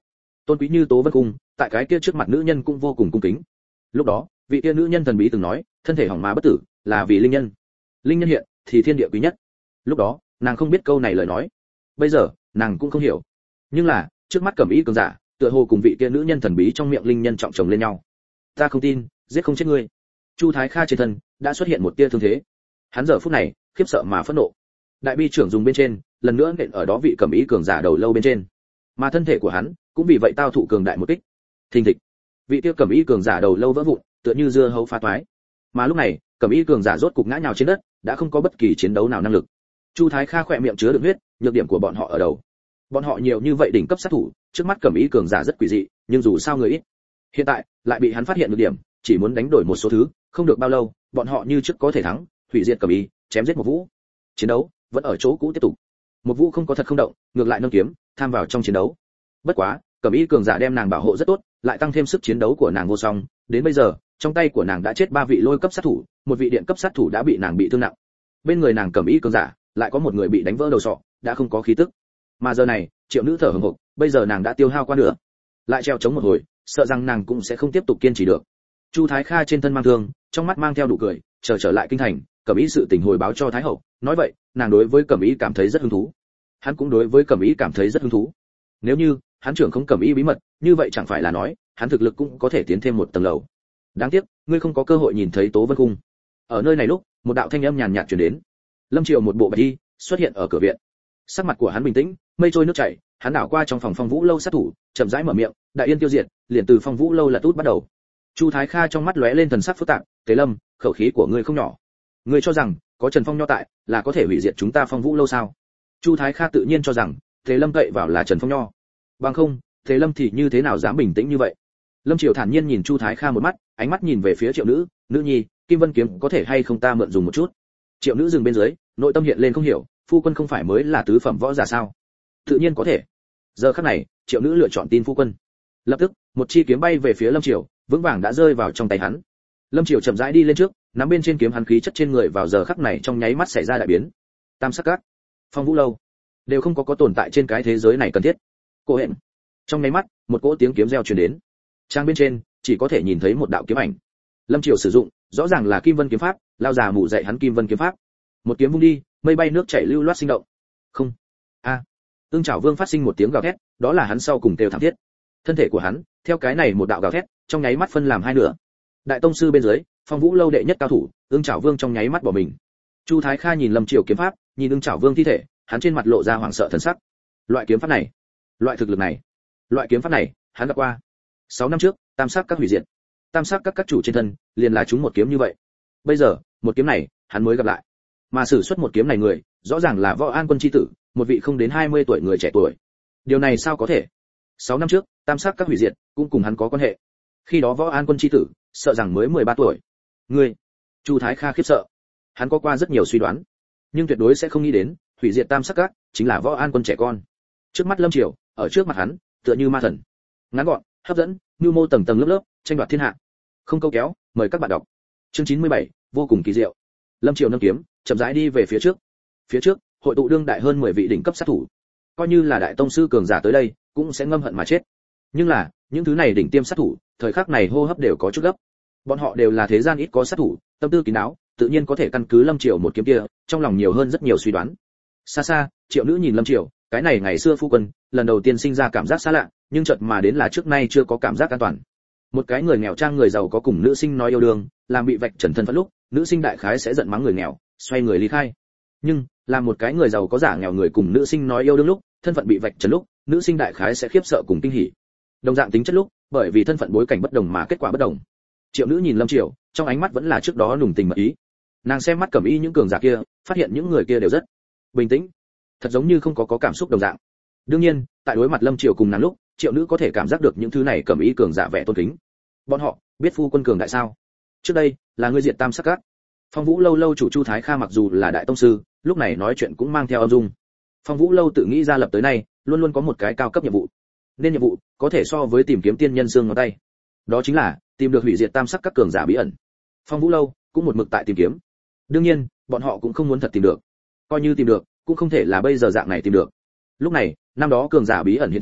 tôn quý như Tố Vân Cung, tại cái kia trước mặt nữ nhân cũng vô cùng cung kính. Lúc đó, vị kia nữ nhân thần bí từng nói, thân thể hỏng mà bất tử, là vì linh nhân. Linh nhân hiện thì thiên địa quý nhất. Lúc đó, nàng không biết câu này lời nói. Bây giờ, nàng cũng không hiểu. Nhưng là, trước mắt Cẩm Y cường giả, tựa hồ cùng vị kia nữ nhân thần bí trong miệng linh nhân trọng chồng lên nhau. Ta không tin, giết không chết ngươi. Chu Thái Kha trên thân đã xuất hiện một tia thương thế. Hắn giờ phút này, khiếp sợ mà phẫn nộ. Đại bi trưởng dùng bên trên, lần nữa nện ở đó vị Cẩm Y cường giả đầu lâu bên trên. Mà thân thể của hắn cũng vì vậy tao thụ cường đại một kích. Thình thịch. Vị kia Cẩm Y cường giả đầu lâu vỡ vụn, tựa như dưa hấu phá toái. Mà lúc này, Cẩm Y cường giả rốt cục ngã nhào trên đất, đã không có bất kỳ chiến đấu nào năng lực. Chu Thái Kha khỏe miệng chứa đựng huyết, nhược điểm của bọn họ ở đầu. Bọn họ nhiều như vậy đỉnh cấp sát thủ, trước mắt Cẩm Y cường giả rất quỷ dị, nhưng dù sao người ít. Hiện tại, lại bị hắn phát hiện được điểm, chỉ muốn đánh đổi một số thứ, không được bao lâu, bọn họ như trước có thể thắng, hủy diệt Cẩm Y, chém giết một Vũ. Chiến đấu vẫn ở chỗ cũ tiếp tục. Một Vũ không có thật không động, ngược lại nâng kiếm, tham vào trong chiến đấu. Bất quá, Cẩm Y cường giả đem nàng bảo hộ rất tốt, lại tăng thêm sức chiến đấu của nàng vô song, đến bây giờ, trong tay của nàng đã chết 3 vị lôi cấp sát thủ, một vị điện cấp sát thủ đã bị nàng bị thương nặng. Bên người nàng Cẩm Y cường giả, lại có một người bị đánh vỡ đầu sọ, đã không có khí tức. Mà giờ này, Triệu Nữ thở hổn hộc, bây giờ nàng đã tiêu hao qua nửa, lại treo chống một hồi, sợ rằng nàng cũng sẽ không tiếp tục kiên trì được. Chu Thái Kha trên thân mang thương, trong mắt mang theo nụ cười, trở lại kinh thành, Cẩm Y sự tình hồi báo cho Thái hậu, nói vậy, nàng đối với Cẩm Y cảm thấy rất hứng thú. Hắn cũng đối với Cẩm Y cảm thấy rất hứng thú. Nếu như hắn trưởng không Cẩm Y bí mật, như vậy chẳng phải là nói, hắn thực lực cũng có thể tiến thêm một tầng lầu. Đáng tiếc, ngươi không có cơ hội nhìn thấy Tố Vân Cung. Ở nơi này lúc, một đạo thanh âm nhàn nhạt truyền đến. Lâm Triều một bộ bạch y xuất hiện ở cửa viện. Sắc mặt của hắn bình tĩnh, mây trôi nước chảy, hắn đảo qua trong phòng Phong Vũ lâu sát thủ, chậm rãi mở miệng, đại yên tiêu diệt, liền từ Phong Vũ lâu là tút bắt đầu. Chu Thái Kha trong mắt lóe lên thần sắc phức tạp, Tế Lâm, khẩu khí của ngươi không nhỏ. Ngươi cho rằng có Trần Phong Nho tại, là có thể hủy diệt chúng ta Phong Vũ lâu sao? Chu Thái Kha tự nhiên cho rằng Tế Lâm cậy vào là Trần Phong Nho. Bằng không, Tế Lâm thì như thế nào dám bình tĩnh như vậy? Lâm Triều thản nhiên nhìn Chu Thái Kha một mắt, ánh mắt nhìn về phía Triệu Nữ, nữ nhi, Kim Vân kiếm có thể hay không ta mượn dùng một chút. Triệu Nữ dừng bên dưới, nội tâm hiện lên không hiểu, phu quân không phải mới là tứ phẩm võ giả sao? Tự nhiên có thể. Giờ khắc này, Triệu Nữ lựa chọn tin phu quân. Lập tức, một chi kiếm bay về phía Lâm Triều, vững vàng đã rơi vào trong tay hắn. Lâm Triều chậm rãi đi lên trước, nắm bên trên kiếm hắn khí chất trên người vào giờ khắc này trong nháy mắt xảy ra đại biến. Tam sắc các, Phong Vũ lâu, đều không có tồn tại trên cái thế giới này cần thiết. Cô hẹn. Trong nháy mắt, một cỗ tiếng kiếm reo truyền đến. Trang bên trên chỉ có thể nhìn thấy một đạo kiếm ảnh. Lâm Triều sử dụng, rõ ràng là Kim Vân kiếm pháp, lao già mụ dạy hắn Kim Vân kiếm pháp. Một kiếm vung đi, mây bay nước chảy lưu loát sinh động. Không. A. Ưng Trảo Vương phát sinh một tiếng gào thét, đó là hắn sau cùng kêu thảm thiết. Thân thể của hắn, theo cái này một đạo gào thét, trong nháy mắt phân làm hai nửa. Đại tông sư bên dưới, Phong Vũ lâu đệ nhất cao thủ, Ưng Trảo Vương trong nháy mắt bỏ mình. Chu Thái Kha nhìn Lâm Triều kiếm pháp, nhìn Ưng Trảo Vương thi thể, hắn trên mặt lộ ra hoảng sợ thần sắc. Loại kiếm pháp này, loại thực lực này, loại kiếm pháp này, hắn đã qua. 6 năm trước, Tam sắc các hủy diệt. Tam sắc các chủ trên thân, liền là chúng một kiếm như vậy. Bây giờ, một kiếm này, hắn mới gặp lại. Mà sử xuất một kiếm này người, rõ ràng là Võ An Quân chi tử, một vị không đến 20 tuổi người trẻ tuổi. Điều này sao có thể? 6 năm trước, Tam sắc các hủy diệt, cũng cùng hắn có quan hệ. Khi đó Võ An Quân chi tử, sợ rằng mới 13 tuổi. Ngươi, Chu Thái Kha khiếp sợ. Hắn có qua rất nhiều suy đoán, nhưng tuyệt đối sẽ không nghĩ đến, hủy diệt Tam sắc các chính là Võ An Quân trẻ con. Trước mắt Lâm Triều, ở trước mặt hắn, tựa như ma thần. Ngắn gọn, hấp dẫn, nhu mô tầng tầng lớp lớp, tranh đoạt thiên hạ. Không câu kéo, mời các bạn đọc. Chương 97, vô cùng kỳ diệu. Lâm Triều nâng kiếm, chậm rãi đi về phía trước. Phía trước, hội tụ đương đại hơn 10 vị đỉnh cấp sát thủ. Coi như là đại tông sư cường giả tới đây, cũng sẽ ngâm hận mà chết. Nhưng là, những thứ này đỉnh tiêm sát thủ, thời khắc này hô hấp đều có chút gấp. Bọn họ đều là thế gian ít có sát thủ, tâm tư kín đáo, tự nhiên có thể căn cứ Lâm Triều một kiếm kia, trong lòng nhiều hơn rất nhiều suy đoán. Xa xa, Triệu Nữ nhìn Lâm Triều, cái này ngày xưa phu quân, lần đầu tiên sinh ra cảm giác xa lạ, nhưng chợt mà đến là trước nay chưa có cảm giác an toàn. Một cái người nghèo trang người giàu có cùng nữ sinh nói yêu đương, làm bị vạch trần thân phận lúc, nữ sinh đại khái sẽ giận mắng người nghèo, xoay người ly khai. Nhưng, làm một cái người giàu có giả nghèo người cùng nữ sinh nói yêu đương lúc, thân phận bị vạch trần lúc, nữ sinh đại khái sẽ khiếp sợ cùng kinh hỉ. Đồng dạng tính chất lúc, bởi vì thân phận bối cảnh bất đồng mà kết quả bất đồng. Triệu Nữ nhìn Lâm Triều, trong ánh mắt vẫn là trước đó nùng tình mật ý. Nàng xem mắt Cẩm Y những cường giả kia, phát hiện những người kia đều rất bình tĩnh, thật giống như không có cảm xúc đồng dạng. Đương nhiên, tại đối mặt Lâm Triều cùng nàng lúc, Triệu Nữ có thể cảm giác được những thứ này Cẩm Y cường giả vẻ tôn kính. Bọn họ biết phu quân cường đại sao? Trước đây là ngươi diệt Tam sắc các. Phong Vũ lâu lâu chủ Chu Thái Kha mặc dù là đại tông sư, lúc này nói chuyện cũng mang theo âm dung. Phong Vũ lâu tự nghĩ ra lập tới nay, luôn luôn có một cái cao cấp nhiệm vụ. Nên nhiệm vụ có thể so với tìm kiếm tiên nhân xương ngón tay. Đó chính là tìm được hủy diệt Tam sắc các cường giả bí ẩn. Phong Vũ lâu cũng một mực tại tìm kiếm. Đương nhiên, bọn họ cũng không muốn thật tìm được. Coi như tìm được, cũng không thể là bây giờ dạng này tìm được. Lúc này, năm đó cường giả bí ẩn hiện thân,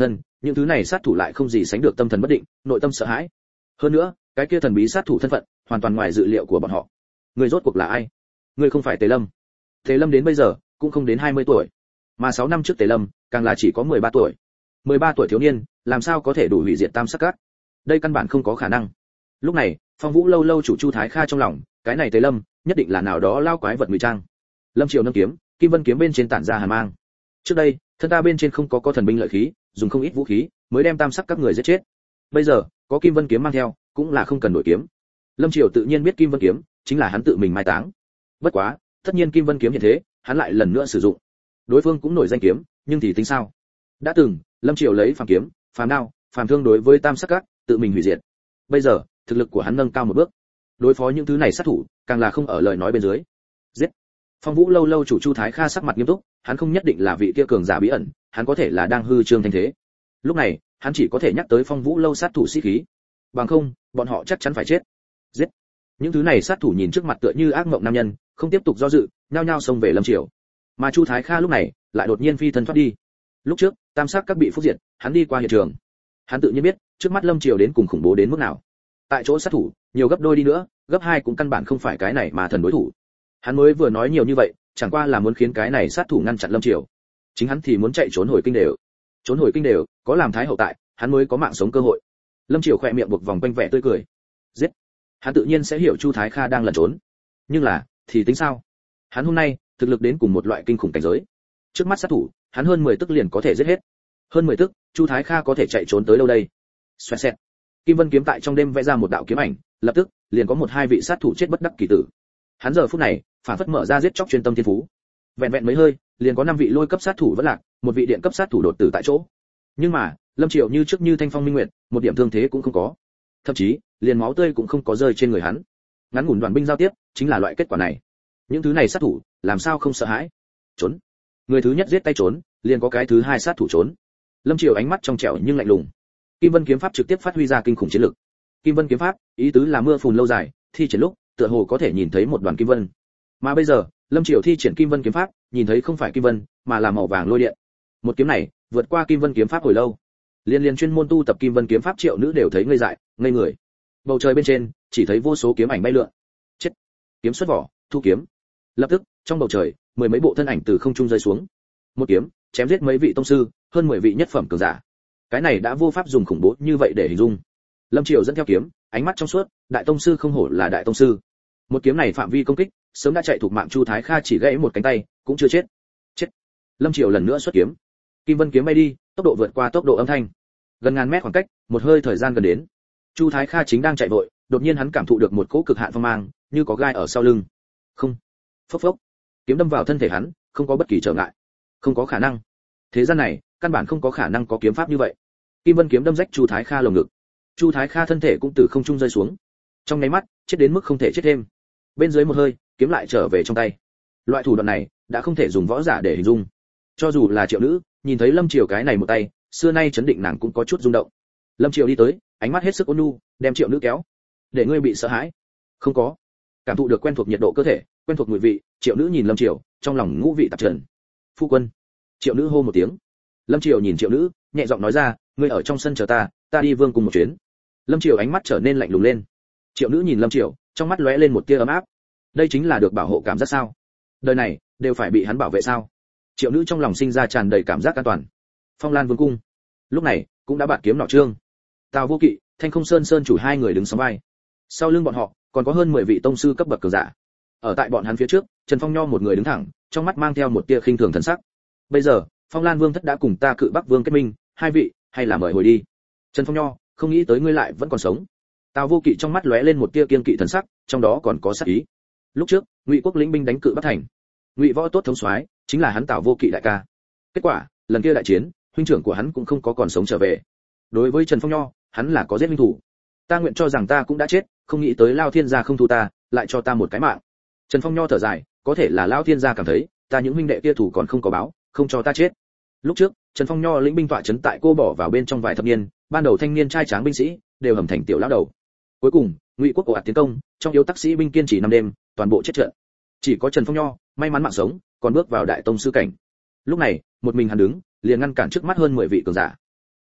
những thứ này sát thủ lại không gì sánh được tâm thần bất định, nội tâm sợ hãi. Hơn nữa, cái kia thần bí sát thủ thân phận hoàn toàn ngoài dự liệu của bọn họ. Người rốt cuộc là ai? Người không phải Tề Lâm. Tề Lâm đến bây giờ cũng không đến 20 tuổi, mà 6 năm trước Tề Lâm càng là chỉ có 13 tuổi. 13 tuổi thiếu niên, làm sao có thể đủ hủy diệt Tam Sắc Các? Đây căn bản không có khả năng. Lúc này, Phong Vũ lâu lâu chủ Chu Thái Kha trong lòng, cái này Tề Lâm, nhất định là nào đó lao quái vật ngụy trang. Lâm Triều nâng kiếm, Kim Vân kiếm bên trên tản ra hàn mang. Trước đây, thân ta bên trên không có thần binh lợi khí, dùng không ít vũ khí, mới đem Tam Sắc Các người giết chết. Bây giờ, có Kim Vân kiếm mang theo, cũng là không cần đổi kiếm. Lâm Triều tự nhiên biết Kim Vân kiếm chính là hắn tự mình mai táng. Bất quá, tất nhiên Kim Vân kiếm hiện thế, hắn lại lần nữa sử dụng. Đối phương cũng nổi danh kiếm, nhưng thì tính sao? Đã từng, Lâm Triều lấy phàm kiếm, phàm đao, phàm thương đối với Tam Sắc Các, tự mình hủy diệt. Bây giờ, thực lực của hắn nâng cao một bước. Đối phó những thứ này sát thủ, càng là không ở lời nói bên dưới. Giết. Phong Vũ lâu lâu chủ Chu Thái Kha sắc mặt nghiêm túc, hắn không nhất định là vị kia cường giả bí ẩn, hắn có thể là đang hư trương thanh thế. Lúc này, hắn chỉ có thể nhắc tới Phong Vũ lâu sát thủ sĩ khí. Bằng không, bọn họ chắc chắn phải chết. Giết. Những thứ này sát thủ nhìn trước mặt tựa như ác mộng nam nhân, không tiếp tục do dự, nhao nhao xông về Lâm Triều. Mà Chu Thái Kha lúc này, lại đột nhiên phi thân thoát đi. Lúc trước, Tam Sắc Các bị phúc diệt, hắn đi qua hiện trường. Hắn tự nhiên biết, trước mắt Lâm Triều đến cùng khủng bố đến mức nào. Tại chỗ sát thủ, nhiều gấp đôi đi nữa, gấp 2 cũng căn bản không phải cái này mà thần đối thủ. Hắn mới vừa nói nhiều như vậy, chẳng qua là muốn khiến cái này sát thủ ngăn chặn Lâm Triều. Chính hắn thì muốn chạy trốn hồi kinh đều. Trốn hồi kinh đều, có làm thái hậu tại, hắn mới có mạng sống cơ hội. Lâm Triều khẽ miệng buộc vòng quanh vẻ tươi cười. Giết. Hắn tự nhiên sẽ hiểu Chu Thái Kha đang lẩn trốn. Nhưng là, thì tính sao? Hắn hôm nay, thực lực đến cùng một loại kinh khủng cảnh giới. Trước mắt sát thủ, hắn hơn 10 tức liền có thể giết hết. Hơn 10 tức, Chu Thái Kha có thể chạy trốn tới đâu đây? Xoẹt xẹt. Kim Vân kiếm tại trong đêm vẽ ra một đạo kiếm ảnh, lập tức, liền có 1-2 vị sát thủ chết bất đắc kỳ tử. Hắn giờ phút này, phản phất mở ra giết chóc chuyên tâm thiên phú. Vẹn vẹn mấy hơi, liền có 5 vị lôi cấp sát thủ vẫn lạc, một vị điện cấp sát thủ đột tử tại chỗ. Nhưng mà, Lâm Triều như trước như thanh phong minh nguyệt, một điểm thương thế cũng không có. Thậm chí, liền máu tươi cũng không có rơi trên người hắn. Ngắn ngủn đoàn binh giao tiếp, chính là loại kết quả này. Những thứ này sát thủ, làm sao không sợ hãi? Trốn. Người thứ nhất giết tay trốn, liền có cái thứ hai sát thủ trốn. Lâm Triều ánh mắt trong trẻo nhưng lạnh lùng. Kim Vân kiếm pháp trực tiếp phát huy ra kinh khủng chiến lực. Kim Vân kiếm pháp, ý tứ là mưa phùn lâu dài, thi triển lúc, tựa hồ có thể nhìn thấy một đoàn kim vân. Mà bây giờ, Lâm Triều thi triển Kim Vân kiếm pháp, nhìn thấy không phải kim vân, mà là màu vàng lôi điện. Một kiếm này, vượt qua Kim Vân kiếm pháp hồi lâu. Liên chuyên môn tu tập Kim Vân kiếm pháp Triệu nữ đều thấy ngây dại, ngây người. Bầu trời bên trên, chỉ thấy vô số kiếm ảnh bay lượn. Chết. Kiếm xuất vỏ, thu kiếm. Lập tức, trong bầu trời, 10 mấy bộ thân ảnh từ không trung rơi xuống. Một kiếm, chém giết mấy vị tông sư, hơn 10 vị nhất phẩm cường giả. Cái này đã vô pháp dùng khủng bố như vậy để hình dung. Lâm Triều dẫn theo kiếm, ánh mắt trong suốt, đại tông sư không hổ là đại tông sư. Một kiếm này phạm vi công kích, sớm đã chạy thuộc mạng Chu Thái Kha chỉ gãy một cánh tay, cũng chưa chết. Chết. Lâm Triều lần nữa xuất kiếm. Kim Vân kiếm bay đi, tốc độ vượt qua tốc độ âm thanh. Gần ngàn mét khoảng cách, một hơi thời gian gần đến. Chu Thái Kha chính đang chạy vội, đột nhiên hắn cảm thụ được một cỗ cực hạn phong mang, như có gai ở sau lưng. Không. Phốc phốc. Kiếm đâm vào thân thể hắn, không có bất kỳ trở ngại. Không có khả năng. Thế gian này, căn bản không có khả năng có kiếm pháp như vậy. Kim Vân kiếm đâm rách Chu Thái Kha lồng ngực. Chu Thái Kha thân thể cũng từ không trung rơi xuống. Trong nháy mắt, chết đến mức không thể chết thêm. Bên dưới một hơi, kiếm lại trở về trong tay. Loại thủ đoạn này, đã không thể dùng võ giả để hình dung. Cho dù là Triệu nữ, nhìn thấy Lâm Triều cái này một tay, xưa nay chấn định nàng cũng có chút rung động. Lâm Triều đi tới, ánh mắt hết sức ôn nhu, đem Triệu nữ kéo. Để ngươi bị sợ hãi? Không có. Cảm thụ được quen thuộc nhiệt độ cơ thể, quen thuộc mùi vị, Triệu nữ nhìn Lâm Triều, trong lòng ngũ vị tạp trần. Phu quân. Triệu nữ hô một tiếng. Lâm Triều nhìn Triệu nữ, nhẹ giọng nói ra, ngươi ở trong sân chờ ta, ta đi vương cùng một chuyến. Lâm Triều ánh mắt trở nên lạnh lùng lên. Triệu nữ nhìn Lâm Triều, trong mắt lóe lên một tia ấm áp. Đây chính là được bảo hộ cảm giác sao? Đời này đều phải bị hắn bảo vệ sao? Triệu nữ trong lòng sinh ra tràn đầy cảm giác an toàn. Phong Lan Vương cung. Lúc này, cũng đã bạt kiếm nọ trương. Tào Vô Kỵ, Thanh Không Sơn Sơn chủ hai người đứng sóng vai. Sau lưng bọn họ, còn có hơn 10 vị tông sư cấp bậc cường giả. Ở tại bọn hắn phía trước, Trần Phong Nho một người đứng thẳng, trong mắt mang theo một tia khinh thường thần sắc. Bây giờ, Phong Lan Vương thất đã cùng ta Cự Bắc Vương kết minh, hai vị, hay là mời hồi đi. Trần Phong Nho, không nghĩ tới ngươi lại vẫn còn sống. Tào Vô Kỵ trong mắt lóe lên một tia kiên kỵ thần sắc, trong đó còn có sát ý. Lúc trước, Ngụy Quốc lĩnh binh đánh Cự Bắc thành, Ngụy Võ tốt thống soái, chính là hắn Tào Vô Kỵ đại ca. Kết quả, lần kia đại chiến, huynh trưởng của hắn cũng không có còn sống trở về. Đối với Trần Phong Nho, hắn là có giết huynh thủ. Ta nguyện cho rằng ta cũng đã chết, không nghĩ tới Lao Thiên gia không thu ta, lại cho ta một cái mạng. Trần Phong Nho thở dài, có thể là Lao Thiên gia cảm thấy, ta những huynh đệ kia thủ còn không có báo, không cho ta chết. Lúc trước, Trần Phong Nho lĩnh binh tọa trấn tại Cô Bỏ vào bên trong vài thập niên, ban đầu thanh niên trai tráng binh sĩ đều hầm thành tiểu lão đầu. Cuối cùng, Ngụy Quốc ồ ạt tiến công, trong yếu tác sĩ binh kiên trì 5 đêm, toàn bộ chết trận. Chỉ có Trần Phong Nho may mắn mạng sống, còn bước vào đại tông sư cảnh. Lúc này, một mình hắn đứng, liền ngăn cản trước mắt hơn 10 vị cường giả.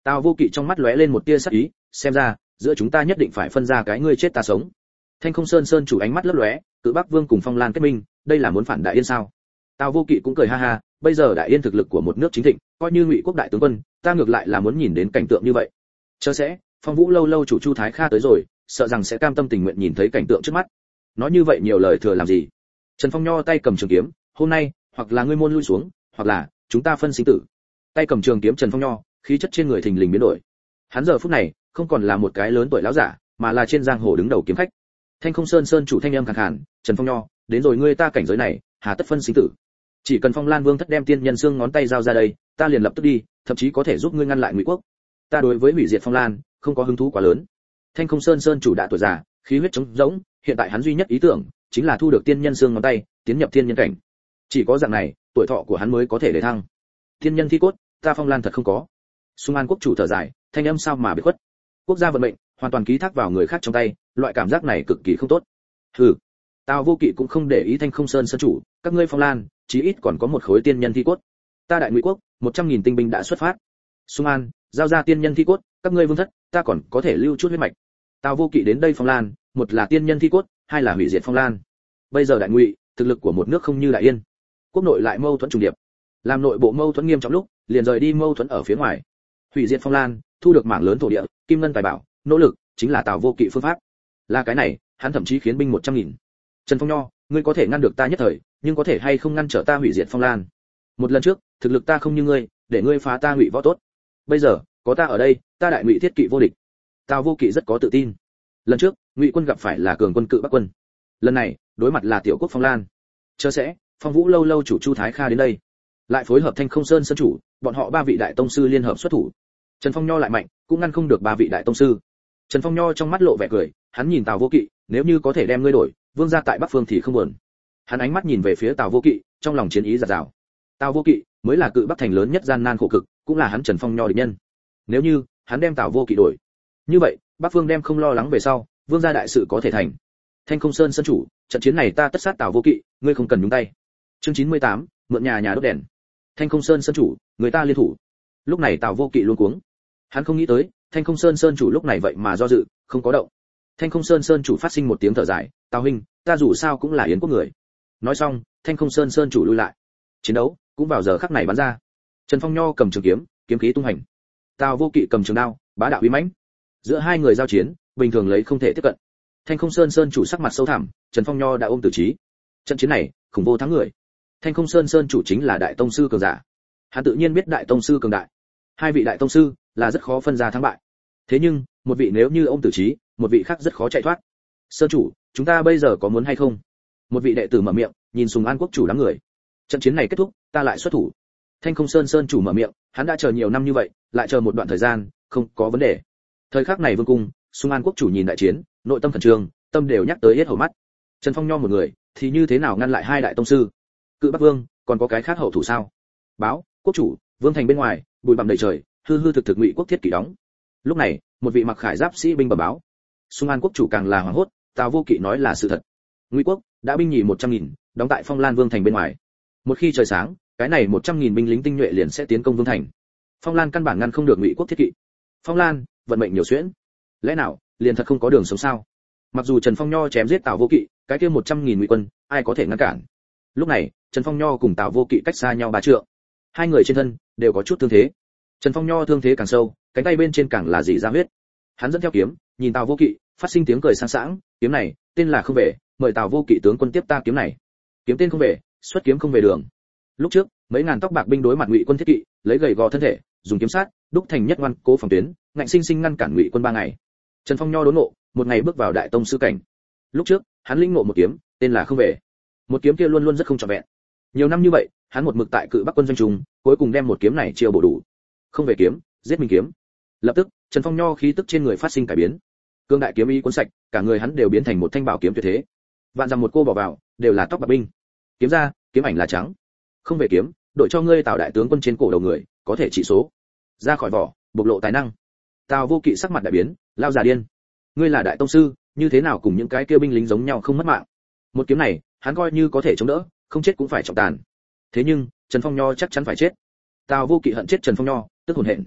Tào Vô Kỵ trong mắt lóe lên một tia sắc ý, xem ra giữa chúng ta nhất định phải phân ra cái ngươi chết ta sống. Thanh Không Sơn Sơn chủ ánh mắt lấp lóe, Cự Bắc Vương cùng Phong Lan kết minh, đây là muốn phản Đại Yên sao? Tào Vô Kỵ cũng cười ha ha, bây giờ Đại Yên thực lực của một nước chính thịnh, coi như Ngụy quốc đại tướng quân, ta ngược lại là muốn nhìn đến cảnh tượng như vậy. Chớ sẽ, Phong Vũ lâu lâu chủ Chu Thái Kha tới rồi, sợ rằng sẽ cam tâm tình nguyện nhìn thấy cảnh tượng trước mắt. Nói như vậy nhiều lời thừa làm gì? Trần Phong Nho tay cầm trường kiếm, hôm nay, hoặc là ngươi môn lui xuống, hoặc là chúng ta phân sinh tử. Tay cầm trường kiếm Trần Phong Nho, khí chất trên người thình lình biến đổi. Hắn giờ phút này, không còn là một cái lớn tuổi lão giả, mà là trên giang hồ đứng đầu kiếm khách. Thanh Không Sơn Sơn chủ thanh âm khàn khàn, "Trần Phong Nho, đến rồi ngươi ta cảnh giới này, hà tất phân sinh tử? Chỉ cần Phong Lan Vương thất đem tiên nhân xương ngón tay giao ra đây, ta liền lập tức đi, thậm chí có thể giúp ngươi ngăn lại Ngụy quốc. Ta đối với hủy diệt Phong Lan, không có hứng thú quá lớn." Thanh Không Sơn Sơn chủ đã tuổi già, khí huyết trống rỗng, hiện tại hắn duy nhất ý tưởng chính là thu được tiên nhân xương ngón tay, tiến nhập thiên nhân cảnh. Chỉ có dạng này, tuổi thọ của hắn mới có thể để thăng. Thiên nhân thi cốt, ta Phong Lan thật không có. Xung An quốc chủ thở dài, thanh âm sao mà biệt khuất. Quốc gia vận mệnh hoàn toàn ký thác vào người khác trong tay, loại cảm giác này cực kỳ không tốt. Hừ. Tào Vô Kỵ cũng không để ý Thanh Không Sơn Sơn chủ, các ngươi Phong Lan, chí ít còn có một khối tiên nhân thi cốt. Ta Đại Ngụy quốc, 100.000 tinh binh đã xuất phát. Xung An, giao ra tiên nhân thi cốt, các ngươi vương thất, ta còn có thể lưu chút huyết mạch. Tào Vô Kỵ đến đây Phong Lan, một là tiên nhân thi cốt, hai là hủy diệt Phong Lan. Bây giờ Đại Ngụy, thực lực của một nước không như Đại Yên. Quốc nội lại mâu thuẫn trùng điệp. Làm nội bộ mâu thuẫn nghiêm trọng lúc, liền rời đi mâu thuẫn ở phía ngoài. Hủy diệt Phong Lan, thu được mảng lớn thổ địa, kim ngân tài bảo, nỗ lực chính là Tào Vô Kỵ phương pháp. Là cái này, hắn thậm chí khiến binh 100.000. Trần Phong Nho, ngươi có thể ngăn được ta nhất thời, nhưng có thể hay không ngăn trở ta hủy diệt Phong Lan? Một lần trước, thực lực ta không như ngươi, để ngươi phá ta Ngụy võ tốt. Bây giờ, có ta ở đây, ta Đại Ngụy thiết kỵ vô địch. Tào Vô Kỵ rất có tự tin. Lần trước, Ngụy quân gặp phải là cường quân Cự Bắc quân. Lần này, đối mặt là tiểu quốc Phong Lan. Chớ sẽ, Phong Vũ lâu lâu chủ Chu Thái Kha đến đây, lại phối hợp Thanh Không Sơn Sơn chủ, bọn họ ba vị đại tông sư liên hợp xuất thủ. Trần Phong Nho lại mạnh, cũng ngăn không được ba vị đại tông sư. Trần Phong Nho trong mắt lộ vẻ cười, hắn nhìn Tào Vô Kỵ, nếu như có thể đem ngươi đổi, vương gia tại Bắc Phương thì không buồn. Hắn ánh mắt nhìn về phía Tào Vô Kỵ, trong lòng chiến ý dạt dào. Tào Vô Kỵ mới là Cự Bắc thành lớn nhất gian nan khổ cực, cũng là hắn Trần Phong Nho địch nhân. Nếu như hắn đem Tào Vô Kỵ đổi, như vậy Bắc Phương đem không lo lắng về sau, vương gia đại sự có thể thành. Thanh Không Sơn Sơn chủ, trận chiến này ta tất sát Tào Vô Kỵ, ngươi không cần nhúng tay. Chương 98, mượn nhà đốt đèn. Thanh Không Sơn Sơn chủ, người ta liên thủ. Lúc này Tào Vô Kỵ luống cuống. Hắn không nghĩ tới, Thanh Không Sơn Sơn chủ lúc này vậy mà do dự, không có động. Thanh Không Sơn Sơn chủ phát sinh một tiếng thở dài, "Tào huynh, ta dù sao cũng là Yến quốc người." Nói xong, Thanh Không Sơn Sơn chủ lui lại. Chiến đấu cũng vào giờ khắc này bắn ra. Trần Phong Nho cầm trường kiếm, kiếm khí tung hành. Tào Vô Kỵ cầm trường đao, bá đạo uy mãnh. Giữa hai người giao chiến, bình thường lấy không thể tiếp cận. Thanh Không Sơn Sơn chủ sắc mặt sâu thẳm, Trần Phong Nho đã ôm tử trí. Trận chiến này, khủng vô thắng người. Thanh Không Sơn Sơn chủ chính là đại tông sư cường giả. Hắn tự nhiên biết đại tông sư cường đại. Hai vị đại tông sư là rất khó phân ra thắng bại. Thế nhưng, một vị nếu như ôm tử trí, một vị khác rất khó chạy thoát. Sơn chủ, chúng ta bây giờ có muốn hay không? Một vị đệ tử mở miệng, nhìn Sùng An quốc chủ đám người. Trận chiến này kết thúc, ta lại xuất thủ. Thanh Không Sơn Sơn chủ mở miệng, hắn đã chờ nhiều năm như vậy, lại chờ một đoạn thời gian, không có vấn đề. Thời khắc này vương cung, Sùng An quốc chủ nhìn đại chiến, nội tâm khẩn trương, tâm đều nhắc tới hết hầu mắt. Trần Phong Nho một người, thì như thế nào ngăn lại hai đại tông sư? Cự Bắc Vương, còn có cái khác hậu thủ sao? Báo, quốc chủ, vương thành bên ngoài, bụi bặm đầy trời, hư hư thực thực Ngụy quốc thiết kỷ đóng. Lúc này, một vị mặc khải giáp sĩ binh bẩm báo. Sùng An quốc chủ càng là hoảng hốt, Tào Vô Kỵ nói là sự thật. Ngụy quốc đã binh nhì 100.000, đóng tại Phong Lan Vương thành bên ngoài. Một khi trời sáng, cái này 100.000 binh lính tinh nhuệ liền sẽ tiến công Vương thành. Phong Lan căn bản ngăn không được Ngụy quốc thiết kỵ. Phong Lan, vận mệnh nhiều xuyễn. Lẽ nào, liền thật không có đường sống sao? Mặc dù Trần Phong Nho chém giết Tào Vô Kỵ, cái kia 100.000 Ngụy quân, ai có thể ngăn cản? Lúc này, Trần Phong Nho cùng Tào Vô Kỵ cách xa nhau 3 trượng. Hai người trên thân đều có chút thương thế. Trần Phong Nho thương thế càng sâu, cánh tay bên trên càng là rỉ ra huyết. Hắn dẫn theo kiếm, nhìn Tào Vô Kỵ, phát sinh tiếng cười sang sảng, kiếm này, tên là không về, mời Tào Vô Kỵ tướng quân tiếp ta kiếm này. Kiếm tên không về, xuất kiếm không về đường. Lúc trước, mấy ngàn tóc bạc binh đối mặt Ngụy quân thiết kỵ, lấy gầy gò thân thể, dùng kiếm sát, đúc thành nhất ngoan cố phòng tuyến, ngạnh sinh sinh ngăn cản Ngụy quân 3 ngày. Trần Phong Nho đốn ngộ, một ngày bước vào đại tông sư cảnh. Lúc trước, hắn lĩnh ngộ một kiếm, tên là không về. Một kiếm kia luôn luôn rất không trọn vẹn. Nhiều năm như vậy, hắn một mực tại Cự Bắc quân doanh trùng, cuối cùng đem một kiếm này chiêu bổ đủ. Không về kiếm, giết mình kiếm. Lập tức, Trần Phong Nho khí tức trên người phát sinh cải biến. Cương đại kiếm ý cuốn sạch, cả người hắn đều biến thành một thanh bảo kiếm tuyệt thế. Vạn dặm một cô bỏ vào, đều là tóc bạc binh. Kiếm ra, kiếm ảnh là trắng. Không về kiếm, đội cho ngươi Tào đại tướng quân trên cổ đầu người, có thể trị số. Ra khỏi vỏ, bộc lộ tài năng. Tào Vô Kỵ sắc mặt đại biến, lao già điên. Ngươi là đại tông sư, như thế nào cùng những cái kia binh lính giống nhau không mất mạng? Một kiếm này, hắn coi như có thể chống đỡ, không chết cũng phải trọng tàn. Thế nhưng, Trần Phong Nho chắc chắn phải chết. Tào Vô Kỵ hận chết Trần Phong Nho, tức hồn hện.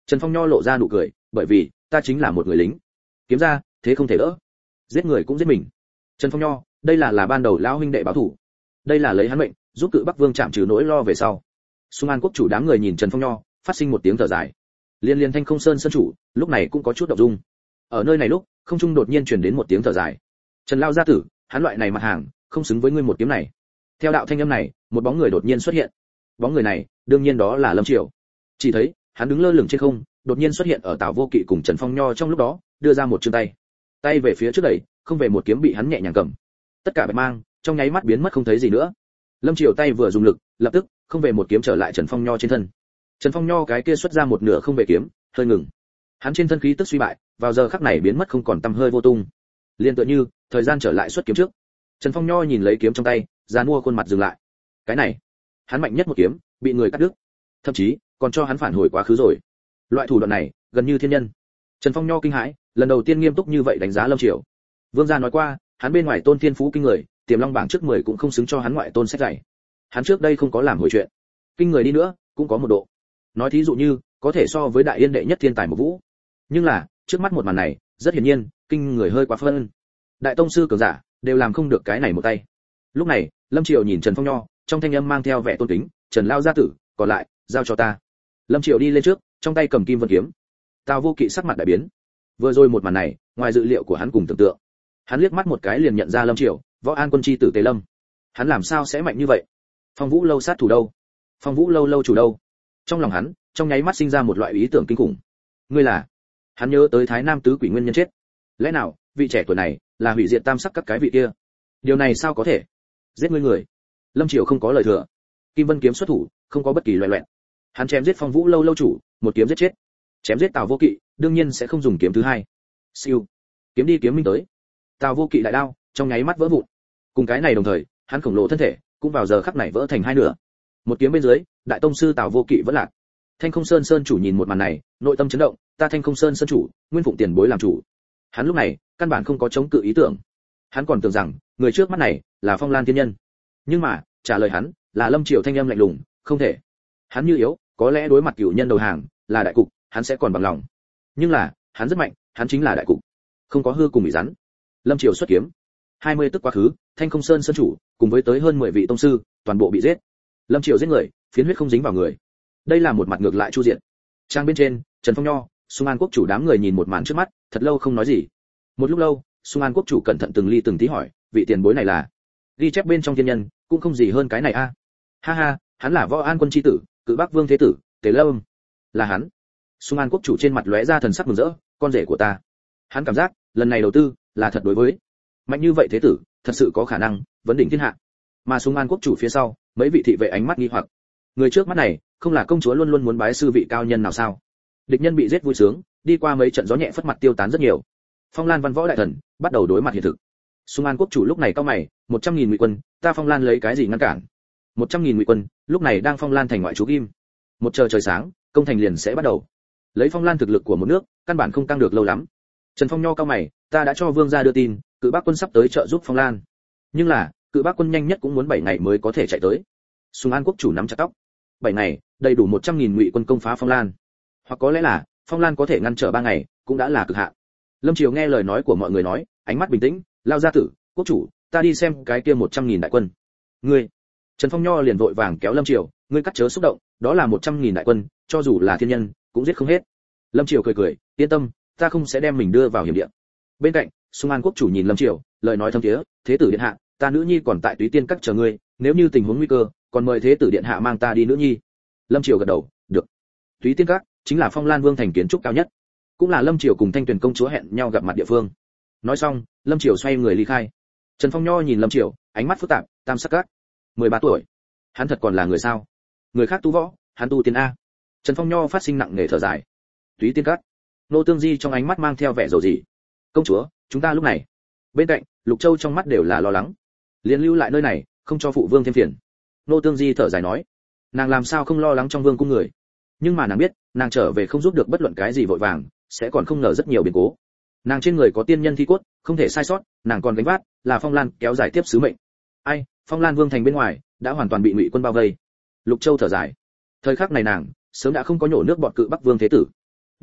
Trần Phong Nho lộ ra nụ cười, bởi vì ta chính là một người lính. Kiếm ra, thế không thể đỡ. Giết người cũng giết mình. Trần Phong Nho, đây là ban đầu lão huynh đệ báo thủ. Đây là lấy hắn mệnh, giúp Cự Bắc Vương chạm trừ nỗi lo về sau. Xung An quốc chủ đám người nhìn Trần Phong Nho, phát sinh một tiếng thở dài. Liên Liên Thanh Không Sơn sơn chủ, lúc này cũng có chút động dung. Ở nơi này lúc, không trung đột nhiên truyền đến một tiếng thở dài. Trần Lao gia tử, hắn loại này mặt hàng, không xứng với ngươi một kiếm này. Theo đạo thanh âm này, một bóng người đột nhiên xuất hiện. Bóng người này, đương nhiên đó là Lâm Triều. Chỉ thấy, hắn đứng lơ lửng trên không, đột nhiên xuất hiện ở Tào Vô Kỵ cùng Trần Phong Nho trong lúc đó, đưa ra một chương tay. Tay về phía trước đẩy, không về một kiếm bị hắn nhẹ nhàng cầm. Tất cả bạch mang, trong nháy mắt biến mất không thấy gì nữa. Lâm Triều tay vừa dùng lực, lập tức, không về một kiếm trở lại Trần Phong Nho trên thân. Trần Phong Nho cái kia xuất ra một nửa không về kiếm, hơi ngừng. Hắn trên thân khí tức suy bại, vào giờ khắc này biến mất không còn tăm hơi vô tung. Liên tựa như, thời gian trở lại xuất kiếm trước. Trần Phong Nho nhìn lấy kiếm trong tay, giàn mua khuôn mặt dừng lại. Cái này, hắn mạnh nhất một kiếm, bị người cắt đứt. Thậm chí, còn cho hắn phản hồi quá khứ rồi. Loại thủ đoạn này, gần như thiên nhân. Trần Phong Nho kinh hãi, lần đầu tiên nghiêm túc như vậy đánh giá Lâm Triều. Vương gia nói qua, hắn bên ngoài tôn thiên phú kinh người, tiềm long bảng trước 10 cũng không xứng cho hắn ngoại tôn sách dạy. Hắn trước đây không có làm hồi chuyện, kinh người đi nữa, cũng có một độ. Nói thí dụ như, có thể so với đại yên đệ nhất thiên tài một vũ. Nhưng là, trước mắt một màn này, rất hiển nhiên, kinh người hơi quá phân. Đại tông sư cường giả, đều làm không được cái này một tay. Lúc này, Lâm Triều nhìn Trần Phong Nho, trong thanh âm mang theo vẻ tôn kính, "Trần Lao gia tử, còn lại, giao cho ta." Lâm Triều đi lên trước, trong tay cầm kim vân kiếm. Tào Vô Kỵ sắc mặt đại biến. Vừa rồi một màn này, ngoài dự liệu của hắn cùng tưởng tượng. Hắn liếc mắt một cái liền nhận ra Lâm Triều, Võ An quân chi tử Tề Lâm. Hắn làm sao sẽ mạnh như vậy? Phong Vũ lâu sát thủ đâu? Phong Vũ lâu lâu chủ đâu? Trong lòng hắn, trong nháy mắt sinh ra một loại ý tưởng kinh khủng. Ngươi là? Hắn nhớ tới Thái Nam tứ quỷ nguyên nhân chết. Lẽ nào, vị trẻ tuổi này là hủy diệt tam sắc các cái vị kia? Điều này sao có thể? Giết ngươi người. Lâm Triều không có lời thừa. Kim Vân kiếm xuất thủ, không có bất kỳ loè loẹt. Hắn chém giết Phong Vũ lâu lâu chủ, một kiếm giết chết. Chém giết Tào Vô Kỵ, đương nhiên sẽ không dùng kiếm thứ hai. Siêu. Kiếm đi kiếm minh tới. Tào Vô Kỵ đại đao, trong nháy mắt vỡ vụn. Cùng cái này đồng thời, hắn khổng lồ thân thể cũng vào giờ khắc này vỡ thành hai nửa. Một kiếm bên dưới, đại tông sư Tào Vô Kỵ vẫn lạc. Thanh Không Sơn sơn chủ nhìn một màn này, nội tâm chấn động, ta Thanh Không Sơn sơn chủ, nguyên phụng tiền bối làm chủ. Hắn lúc này, căn bản không có chống cự ý tưởng. Hắn còn tưởng rằng, người trước mắt này là Phong Lan thiên nhân. Nhưng mà, trả lời hắn, là Lâm Triều thanh âm lạnh lùng, không thể. Hắn như yếu, có lẽ đối mặt cửu nhân đầu hàng, là đại cục, hắn sẽ còn bằng lòng. Nhưng là, hắn rất mạnh, hắn chính là đại cục. Không có hư cùng bị rắn. Lâm Triều xuất kiếm. 20 tức quá khứ, Thanh Không Sơn sơn chủ, cùng với tới hơn 10 vị tông sư, toàn bộ bị giết. Lâm Triều giết người, phiến huyết không dính vào người. Đây là một mặt ngược lại chu diện. Trang bên trên, Trần Phong Nho, Xung An quốc chủ đám người nhìn một màn trước mắt, thật lâu không nói gì. Một lúc lâu, Xung An quốc chủ cẩn thận từng ly từng tí hỏi, vị tiền bối này là? Ghi chép bên trong thiên nhân, cũng không gì hơn cái này a. Ha ha, hắn là Võ An quân chi tử, Cự Bắc Vương thế tử, Tề Lâm. Là hắn. Xung An quốc chủ trên mặt lóe ra thần sắc mừng rỡ, con rể của ta. Hắn cảm giác, lần này đầu tư là thật đối với mạnh như vậy thế tử, thật sự có khả năng vấn đỉnh thiên hạ. Mà Xung An quốc chủ phía sau, mấy vị thị vệ ánh mắt nghi hoặc. Người trước mắt này, không là công chúa luôn luôn muốn bái sư vị cao nhân nào sao? Địch nhân bị giết vui sướng, đi qua mấy trận gió nhẹ phất mặt tiêu tán rất nhiều. Phong Lan văn võ đại thần bắt đầu đối mặt hiện thực. Xung An quốc chủ lúc này cao mày, 100.000 ngụy quân, ta Phong Lan lấy cái gì ngăn cản? 100.000 ngụy quân, lúc này đang Phong Lan thành ngoại trú kim. Một trời sáng, công thành liền sẽ bắt đầu. Lấy Phong Lan thực lực của một nước, căn bản không tăng được lâu lắm. Trần Phong Nho cao mày, ta đã cho vương gia đưa tin, Cự Bắc quân sắp tới trợ giúp Phong Lan. Nhưng là, Cự Bắc quân nhanh nhất cũng muốn 7 ngày mới có thể chạy tới. Xung An quốc chủ nắm chặt tóc. 7 ngày, đầy đủ 100.000 ngụy quân công phá Phong Lan. Hoặc có lẽ là, Phong Lan có thể ngăn trở 3 ngày, cũng đã là cực hạn. Lâm Triều nghe lời nói của mọi người nói, ánh mắt bình tĩnh, lao gia tử, quốc chủ, ta đi xem cái kia 100.000 đại quân. Ngươi. Trần Phong Nho liền vội vàng kéo Lâm Triều, ngươi cắt chớ xúc động, đó là 100.000 đại quân, cho dù là thiên nhân, cũng giết không hết. Lâm Triều cười cười, yên tâm, ta không sẽ đem mình đưa vào hiểm địa. Bên cạnh, Xung An quốc chủ nhìn Lâm Triều, lời nói thâm thiế, thế tử điện hạ, ta nữ nhi còn tại Túy Tiên các chờ ngươi, nếu như tình huống nguy cơ, còn mời thế tử điện hạ mang ta đi nữ nhi. Lâm Triều gật đầu, được. Túy Tiên các chính là Phong Lan Vương thành kiến trúc cao nhất, cũng là Lâm Triều cùng Thanh Tuyền công chúa hẹn nhau gặp mặt địa phương. Nói xong, Lâm Triều xoay người ly khai. Trần Phong Nho nhìn Lâm Triều, ánh mắt phức tạp, tam sắc các. 13 tuổi, hắn thật còn là người sao? Người khác tu võ, hắn tu tiên a. Trần Phong Nho phát sinh nặng nề thở dài. Túy Tiên các. Nô Tương Di trong ánh mắt mang theo vẻ dầu dĩ. Công chúa, chúng ta lúc này. Bên cạnh, Lục Châu trong mắt đều là lo lắng. Liên lưu lại nơi này, không cho phụ vương thêm phiền. Nô Tương Di thở dài nói, nàng làm sao không lo lắng trong vương cung người, nhưng mà nàng biết, nàng trở về không giúp được bất luận cái gì vội vàng, sẽ còn không ngờ rất nhiều biến cố. Nàng trên người có tiên nhân thi cốt, không thể sai sót, nàng còn gánh vác là Phong Lan kéo dài tiếp sứ mệnh. Ai, Phong Lan Vương thành bên ngoài đã hoàn toàn bị Ngụy quân bao vây. Lục Châu thở dài. Thời khắc này nàng sớm đã không có nhổ nước bọt Cự Bắc Vương thế tử.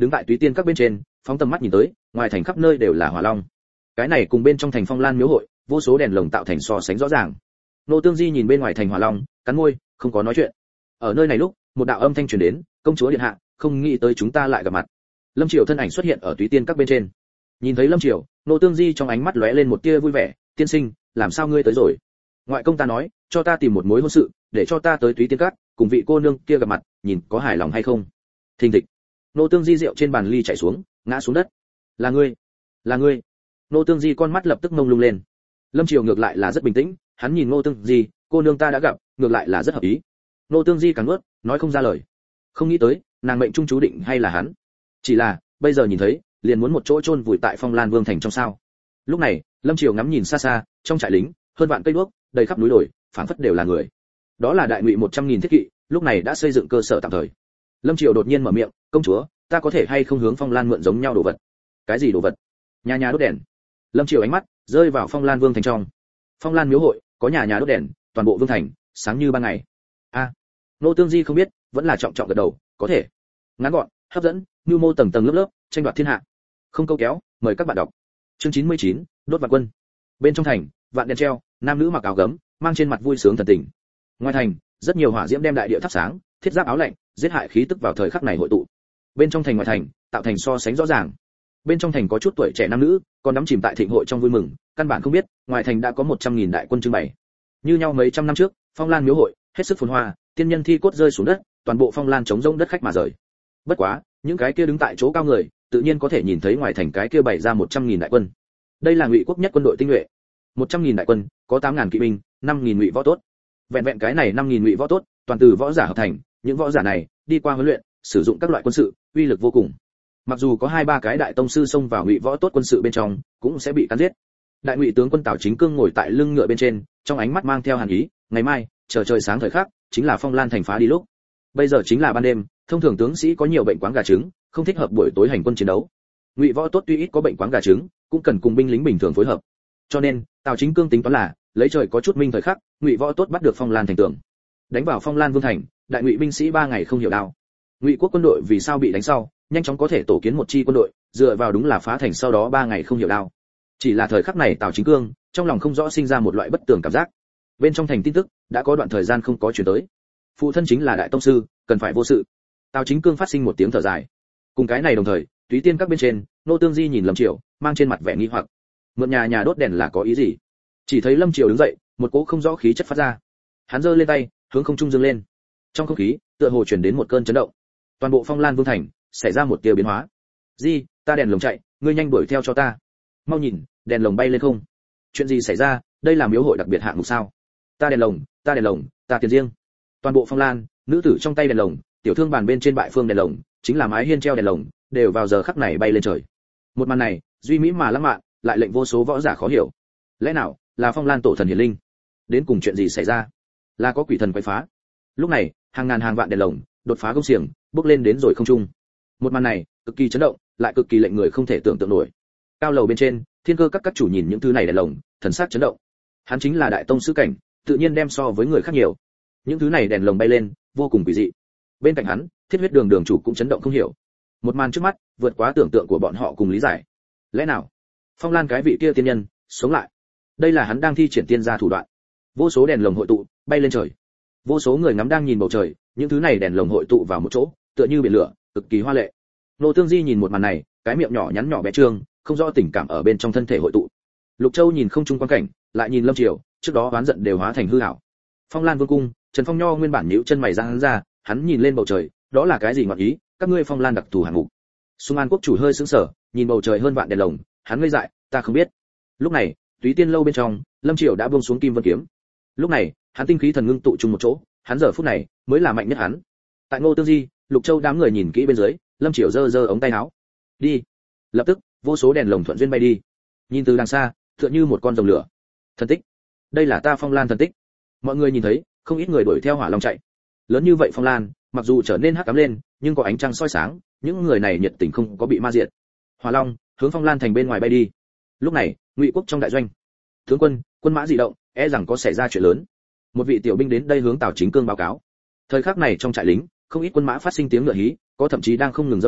đứng tại Túy Tiên các bên trên, phóng tầm mắt nhìn tới, ngoài thành khắp nơi đều là hỏa long. Cái này cùng bên trong thành Phong Lan miếu hội, vô số đèn lồng tạo thành so sánh rõ ràng. Nô Tương Di nhìn bên ngoài thành hỏa long, cắn môi, không có nói chuyện. Ở nơi này lúc, một đạo âm thanh truyền đến, công chúa điện hạ, không nghĩ tới chúng ta lại gặp mặt. Lâm Triều thân ảnh xuất hiện ở Túy Tiên các bên trên. Nhìn thấy Lâm Triều, Nô Tương Di trong ánh mắt lóe lên một tia vui vẻ, tiên sinh, làm sao ngươi tới rồi? Ngoại công ta nói, cho ta tìm một mối hôn sự, để cho ta tới Túy Tiên các, cùng vị cô nương kia gặp mặt, nhìn có hài lòng hay không. Thình thịch. Nô Tương Di rượu trên bàn ly chảy xuống, ngã xuống đất. Là ngươi, là ngươi. Nô Tương Di con mắt lập tức mông lung lên. Lâm Triều ngược lại là rất bình tĩnh, hắn nhìn Nô Tương Di, cô nương ta đã gặp, ngược lại là rất hợp ý. Nô Tương Di càng nuốt, nói không ra lời. Không nghĩ tới, nàng mệnh trung chú định hay là hắn. Chỉ là, bây giờ nhìn thấy, liền muốn một chỗ chôn vùi tại Phong Lan Vương thành trong sao. Lúc này, Lâm Triều ngắm nhìn xa xa, trong trại lính, hơn vạn cây đuốc, đầy khắp núi đồi, phảng phất đều là người. Đó là đại ngụy 100.000 thiết kỵ, lúc này đã xây dựng cơ sở tạm thời. Lâm Triều đột nhiên mở miệng, công chúa, ta có thể hay không hướng Phong Lan mượn giống nhau đồ vật? Cái gì đồ vật? Nhà nhà đốt đèn. Lâm Triều ánh mắt rơi vào Phong Lan Vương thành trong. Phong Lan miếu hội có nhà nhà đốt đèn, toàn bộ vương thành sáng như ban ngày. A, Nô Tương Di không biết, vẫn là trọng trọng gật đầu, có thể. Ngắn gọn, hấp dẫn, nhu mô tầng tầng lớp lớp, tranh đoạt thiên hạ. Không câu kéo, mời các bạn đọc. Chương 99, đốt vạn quân. Bên trong thành, vạn đèn treo, nam nữ mặc áo gấm, mang trên mặt vui sướng thần tình. Ngoài thành, rất nhiều hỏa diễm đem đại địa thắp sáng, thiết giáp áo lạnh, giết hại khí tức vào thời khắc này hội tụ. Bên trong thành ngoài thành, tạo thành so sánh rõ ràng. Bên trong thành có chút tuổi trẻ nam nữ, còn đắm chìm tại thịnh hội trong vui mừng, căn bản không biết, ngoài thành đã có 100.000 đại quân trưng bày. Như nhau mấy trăm năm trước, Phong Lan miếu hội hết sức phồn hoa, tiên nhân thi cốt rơi xuống đất, toàn bộ Phong Lan trống rỗng đất khách mà rời. Bất quá, những cái kia đứng tại chỗ cao người, tự nhiên có thể nhìn thấy ngoài thành cái kia bày ra 100.000 đại quân. Đây là Ngụy quốc nhất quân đội tinh nhuệ. 100.000 đại quân, có 8.000 kỵ binh, 5.000 ngụy võ tốt. Vẹn vẹn cái này 5.000 ngụy võ tốt, toàn từ võ giả hợp thành, những võ giả này đi qua huấn luyện, sử dụng các loại quân sự, uy lực vô cùng. Mặc dù có 2-3 cái đại tông sư xông vào ngụy võ tốt quân sự bên trong, cũng sẽ bị cắn giết. Đại ngụy tướng quân Tào Chính Cương ngồi tại lưng ngựa bên trên, trong ánh mắt mang theo hàn ý, ngày mai, chờ trời sáng thời khắc, chính là Phong Lan thành phá đi lúc. Bây giờ chính là ban đêm, thông thường tướng sĩ có nhiều bệnh quáng gà trứng, không thích hợp buổi tối hành quân chiến đấu. Ngụy võ tốt tuy ít có bệnh quáng gà trứng, cũng cần cùng binh lính bình thường phối hợp. Cho nên, Tào Chính Cương tính toán là, lấy trời có chút minh thời khắc, Ngụy võ tốt bắt được Phong Lan thành tường. Đánh vào Phong Lan vương thành, đại ngụy binh sĩ 3 ngày không hiểu đao. Ngụy quốc quân đội vì sao bị đánh sau, nhanh chóng có thể tổ kiến một chi quân đội, dựa vào đúng là phá thành sau đó 3 ngày không hiểu đao. Chỉ là thời khắc này Tào Chính Cương, trong lòng không rõ sinh ra một loại bất tường cảm giác. Bên trong thành tin tức đã có đoạn thời gian không có truyền tới. Phụ thân chính là đại tông sư, cần phải vô sự. Tào Chính Cương phát sinh một tiếng thở dài. Cùng cái này đồng thời, Túy Tiên các bên trên, Nô Tương Di nhìn Lâm Triều, mang trên mặt vẻ nghi hoặc. Mượn nhà nhà đốt đèn là có ý gì? Chỉ thấy Lâm Triều đứng dậy, một cỗ không rõ khí chất phát ra. Hắn giơ lên tay, hướng không trung dương lên. Trong không khí, tựa hồ truyền đến một cơn chấn động. Toàn bộ Phong Lan vương thành xảy ra một tia biến hóa. Di, ta đèn lồng chạy, ngươi nhanh đuổi theo cho ta. Mau nhìn, đèn lồng bay lên không. Chuyện gì xảy ra? Đây là miếu hội đặc biệt hạng mục sao? Ta đèn lồng, ta đèn lồng, ta tiền riêng. Toàn bộ Phong Lan, nữ tử trong tay đèn lồng, tiểu thương bàn bên trên bại phương đèn lồng, chính là mái hiên treo đèn lồng, đều vào giờ khắc này bay lên trời. Một màn này, duy mỹ mà lãng mạn, lại lệnh vô số võ giả khó hiểu. Lẽ nào là Phong Lan tổ thần hiển linh? Đến cùng chuyện gì xảy ra? Là có quỷ thần quấy phá? Lúc này, hàng ngàn hàng vạn đèn lồng đột phá gông xiềng, bước lên đến rồi không trung. Một màn này, cực kỳ chấn động, lại cực kỳ lệnh người không thể tưởng tượng nổi. Cao lầu bên trên, thiên cơ các chủ nhìn những thứ này đèn lồng, thần sắc chấn động. Hắn chính là đại tông sư cảnh, tự nhiên đem so với người khác nhiều. Những thứ này đèn lồng bay lên, vô cùng kỳ dị. Bên cạnh hắn, Thiết Huyết Đường đường chủ cũng chấn động không hiểu. Một màn trước mắt, vượt quá tưởng tượng của bọn họ cùng lý giải. Lẽ nào, Phong Lan cái vị kia tiên nhân sống lại? Đây là hắn đang thi triển tiên gia thủ đoạn. Vô số đèn lồng hội tụ, bay lên trời. Vô số người ngắm đang nhìn bầu trời, những thứ này đèn lồng hội tụ vào một chỗ, tựa như biển lửa, cực kỳ hoa lệ. Nô Tương Di nhìn một màn này, cái miệng nhỏ nhắn nhỏ bé trương, không rõ tình cảm ở bên trong thân thể hội tụ. Lục Châu nhìn không trung quan cảnh, lại nhìn Lâm Triều, trước đó oán giận đều hóa thành hư ảo. Phong Lan vương cung, Trần Phong Nho nguyên bản nhíu chân mày ra, hắn nhìn lên bầu trời, đó là cái gì ngọn ý? Các ngươi Phong Lan đặc thù hạng mục. Xung An quốc chủ hơi sững sờ, nhìn bầu trời hơn vạn đèn lồng, hắn ngây dại, ta không biết. Lúc này, Túy Tiên lâu bên trong, Lâm Triều đã buông xuống Kim Vân kiếm. Lúc này, hắn tinh khí thần ngưng tụ chung một chỗ, hắn giờ phút này mới là mạnh nhất hắn. Tại Ngô Tương Di, Lục Châu đám người nhìn kỹ bên dưới, Lâm Triều giơ ống tay áo. Đi. Lập tức, vô số đèn lồng thuận duyên bay đi. Nhìn từ đằng xa, tựa như một con rồng lửa. Thần tích. Đây là ta Phong Lan thần tích. Mọi người nhìn thấy, không ít người đuổi theo hỏa long chạy. Lớn như vậy Phong Lan, mặc dù trở nên hắc ám lên, nhưng có ánh trăng soi sáng, những người này nhiệt tình không có bị ma diệt. Hỏa long hướng Phong Lan thành bên ngoài bay đi. Lúc này, Ngụy quốc trong đại doanh, tướng quân, quân mã dị động, e rằng có xảy ra chuyện lớn. Một vị tiểu binh đến đây hướng Tào Chính Cương báo cáo. Thời khắc này trong trại lính, không ít quân mã phát sinh tiếng ngựa hí, có thậm chí đang không ngừng giẫm đạp,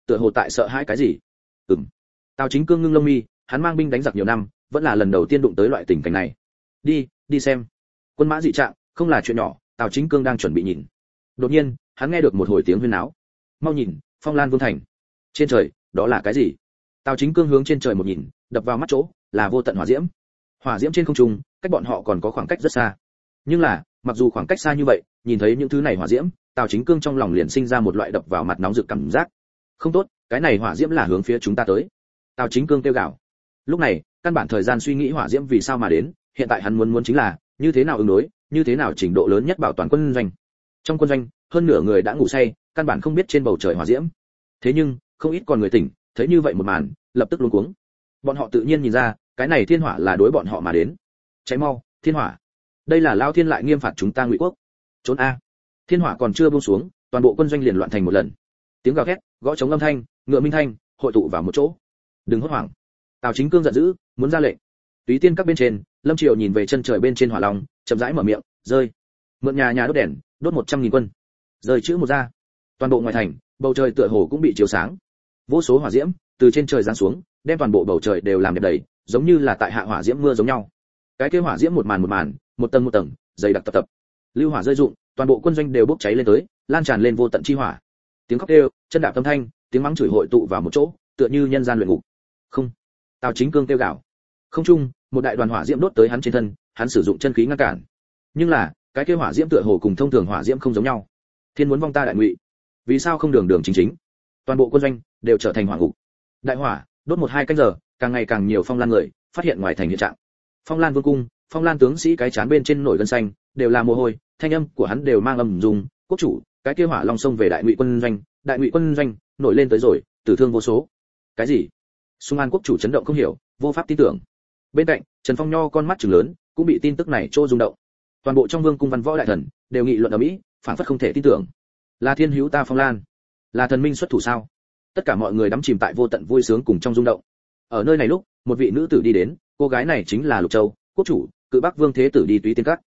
tựa hồ tại sợ hãi cái gì. Tào Chính Cương ngưng lông mi, hắn mang binh đánh giặc nhiều năm, vẫn là lần đầu tiên đụng tới loại tình cảnh này. Đi xem. Quân mã dị trạng, không là chuyện nhỏ, Tào Chính Cương đang chuẩn bị nhìn. Đột nhiên, hắn nghe được một hồi tiếng huyên náo. Mau nhìn, Phong Lan Vương thành. Trên trời, đó là cái gì? Tào Chính Cương hướng trên trời một nhìn, đập vào mắt chỗ là vô tận hỏa diễm. Hỏa diễm trên không trung, cách bọn họ còn có khoảng cách rất xa. Nhưng là, mặc dù khoảng cách xa như vậy, nhìn thấy những thứ này hỏa diễm, Tào Chính Cương trong lòng liền sinh ra một loại đập vào mặt nóng rực cảm giác. Không tốt, cái này hỏa diễm là hướng phía chúng ta tới. Tào Chính Cương kêu gào. Lúc này, căn bản thời gian suy nghĩ hỏa diễm vì sao mà đến, hiện tại hắn muốn chính là như thế nào ứng đối, như thế nào trình độ lớn nhất bảo toàn quân doanh. Trong quân doanh, hơn nửa người đã ngủ say, căn bản không biết trên bầu trời hỏa diễm. Thế nhưng, không ít còn người tỉnh, thấy như vậy một màn, lập tức luống cuống. Bọn họ tự nhiên nhìn ra, cái này thiên hỏa là đối bọn họ mà đến. Cháy mau, thiên hỏa. Đây là Lao Thiên lại nghiêm phạt chúng ta Ngụy quốc. Trốn a. Thiên hỏa còn chưa buông xuống, toàn bộ quân doanh liền loạn thành một lần. Tiếng gào thét, gõ trống âm thanh, ngựa minh thanh, hội tụ vào một chỗ. Đừng hốt hoảng. Tào Chính Cương giận dữ, muốn ra lệnh. Túy Tiên các bên trên, Lâm Triều nhìn về chân trời bên trên hỏa long, chậm rãi mở miệng, rơi. Mượn nhà đốt đèn, đốt 100.000 quân. Rơi chữ một ra. Toàn bộ ngoài thành, bầu trời tựa hồ cũng bị chiếu sáng. Vô số hỏa diễm từ trên trời giáng xuống, đem toàn bộ bầu trời đều làm đẹp đầy, giống như là tại hạ hỏa diễm mưa giống nhau. Cái kia hỏa diễm một màn, một tầng, dày đặc tập. Lưu hỏa rơi rụng, toàn bộ quân doanh đều bốc cháy lên tới, lan tràn lên vô tận chi hỏa. Tiếng khóc kêu, chân đạp âm thanh, tiếng mắng chửi hội tụ vào một chỗ, tựa như nhân gian luyện ngục. Không. Tào Chính Cương kêu gào. Không trung, một đại đoàn hỏa diễm đốt tới hắn trên thân, hắn sử dụng chân khí ngăn cản. Nhưng là, cái kia hỏa diễm tựa hồ cùng thông thường hỏa diễm không giống nhau. Thiên muốn vong ta đại Ngụy, vì sao không đường đường chính chính? Toàn bộ quân doanh đều trở thành hỏa ngục. Đại hỏa đốt 1-2 canh giờ, càng ngày càng nhiều Phong Lan người phát hiện ngoài thành hiện trạng. Phong Lan vương cung, Phong Lan tướng sĩ cái chán bên trên nổi gân xanh, đều là mồ hôi, thanh âm của hắn đều mang âm dùng, quốc chủ, cái kia hỏa long sông về đại Ngụy quân doanh, nổi lên tới rồi, tử thương vô số. Cái gì? Xung An quốc chủ chấn động không hiểu, vô pháp tin tưởng. Bên cạnh, Trần Phong Nho con mắt trừng lớn, cũng bị tin tức này trô rung động. Toàn bộ trong vương cung văn võ đại thần đều nghị luận ở mỹ, phản phất không thể tin tưởng. Là thiên hữu ta Phong Lan, là thần minh xuất thủ sao? Tất cả mọi người đắm chìm tại vô tận vui sướng cùng trong rung động. Ở nơi này lúc, một vị nữ tử đi đến, cô gái này chính là Lục Châu, quốc chủ, Cự Bắc Vương Thế tử đi Túy Tiên Các.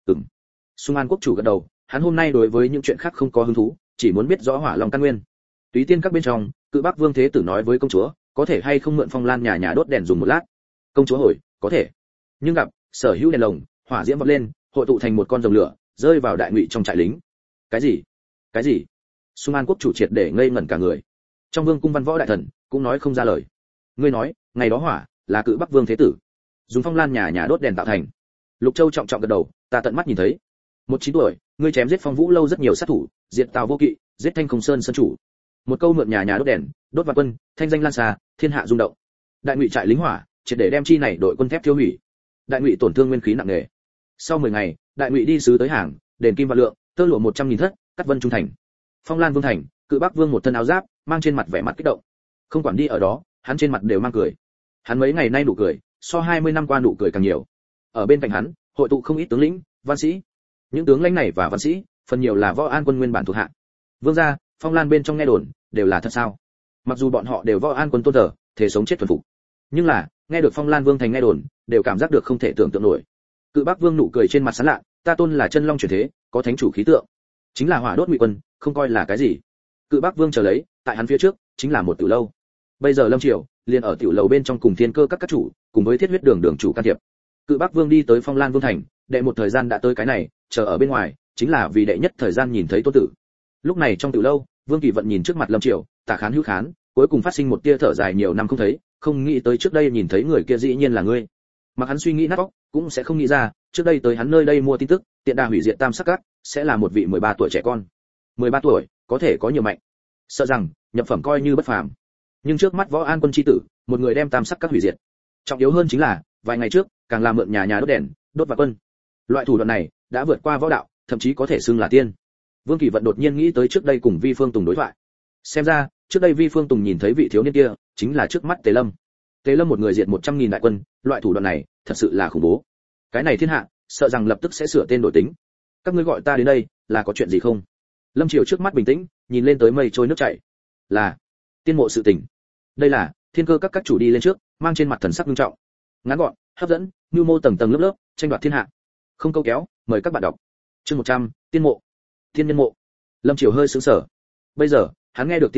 Xung An quốc chủ gật đầu, hắn hôm nay đối với những chuyện khác không có hứng thú, chỉ muốn biết rõ hỏa long căn nguyên. Túy Tiên Các bên trong, Cự Bắc Vương Thế tử nói với công chúa, có thể hay không mượn Phong Lan nhà đốt đèn dùng một lát. Công chúa hồi, có thể. Nhưng gặp sở hữu đèn lồng, hỏa diễm vọt lên, hội tụ thành một con rồng lửa, rơi vào đại Ngụy trong trại lính. Cái gì? Xung An quốc chủ triệt để ngây ngẩn cả người. Trong vương cung văn võ đại thần cũng nói không ra lời. Ngươi nói, ngày đó hỏa là Cự Bắc Vương Thế tử dùng Phong Lan nhà đốt đèn tạo thành. Lục Châu trọng trọng gật đầu, ta tận mắt nhìn thấy. 19 tuổi, ngươi chém giết Phong Vũ lâu rất nhiều sát thủ, diệt Tào Vô Kỵ, giết Thanh Không Sơn sơn chủ. Một câu mượn nhà đốt đèn, đốt vạn quân, thanh danh lan xa, thiên hạ rung động. Đại Ngụy trại lính hỏa, triệt để đem chi này đội quân thép tiêu hủy. Đại Ngụy tổn thương nguyên khí nặng nề. Sau 10 ngày, Đại Ngụy đi sứ tới hàng, đền kim vạn lượng, tơ lụa 100.000 thất, cắt vân trung thành. Phong Lan Vương thành, Cự Bắc Vương một thân áo giáp, mang trên mặt vẻ mặt kích động. Không quản đi ở đó, hắn trên mặt đều mang cười. Hắn mấy ngày nay nụ cười, so 20 năm qua nụ cười càng nhiều. Ở bên cạnh hắn, hội tụ không ít tướng lĩnh, văn sĩ. Những tướng lãnh này và văn sĩ, phần nhiều là Võ An quân nguyên bản thuộc hạ. Vương gia, Phong Lan bên trong nghe đồn, đều là thật sao? Mặc dù bọn họ đều Võ An quân tôn thờ, thể sống chết thuần phục, nhưng là, nghe được Phong Lan Vương thành nghe đồn, đều cảm giác được không thể tưởng tượng nổi. Cự Bắc Vương nụ cười trên mặt sán lạ, ta tôn là chân long chuyển thế, có thánh chủ khí tượng, chính là hỏa đốt Ngụy quân, không coi là cái gì. Cự Bắc Vương chờ lấy, tại hắn phía trước, chính là một tiểu lâu. Bây giờ Lâm Triều liền ở tiểu lầu bên trong cùng Thiên Cơ các chủ, cùng với Thiết Huyết đường chủ can thiệp. Cự Bắc Vương đi tới Phong Lan Vương thành, đệ một thời gian đã tới cái này, chờ ở bên ngoài, chính là vì đệ nhất thời gian nhìn thấy tôn tử. Lúc này trong tiểu lâu, Vương Kỳ Vận nhìn trước mặt Lâm Triều, Tả Khán hữu khán, cuối cùng phát sinh một tia thở dài nhiều năm không thấy, không nghĩ tới trước đây nhìn thấy người kia dĩ nhiên là ngươi. Mặc hắn suy nghĩ nát óc, cũng sẽ không nghĩ ra, trước đây tới hắn nơi đây mua tin tức, tiện đà hủy diệt Tam Sắc Các, sẽ là một vị 13 tuổi trẻ con. 13 tuổi, có thể có nhiều mạnh. Sợ rằng nhập phẩm coi như bất phàm. Nhưng trước mắt Võ An quân chi tử, một người đem Tam Sắc Các hủy diệt. Trọng yếu hơn chính là, vài ngày trước, càng làm mượn nhà đốt đèn, đốt vạn quân. Loại thủ đoạn này đã vượt qua võ đạo, thậm chí có thể xưng là tiên. Vương Kỳ Vận đột nhiên nghĩ tới trước đây cùng Vi Phương Tùng đối thoại. Xem ra, trước đây Vi Phương Tùng nhìn thấy vị thiếu niên kia, chính là trước mắt Tề Lâm. Tề Lâm một người diệt 100.000 đại quân, loại thủ đoạn này, thật sự là khủng bố. Cái này thiên hạ, sợ rằng lập tức sẽ sửa tên đổi tính. Các ngươi gọi ta đến đây, là có chuyện gì không? Lâm Triều trước mắt bình tĩnh, nhìn lên tới mây trôi nước chảy. Là tiên mộ sự tình. Đây là Thiên Cơ các chủ đi lên trước, mang trên mặt thần sắc nghiêm trọng. Ngắn gọn, hấp dẫn, nhu mô tầng tầng lớp lớp, tranh đoạt thiên hạ. Không câu kéo, mời các bạn đọc. Chương 100, tiên mộ. Tiên nhân mộ. Lâm Triều hơi sững sờ. Bây giờ, hắn nghe được tiên nhân,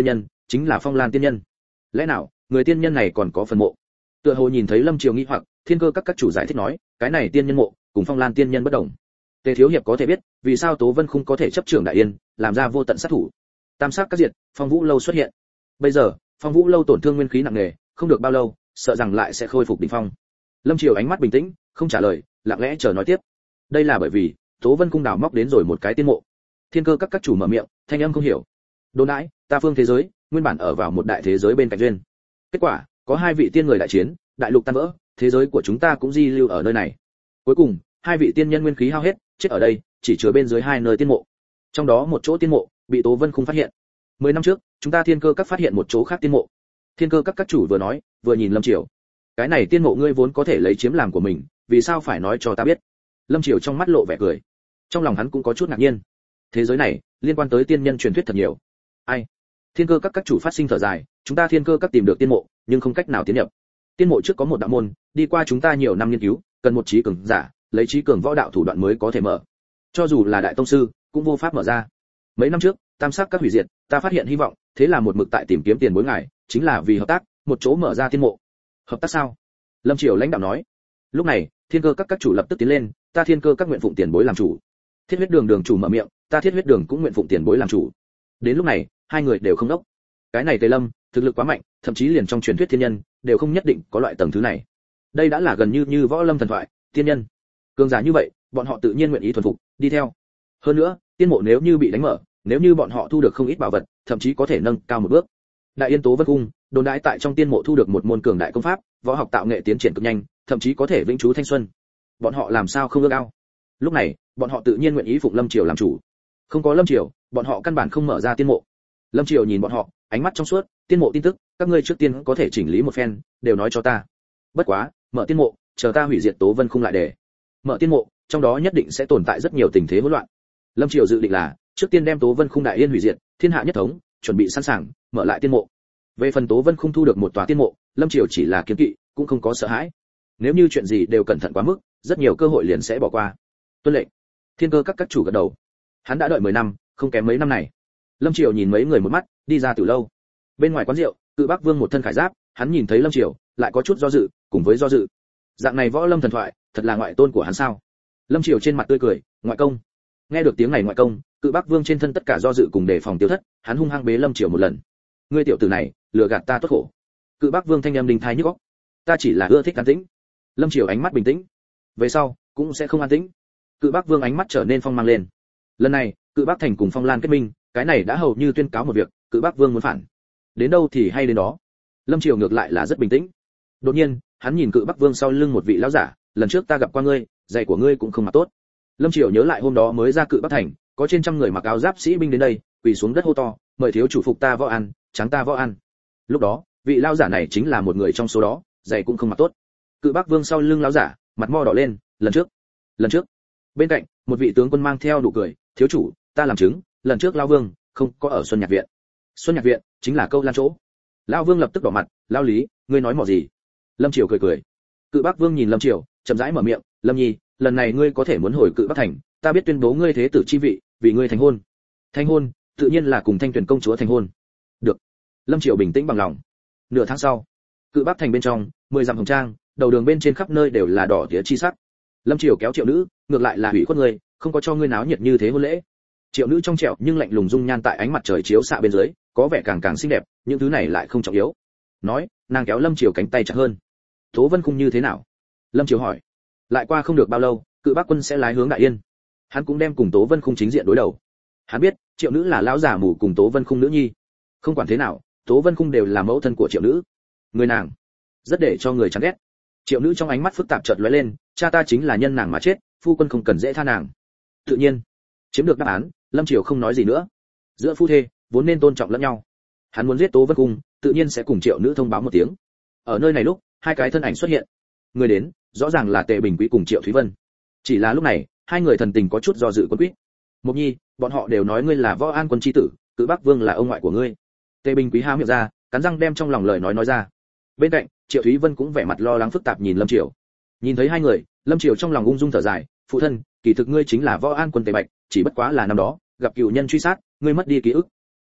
chính là Phong Lan tiên nhân. Lẽ nào người tiên nhân này còn có phần mộ? Tựa hồ nhìn thấy Lâm Triều nghi hoặc, Thiên Cơ các chủ giải thích nói, cái này tiên nhân mộ cùng Phong Lan tiên nhân bất đồng. Tề thiếu hiệp có thể biết vì sao Tố Vân Khung có thể chấp trưởng Đại Yên, làm ra vô tận sát thủ. Tam sát các diệt, Phong Vũ lâu xuất hiện. Bây giờ Phong Vũ lâu tổn thương nguyên khí nặng nề, không được bao lâu sợ rằng lại sẽ khôi phục đỉnh phong. Lâm Triều ánh mắt bình tĩnh, không trả lời, lặng lẽ chờ nói tiếp. Đây là bởi vì Tố Vân Cung đào móc đến rồi một cái tiên mộ. Thiên Cơ các chủ mở miệng, thanh âm không hiểu. Đồn đãi, ta phương thế giới, nguyên bản ở vào một đại thế giới bên cạnh duyên. Kết quả, có hai vị tiên người đại chiến, đại lục tan vỡ, thế giới của chúng ta cũng di lưu ở nơi này. Cuối cùng, hai vị tiên nhân nguyên khí hao hết, chết ở đây, chỉ chứa bên dưới hai nơi tiên mộ. Trong đó một chỗ tiên mộ bị Tố Vân Khung phát hiện. 10 năm trước, chúng ta Thiên Cơ các phát hiện một chỗ khác tiên mộ. Thiên Cơ các chủ vừa nói, vừa nhìn Lâm Triều. Cái này tiên mộ ngươi vốn có thể lấy chiếm làm của mình, vì sao phải nói cho ta biết? Lâm Triều trong mắt lộ vẻ cười. Trong lòng hắn cũng có chút ngạc nhiên. Thế giới này, liên quan tới tiên nhân truyền thuyết thật nhiều. Ai? Thiên Cơ các chủ phát sinh thở dài, chúng ta Thiên Cơ các tìm được tiên mộ, nhưng không cách nào tiến nhập. Tiên mộ trước có một đạo môn, đi qua chúng ta nhiều năm nghiên cứu, cần một trí cường giả, lấy trí cường võ đạo thủ đoạn mới có thể mở. Cho dù là đại tông sư, cũng vô pháp mở ra. Mấy năm trước, tam sát các hủy diệt, ta phát hiện hy vọng, thế là một mực tại tìm kiếm tiền bối ngài, chính là vì hợp tác, một chỗ mở ra tiên mộ. Hợp tác sao? Lâm Triều lãnh đạo nói. Lúc này, Thiên Cơ các chủ lập tức tiến lên, ta Thiên Cơ các nguyện phụng tiền bối làm chủ. Thiết huyết đường chủ mở miệng, ta Thiết huyết đường cũng nguyện phụng tiền bối làm chủ. Đến lúc này, hai người đều không đốc. Cái này Tề Lâm, thực lực quá mạnh, thậm chí liền trong truyền thuyết thiên nhân, đều không nhất định có loại tầng thứ này. Đây đã là gần như võ lâm thần thoại, thiên nhân. Cường giả như vậy, bọn họ tự nhiên nguyện ý thuần phục, đi theo. Hơn nữa, tiên mộ nếu như bị đánh mở, nếu như bọn họ thu được không ít bảo vật, thậm chí có thể nâng cao một bước. Đại Yên Tố Vân Cung, đồn đãi tại trong tiên mộ thu được một môn cường đại công pháp, võ học tạo nghệ tiến triển cực nhanh, thậm chí có thể vĩnh trú thanh xuân. Bọn họ làm sao không ước ao? Lúc này, bọn họ tự nhiên nguyện ý phụng Lâm Triều làm chủ. Không có Lâm Triều, bọn họ căn bản không mở ra tiên mộ. Lâm Triều nhìn bọn họ, ánh mắt trong suốt, tiên mộ tin tức, các ngươi trước tiên có thể chỉnh lý một phen, đều nói cho ta. Bất quá, mở tiên mộ, chờ ta hủy diệt Tố Vân Khung lại để. Mở tiên mộ, trong đó nhất định sẽ tồn tại rất nhiều tình thế hỗn loạn. Lâm Triều dự định là, trước tiên đem Tố Vân Khung Đại Yên hủy diệt, thiên hạ nhất thống, chuẩn bị sẵn sàng, mở lại tiên mộ. Về phần Tố Vân Khung thu được một tòa tiên mộ, Lâm Triều chỉ là kiêng kỵ, cũng không có sợ hãi. Nếu như chuyện gì đều cẩn thận quá mức, rất nhiều cơ hội liền sẽ bỏ qua. Tuân lệnh. Thiên Cơ các chủ gật đầu. Hắn đã đợi 10 năm, không kém mấy năm này. Lâm Triều nhìn mấy người một mắt, đi ra từ lâu. Bên ngoài quán rượu, Cự Bắc Vương một thân khải giáp, hắn nhìn thấy Lâm Triều, lại có chút do dự, cùng với do dự. Dạng này võ lâm thần thoại, thật là ngoại tôn của hắn sao? Lâm Triều trên mặt tươi cười, ngoại công. Nghe được tiếng này ngoại công, Cự Bắc Vương trên thân tất cả do dự cùng đề phòng tiêu thất, hắn hung hăng bế Lâm Triều một lần. Ngươi tiểu tử này, lừa gạt ta tốt khổ. Cự Bắc Vương thanh âm đình thai nhức óc. Ta chỉ là ưa thích an tĩnh. Lâm Triều ánh mắt bình tĩnh. Về sau, cũng sẽ không an tĩnh. Cự Bắc Vương ánh mắt trở nên phong mang lên. Lần này, Cự Bắc thành cùng Phong Lan kết minh, cái này đã hầu như tuyên cáo một việc, Cự Bắc Vương muốn phản. Đến đâu thì hay đến đó. Lâm Triều ngược lại là rất bình tĩnh. Đột nhiên, hắn nhìn Cự Bắc Vương sau lưng một vị lão giả, lần trước ta gặp qua ngươi, giày của ngươi cũng không mặc tốt. Lâm Triều nhớ lại hôm đó mới ra Cự Bắc thành, có trên trăm người mặc áo giáp sĩ binh đến đây, quỳ xuống đất hô to, mời thiếu chủ phục ta võ ăn, trắng ta võ ăn. Lúc đó, vị lão giả này chính là một người trong số đó, giày cũng không mặc tốt. Cự Bắc Vương sau lưng lão giả, mặt mo đỏ lên, lần trước. Bên cạnh, một vị tướng quân mang theo đủ cười, thiếu chủ, ta làm chứng, lần trước lão vương không có ở Xuân Nhạc viện. Xuân Nhạc viện chính là câu lan chỗ. Lão vương lập tức đỏ mặt, lão lý, ngươi nói mỏ gì? Lâm Triều cười. Cự Bắc Vương nhìn Lâm Triều, chậm rãi mở miệng, Lâm Nhi, lần này ngươi có thể muốn hồi Cự Bắc thành, ta biết tuyên bố ngươi thế tử chi vị, vì ngươi thành hôn. Thành hôn, tự nhiên là cùng Thanh Tuyền công chúa thành hôn. Được. Lâm Triều bình tĩnh bằng lòng. Nửa tháng sau, Cự Bắc thành bên trong, 10 dặm hồng trang, đầu đường bên trên khắp nơi đều là đỏ tía chi sắc. Lâm Triều kéo Triệu Nữ, ngược lại là hủy khuất ngươi, không có cho ngươi náo nhiệt như thế hôn lễ. Triệu Nữ trong trẻo nhưng lạnh lùng dung nhan tại ánh mặt trời chiếu xạ bên dưới, có vẻ càng xinh đẹp, những thứ này lại không trọng yếu. Nói, nàng kéo Lâm Triều cánh tay chặt hơn. Tố Vân Khung như thế nào? Lâm Triều hỏi. Lại qua không được bao lâu, Cự Bắc quân sẽ lái hướng Đại Yên. Hắn cũng đem cùng Tố Vân Khung chính diện đối đầu. Hắn biết, Triệu Nữ là lão già mù cùng Tố Vân Khung nữ nhi. Không quản thế nào, Tố Vân Khung đều là mẫu thân của Triệu Nữ. Người nàng rất để cho người chán ghét. Triệu Nữ trong ánh mắt phức tạp chợt lóe lên, cha ta chính là nhân nàng mà chết, phu quân không cần dễ tha nàng. Tự nhiên, chiếm được đáp án, Lâm Triều không nói gì nữa. Giữa phu thê vốn nên tôn trọng lẫn nhau. Hắn muốn giết Tố Vân Khung, tự nhiên sẽ cùng Triệu Nữ thông báo một tiếng. Ở nơi này lúc, hai cái thân ảnh xuất hiện. Người đến, rõ ràng là Tề Bình Quý cùng Triệu Thúy Vân. Chỉ là lúc này, hai người thần tình có chút do dự quấn quýt. Mộc Nhi, bọn họ đều nói ngươi là Võ An quân chi tử, Cự Bắc Vương là ông ngoại của ngươi. Tề Bình Quý há miệng ra, cắn răng đem trong lòng lời nói ra. Bên cạnh, Triệu Thúy Vân cũng vẻ mặt lo lắng phức tạp nhìn Lâm Triều. Nhìn thấy hai người, Lâm Triều trong lòng ung dung thở dài, phụ thân, kỳ thực ngươi chính là Võ An quân Tề Bạch, chỉ bất quá là năm đó gặp cựu nhân truy sát, ngươi mất đi ký ức.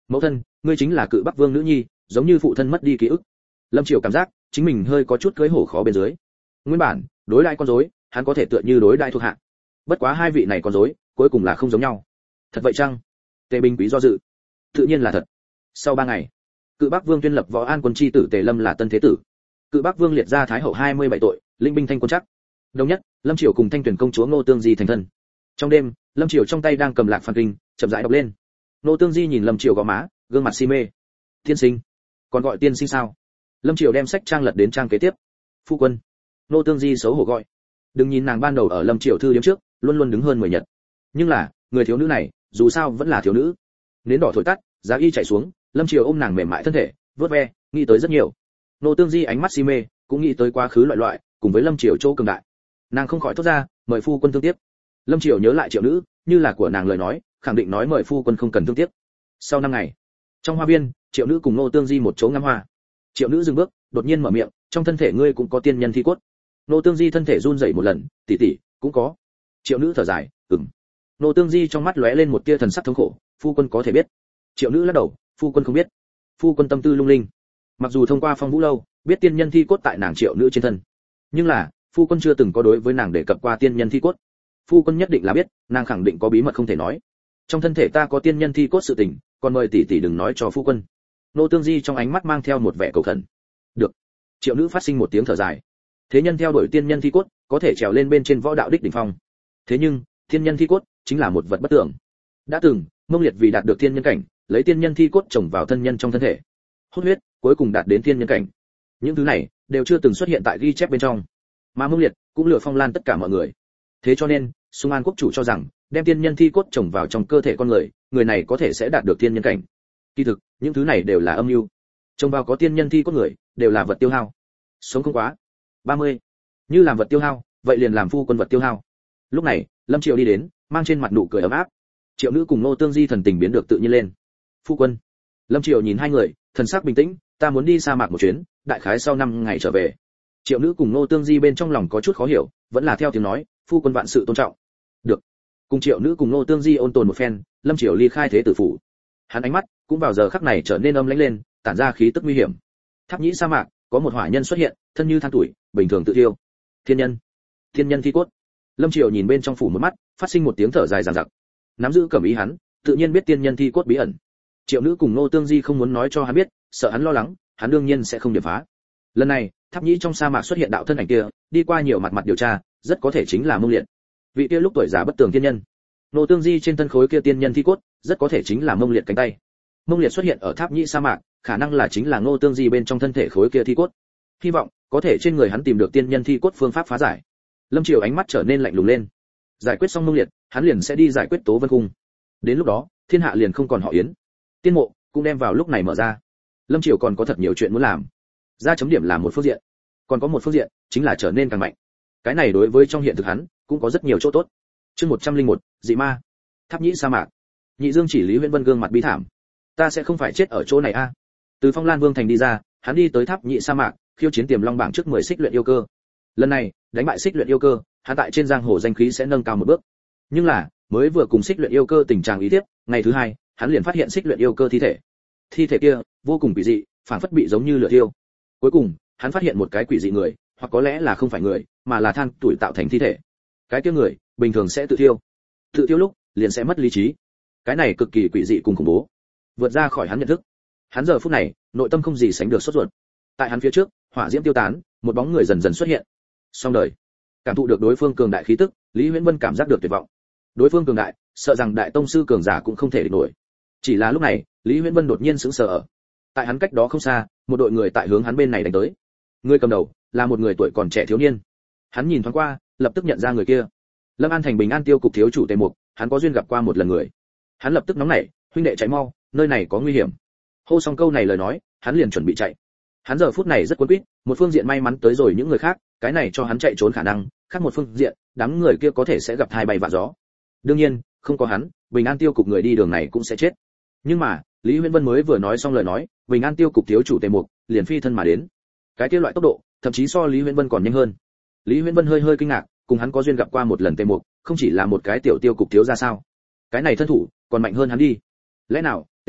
Mẫu thân, ngươi chính là Cự Bắc Vương nữ nhi, giống như phụ thân mất đi ký ức. Lâm Triều cảm giác chính mình hơi có chút cưỡi hổ khó bên dưới. Nguyên bản, đối đãi con rối, hắn có thể tựa như đối đãi thuộc hạ. Bất quá hai vị này con rối, cuối cùng là không giống nhau. Thật vậy chăng? Tề Bình Quý do dự. Tự nhiên là thật. Sau 3 ngày, Cự Bắc Vương tuyên lập Võ An quân chi tử Tề Lâm là tân thế tử. Cự Bắc Vương liệt ra thái hậu 27 tội, linh binh thanh quân chắc. Đồng nhất, Lâm Triều cùng Thanh Tuyển công chúa Ngô Tương Di thành thân. Trong đêm, Lâm Triều trong tay đang cầm lạc phàn kinh, chậm rãi đọc lên. Ngô Tương Di nhìn Lâm Triều gò má, gương mặt si mê. Tiên sinh, còn gọi tiên sinh sao? Lâm Triều đem sách trang lật đến trang kế tiếp. Phu quân. Ngô Tương Di xấu hổ gọi. Đừng nhìn nàng ban đầu ở Lâm Triều thư điếm trước, luôn luôn đứng hơn 10 nhật. Nhưng là, người thiếu nữ này, dù sao vẫn là thiếu nữ. Nến đỏ thổi tắt, giá y chạy xuống, Lâm Triều ôm nàng mềm mại thân thể, vớt ve, nghĩ tới rất nhiều. Ngô Tương Di ánh mắt si mê, cũng nghĩ tới quá khứ loại loại, cùng với Lâm Triều chỗ cường đại. Nàng không khỏi thốt ra, mời phu quân thương tiếc. Lâm Triều nhớ lại Triệu nữ, như là của nàng lời nói, khẳng định nói mời phu quân không cần thương tiếc. Sau 5 ngày, trong hoa viên, Triệu nữ cùng Ngô Tương Di một chỗ ngắm hoa. Triệu nữ dừng bước, đột nhiên mở miệng, trong thân thể ngươi cũng có tiên nhân thi cốt. Ngô Tương Di thân thể run rẩy một lần, tỷ tỷ, cũng có. Triệu nữ thở dài, ừm. Ngô Tương Di trong mắt lóe lên một tia thần sắc thống khổ, phu quân có thể biết. Triệu nữ lắc đầu, phu quân không biết. Phu quân tâm tư lung linh. Mặc dù thông qua Phong Vũ lâu, biết tiên nhân thi cốt tại nàng Triệu nữ trên thân, nhưng là phu quân chưa từng có đối với nàng đề cập qua tiên nhân thi cốt. Phu quân nhất định là biết, nàng khẳng định có bí mật không thể nói. Trong thân thể ta có tiên nhân thi cốt sự tình, còn mời tỷ tỷ đừng nói cho phu quân. Ngô Tương Di trong ánh mắt mang theo một vẻ cầu khẩn. Được. Triệu nữ phát sinh một tiếng thở dài. Thế nhân theo đuổi tiên nhân thi cốt, có thể trèo lên bên trên võ đạo đích đỉnh phong. Thế nhưng, tiên nhân thi cốt chính là một vật bất tưởng. Đã từng, Mông Liệt vì đạt được tiên nhân cảnh, lấy tiên nhân thi cốt trồng vào thân nhân trong thân thể, hút huyết, cuối cùng đạt đến tiên nhân cảnh. Những thứ này đều chưa từng xuất hiện tại ghi chép bên trong. Mà Mông Liệt cũng lừa Phong Lan tất cả mọi người. Thế cho nên, Sung An quốc chủ cho rằng, đem tiên nhân thi cốt trồng vào trong cơ thể con người, người này có thể sẽ đạt được tiên nhân cảnh. Kỳ thực, những thứ này đều là âm mưu. Trồng vào có tiên nhân thi cốt người, đều là vật tiêu hao. Sống không quá 30. Như làm vật tiêu hao, vậy liền làm phu quân vật tiêu hao. Lúc này, Lâm Triệu đi đến, mang trên mặt nụ cười ấm áp. Triệu nữ cùng Ngô Tương Di thần tình biến được tự nhiên lên. Phu quân. Lâm Triệu nhìn hai người, thần sắc bình tĩnh, ta muốn đi sa mạc một chuyến, đại khái sau 5 ngày trở về. Triệu nữ cùng Ngô Tương Di bên trong lòng có chút khó hiểu, vẫn là theo tiếng nói, phu quân vạn sự tôn trọng. Được. Cùng Triệu nữ cùng Ngô Tương Di ôn tồn một phen, Lâm Triệu ly khai thế tử phủ. Hắn ánh mắt cũng vào giờ khắc này trở nên âm lãnh lên, tản ra khí tức nguy hiểm. Tháp Nhĩ sa mạc, có một hỏa nhân xuất hiện, thân như than tuổi, bình thường tự thiêu. Thiên nhân. Thiên nhân thi cốt. Lâm Triệu nhìn bên trong phủ một mắt, phát sinh một tiếng thở dài dằng dặc. Nắm giữ cẩm ý hắn, tự nhiên biết tiên nhân thi cốt bí ẩn. Triệu nữ cùng Ngô Tương Di không muốn nói cho hắn biết, sợ hắn lo lắng, hắn đương nhiên sẽ không điểm phá. Lần này, Tháp Nhĩ trong sa mạc xuất hiện đạo thân ảnh kia, đi qua nhiều mặt điều tra, rất có thể chính là Mông Liệt. Vị kia lúc tuổi già bất tường tiên nhân. Ngô Tương Di trên thân khối kia tiên nhân thi cốt, rất có thể chính là Mông Liệt cánh tay. Mông Liệt xuất hiện ở Tháp Nhĩ sa mạc, khả năng là chính là Ngô Tương Di bên trong thân thể khối kia thi cốt. Hy vọng có thể trên người hắn tìm được tiên nhân thi cốt phương pháp phá giải. Lâm Triều ánh mắt trở nên lạnh lùng lên. Giải quyết xong Mông Liệt, hắn liền sẽ đi giải quyết Tố Vân Cung. Đến lúc đó, thiên hạ liền không còn họ Yến. Tiên mộ cũng đem vào lúc này mở ra. Lâm Triều còn có thật nhiều chuyện muốn làm. Ra chấm điểm là một phương diện, còn có một phương diện chính là trở nên càng mạnh. Cái này đối với trong hiện thực hắn cũng có rất nhiều chỗ tốt. Chương 101, dị ma. Tháp Nhĩ sa mạc. Nhị Dương chỉ Lý Huyễn Vân gương mặt bí thảm. Ta sẽ không phải chết ở chỗ này a. Từ Phong Lan Vương thành đi ra, hắn đi tới Tháp Nhĩ sa mạc, khiêu chiến Tiềm Long bảng trước 10 xích luyện yêu cơ. Lần này, đánh bại xích luyện yêu cơ, hắn tại trên giang hồ danh khí sẽ nâng cao một bước. Nhưng là, mới vừa cùng xích luyện yêu cơ tình trạng ý tiếp, ngày thứ hai, hắn liền phát hiện xích luyện yêu cơ thi thể. Thi thể kia vô cùng quỷ dị, phảng phất bị giống như lửa thiêu. Cuối cùng, hắn phát hiện một cái quỷ dị người, hoặc có lẽ là không phải người, mà là than tuổi tạo thành thi thể. Cái kia người, bình thường sẽ tự thiêu. Tự thiêu lúc, liền sẽ mất lý trí. Cái này cực kỳ quỷ dị cùng khủng bố, vượt ra khỏi hắn nhận thức. Hắn giờ phút này, nội tâm không gì sánh được sốt ruột. Tại hắn phía trước, hỏa diễm tiêu tán, một bóng người dần dần xuất hiện. Xong đời. Cảm thụ được đối phương cường đại khí tức, Lý Huyễn Vân cảm giác được tuyệt vọng. Đối phương cường đại, sợ rằng đại tông sư cường giả cũng không thể địch nổi. Chỉ là lúc này, Lý Huyễn Vân đột nhiên sững sờ ở. Tại hắn cách đó không xa, một đội người tại hướng hắn bên này đánh tới. Người cầm đầu là một người tuổi còn trẻ thiếu niên. Hắn nhìn thoáng qua, lập tức nhận ra người kia. Lâm An thành Bình An tiêu cục thiếu chủ Tề Mục, hắn có duyên gặp qua một lần người. Hắn lập tức nóng nảy, huynh đệ chạy mau, nơi này có nguy hiểm. Hô xong câu này lời nói, hắn liền chuẩn bị chạy. Hắn giờ phút này rất cuốn quýt, một phương diện may mắn tới rồi những người khác, cái này cho hắn chạy trốn khả năng, khác một phương diện, đám người kia có thể sẽ gặp thai bay vạ gió. Đương nhiên, không có hắn, Bình An tiêu cục người đi đường này cũng sẽ chết. Nhưng mà, Lý Huyễn Vân mới vừa nói xong lời nói, Bình An tiêu cục thiếu chủ Tề Mục liền phi thân mà đến. Cái kia loại tốc độ, thậm chí so Lý Huyễn Vân còn nhanh hơn. Lý Huyễn Vân hơi hơi kinh ngạc, cùng hắn có duyên gặp qua một lần Tề Mục, không chỉ là một cái tiểu tiêu cục thiếu ra sao? Cái này thân thủ, còn mạnh hơn hắn đi. Lẽ nào,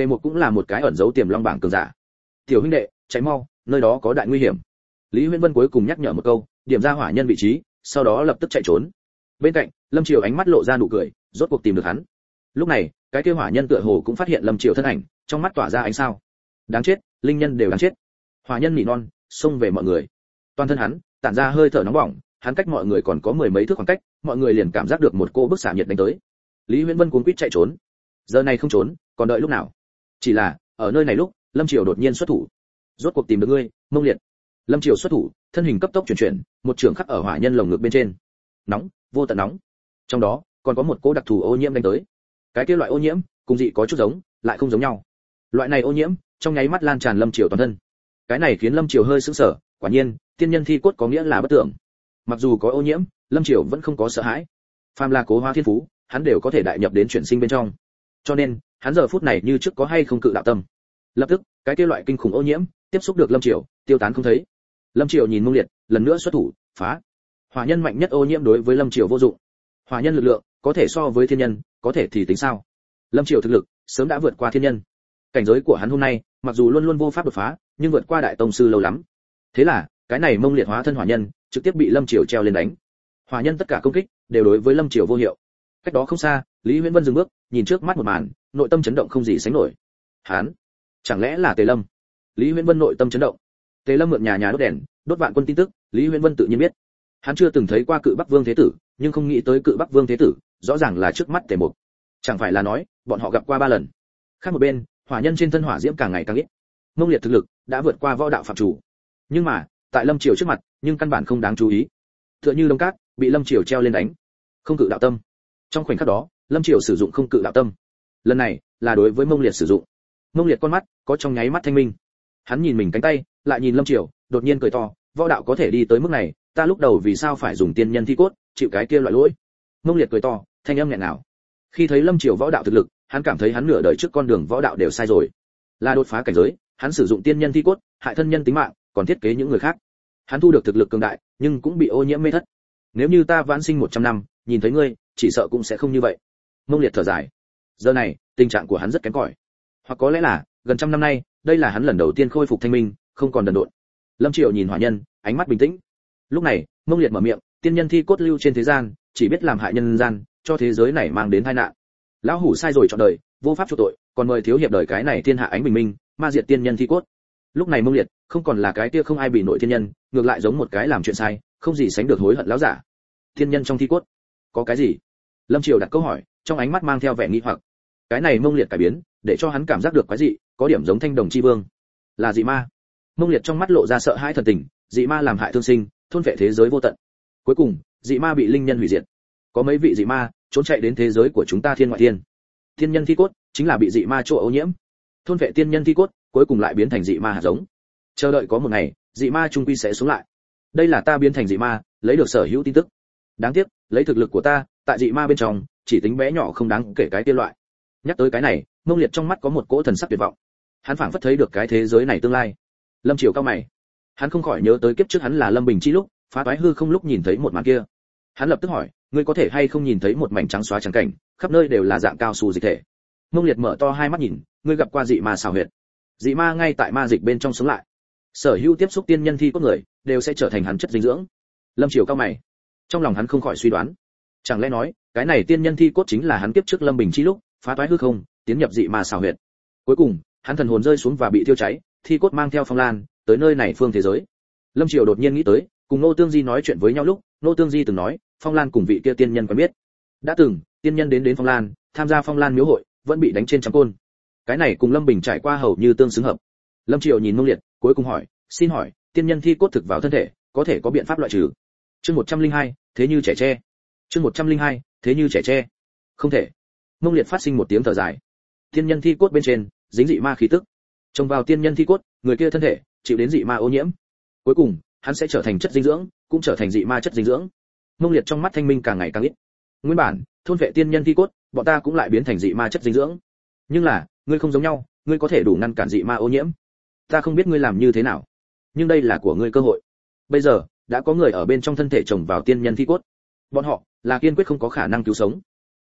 Tề Mục cũng là một cái ẩn giấu tiềm long bảng cường giả. Tiểu huynh đệ, chạy mau, nơi đó có đại nguy hiểm. Lý Huyễn Vân cuối cùng nhắc nhở một câu, điểm ra hỏa nhân vị trí, sau đó lập tức chạy trốn. Bên cạnh, Lâm Triều ánh mắt lộ ra nụ cười, rốt cuộc tìm được hắn. Lúc này, cái kia hỏa nhân tựa hồ cũng phát hiện Lâm Triều thân ảnh, trong mắt tỏa ra ánh sao. Đáng chết, linh nhân đều đáng chết. Hỏa nhân nỉ non, xông về mọi người. Toàn thân hắn tản ra hơi thở nóng bỏng, hắn cách mọi người còn có mười mấy thước khoảng cách, mọi người liền cảm giác được một cô bức xạ nhiệt đánh tới. Lý Huyễn Vân cuống quýt chạy trốn. Giờ này không trốn, còn đợi lúc nào? Chỉ là, ở nơi này lúc, Lâm Triều đột nhiên xuất thủ. Rốt cuộc tìm được ngươi, Mông Liệt. Lâm Triều xuất thủ, thân hình cấp tốc chuyển, một trường khắc ở hỏa nhân lồng ngực bên trên. Nóng, vô tận nóng. Trong đó, còn có một cỗ đặc thù ô nhiễm đánh tới. Cái kia loại ô nhiễm, cùng dị có chút giống, lại không giống nhau. Loại này ô nhiễm, trong nháy mắt lan tràn Lâm Triều toàn thân. Cái này khiến Lâm Triều hơi sững sờ, quả nhiên, tiên nhân thi cốt có nghĩa là bất tưởng. Mặc dù có ô nhiễm, Lâm Triều vẫn không có sợ hãi. Phàm là cố hóa thiên phú, hắn đều có thể đại nhập đến chuyển sinh bên trong. Cho nên, hắn giờ phút này như trước có hay không cự đạo tâm. Lập tức, cái kia loại kinh khủng ô nhiễm tiếp xúc được Lâm Triều, tiêu tán không thấy. Lâm Triều nhìn Mông Liệt, lần nữa xuất thủ, phá. Hỏa nhân mạnh nhất ô nhiễm đối với Lâm Triều vô dụng. Hỏa nhân lực lượng có thể so với thiên nhân, có thể thì tính sao? Lâm Triều thực lực sớm đã vượt qua thiên nhân. Cảnh giới của hắn hôm nay, mặc dù luôn luôn vô pháp đột phá, nhưng vượt qua đại tông sư lâu lắm. Thế là, cái này Mông Liệt hóa thân hỏa nhân, trực tiếp bị Lâm Triều treo lên đánh. Hỏa nhân tất cả công kích đều đối với Lâm Triều vô hiệu. Cách đó không xa, Lý Huyễn Vân dừng bước, nhìn trước mắt một màn, nội tâm chấn động không gì sánh nổi. Hắn, chẳng lẽ là Tề Lâm? Lý Huyễn Vân nội tâm chấn động. Tề Lâm mượn nhà đốt đèn, đốt vạn quân tin tức, Lý Huyễn Vân tự nhiên biết. Hắn chưa từng thấy qua Cự Bắc Vương Thế Tử, nhưng không nghĩ tới Cự Bắc Vương Thế Tử, rõ ràng là trước mắt Tề Mục. Chẳng phải là nói, bọn họ gặp qua 3 lần. Khác một bên, hỏa nhân trên thân hỏa diễm càng ngày càng ít. Mông Liệt thực lực đã vượt qua võ đạo phạm chủ. Nhưng mà, tại Lâm Triều trước mặt, nhưng căn bản không đáng chú ý. Tựa như Đông Cát, bị Lâm Triều treo lên đánh. Không cự đạo tâm. Trong khoảnh khắc đó, Lâm Triều sử dụng không cự đạo tâm. Lần này, là đối với Mông Liệt sử dụng. Mông Liệt con mắt có trong nháy mắt thanh minh. Hắn nhìn mình cánh tay, lại nhìn Lâm Triều, đột nhiên cười to, võ đạo có thể đi tới mức này, ta lúc đầu vì sao phải dùng tiên nhân thi cốt, chịu cái kia loại lỗi. Mông Liệt cười to, thanh âm nghẹn ngào. Khi thấy Lâm Triều võ đạo thực lực, hắn cảm thấy hắn nửa đời trước con đường võ đạo đều sai rồi. Là đột phá cảnh giới, hắn sử dụng tiên nhân thi cốt, hại thân nhân tính mạng, còn thiết kế những người khác. Hắn thu được thực lực cường đại, nhưng cũng bị ô nhiễm mê thất. Nếu như ta vãn sinh 100 năm, nhìn thấy ngươi, chỉ sợ cũng sẽ không như vậy. Mông Liệt thở dài. Giờ này, tình trạng của hắn rất kém cỏi. Hoặc có lẽ là, gần trăm năm nay, đây là hắn lần đầu tiên khôi phục thanh minh, không còn đần độn. Lâm Triều nhìn hỏa nhân, ánh mắt bình tĩnh. Lúc này, Mông Liệt mở miệng, tiên nhân thi cốt lưu trên thế gian, chỉ biết làm hại nhân gian, cho thế giới này mang đến tai nạn. Lão hủ sai rồi chọn đời, vô pháp chu tội, còn mời thiếu hiệp đời cái này thiên hạ ánh bình minh, ma diệt tiên nhân thi cốt. Lúc này Mông Liệt không còn là cái kia không ai bị nổi thiên nhân, ngược lại giống một cái làm chuyện sai, không gì sánh được hối hận lão giả. Thiên nhân trong thi cốt, có cái gì? Lâm Triều đặt câu hỏi, trong ánh mắt mang theo vẻ nghi hoặc. Cái này Mông Liệt cải biến, để cho hắn cảm giác được quái dị, có điểm giống Thanh Đồng Chi Vương. Là dị ma. Mông Liệt trong mắt lộ ra sợ hãi thần tình, dị ma làm hại thương sinh, thôn phệ thế giới vô tận. Cuối cùng, dị ma bị linh nhân hủy diệt. Có mấy vị dị ma trốn chạy đến thế giới của chúng ta thiên ngoại thiên. Thiên nhân thi cốt chính là bị dị ma chỗ ô nhiễm. Thôn phệ tiên nhân thi cốt, cuối cùng lại biến thành dị ma hạt giống. Chờ đợi có một ngày, dị ma trung quy sẽ xuống lại. Đây là ta biến thành dị ma, lấy được sở hữu tin tức. Đáng tiếc, lấy thực lực của ta, tại dị ma bên trong, chỉ tính bé nhỏ không đáng kể cái tiên loại. Nhắc tới cái này, Mông Liệt trong mắt có một cỗ thần sắc tuyệt vọng. Hắn phảng phất thấy được cái thế giới này tương lai. Lâm Triều cao mày. Hắn không khỏi nhớ tới kiếp trước hắn là Lâm Bình Chi lúc, phá toái hư không lúc nhìn thấy một màn kia. Hắn lập tức hỏi, ngươi có thể hay không nhìn thấy một mảnh trắng xóa trắng cảnh, khắp nơi đều là dạng cao su dịch thể. Mông Liệt mở to hai mắt nhìn, ngươi gặp qua dị ma xảo huyệt. Dị ma ngay tại ma dịch bên trong sống lại. Sở hữu tiếp xúc tiên nhân thi cốt người, đều sẽ trở thành hắn chất dinh dưỡng. Lâm Triều cao mày. Trong lòng hắn không khỏi suy đoán, chẳng lẽ nói, cái này tiên nhân thi cốt chính là hắn kiếp trước Lâm Bình Chi lúc, phá toái hư không, tiến nhập dị ma xảo huyệt. Cuối cùng, hắn thần hồn rơi xuống và bị thiêu cháy, thi cốt mang theo phong lan, tới nơi này phương thế giới. Lâm Triều đột nhiên nghĩ tới, cùng Nô Tương Di nói chuyện với nhau lúc, Nô Tương Di từng nói, Phong Lan cùng vị kia tiên nhân quen biết. Đã từng, tiên nhân đến Phong Lan, tham gia Phong Lan miếu hội, vẫn bị đánh trên trăm côn. Cái này cùng Lâm Bình trải qua hầu như tương xứng hợp. Lâm Triều nhìn Mông Liệt, cuối cùng hỏi, xin hỏi, tiên nhân thi cốt thực vào thân thể, có thể có biện pháp loại trừ? Chương 102, thế như trẻ tre. Chương 102, thế như trẻ tre. Không thể. Mông Liệt phát sinh một tiếng thở dài. Tiên nhân thi cốt bên trên, dính dị ma khí tức. Trồng vào tiên nhân thi cốt, người kia thân thể chịu đến dị ma ô nhiễm. Cuối cùng, hắn sẽ trở thành chất dinh dưỡng, cũng trở thành dị ma chất dinh dưỡng. Mông Liệt trong mắt thanh minh càng ngày càng ít. Nguyên bản, thôn vệ tiên nhân thi cốt, bọn ta cũng lại biến thành dị ma chất dinh dưỡng. Nhưng là, ngươi không giống nhau, ngươi có thể đủ ngăn cản dị ma ô nhiễm. Ta không biết ngươi làm như thế nào, nhưng đây là của ngươi cơ hội. Bây giờ, đã có người ở bên trong thân thể trồng vào tiên nhân thi cốt. Bọn họ là kiên quyết không có khả năng cứu sống.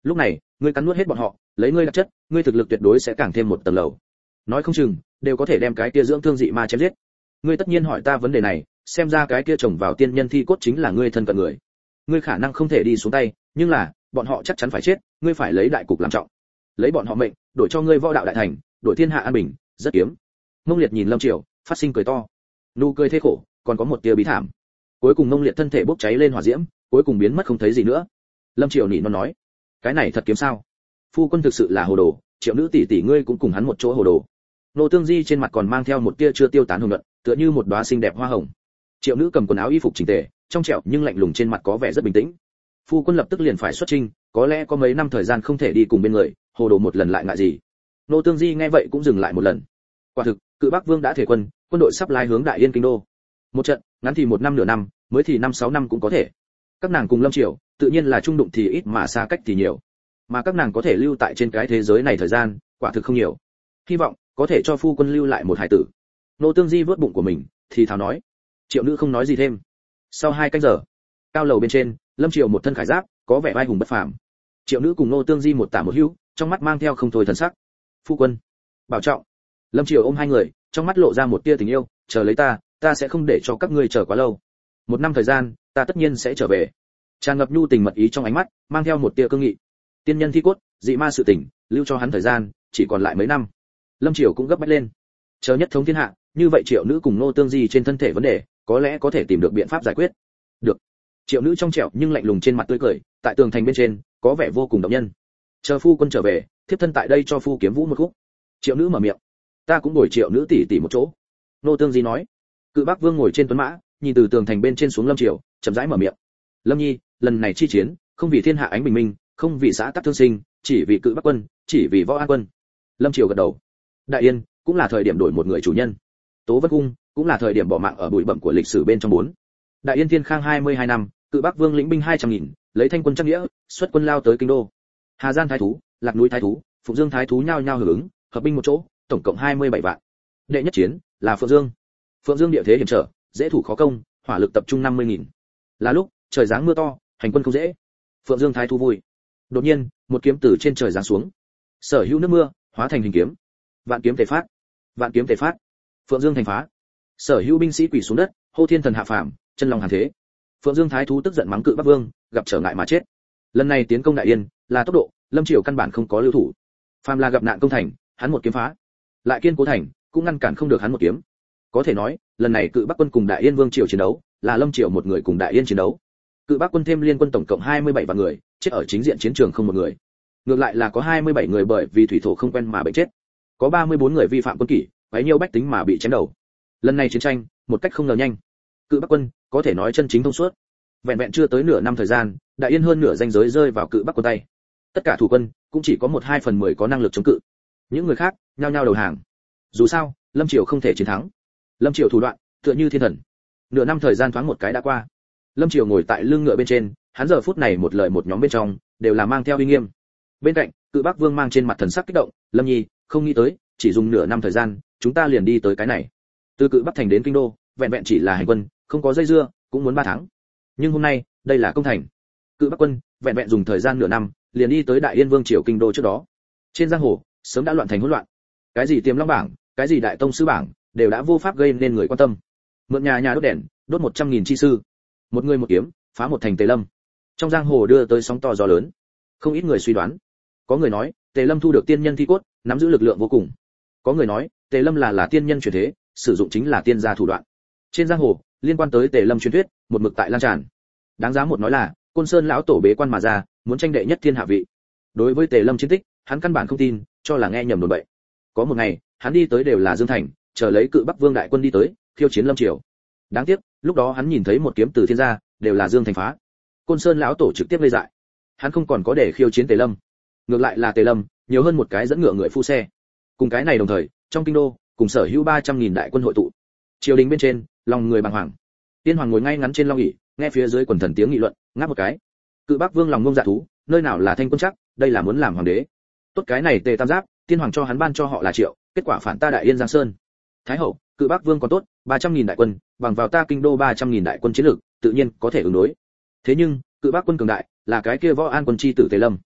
Lúc này ngươi cắn nuốt hết bọn họ, lấy ngươi đặc chất, ngươi thực lực tuyệt đối sẽ càng thêm một tầng lầu, nói không chừng đều có thể đem cái kia dưỡng thương dị ma chém giết. Ngươi tất nhiên hỏi ta vấn đề này, xem ra cái kia trồng vào tiên nhân thi cốt chính là ngươi thân cận người. Ngươi khả năng không thể đi xuống tay, nhưng là bọn họ chắc chắn phải chết, ngươi phải lấy đại cục làm trọng, lấy bọn họ mệnh đổi cho ngươi võ đạo đại thành, đổi thiên hạ an bình, rất kiếm. Mông Liệt nhìn Lâm Triều, phát sinh cười to, nụ cười thê khổ, còn có một tia bí thảm. Cuối cùng Mông Liệt thân thể bốc cháy lên hỏa diễm, cuối cùng biến mất không thấy gì nữa. Lâm Triều nỉ non nói, cái này thật kiếm sao? Phu quân thực sự là hồ đồ, Triệu nữ tỷ tỷ ngươi cũng cùng hắn một chỗ hồ đồ. Nô Tương Di trên mặt còn mang theo một tia chưa tiêu tán hồng nhuận, tựa như một đóa xinh đẹp hoa hồng. Triệu nữ cầm quần áo y phục chỉnh tề, trong trẻo nhưng lạnh lùng trên mặt có vẻ rất bình tĩnh. Phu quân lập tức liền phải xuất chinh, có lẽ có mấy năm thời gian không thể đi cùng bên người, hồ đồ một lần lại ngại gì? Nô Tương Di nghe vậy cũng dừng lại một lần. Quả thực, Cự Bắc Vương đã thể quân, quân đội sắp lái hướng Đại Yên kinh đô. Một trận, ngắn thì một năm nửa năm, mới thì 5-6 năm cũng có thể. Các nàng cùng Lâm Triều, tự nhiên là trung đụng thì ít mà xa cách thì nhiều. Mà các nàng có thể lưu tại trên cái thế giới này thời gian, quả thực không nhiều. Hy vọng có thể cho phu quân lưu lại một hải tử. Nô Tương Di vớt bụng của mình, thì thào nói. Triệu nữ không nói gì thêm. Sau 2 canh giờ, cao lầu bên trên, Lâm Triều một thân khải giáp, có vẻ vai hùng bất phàm. Triệu nữ cùng Nô Tương Di một tả một hữu, trong mắt mang theo không thôi thần sắc. Phu quân, bảo trọng. Lâm Triều ôm hai người, trong mắt lộ ra một tia tình yêu, chờ lấy ta sẽ không để cho các ngươi chờ quá lâu. 1 năm thời gian, ta tất nhiên sẽ trở về. Tràn ngập nhu tình mật ý trong ánh mắt, mang theo một tia cương nghị. Tiên nhân thi cốt, dị ma sự tình, lưu cho hắn thời gian, chỉ còn lại mấy năm. Lâm Triều cũng gấp bách lên. Chờ nhất thống thiên hạ, như vậy Triệu nữ cùng Nô Tương Di trên thân thể vấn đề, có lẽ có thể tìm được biện pháp giải quyết. Được. Triệu nữ trong trẻo nhưng lạnh lùng trên mặt tươi cười, tại tường thành bên trên, có vẻ vô cùng động nhân. Chờ phu quân trở về, thiếp thân tại đây cho phu kiếm vũ một khúc. Triệu nữ mở miệng. Ta cũng bồi Triệu nữ tỷ tỷ một chỗ. Nô Tương Di nói. Cự Bắc Vương ngồi trên tuấn mã, nhìn từ tường thành bên trên xuống Lâm Triều, chậm rãi mở miệng. Lâm nhi, lần này chi chiến, không vì thiên hạ ánh bình minh, không vì xã tắc thương sinh, chỉ vì Cự Bắc quân, chỉ vì Võ An quân. Lâm Triều gật đầu. Đại Yên cũng là thời điểm đổi một người chủ nhân. Tố Vân cung cũng là thời điểm bỏ mạng ở bụi bặm của lịch sử bên trong 4. Đại Yên Thiên Khang 22 năm, Cự Bắc Vương lĩnh binh 200.000, lấy thanh quân trắc nghĩa, xuất quân lao tới kinh đô. Hà Giang thái thú, Lạc núi thái thú, Phụng Dương thái thú nhao nhao hưởng ứng, hợp binh một chỗ, tổng cộng 27 vạn. Đệ nhất chiến là Phượng Dương. Phượng Dương địa thế hiểm trở, dễ thủ khó công, hỏa lực tập trung 50.000. Là lúc trời giáng mưa to, hành quân không dễ. Phượng Dương thái thú vui. Đột nhiên, một kiếm từ trên trời giáng xuống. Sở hữu nước mưa hóa thành hình kiếm. Vạn kiếm tề phát. Vạn kiếm tề phát. Phượng Dương thành phá. Sở hữu binh sĩ quỳ xuống đất, hô thiên thần hạ phàm, chân lòng hàn thế. Phượng Dương thái thú tức giận mắng Cự Bắc Vương, gặp trở ngại mà chết. Lần này tiến công Đại Yên, là tốc độ, Lâm Triều căn bản không có lưu thủ. Phàm là gặp nạn công thành, hắn một kiếm phá. Lại kiên cố thành, cũng ngăn cản không được hắn một kiếm. Có thể nói, lần này Cự Bắc quân cùng Đại Yên Vương triều chiến đấu, là Lâm Triều một người cùng Đại Yên chiến đấu. Cự Bắc quân thêm liên quân tổng cộng 27 vạn người, chết ở chính diện chiến trường không một người. Ngược lại là có 27 người bởi vì thủy thổ không quen mà bệnh chết. Có 34 người vi phạm quân kỷ, quấy nhiêu bách tính mà bị chém đầu. Lần này chiến tranh, một cách không ngờ nhanh. Cự Bắc quân có thể nói chân chính thông suốt. Vẹn vẹn chưa tới nửa năm thời gian, Đại Yên hơn nửa danh giới rơi vào Cự Bắc quân tay. Tất cả thủ quân cũng chỉ có 1/2/10 có năng lực chống cự. Những người khác nhao nhao đầu hàng. Dù sao, Lâm Triều không thể chiến thắng. Lâm Triều thủ đoạn tựa như thiên thần. Nửa năm thời gian thoáng một cái đã qua. Lâm Triều ngồi tại lưng ngựa bên trên, hắn giờ phút này một lời một nhóm bên trong đều là mang theo uy nghiêm. Bên cạnh, Cự Bắc Vương mang trên mặt thần sắc kích động, Lâm nhi, không nghĩ tới, chỉ dùng nửa năm thời gian, chúng ta liền đi tới cái này. Từ Cự Bắc thành đến kinh đô, vẹn vẹn chỉ là hành quân, không có dây dưa, cũng muốn 3 tháng. Nhưng hôm nay, đây là công thành. Cự Bắc quân, vẹn vẹn dùng thời gian nửa năm, liền đi tới Đại Yên Vương triều kinh đô trước đó. Trên giang hồ, sớm đã loạn thành hỗn loạn. Cái gì Tiềm Long bảng, cái gì Đại Tông sư bảng, đều đã vô pháp gây nên người quan tâm. Mượn nhà nhà đốt đèn, đốt 100.000 chi sư. Một người một kiếm, phá một thành Tề Lâm. Trong giang hồ đưa tới sóng to gió lớn. Không ít người suy đoán. Có người nói, Tề Lâm thu được tiên nhân thi cốt, nắm giữ lực lượng vô cùng. Có người nói, Tề Lâm là tiên nhân truyền thế, sử dụng chính là tiên gia thủ đoạn. Trên giang hồ, liên quan tới Tề Lâm truyền thuyết, một mực tại lan tràn. Đáng giá một nói là, Côn Sơn lão tổ bế quan mà ra, muốn tranh đệ nhất thiên hạ vị. Đối với Tề Lâm chiến tích, hắn căn bản không tin, cho là nghe nhầm đồn bậy. Có một ngày, hắn đi tới đều là Dương Thành, chờ lấy Cự Bắc Vương đại quân đi tới, khiêu chiến Lâm Triều. Đáng tiếc, lúc đó hắn nhìn thấy một kiếm từ thiên gia, đều là Dương Thành phá. Côn Sơn lão tổ trực tiếp lây dại. Hắn không còn có để khiêu chiến Tề Lâm. Ngược lại là Tề Lâm, nhiều hơn một cái dẫn ngựa người phu xe. Cùng cái này đồng thời, trong kinh đô, cùng sở hữu 300.000 đại quân hội tụ. Triều đình bên trên, lòng người bàng hoàng. Tiên hoàng ngồi ngay ngắn trên long ỷ, nghe phía dưới quần thần tiếng nghị luận, ngáp một cái. Cự Bắc Vương lòng ngông dạ thú, nơi nào là thanh quân chắc, đây là muốn làm hoàng đế. Tốt cái này Tề Tam Giáp, tiên hoàng cho hắn ban cho họ là Triệu, kết quả phản ta Đại Yên Giang Sơn. Thái hậu, Cự Bắc Vương còn tốt, 300.000 đại quân, bằng vào ta kinh đô 300.000 đại quân chiến lược, tự nhiên có thể ứng đối. Thế nhưng, Cự Bắc quân cường đại, là cái kia Võ An quân chi tử Tề Lâm.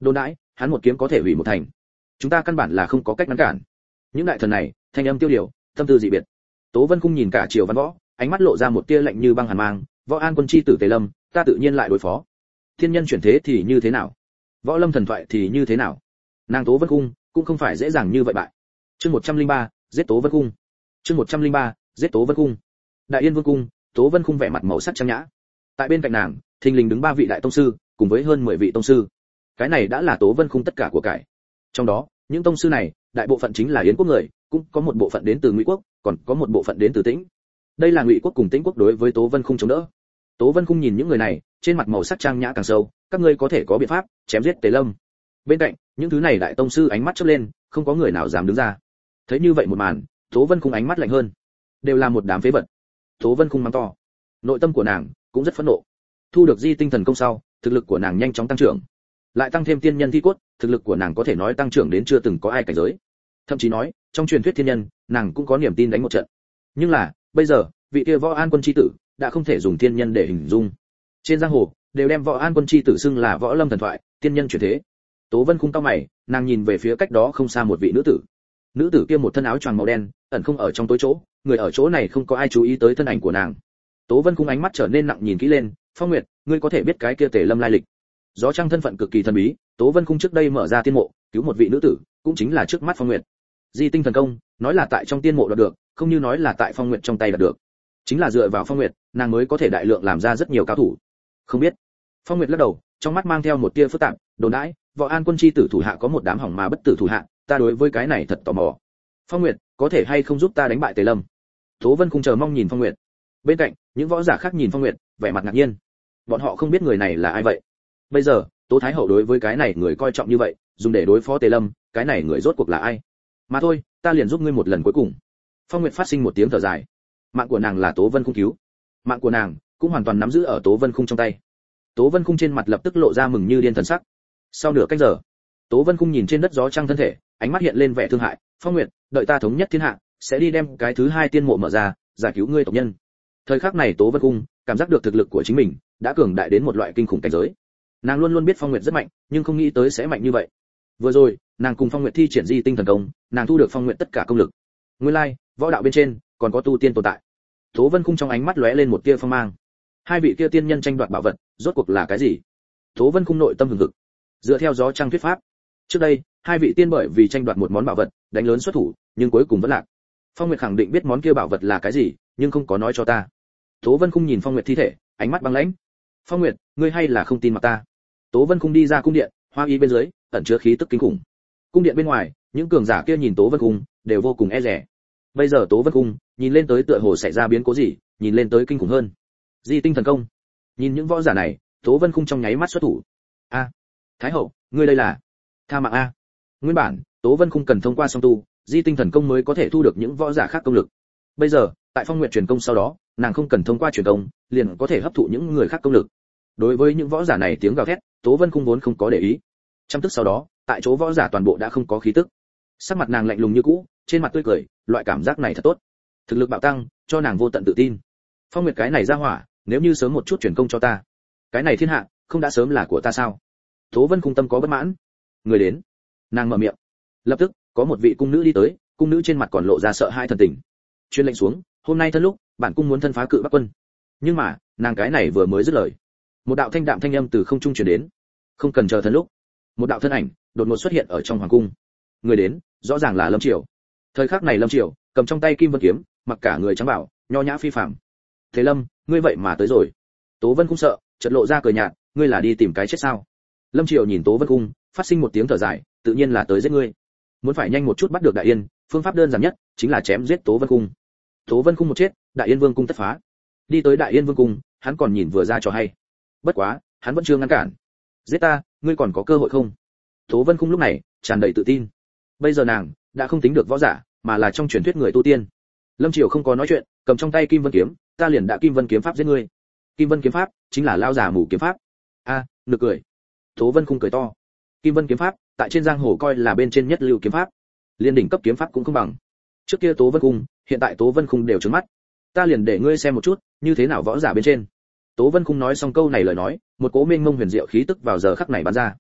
đồn đãi, hắn một kiếm có thể hủy một thành, chúng ta căn bản là không có cách ngăn cản. Những đại thần này thanh âm tiêu điều, tâm tư dị biệt. Tố Vân Khung nhìn cả Triều Văn Võ, ánh mắt lộ ra một tia lạnh như băng hàn mang. Võ An Quân chi tử Tề Lâm, ta tự nhiên lại đối phó. Thiên nhân chuyển thế thì như thế nào? Võ Lâm thần thoại thì như thế nào? Nàng Tố Vân Khung cũng không phải dễ dàng như vậy bại. Chương 103, giết Tố Vân Khung. Chương 103, giết Tố Vân Khung. Đại Yên Vương cung, Tố Vân Khung vẻ mặt màu sắc trang nhã. Tại bên cạnh nàng, thình lình đứng 3 vị đại tông sư, cùng với hơn 10 vị tông sư. Cái này đã là Tố Vân Khung tất cả của cải. Trong đó, những tông sư này, đại bộ phận chính là Yến quốc người, cũng có một bộ phận đến từ Ngụy quốc, còn có một bộ phận đến từ Tĩnh. Đây là Ngụy quốc cùng Tĩnh quốc đối với Tố Vân Khung chống đỡ. Tố Vân Khung nhìn những người này, trên mặt màu sắc trang nhã càng sâu, các ngươi có thể có biện pháp chém giết Tề Lâm. Bên cạnh, những thứ này đại tông sư ánh mắt chớp lên, không có người nào dám đứng ra. Thấy như vậy một màn, Tố Vân Khung ánh mắt lạnh hơn. Đều là một đám phế vật. Tố Vân Khung mắng to. Nội tâm của nàng cũng rất phẫn nộ. Thu được Di Tinh Thần Công sau, thực lực của nàng nhanh chóng tăng trưởng. Lại tăng thêm tiên nhân thi cốt, thực lực của nàng có thể nói tăng trưởng đến chưa từng có ai cảnh giới. Thậm chí nói, trong truyền thuyết thiên nhân, nàng cũng có niềm tin đánh một trận. Nhưng là, bây giờ, vị kia Võ An Quân chi tử đã không thể dùng thiên nhân để hình dung. Trên giang hồ, đều đem Võ An Quân chi tử xưng là Võ Lâm thần thoại, tiên nhân chuyển thế. Tố Vân Khung cau mày, nàng nhìn về phía cách đó không xa một vị nữ tử. Nữ tử kia một thân áo choàng màu đen, ẩn không ở trong tối chỗ, người ở chỗ này không có ai chú ý tới thân ảnh của nàng. Tố Vân Khung ánh mắt trở nên nặng nhìn kỹ lên, Phong Nguyệt, ngươi có thể biết cái kia Tề Lâm lai lịch? Gió Trăng thân phận cực kỳ thần bí, Tố Vân Khung trước đây mở ra tiên mộ, cứu một vị nữ tử, cũng chính là trước mắt Phong Nguyệt. Di Tinh Thần Công, nói là tại trong tiên mộ đạt được, không như nói là tại Phong Nguyệt trong tay đạt được. Chính là dựa vào Phong Nguyệt, nàng mới có thể đại lượng làm ra rất nhiều cao thủ. Không biết. Phong Nguyệt lắc đầu, trong mắt mang theo một tia phức tạp, đồn đãi, Võ An Quân chi tử thủ hạ có một đám hỏng mà bất tử thủ hạ, ta đối với cái này thật tò mò. Phong Nguyệt, có thể hay không giúp ta đánh bại Tề Lâm? Tố Vân Khung chờ mong nhìn Phong Nguyệt. Bên cạnh, những võ giả khác nhìn Phong Nguyệt, vẻ mặt ngạc nhiên. Bọn họ không biết người này là ai vậy. Bây giờ, Tố Thái hậu đối với cái này người coi trọng như vậy, dùng để đối phó Tề Lâm, cái này người rốt cuộc là ai? Mà thôi, ta liền giúp ngươi một lần cuối cùng. Phong Nguyệt phát sinh một tiếng thở dài. Mạng của nàng là Tố Vân Khung cứu, mạng của nàng cũng hoàn toàn nắm giữ ở Tố Vân Khung trong tay. Tố Vân Khung trên mặt lập tức lộ ra mừng như điên thần sắc. Sau nửa canh giờ, Tố Vân Khung nhìn trên đất Gió Trăng thân thể, ánh mắt hiện lên vẻ thương hại. Phong Nguyệt, đợi ta thống nhất thiên hạ, sẽ đi đem cái thứ 2 tiên mộ mở ra, giải cứu ngươi tộc nhân. Thời khắc này Tố Vân Khung cảm giác được thực lực của chính mình đã cường đại đến một loại kinh khủng cảnh giới. Nàng luôn luôn biết Phong Nguyệt rất mạnh, nhưng không nghĩ tới sẽ mạnh như vậy. Vừa rồi, nàng cùng Phong Nguyệt thi triển Di Tinh Thần Công, nàng thu được Phong Nguyệt tất cả công lực. Nguyên lai, võ đạo bên trên còn có tu tiên tồn tại. Tố Vân Khung trong ánh mắt lóe lên một tia phong mang. Hai vị kia tiên nhân tranh đoạt bảo vật, rốt cuộc là cái gì? Tố Vân Khung nội tâm hừng hực. Dựa theo Gió Trăng thuyết pháp, trước đây, hai vị tiên bởi vì tranh đoạt một món bảo vật, đánh lớn xuất thủ, nhưng cuối cùng vẫn lạc. Phong Nguyệt khẳng định biết món kia bảo vật là cái gì, nhưng không có nói cho ta. Tố Vân Khung nhìn Phong Nguyệt thi thể, ánh mắt băng lãnh. Phong Nguyệt, ngươi hay là không tin mặt ta? Tố Vân Khung đi ra cung điện, hoa y bên dưới ẩn chứa khí tức kinh khủng. Cung điện bên ngoài, những cường giả kia nhìn Tố Vân Khung đều vô cùng e dè. Bây giờ Tố Vân Khung nhìn lên tới tựa hồ xảy ra biến cố gì, nhìn lên tới kinh khủng hơn. Di Tinh Thần Công. Nhìn những võ giả này, Tố Vân Khung trong nháy mắt xuất thủ. A, Thái hậu, ngươi đây là tha mạng a. Nguyên bản, Tố Vân Khung cần thông qua song tu, Di Tinh Thần Công mới có thể thu được những võ giả khác công lực. Bây giờ, tại Phong Nguyệt truyền công sau đó, nàng không cần thông qua truyền công, liền có thể hấp thụ những người khác công lực. Đối với những võ giả này tiếng gào thét, Tố Vân Khung vốn không có để ý. Trong tức sau đó, tại chỗ võ giả toàn bộ đã không có khí tức. Sắc mặt nàng lạnh lùng như cũ, trên mặt tươi cười, loại cảm giác này thật tốt. Thực lực bạo tăng, cho nàng vô tận tự tin. Phong Nguyệt cái này ra hỏa, nếu như sớm một chút truyền công cho ta, cái này thiên hạ không đã sớm là của ta sao? Tố Vân Khung tâm có bất mãn. Người đến. Nàng mở miệng. Lập tức, có một vị cung nữ đi tới, cung nữ trên mặt còn lộ ra sợ hãi thần tình. Truyền lệnh xuống, hôm nay thân lúc, bản cung muốn thân phá cự Bắc quân. Nhưng mà, nàng cái này vừa mới dứt lời, một đạo thanh đạm thanh âm từ không trung truyền đến. Không cần chờ thân lúc, một đạo thân ảnh đột ngột xuất hiện ở trong hoàng cung. Người đến, rõ ràng là Lâm Triều. Thời khắc này Lâm Triều cầm trong tay Kim Vân kiếm, mặc cả người trắng bảo, nho nhã phi phàm. Thế Lâm, ngươi vậy mà tới rồi. Tố Vân Khung sợ, chợt lộ ra cười nhạt, ngươi là đi tìm cái chết sao? Lâm Triều nhìn Tố Vân Khung, phát sinh một tiếng thở dài, tự nhiên là tới giết ngươi. Muốn phải nhanh một chút bắt được Đại Yên, phương pháp đơn giản nhất chính là chém giết Tố Vân Khung. Tố Vân Khung một chết, Đại Yên Vương cung tất phá. Đi tới Đại Yên Vương cung, hắn còn nhìn vừa ra cho hay. Bất quá, hắn vẫn chưa ngăn cản. Giết ta, ngươi còn có cơ hội không? Tố Vân Khung lúc này tràn đầy tự tin. Bây giờ nàng đã không tính được võ giả, mà là trong truyền thuyết người tu tiên. Lâm Triều không có nói chuyện, cầm trong tay Kim Vân kiếm, ta liền đã Kim Vân kiếm pháp giết ngươi. Kim Vân kiếm pháp chính là lao giả mù kiếm pháp. A, nực cười. Tố Vân Khung cười to. Kim Vân kiếm pháp, tại trên giang hồ coi là bên trên nhất lưu kiếm pháp. Liên đỉnh cấp kiếm pháp cũng không bằng. Trước kia Tố Vân Khung, hiện tại Tố Vân Khung đều trừng mắt. Ta liền để ngươi xem một chút, như thế nào võ giả bên trên. Tố Vân Khung nói xong câu này lời nói, một cỗ mênh mông huyền diệu khí tức vào giờ khắc này bắn ra.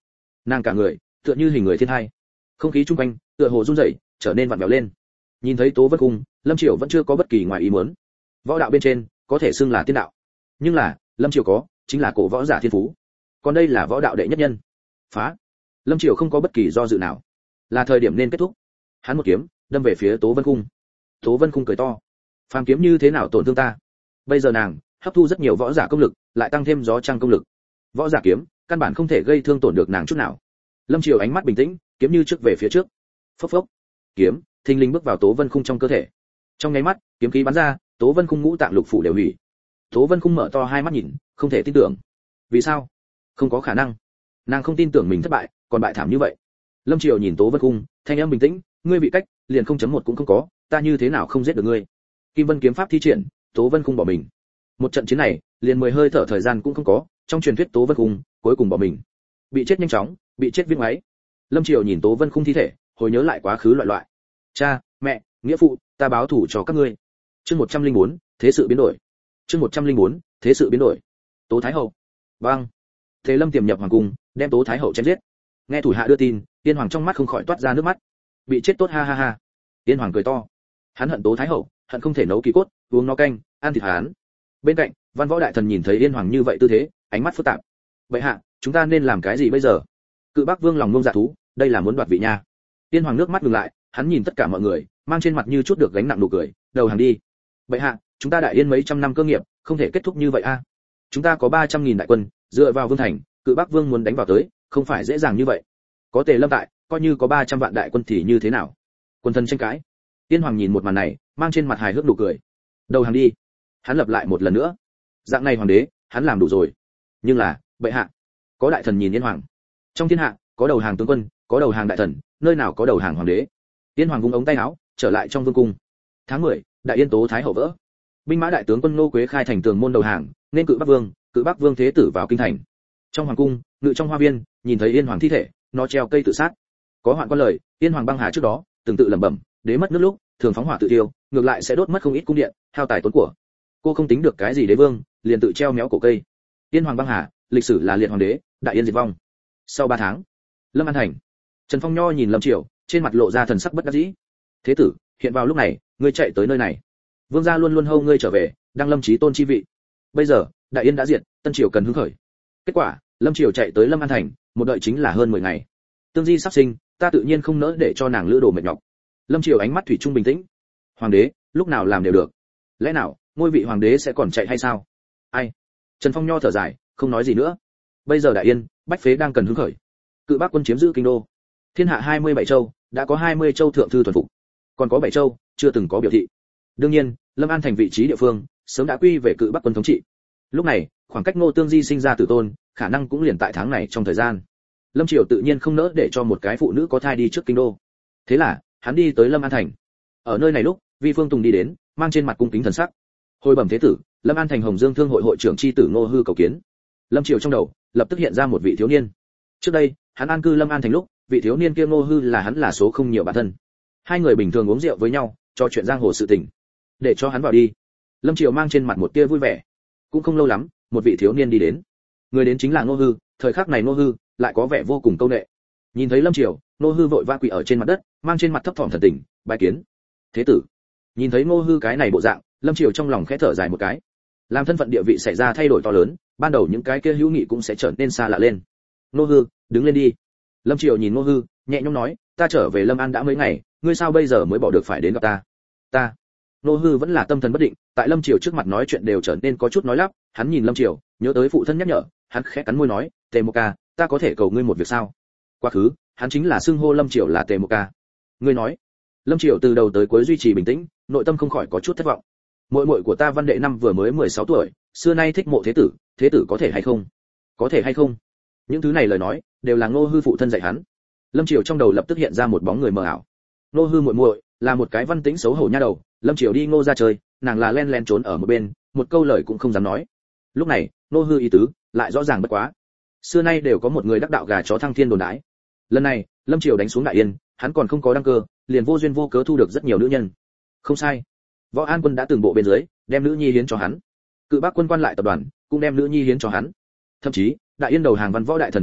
Nàng cả người tựa như hình người thiên hai, không khí chung quanh tựa hồ run rẩy, trở nên vặn vẹo lên. Nhìn thấy Tố Vân Cung, Lâm Triều vẫn chưa có bất kỳ ngoài ý muốn. Võ đạo bên trên có thể xưng là tiên đạo, nhưng là Lâm Triều có chính là cổ võ giả thiên phú, còn đây là võ đạo đệ nhất nhân. Phá! Lâm Triều không có bất kỳ do dự nào, là thời điểm nên kết thúc. Hắn một kiếm đâm về phía Tố Vân Cung. Tố Vân Cung cười to, phàm kiếm như thế nào tổn thương ta? Bây giờ nàng hấp thu rất nhiều võ giả công lực, lại tăng thêm gió trăng công lực, võ giả kiếm căn bản không thể gây thương tổn được nàng chút nào. Lâm Triều ánh mắt bình tĩnh, kiếm như trước về phía trước. Phốc phốc, kiếm thình lình bước vào Tố Vân Khung trong cơ thể. Trong nháy mắt, kiếm khí bắn ra, Tố Vân Khung ngũ tạng lục phủ đều hủy. Tố Vân Khung mở to hai mắt nhìn, không thể tin tưởng. Vì sao? Không có khả năng. Nàng không tin tưởng mình thất bại, còn bại thảm như vậy. Lâm Triều nhìn Tố Vân Khung, thanh âm bình tĩnh, ngươi bị cách, liền 0.1 cũng không có, ta như thế nào không giết được ngươi? Kim Vân kiếm pháp thi triển, Tố Vân Khung bỏ mình. Một trận chiến này, liền 10 hơi thở thời gian cũng không có, trong truyền thuyết Tố Vân Khung cuối cùng bỏ mình. Bị chết nhanh chóng, bị chết viết máy. Lâm Triều nhìn Tố Vân Khung thi thể, hồi nhớ lại quá khứ loại loại. Cha, mẹ, nghĩa phụ, ta báo thù cho các ngươi. Chương 104, thế sự biến đổi. Chương 104, thế sự biến đổi. Tố Thái hậu. Bang. Thế Lâm tiềm nhập hoàng cung, đem Tố Thái hậu chém giết. Nghe thủ hạ đưa tin, Tiên Hoàng trong mắt không khỏi toát ra nước mắt. Bị chết tốt ha ha ha. Tiên Hoàng cười to. Hắn hận Tố Thái hậu, hận không thể nấu kỳ cốt, uống nó canh, ăn thịt hắn. Bên cạnh, Văn Võ đại thần nhìn thấy Yên Hoàng như vậy tư thế, ánh mắt phức tạp. Vậy hạ, chúng ta nên làm cái gì bây giờ? Cự Bắc Vương lòng ngông dạ thú, đây là muốn đoạt vị nha. Tiên Hoàng nước mắt ngừng lại, hắn nhìn tất cả mọi người, mang trên mặt như chút được gánh nặng nụ cười, đầu hàng đi. Vậy hạ, chúng ta Đại Yên mấy trăm năm cơ nghiệp, không thể kết thúc như vậy a. Chúng ta có 300.000 đại quân, dựa vào Vương thành, Cự Bắc Vương muốn đánh vào tới, không phải dễ dàng như vậy. Có Tề Lâm tại, coi như có 300 vạn đại quân thì như thế nào? Quân thân tranh cãi. Tiên Hoàng nhìn một màn này, mang trên mặt hài hước nụ cười. Đầu hàng đi. Hắn lặp lại một lần nữa. Dạng này hoàng đế, hắn làm đủ rồi. Nhưng là, bệ hạ, có đại thần nhìn Yên Hoàng. Trong thiên hạ, có đầu hàng tướng quân, có đầu hàng đại thần, nơi nào có đầu hàng hoàng đế? Yên Hoàng vung ống tay áo, trở lại trong vương cung. Tháng 10, Đại Yên Tố Thái hậu vỡ. Binh mã đại tướng quân Ngô Quế khai thành tường môn đầu hàng, nên Cự Bắc Vương thế tử vào kinh thành. Trong hoàng cung, ngự trong hoa viên, nhìn thấy Yên Hoàng thi thể, nó treo cây tự sát. Có hoạn quan lời, Yên Hoàng băng hà trước đó, từng tự lẩm bẩm, đế mất nước lúc, thường phóng hỏa tự tiêu, ngược lại sẽ đốt mất không ít cung điện, hao tài tốn của. Cô không tính được cái gì đế vương, liền tự treo méo cổ cây. Yên Hoàng băng hà, lịch sử là liệt hoàng đế, Đại Yên diệt vong. Sau 3 tháng, Lâm An thành. Trần Phong Nho nhìn Lâm Triều, trên mặt lộ ra thần sắc bất đắc dĩ. Thế tử, hiện vào lúc này, ngươi chạy tới nơi này. Vương gia luôn luôn hâu ngươi trở về, đang Lâm Chí Tôn chi vị. Bây giờ, Đại Yên đã diệt, Tân Triều cần hứng khởi. Kết quả, Lâm Triều chạy tới Lâm An thành, một đợi chính là hơn 10 ngày. Tương Di sắp sinh, ta tự nhiên không nỡ để cho nàng lữ đồ mệt nhọc. Lâm Triều ánh mắt thủy chung bình tĩnh. Hoàng đế, lúc nào làm đều được. Lẽ nào, ngôi vị hoàng đế sẽ còn chạy hay sao? Ai? Trần Phong Nho thở dài, không nói gì nữa. Bây giờ Đại Yên, bách phế đang cần hứng khởi. Cự Bắc quân chiếm giữ kinh đô. Thiên hạ 27 châu, đã có 20 châu thượng thư thuần phục, còn có 7 châu chưa từng có biểu thị. Đương nhiên, Lâm An thành vị trí địa phương, sớm đã quy về Cự Bắc quân thống trị. Lúc này, khoảng cách Ngô Tương Di sinh ra tử tôn, khả năng cũng liền tại tháng này trong thời gian. Lâm Triều tự nhiên không nỡ để cho một cái phụ nữ có thai đi trước kinh đô. Thế là, hắn đi tới Lâm An thành. Ở nơi này lúc, Vi Phương Tùng đi đến, mang trên mặt cung kính thần sắc. Hồi bẩm thế tử, Lâm An thành Hồng Dương Thương hội hội trưởng chi tử Ngô Hư cầu kiến. Lâm Triều trong đầu lập tức hiện ra một vị thiếu niên. Trước đây, hắn an cư Lâm An thành lúc, vị thiếu niên kia Ngô Hư là hắn là số không nhiều bản thân. Hai người bình thường uống rượu với nhau, trò chuyện giang hồ sự tình. Để cho hắn vào đi. Lâm Triều mang trên mặt một tia vui vẻ. Cũng không lâu lắm, một vị thiếu niên đi đến. Người đến chính là Ngô Hư, thời khắc này Ngô Hư lại có vẻ vô cùng câu nệ. Nhìn thấy Lâm Triều, Ngô Hư vội vã quỳ ở trên mặt đất, mang trên mặt thấp thỏm thần tình, bái kiến. Thế tử. Nhìn thấy Ngô Hư cái này bộ dạng, Lâm Triều trong lòng khẽ thở dài một cái. Làm thân phận địa vị xảy ra thay đổi to lớn, ban đầu những cái kia hữu nghị cũng sẽ trở nên xa lạ lên. Ngô Hư, đứng lên đi. Lâm Triều nhìn Ngô Hư, nhẹ nhõm nói, ta trở về Lâm An đã mấy ngày, ngươi sao bây giờ mới bỏ được phải đến gặp ta? Ta. Ngô Hư vẫn là tâm thần bất định, tại Lâm Triều trước mặt nói chuyện đều trở nên có chút nói lắp, hắn nhìn Lâm Triều, nhớ tới phụ thân nhắc nhở, hắn khẽ cắn môi nói, Tề Mộ Ca, ta có thể cầu ngươi một việc sao? Quá khứ, hắn chính là xưng hô Lâm Triều là Tề Mộ Ca. Ngươi nói. Lâm Triều từ đầu tới cuối duy trì bình tĩnh, nội tâm không khỏi có chút thất vọng. Muội muội của ta Văn Đệ năm vừa mới 16 tuổi, xưa nay thích mộ thế tử có thể hay không? Có thể hay không? Những thứ này lời nói đều là Ngô Hư phụ thân dạy hắn. Lâm Triều trong đầu lập tức hiện ra một bóng người mờ ảo. Ngô Hư muội muội là một cái văn tĩnh xấu hổ nha đầu, Lâm Triều đi Ngô ra chơi, nàng là len len trốn ở một bên, một câu lời cũng không dám nói. Lúc này, Ngô Hư ý tứ lại rõ ràng bất quá. Xưa nay đều có một người đắc đạo gà chó thăng thiên đồn đãi. Lần này, Lâm Triều đánh xuống Đại Yên, hắn còn không có đăng cơ, liền vô duyên vô cớ thu được rất nhiều nữ nhân. Không sai. Võ An Quân đã từng bộ bên dưới, đem nữ nhi hiến cho hắn. Cự Bắc Quân quan lại tập đoàn cũng đem nữ nhi hiến cho hắn. Thậm chí, Đại Yên đầu hàng văn võ đại thần thế lực,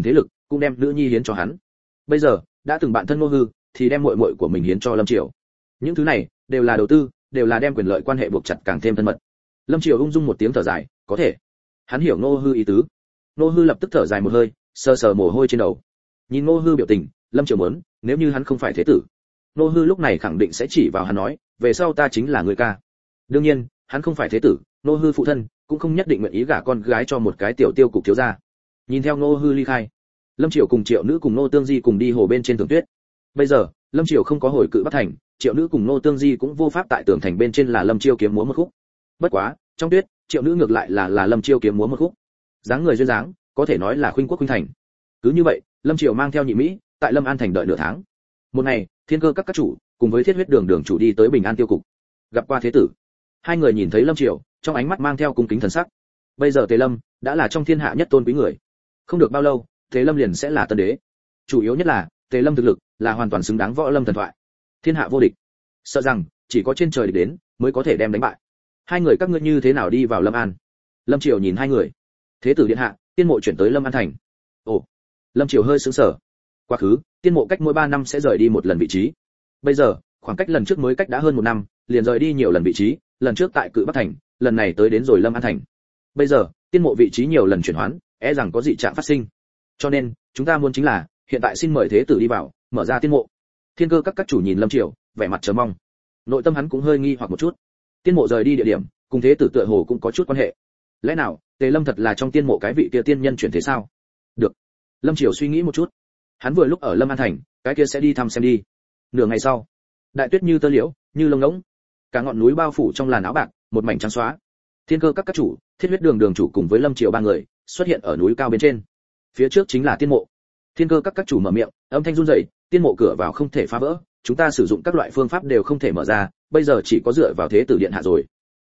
cũng đem nữ nhi hiến cho hắn. Bây giờ đã từng bạn thân Ngô Hư thì đem muội muội của mình hiến cho Lâm Triều. Những thứ này đều là đầu tư, đều là đem quyền lợi quan hệ buộc chặt càng thêm thân mật. Lâm Triều ung dung một tiếng thở dài, có thể. Hắn hiểu Ngô Hư ý tứ. Ngô Hư lập tức thở dài một hơi, sờ sờ mồ hôi trên đầu. Nhìn Ngô Hư biểu tình, Lâm Triều muốn, nếu như hắn không phải thế tử, Ngô Hư lúc này khẳng định sẽ chỉ vào hắn nói, về sau ta chính là người ca. Đương nhiên, hắn không phải thế tử, Ngô Hư phụ thân cũng không nhất định nguyện ý gả con gái cho một cái tiểu tiêu cục thiếu gia. Nhìn theo Ngô Hư ly khai, Lâm Triều cùng Triệu Nữ cùng Ngô Tương Di cùng đi hồ bên trên tường tuyết. Bây giờ, Lâm Triều không có hồi cự Bắc Thành, Triệu Nữ cùng Ngô Tương Di cũng vô pháp tại tường thành bên trên là Lâm Chiêu kiếm múa một khúc. Bất quá, trong tuyết, Triệu Nữ ngược lại là Lâm Chiêu kiếm múa một khúc. Dáng người duyên dáng, có thể nói là khuynh quốc khuynh thành. Cứ như vậy, Lâm Triều mang theo Nhị Mỹ, tại Lâm An thành đợi nửa tháng. Một ngày, Thiên Cơ các chủ cùng với Thiết Huyết đường chủ đi tới Bình An tiêu cục. Gặp qua thế tử. Hai người nhìn thấy Lâm Triều, trong ánh mắt mang theo cung kính thần sắc. Bây giờ Tề Lâm đã là trong thiên hạ nhất tôn quý người. Không được bao lâu, Tề Lâm liền sẽ là tân đế. Chủ yếu nhất là, Tề Lâm thực lực là hoàn toàn xứng đáng võ lâm thần thoại. Thiên hạ vô địch. Sợ rằng chỉ có trên trời địch đến mới có thể đem đánh bại. Hai người các ngươi như thế nào đi vào Lâm An? Lâm Triều nhìn hai người. Thế tử điện hạ, tiên mộ chuyển tới Lâm An thành. Ồ. Lâm Triều hơi sững sờ. Quá khứ, tiên mộ cách mỗi 3 năm sẽ rời đi một lần vị trí. Bây giờ, khoảng cách lần trước mới cách đã hơn 1 năm, liền rời đi nhiều lần vị trí, lần trước tại Cự Bắc thành, lần này tới đến rồi Lâm An thành. Bây giờ, tiên mộ vị trí nhiều lần chuyển hoán, e rằng có dị trạng phát sinh. Cho nên, chúng ta muốn chính là, hiện tại xin mời thế tử đi vào, mở ra tiên mộ. Thiên Cơ các chủ nhìn Lâm Triều, vẻ mặt chờ mong. Nội tâm hắn cũng hơi nghi hoặc một chút. Tiên mộ rời đi địa điểm, cùng thế tử tựa hồ cũng có chút quan hệ. Lẽ nào, Tề Lâm thật là trong tiên mộ cái vị kia tiên nhân chuyển thế sao? Được. Lâm Triều suy nghĩ một chút. Hắn vừa lúc ở Lâm An thành, cái kia sẽ đi thăm xem đi. Nửa ngày sau, đại tuyết như tơ liễu, như lông ngỗng, cả ngọn núi bao phủ trong làn áo bạc, một mảnh trắng xóa. Thiên Cơ các chủ, Thiết Huyết đường chủ cùng với Lâm Triều 3 người xuất hiện ở núi cao bên trên. Phía trước chính là tiên mộ. Thiên Cơ các chủ mở miệng, âm thanh run rẩy, tiên mộ cửa vào không thể phá vỡ, chúng ta sử dụng các loại phương pháp đều không thể mở ra, bây giờ chỉ có dựa vào thế tử điện hạ rồi.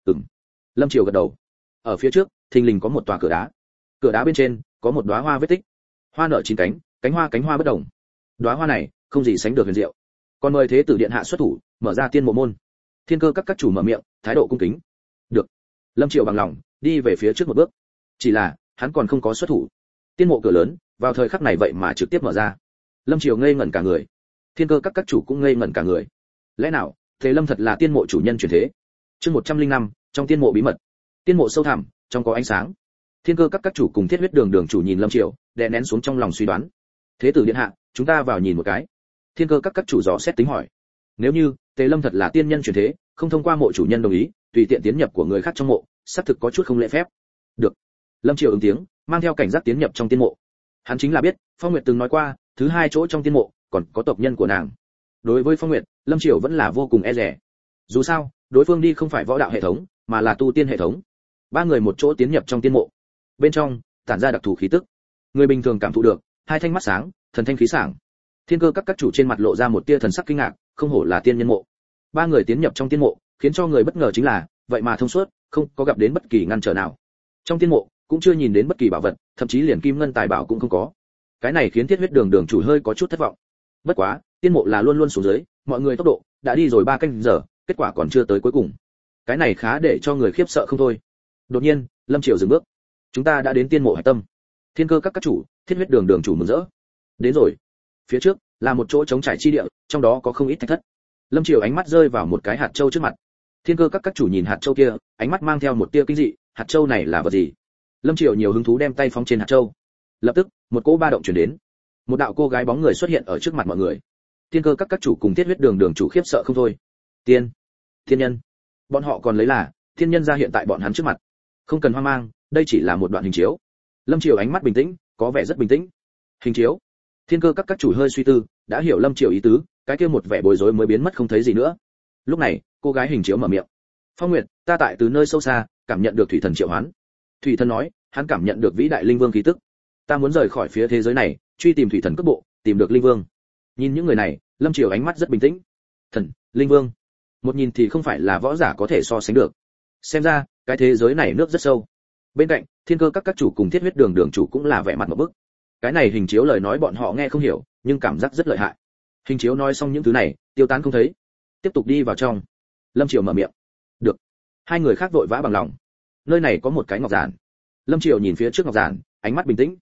Lâm Triều gật đầu. Ở phía trước, thình lình có một tòa cửa đá. Cửa đá bên trên có một đóa hoa vết tích. Hoa nở 9 cánh, cánh hoa bất đồng. Đóa hoa này không gì sánh được huyền diệu. Còn mời thế tử điện hạ xuất thủ, mở ra tiên mộ môn. Thiên Cơ các chủ mở miệng, thái độ cung kính. Được. Lâm Triều bằng lòng, đi về phía trước một bước. Chỉ là, hắn còn không có xuất thủ. Tiên mộ cửa lớn, vào thời khắc này vậy mà trực tiếp mở ra. Lâm Triều ngây ngẩn cả người. Thiên Cơ các chủ cũng ngây ngẩn cả người. Lẽ nào, Tề Lâm thật là tiên mộ chủ nhân chuyển thế? Chương 105, trong tiên mộ bí mật. Tiên mộ sâu thẳm, trong có ánh sáng. Thiên Cơ các chủ cùng Thiết Huyết đường chủ nhìn Lâm Triều, đè nén xuống trong lòng suy đoán. Thế tử điện hạ, chúng ta vào nhìn một cái. Thiên Cơ các chủ dò xét tính hỏi. Nếu như Tề Lâm thật là tiên nhân chuyển thế, không thông qua mộ chủ nhân đồng ý, tùy tiện tiến nhập của người khác trong mộ, xác thực có chút không lễ phép. Được. Lâm Triều ứng tiếng, mang theo cảnh giác tiến nhập trong tiên mộ. Hắn chính là biết, Phong Nguyệt từng nói qua, thứ 2 chỗ trong tiên mộ còn có tộc nhân của nàng. Đối với Phong Nguyệt, Lâm Triều vẫn là vô cùng e dè. Dù sao, đối phương đi không phải võ đạo hệ thống, mà là tu tiên hệ thống. 3 người một chỗ tiến nhập trong tiên mộ. Bên trong tản ra đặc thù khí tức. Người bình thường cảm thụ được, hai thanh mắt sáng, thần thanh khí sảng. Thiên Cơ các chủ trên mặt lộ ra một tia thần sắc kinh ngạc, không hổ là tiên nhân mộ. 3 người tiến nhập trong tiên mộ, khiến cho người bất ngờ chính là, vậy mà thông suốt, không có gặp đến bất kỳ ngăn trở nào. Trong tiên mộ cũng chưa nhìn đến bất kỳ bảo vật, thậm chí liền kim ngân tài bảo cũng không có. Cái này khiến Thiết Huyết đường chủ hơi có chút thất vọng. Bất quá, tiên mộ là luôn luôn xuống dưới, mọi người tốc độ đã đi rồi 3 canh giờ, kết quả còn chưa tới cuối cùng. Cái này khá để cho người khiếp sợ không thôi. Đột nhiên, Lâm Triều dừng bước. Chúng ta đã đến tiên mộ hải tâm. Thiên Cơ các chủ, Thiết Huyết đường chủ mừng rỡ. Đến rồi. Phía trước là một chỗ trống trải chi địa, trong đó có không ít thạch thất. Lâm Triều ánh mắt rơi vào một cái hạt châu trước mặt. Thiên Cơ các chủ nhìn hạt châu kia, ánh mắt mang theo một tia kinh dị, hạt châu này là vật gì? Lâm Triều nhiều hứng thú đem tay phóng trên hạt châu. Lập tức, một cỗ ba động truyền đến. Một đạo cô gái bóng người xuất hiện ở trước mặt mọi người. Thiên Cơ các chủ cùng Thiết Huyết đường chủ khiếp sợ không thôi. Thiên nhân. Bọn họ còn lấy là thiên nhân ra hiện tại bọn hắn trước mặt. Không cần hoang mang, đây chỉ là một đoạn hình chiếu. Lâm Triều ánh mắt bình tĩnh, có vẻ rất bình tĩnh. Hình chiếu. Thiên Cơ các chủ hơi suy tư, đã hiểu Lâm Triều ý tứ, cái kia một vẻ bối rối mới biến mất không thấy gì nữa. Lúc này, cô gái hình chiếu mở miệng. Phong Nguyệt, ta tại từ nơi sâu xa cảm nhận được thủy thần triệu hoán. Thủy thần nói, hắn cảm nhận được vĩ đại linh vương khí tức. Ta muốn rời khỏi phía thế giới này, truy tìm thủy thần cấp bộ, tìm được linh vương. Nhìn những người này, Lâm Triều ánh mắt rất bình tĩnh. Thần, linh vương, một nhìn thì không phải là võ giả có thể so sánh được. Xem ra, cái thế giới này nước rất sâu. Bên cạnh, Thiên Cơ các chủ cùng Thiết Huyết đường chủ cũng là vẻ mặt một bức. Cái này hình chiếu lời nói bọn họ nghe không hiểu, nhưng cảm giác rất lợi hại. Hình chiếu nói xong những thứ này, tiêu tán không thấy. Tiếp tục đi vào trong. Lâm Triều mở miệng. Được. Hai người khác vội vã bằng lòng. Nơi này có một cái ngọc giản. Lâm Triều nhìn phía trước ngọc giản, ánh mắt bình tĩnh.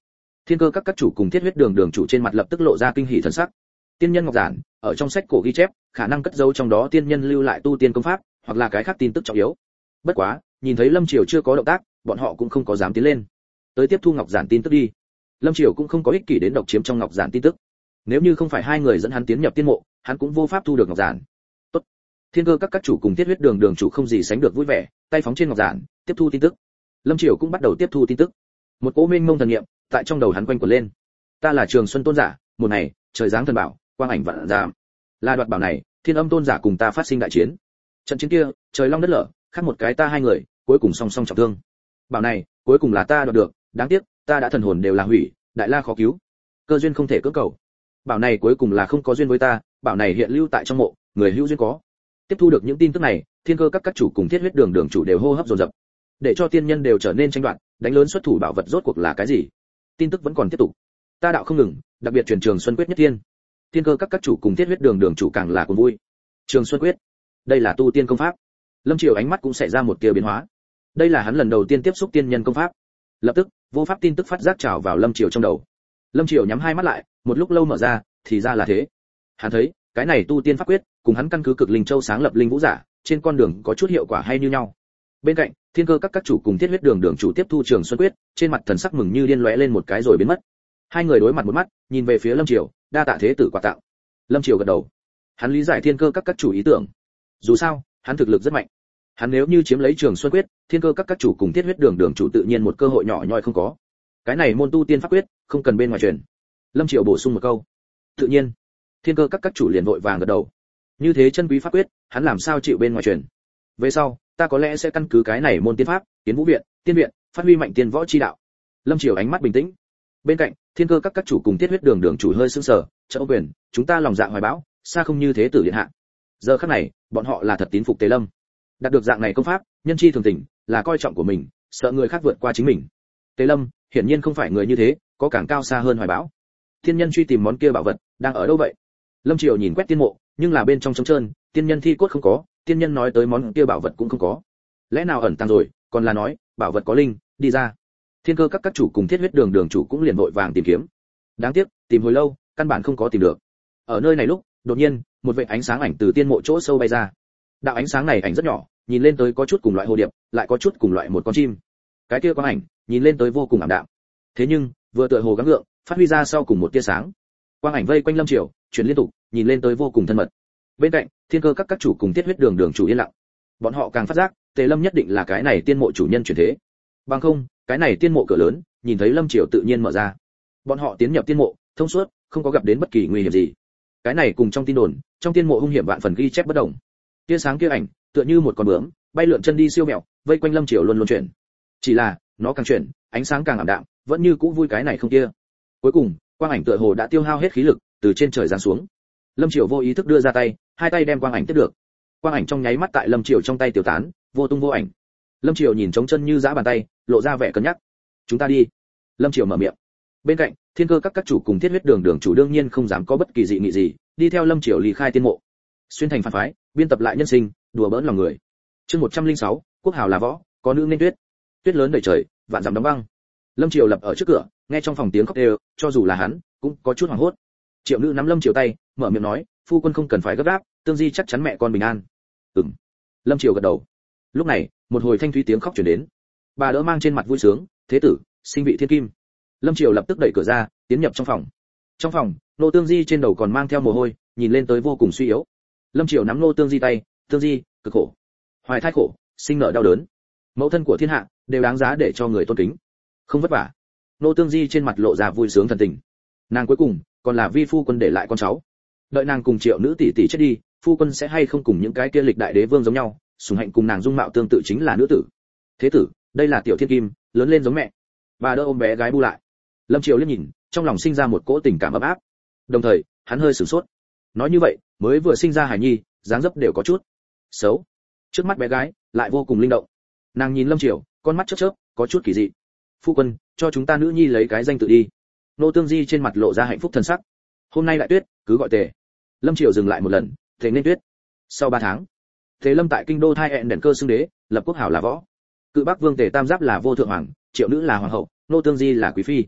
Thiên Cơ các chủ cùng Thiết Huyết Đường đường chủ trên mặt lập tức lộ ra kinh hỉ thần sắc. Tiên nhân ngọc giản, ở trong sách cổ ghi chép, khả năng cất giấu trong đó tiên nhân lưu lại tu tiên công pháp, hoặc là cái khác tin tức trọng yếu. Bất quá, nhìn thấy Lâm Triều chưa có động tác, bọn họ cũng không có dám tiến lên. Tới tiếp thu ngọc giản tin tức đi. Lâm Triều cũng không có ích kỷ đến độc chiếm trong ngọc giản tin tức. Nếu như không phải hai người dẫn hắn tiến nhập tiên mộ, hắn cũng vô pháp thu được ngọc giản. Tốt. Thiên Cơ các chủ cùng Thiết Huyết Đường đường chủ không gì sánh được vui vẻ, tay phóng trên ngọc giản, tiếp thu tin tức. Lâm Triều cũng bắt đầu tiếp thu tin tức. Một cỗ mênh mông thần niệm tại trong đầu hắn quanh quẩn lên. Ta là Trường Xuân tôn giả, một ngày, trời giáng thần bảo, quang ảnh vạn giảm. Là đoạt bảo này, Thiên Âm tôn giả cùng ta phát sinh đại chiến. Trận chiến kia, trời long đất lở, khác một cái ta hai người, cuối cùng song song trọng thương. Bảo này, cuối cùng là ta đoạt được, đáng tiếc, ta đã thần hồn đều là hủy, đại la khó cứu. Cơ duyên không thể cưỡng cầu. Bảo này cuối cùng là không có duyên với ta, bảo này hiện lưu tại trong mộ, người hữu duyên có. Tiếp thu được những tin tức này, Thiên Cơ các chủ cùng Thiết Huyết Đường đường chủ đều hô hấp dồn dập. Để cho tiên nhân đều trở nên tranh đoạt, đánh lớn xuất thủ bảo vật rốt cuộc là cái gì? Tin tức vẫn còn tiếp tục. Ta đạo không ngừng, đặc biệt truyền Trường Xuân quyết nhất thiên. Thiên Cơ các chủ cùng Thiết Huyết Đường đường chủ càng là cuồng vui. Trường Xuân quyết, đây là tu tiên công pháp. Lâm Triều ánh mắt cũng xảy ra một tia biến hóa. Đây là hắn lần đầu tiên tiếp xúc tiên nhân công pháp. Lập tức, vô pháp tin tức phát giác trào vào Lâm Triều trong đầu. Lâm Triều nhắm hai mắt lại, một lúc lâu mở ra, thì ra là thế. Hắn thấy, cái này tu tiên pháp quyết, cùng hắn căn cứ Cực Linh Châu sáng lập linh vũ giả, trên con đường có chút hiệu quả hay như nhau. Bên cạnh, Thiên Cơ các chủ cùng Thiết Huyết Đường đường chủ tiếp thu Trường Xuân quyết, trên mặt thần sắc mừng như điên lóe lên một cái rồi biến mất. Hai người đối mặt một mắt, nhìn về phía Lâm Triều, đa tạ thế tử quà tặng. Lâm Triều gật đầu. Hắn lý giải Thiên Cơ các chủ ý tưởng. Dù sao, hắn thực lực rất mạnh. Hắn nếu như chiếm lấy Trường Xuân quyết, Thiên Cơ các chủ cùng Thiết Huyết Đường đường chủ tự nhiên một cơ hội nhỏ nhoi không có. Cái này môn tu tiên pháp quyết, không cần bên ngoài truyền. Lâm Triều bổ sung một câu. Tự nhiên, Thiên Cơ các chủ liền vội vàng gật đầu. Như thế chân quý pháp quyết, hắn làm sao chịu bên ngoài truyền? Về sau, ta có lẽ sẽ căn cứ cái này môn tiên pháp, tiến vũ viện, tiên viện, phát huy mạnh tiên võ chi đạo. Lâm Triều ánh mắt bình tĩnh. Bên cạnh, Thiên Cơ các chủ cùng Thiết Huyết Đường đường chủ hơi sững sờ, trợ quyền, chúng ta lòng dạ hoài bão, xa không như thế tử điện hạ. Giờ khắc này, bọn họ là thật tín phục Tề Lâm. Đạt được dạng này công pháp, nhân chi thường tình, là coi trọng của mình, sợ người khác vượt qua chính mình. Tề Lâm, hiển nhiên không phải người như thế, có càng cao xa hơn hoài bão. Thiên nhân truy tìm món kia bảo vật, đang ở đâu vậy? Lâm Triều nhìn quét tiên mộ, nhưng là bên trong trống trơn, tiên nhân thi cốt không có, tiên nhân nói tới món kia bảo vật cũng không có. Lẽ nào ẩn tàng rồi, còn là nói, bảo vật có linh, đi ra. Thiên Cơ các chủ cùng Thiết Huyết Đường đường chủ cũng liền vội vàng tìm kiếm. Đáng tiếc, tìm hồi lâu, căn bản không có tìm được. Ở nơi này lúc, đột nhiên, một vệt ánh sáng ảnh từ tiên mộ chỗ sâu bay ra. Đạo ánh sáng này ảnh rất nhỏ, nhìn lên tới có chút cùng loại hồ điệp, lại có chút cùng loại một con chim. Cái kia quang ảnh, nhìn lên tới vô cùng ảm đạm. Thế nhưng, vừa tựa hồ gắng gượng, phát huy ra sau cùng một tia sáng. Quang ảnh vây quanh Lâm Triều, chuyển liên tục, nhìn lên tới vô cùng thân mật. Bên cạnh, Thiên Cơ các chủ cùng Thiết Huyết Đường đường chủ yên lặng. Bọn họ càng phát giác, Tề Lâm nhất định là cái này tiên mộ chủ nhân chuyển thế. Bằng không, cái này tiên mộ cửa lớn, nhìn thấy Lâm Triều tự nhiên mở ra. Bọn họ tiến nhập tiên mộ, thông suốt, không có gặp đến bất kỳ nguy hiểm gì. Cái này cùng trong tin đồn, trong tiên mộ hung hiểm vạn phần ghi chép bất đồng. Tia sáng kia ảnh, tựa như một con bướm, bay lượn chân đi siêu mẹo, vây quanh Lâm Triều luôn luôn chuyển. Chỉ là, nó càng chuyển, ánh sáng càng ảm đạm, vẫn như cũ vui cái này không kia. Cuối cùng, quang ảnh tựa hồ đã tiêu hao hết khí lực, từ trên trời giáng xuống. Lâm Triều vô ý thức đưa ra tay, hai tay đem quang ảnh tiếp được. Quang ảnh trong nháy mắt tại Lâm Triều trong tay tiêu tán, vô tung vô ảnh. Lâm Triều nhìn trống chân như giã bàn tay, lộ ra vẻ cân nhắc. Chúng ta đi. Lâm Triều mở miệng. Bên cạnh, Thiên Cơ các chủ cùng Thiết Huyết Đường đường chủ đương nhiên không dám có bất kỳ dị nghị gì, đi theo Lâm Triều ly khai tiên mộ. Xuyên thành phản phái, biên tập lại nhân sinh, đùa bỡn lòng người. Chương 106, quốc hào là võ, có nữ nên tuyết. Tuyết lớn đầy trời, vạn dặm đóng băng. Lâm Triều lập ở trước cửa, nghe trong phòng tiếng khóc đều, cho dù là hắn, cũng có chút hoảng hốt. Triệu Nữ nắm Lâm Triều tay, mở miệng nói, phu quân không cần phải gấp gáp, Tương Di chắc chắn mẹ con bình an. Ừm. Lâm Triều gật đầu. Lúc này, một hồi thanh thúy tiếng khóc truyền đến. Bà đỡ mang trên mặt vui sướng, thế tử, sinh vị thiên kim. Lâm Triều lập tức đẩy cửa ra, tiến nhập trong phòng. Trong phòng, Nô Tương Di trên đầu còn mang theo mồ hôi, nhìn lên tới vô cùng suy yếu. Lâm Triều nắm Nô Tương Di tay, Tương Di, cực khổ, hoài thai khổ, sinh nở đau đớn. Mẫu thân của thiên hạ đều đáng giá để cho người tôn kính. Không vất vả. Nô Tương Di trên mặt lộ ra vui sướng thần tình. Nàng cuối cùng còn là vi phu quân để lại con cháu. Đợi nàng cùng Triệu Nữ tỷ tỷ chết đi, phu quân sẽ hay không cùng những cái kia lịch đại đế vương giống nhau, sủng hạnh cùng nàng dung mạo tương tự chính là nữ tử. Thế tử, đây là tiểu thiên kim, lớn lên giống mẹ. Bà đỡ ôm bé gái bu lại. Lâm Triều liếc nhìn, trong lòng sinh ra một cỗ tình cảm ấm áp. Đồng thời, hắn hơi sửng sốt. Nói như vậy, mới vừa sinh ra hài nhi, dáng dấp đều có chút xấu. Trước mắt bé gái lại vô cùng linh động. Nàng nhìn Lâm Triều, con mắt chớp chớp, có chút kỳ dị. Phu quân, cho chúng ta nữ nhi lấy cái danh tự đi. Nô Tương Di trên mặt lộ ra hạnh phúc thần sắc. Hôm nay lại tuyết, cứ gọi Tề. Lâm Triều dừng lại một lần, Tề nên tuyết. Sau 3 tháng, Tề Lâm tại kinh đô thai hẹn đèn cơ xưng đế, lập quốc hảo là võ. Cự Bắc Vương Tề Tam Giáp là vô thượng hoàng, Triệu Nữ là hoàng hậu, Nô Tương Di là quý phi.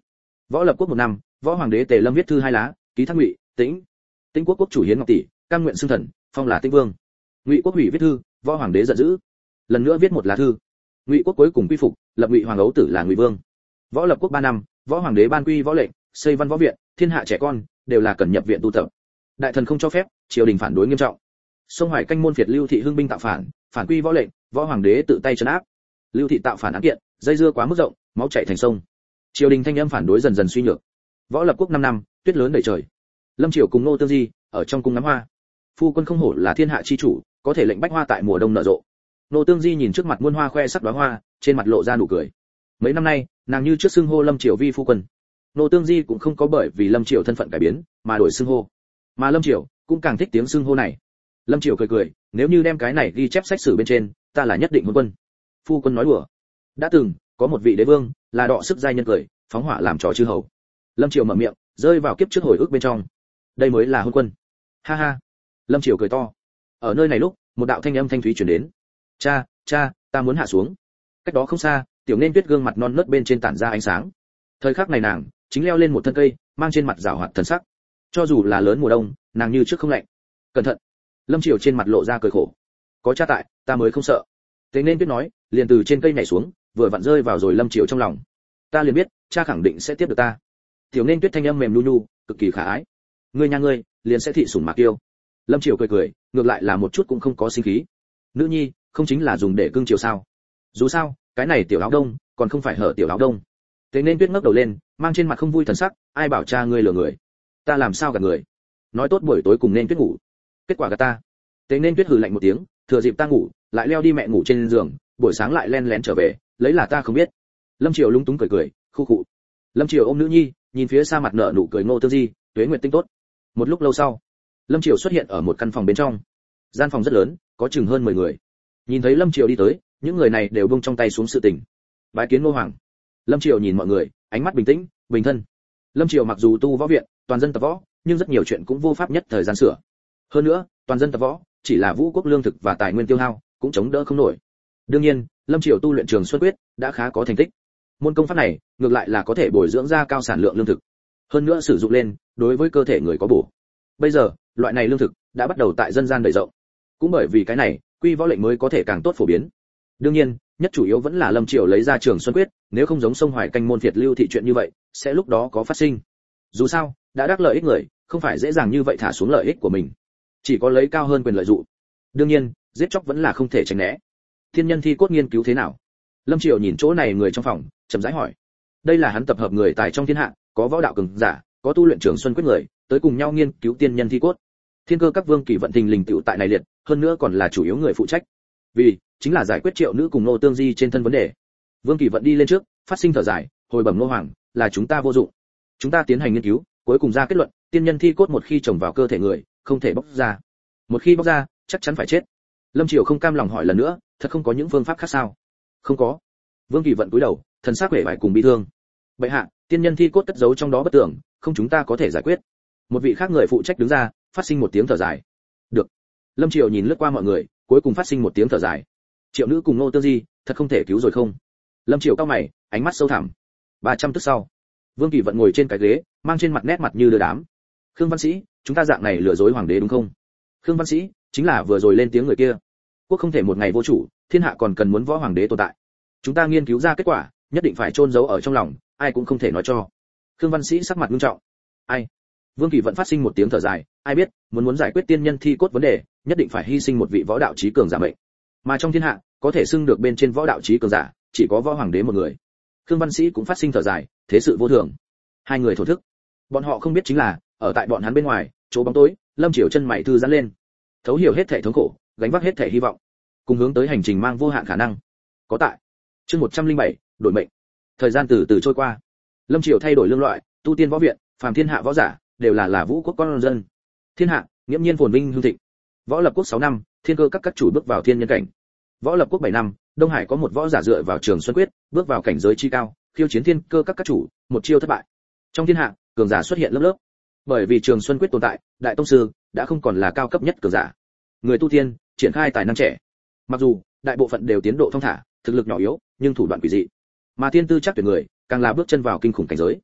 Võ Lập Quốc 1 năm, võ hoàng đế Tề Lâm viết thư 2 lá, ký thác Ngụy, Tĩnh. Tĩnh quốc quốc chủ Hiến Ngọc tỷ, cam nguyện xưng thần, phong là Tĩnh vương. Ngụy quốc hủy viết thư, võ hoàng đế giận dữ. Lần nữa viết 1 lá thư. Ngụy quốc cuối cùng quy phục, lập Ngụy hoàng ấu tử là Ngụy vương. Võ Lập Quốc 3 năm, võ hoàng đế ban quy võ lệnh, xây văn võ viện, thiên hạ trẻ con đều là cần nhập viện tu tập. Đại thần không cho phép, triều đình phản đối nghiêm trọng. Sông Hoài canh môn phiệt Lưu thị hưng binh tạo phản, phản quy võ lệnh, võ hoàng đế tự tay trấn áp. Lưu thị tạo phản án kiện, dây dưa quá mức rộng, máu chảy thành sông. Triều đình thanh âm phản đối dần dần suy nhược. Võ Lập Quốc 5 năm, tuyết lớn đầy trời. Lâm Triều cùng Nô Tương Di ở trong cung ngắm hoa. Phu quân không hổ là thiên hạ chi chủ, có thể lệnh bách hoa tại mùa đông nở rộ. Nô Tương Di nhìn trước mặt muôn hoa khoe sắc đóa hoa, trên mặt lộ ra nụ cười. Mấy năm nay, nàng như trước xưng hô Lâm Triều vi phu quân. Nô Tương Di cũng không có bởi vì Lâm Triều thân phận cải biến mà đổi xưng hô, mà Lâm Triều cũng càng thích tiếng xưng hô này. Lâm Triều cười cười, nếu như đem cái này ghi chép sách sử bên trên, ta là nhất định hôn quân. Phu quân nói đùa. Đã từng có một vị đế vương là đọ sức giai nhân cười, phóng hỏa làm trò chư hầu. Lâm Triều mở miệng, rơi vào kiếp trước hồi ức bên trong. Đây mới là hôn quân. Ha ha. Lâm Triều cười to. Ở nơi này lúc, một đạo thanh âm thanh thúy truyền đến. Cha, cha, ta muốn hạ xuống. Cách đó không xa, tiểu nên tuyết gương mặt non nớt bên trên tản ra ánh sáng. Thời khắc này nàng chính leo lên một thân cây, mang trên mặt rảo hoạt thần sắc. Cho dù là lớn mùa đông, nàng như trước không lạnh. Cẩn thận. Lâm Triều trên mặt lộ ra cười khổ. Có cha tại, ta mới không sợ. Thế nên tuyết nói, liền từ trên cây nhảy xuống, vừa vặn rơi vào rồi Lâm Triều trong lòng. Ta liền biết, cha khẳng định sẽ tiếp được ta. Tiểu nên tuyết thanh âm mềm nu nu, cực kỳ khả ái. Ngươi nha ngươi, liền sẽ thị sủng mạc yêu. Lâm Triều cười cười, ngược lại là một chút cũng không có sinh khí. Nữ nhi, không chính là dùng để cưng chiều sao? Dù sao, cái này tiểu áo đông, còn không phải hở tiểu áo đông. Thế nên tuyết ngước đầu lên, mang trên mặt không vui thần sắc, ai bảo cha ngươi lừa người? Ta làm sao gạt người? Nói tốt buổi tối cùng nên tuyết ngủ, kết quả gạt ta. Thế nên tuyết hừ lạnh một tiếng, thừa dịp ta ngủ, lại leo đi mẹ ngủ trên giường, buổi sáng lại len lén trở về, lấy là ta không biết. Lâm Triều lúng túng cười cười, khu khụ. Lâm Triều ôm nữ nhi, nhìn phía xa mặt nở nụ cười Ngô Tương Di, tuế nguyệt tinh tốt. Một lúc lâu sau, Lâm Triều xuất hiện ở một căn phòng bên trong. Gian phòng rất lớn, có chừng hơn 10 người. Nhìn thấy Lâm Triều đi tới, những người này đều buông trong tay xuống sự tình. Bái kiến Ngô hoàng. Lâm Triều nhìn mọi người, ánh mắt bình tĩnh, bình thân. Lâm Triều mặc dù tu võ viện, toàn dân tập võ, nhưng rất nhiều chuyện cũng vô pháp nhất thời gian sửa. Hơn nữa, toàn dân tập võ, chỉ là vũ quốc lương thực và tài nguyên tiêu hao, cũng chống đỡ không nổi. Đương nhiên, Lâm Triều tu luyện Trường Xuân Quyết đã khá có thành tích. Môn công pháp này, ngược lại là có thể bồi dưỡng ra cao sản lượng lương thực. Hơn nữa sử dụng lên, đối với cơ thể người có bổ. Bây giờ, loại này lương thực đã bắt đầu tại dân gian đầy rộng. Cũng bởi vì cái này, quy võ lệnh mới có thể càng tốt phổ biến. Đương nhiên, nhất chủ yếu vẫn là Lâm Triều lấy ra Trường Xuân Quyết, nếu không giống sông Hoài canh môn phiệt Lưu thị chuyện như vậy, sẽ lúc đó có phát sinh. Dù sao, đã đắc lợi ích người, không phải dễ dàng như vậy thả xuống lợi ích của mình. Chỉ có lấy cao hơn quyền lợi dụ. Đương nhiên, giết chóc vẫn là không thể tránh né. Thiên nhân thi cốt nghiên cứu thế nào? Lâm Triều nhìn chỗ này người trong phòng, chậm rãi hỏi. Đây là hắn tập hợp người tài trong thiên hạ, có võ đạo cường giả, có tu luyện Trường Xuân Quyết người, tới cùng nhau nghiên cứu tiên nhân thi cốt. Thiên Cơ các vương kỳ vận thình lình tựu tại này liệt, hơn nữa còn là chủ yếu người phụ trách. Vì chính là giải quyết Triệu nữ cùng Nô Tương Di trên thân vấn đề. Vương Kỳ vận đi lên trước, phát sinh thở dài, hồi bẩm Ngô hoàng, là chúng ta vô dụng. Chúng ta tiến hành nghiên cứu, cuối cùng ra kết luận, tiên nhân thi cốt một khi trồng vào cơ thể người, không thể bóc ra. Một khi bóc ra, chắc chắn phải chết. Lâm Triều không cam lòng hỏi lần nữa, thật không có những phương pháp khác sao? Không có. Vương Kỳ vận cúi đầu, thần sắc vẻ vải cùng bi thương. Bệ hạ, tiên nhân thi cốt cất giấu trong đó bất tưởng, không chúng ta có thể giải quyết. Một vị khác người phụ trách đứng ra, phát sinh một tiếng thở dài. Được. Lâm Triều nhìn lướt qua mọi người, cuối cùng phát sinh một tiếng thở dài. Triệu nữ cùng Nô Tương Di, thật không thể cứu rồi không? Lâm Triều cau mày, ánh mắt sâu thẳm. 300 tức sau, Vương Kỳ vận ngồi trên cái ghế, mang trên mặt nét mặt như đưa đám. Khương Văn Sĩ, chúng ta dạng này lừa dối hoàng đế đúng không? Khương Văn Sĩ chính là vừa rồi lên tiếng người kia. Quốc không thể một ngày vô chủ, thiên hạ còn cần muốn võ hoàng đế tồn tại. Chúng ta nghiên cứu ra kết quả, nhất định phải chôn giấu ở trong lòng, ai cũng không thể nói cho. Khương Văn Sĩ sắc mặt nghiêm trọng. Ai? Vương Kỳ vận phát sinh một tiếng thở dài, ai biết, muốn giải quyết tiên nhân thi cốt vấn đề, nhất định phải hy sinh một vị võ đạo chí cường giả mệnh. Mà trong thiên hạ, có thể xưng được bên trên võ đạo chí cường giả, chỉ có võ hoàng đế một người. Khương Văn Sĩ cũng phát sinh thở dài, thế sự vô thường. Hai người thổ thức. Bọn họ không biết chính là, ở tại bọn hắn bên ngoài, chỗ bóng tối, Lâm Triều chân mày thư giãn lên. Thấu hiểu hết thảy thống khổ, gánh vác hết thảy hy vọng, cùng hướng tới hành trình mang vô hạn khả năng. Có tại. Chương 107, đổi mệnh. Thời gian từ từ trôi qua. Lâm Triều thay đổi lương loại, tu tiên võ viện, phàm thiên hạ võ giả, đều là vũ quốc con dân. Thiên hạ, nghiễm nhiên phồn vinh hưng thịnh. Võ Lập Quốc 6 năm, Thiên Cơ các chủ bước vào thiên nhân cảnh. Võ Lập Quốc 7 năm, Đông Hải có một võ giả dựa vào Trường Xuân Quyết, bước vào cảnh giới chi cao, khiêu chiến Thiên Cơ các chủ, một chiêu thất bại. Trong thiên hạ, cường giả xuất hiện lớp lớp. Bởi vì Trường Xuân Quyết tồn tại, đại tông sư đã không còn là cao cấp nhất cường giả. Người tu tiên, triển khai tài năng trẻ. Mặc dù đại bộ phận đều tiến độ thong thả, thực lực nhỏ yếu, nhưng thủ đoạn quỷ dị. Mà thiên tư chắc tuyệt người, càng là bước chân vào kinh khủng cảnh giới.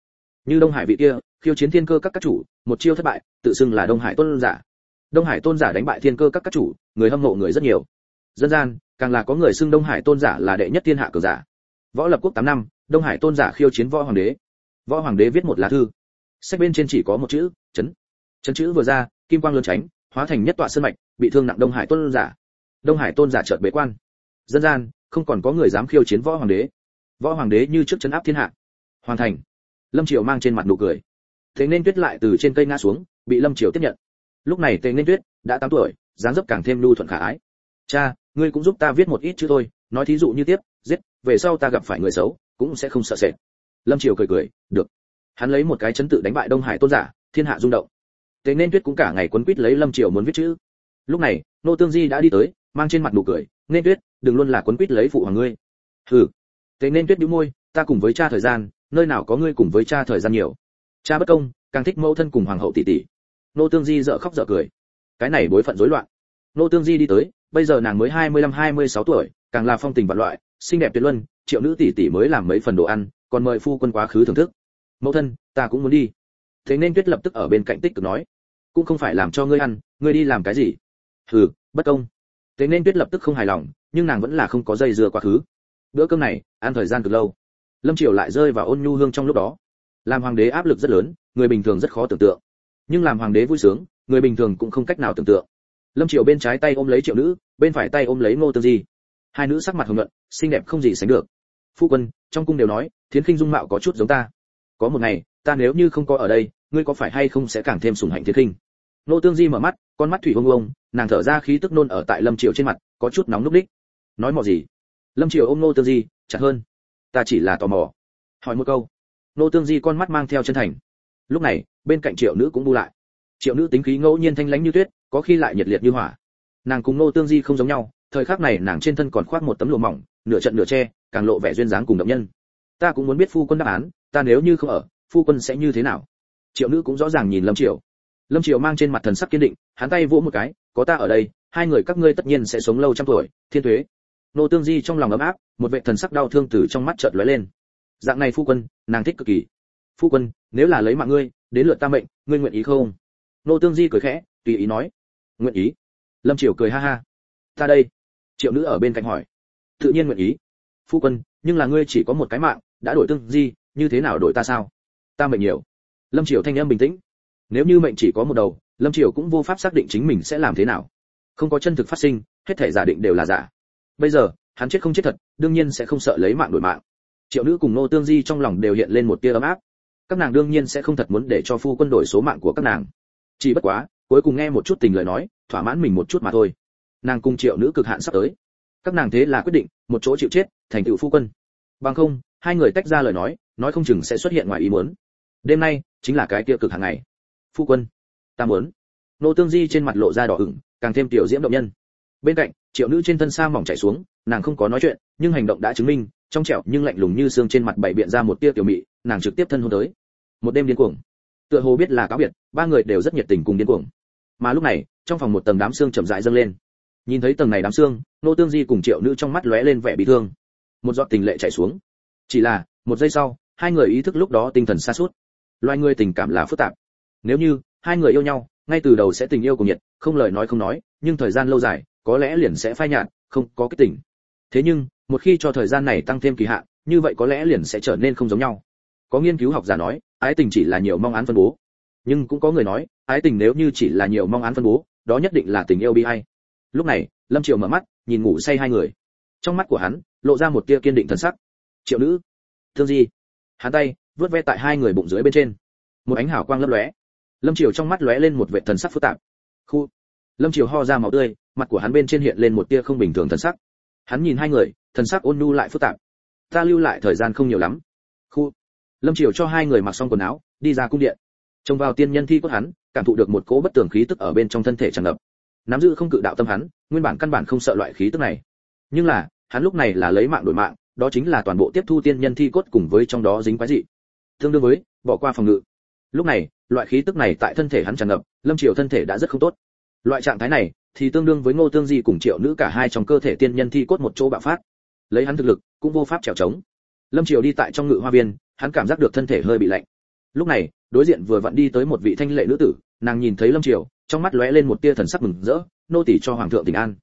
Như Đông Hải vị kia, khiêu chiến thiên cơ các chủ, một chiêu thất bại, tự xưng là Đông Hải tôn giả. Đông Hải tôn giả đánh bại thiên cơ các chủ, người hâm mộ người rất nhiều. Dân gian, càng là có người xưng Đông Hải tôn giả là đệ nhất thiên hạ cường giả. Võ lập quốc 8 năm, Đông Hải tôn giả khiêu chiến võ hoàng đế. Võ hoàng đế viết một lá thư. Sách bên trên chỉ có một chữ, chấn. Chấn chữ vừa ra, kim quang lớn tránh, hóa thành nhất tọa sơn mạch, bị thương nặng Đông Hải tôn giả. Đông Hải tôn giả chợt bế quan. Dân gian, không còn có người dám khiêu chiến võ hoàng đế. Võ hoàng đế như trước trấn áp thiên hạ. Hoàn thành. Lâm Triều mang trên mặt nụ cười. Thế nên Tuyết lại từ trên cây ngã xuống, bị Lâm Triều tiếp nhận. Lúc này Tề Nên Tuyết đã 8 tuổi, dáng dấp càng thêm nhu thuận khả ái. Cha, ngươi cũng giúp ta viết một ít chữ thôi, nói thí dụ như tiếp, giết, về sau ta gặp phải người xấu, cũng sẽ không sợ sệt. Lâm Triều cười cười, được. Hắn lấy một cái chấn tự đánh bại Đông Hải tôn giả, thiên hạ rung động. Tề Nên Tuyết cũng cả ngày quấn quýt lấy Lâm Triều muốn viết chữ. Lúc này, Nô Tương Di đã đi tới, mang trên mặt nụ cười, "Nên Tuyết, đừng luôn là quấn quýt lấy phụ hoàng ngươi." "Hừ." Tề Nên Tuyết bĩu môi, "Ta cùng với cha thời gian, nơi nào có ngươi cùng với cha thời gian nhiều. Cha bất công, càng thích mẫu thân cùng hoàng hậu tỷ tỷ." Nô Tương Di dở khóc dở cười. Cái này bối phận rối loạn. Nô Tương Di đi tới, bây giờ nàng mới 25-26 tuổi, càng là phong tình vạn loại, xinh đẹp tuyệt luân, Triệu nữ tỷ tỷ mới làm mấy phần đồ ăn, còn mời phu quân quá khứ thưởng thức. "Mẫu thân, ta cũng muốn đi." Thế nên Tuyết lập tức ở bên cạnh tích cực nói, "Cũng không phải làm cho ngươi ăn, ngươi đi làm cái gì?" "Hừ, bất công." Thế nên Tuyết lập tức không hài lòng, nhưng nàng vẫn là không có dây dưa quá khứ. Bữa cơm này, ăn thời gian cực lâu. Lâm Triều lại rơi vào ôn nhu hương trong lúc đó. Làm hoàng đế áp lực rất lớn, người bình thường rất khó tưởng tượng. Nhưng làm hoàng đế vui sướng, người bình thường cũng không cách nào tưởng tượng. Lâm Triều bên trái tay ôm lấy Triệu nữ, bên phải tay ôm lấy Ngô Tương Di. Hai nữ sắc mặt hồng nhuận, xinh đẹp không gì sánh được. "Phu quân, trong cung đều nói, Thiến Khinh dung mạo có chút giống ta. Có một ngày, ta nếu như không có ở đây, ngươi có phải hay không sẽ càng thêm sủng hạnh Thiến Khinh?" Ngô Tương Di mở mắt, con mắt thủy ông ông, nàng thở ra khí tức nôn ở tại Lâm Triều trên mặt, có chút nóng núc đích. "Nói mò gì?" Lâm Triều ôm Ngô Tương Di chặt hơn. "Ta chỉ là tò mò, hỏi một câu." Ngô Tương Di con mắt mang theo chân thành. Lúc này, bên cạnh Triệu nữ cũng bu lại. Triệu nữ tính khí ngẫu nhiên thanh lãnh như tuyết, có khi lại nhiệt liệt như hỏa. Nàng cùng Ngô Tương Di không giống nhau, thời khắc này nàng trên thân còn khoác một tấm lụa mỏng, nửa trận nửa che, càng lộ vẻ duyên dáng cùng động nhân. "Ta cũng muốn biết phu quân đáp án, ta nếu như không ở, phu quân sẽ như thế nào?" Triệu nữ cũng rõ ràng nhìn Lâm Triều. Lâm Triều mang trên mặt thần sắc kiên định, hắn tay vỗ một cái, "Có ta ở đây, hai người các ngươi tất nhiên sẽ sống lâu trăm tuổi, thiên tuế." Ngô Tương Di trong lòng ấm áp, một vệ thần sắc đau thương từ trong mắt chợt lóe lên. Dạng này phu quân, nàng thích cực kỳ. "Phu quân, nếu là lấy mạng ngươi, đến lượt ta mệnh, ngươi nguyện ý không?" Ngô Tương Di cười khẽ, tùy ý nói, "Nguyện ý." Lâm Triều cười ha ha. "Ta đây." Triệu nữ ở bên cạnh hỏi. "Tự nhiên nguyện ý." "Phu quân, nhưng là ngươi chỉ có một cái mạng, đã đổi Tương Di, như thế nào đổi ta sao?" "Ta mệnh nhiều." Lâm Triều thanh âm bình tĩnh. Nếu như mệnh chỉ có một đầu, Lâm Triều cũng vô pháp xác định chính mình sẽ làm thế nào. Không có chân thực phát sinh, hết thảy giả định đều là giả. Bây giờ, hắn chết không chết thật, đương nhiên sẽ không sợ lấy mạng đổi mạng. Triệu nữ cùng Ngô Tương Di trong lòng đều hiện lên một tia ấm áp. Các nàng đương nhiên sẽ không thật muốn để cho phu quân đổi số mạng của các nàng. Chỉ bất quá, cuối cùng nghe một chút tình lời nói, thỏa mãn mình một chút mà thôi. Nàng cùng Triệu nữ cực hạn sắp tới. Các nàng thế là quyết định, một chỗ chịu chết, thành tựu phu quân. Bằng không, hai người tách ra lời nói không chừng sẽ xuất hiện ngoài ý muốn. Đêm nay, chính là cái kia cực hạn ngày. "Phu quân, ta muốn." Ngô Tương Di trên mặt lộ ra đỏ ửng, càng thêm tiểu diễm động nhân. Bên cạnh, Triệu nữ trên thân sa mỏng chảy xuống, nàng không có nói chuyện, nhưng hành động đã chứng minh, trong trẻo nhưng lạnh lùng như xương trên mặt bảy biện ra một tia tiểu mị, nàng trực tiếp thân hôn tới. Một đêm điên cuồng. Tựa hồ biết là cáo biệt, ba người đều rất nhiệt tình cùng điên cuồng. Mà lúc này, trong phòng một tầng đám sương chậm rãi dâng lên. Nhìn thấy tầng này đám sương, Ngô Tương Di cùng Triệu nữ trong mắt lóe lên vẻ bi thương. Một giọt tình lệ chảy xuống. Chỉ là, một giây sau, hai người ý thức lúc đó tinh thần sa sút. Loài người tình cảm là phức tạp. Nếu như hai người yêu nhau, ngay từ đầu sẽ tình yêu cùng nhiệt, không lời nói không nói, nhưng thời gian lâu dài, có lẽ liền sẽ phai nhạt, không có cái tình. Thế nhưng, một khi cho thời gian này tăng thêm kỳ hạn, như vậy có lẽ liền sẽ trở nên không giống nhau. Có nghiên cứu học giả nói, ái tình chỉ là nhiều mong án phân bố. Nhưng cũng có người nói, ái tình nếu như chỉ là nhiều mong án phân bố, đó nhất định là tình yêu bi ai. Lúc này, Lâm Triều mở mắt, nhìn ngủ say hai người. Trong mắt của hắn, lộ ra một tia kiên định thần sắc. "Triệu nữ, Thương Di." Hắn tay vướt ve tại hai người bụng dưới bên trên. Một ánh hào quang lấp lóe. Lâm Triều trong mắt lóe lên một vẻ thần sắc phức tạp. Khu. Lâm Triều ho ra máu tươi, mặt của hắn bên trên hiện lên một tia không bình thường thần sắc. Hắn nhìn hai người, thần sắc ôn nhu lại phức tạp. "Ta lưu lại thời gian không nhiều lắm." Khu. Lâm Triều cho hai người mặc xong quần áo, đi ra cung điện. Trông vào tiên nhân thi cốt hắn, cảm thụ được một cỗ bất tường khí tức ở bên trong thân thể tràn ngập. Nắm giữ không cự đạo tâm hắn, nguyên bản căn bản không sợ loại khí tức này. Nhưng là, hắn lúc này là lấy mạng đổi mạng, đó chính là toàn bộ tiếp thu tiên nhân thi cốt cùng với trong đó dính quái dị. Tương đương với bỏ qua phòng ngự. Lúc này, loại khí tức này tại thân thể hắn tràn ngập, Lâm Triều thân thể đã rất không tốt. Loại trạng thái này thì tương đương với Ngô Tương Di cùng Triệu nữ cả hai trong cơ thể tiên nhân thi cốt một chỗ bạo phát. Lấy hắn thực lực, cũng vô pháp trèo trống. Lâm Triều đi tại trong ngự hoa viên, hắn cảm giác được thân thể hơi bị lạnh. Lúc này đối diện vừa vặn đi tới một vị thanh lệ nữ tử, nàng nhìn thấy Lâm Triều, trong mắt lóe lên một tia thần sắc mừng rỡ. Nô tỳ cho hoàng thượng tỉnh an.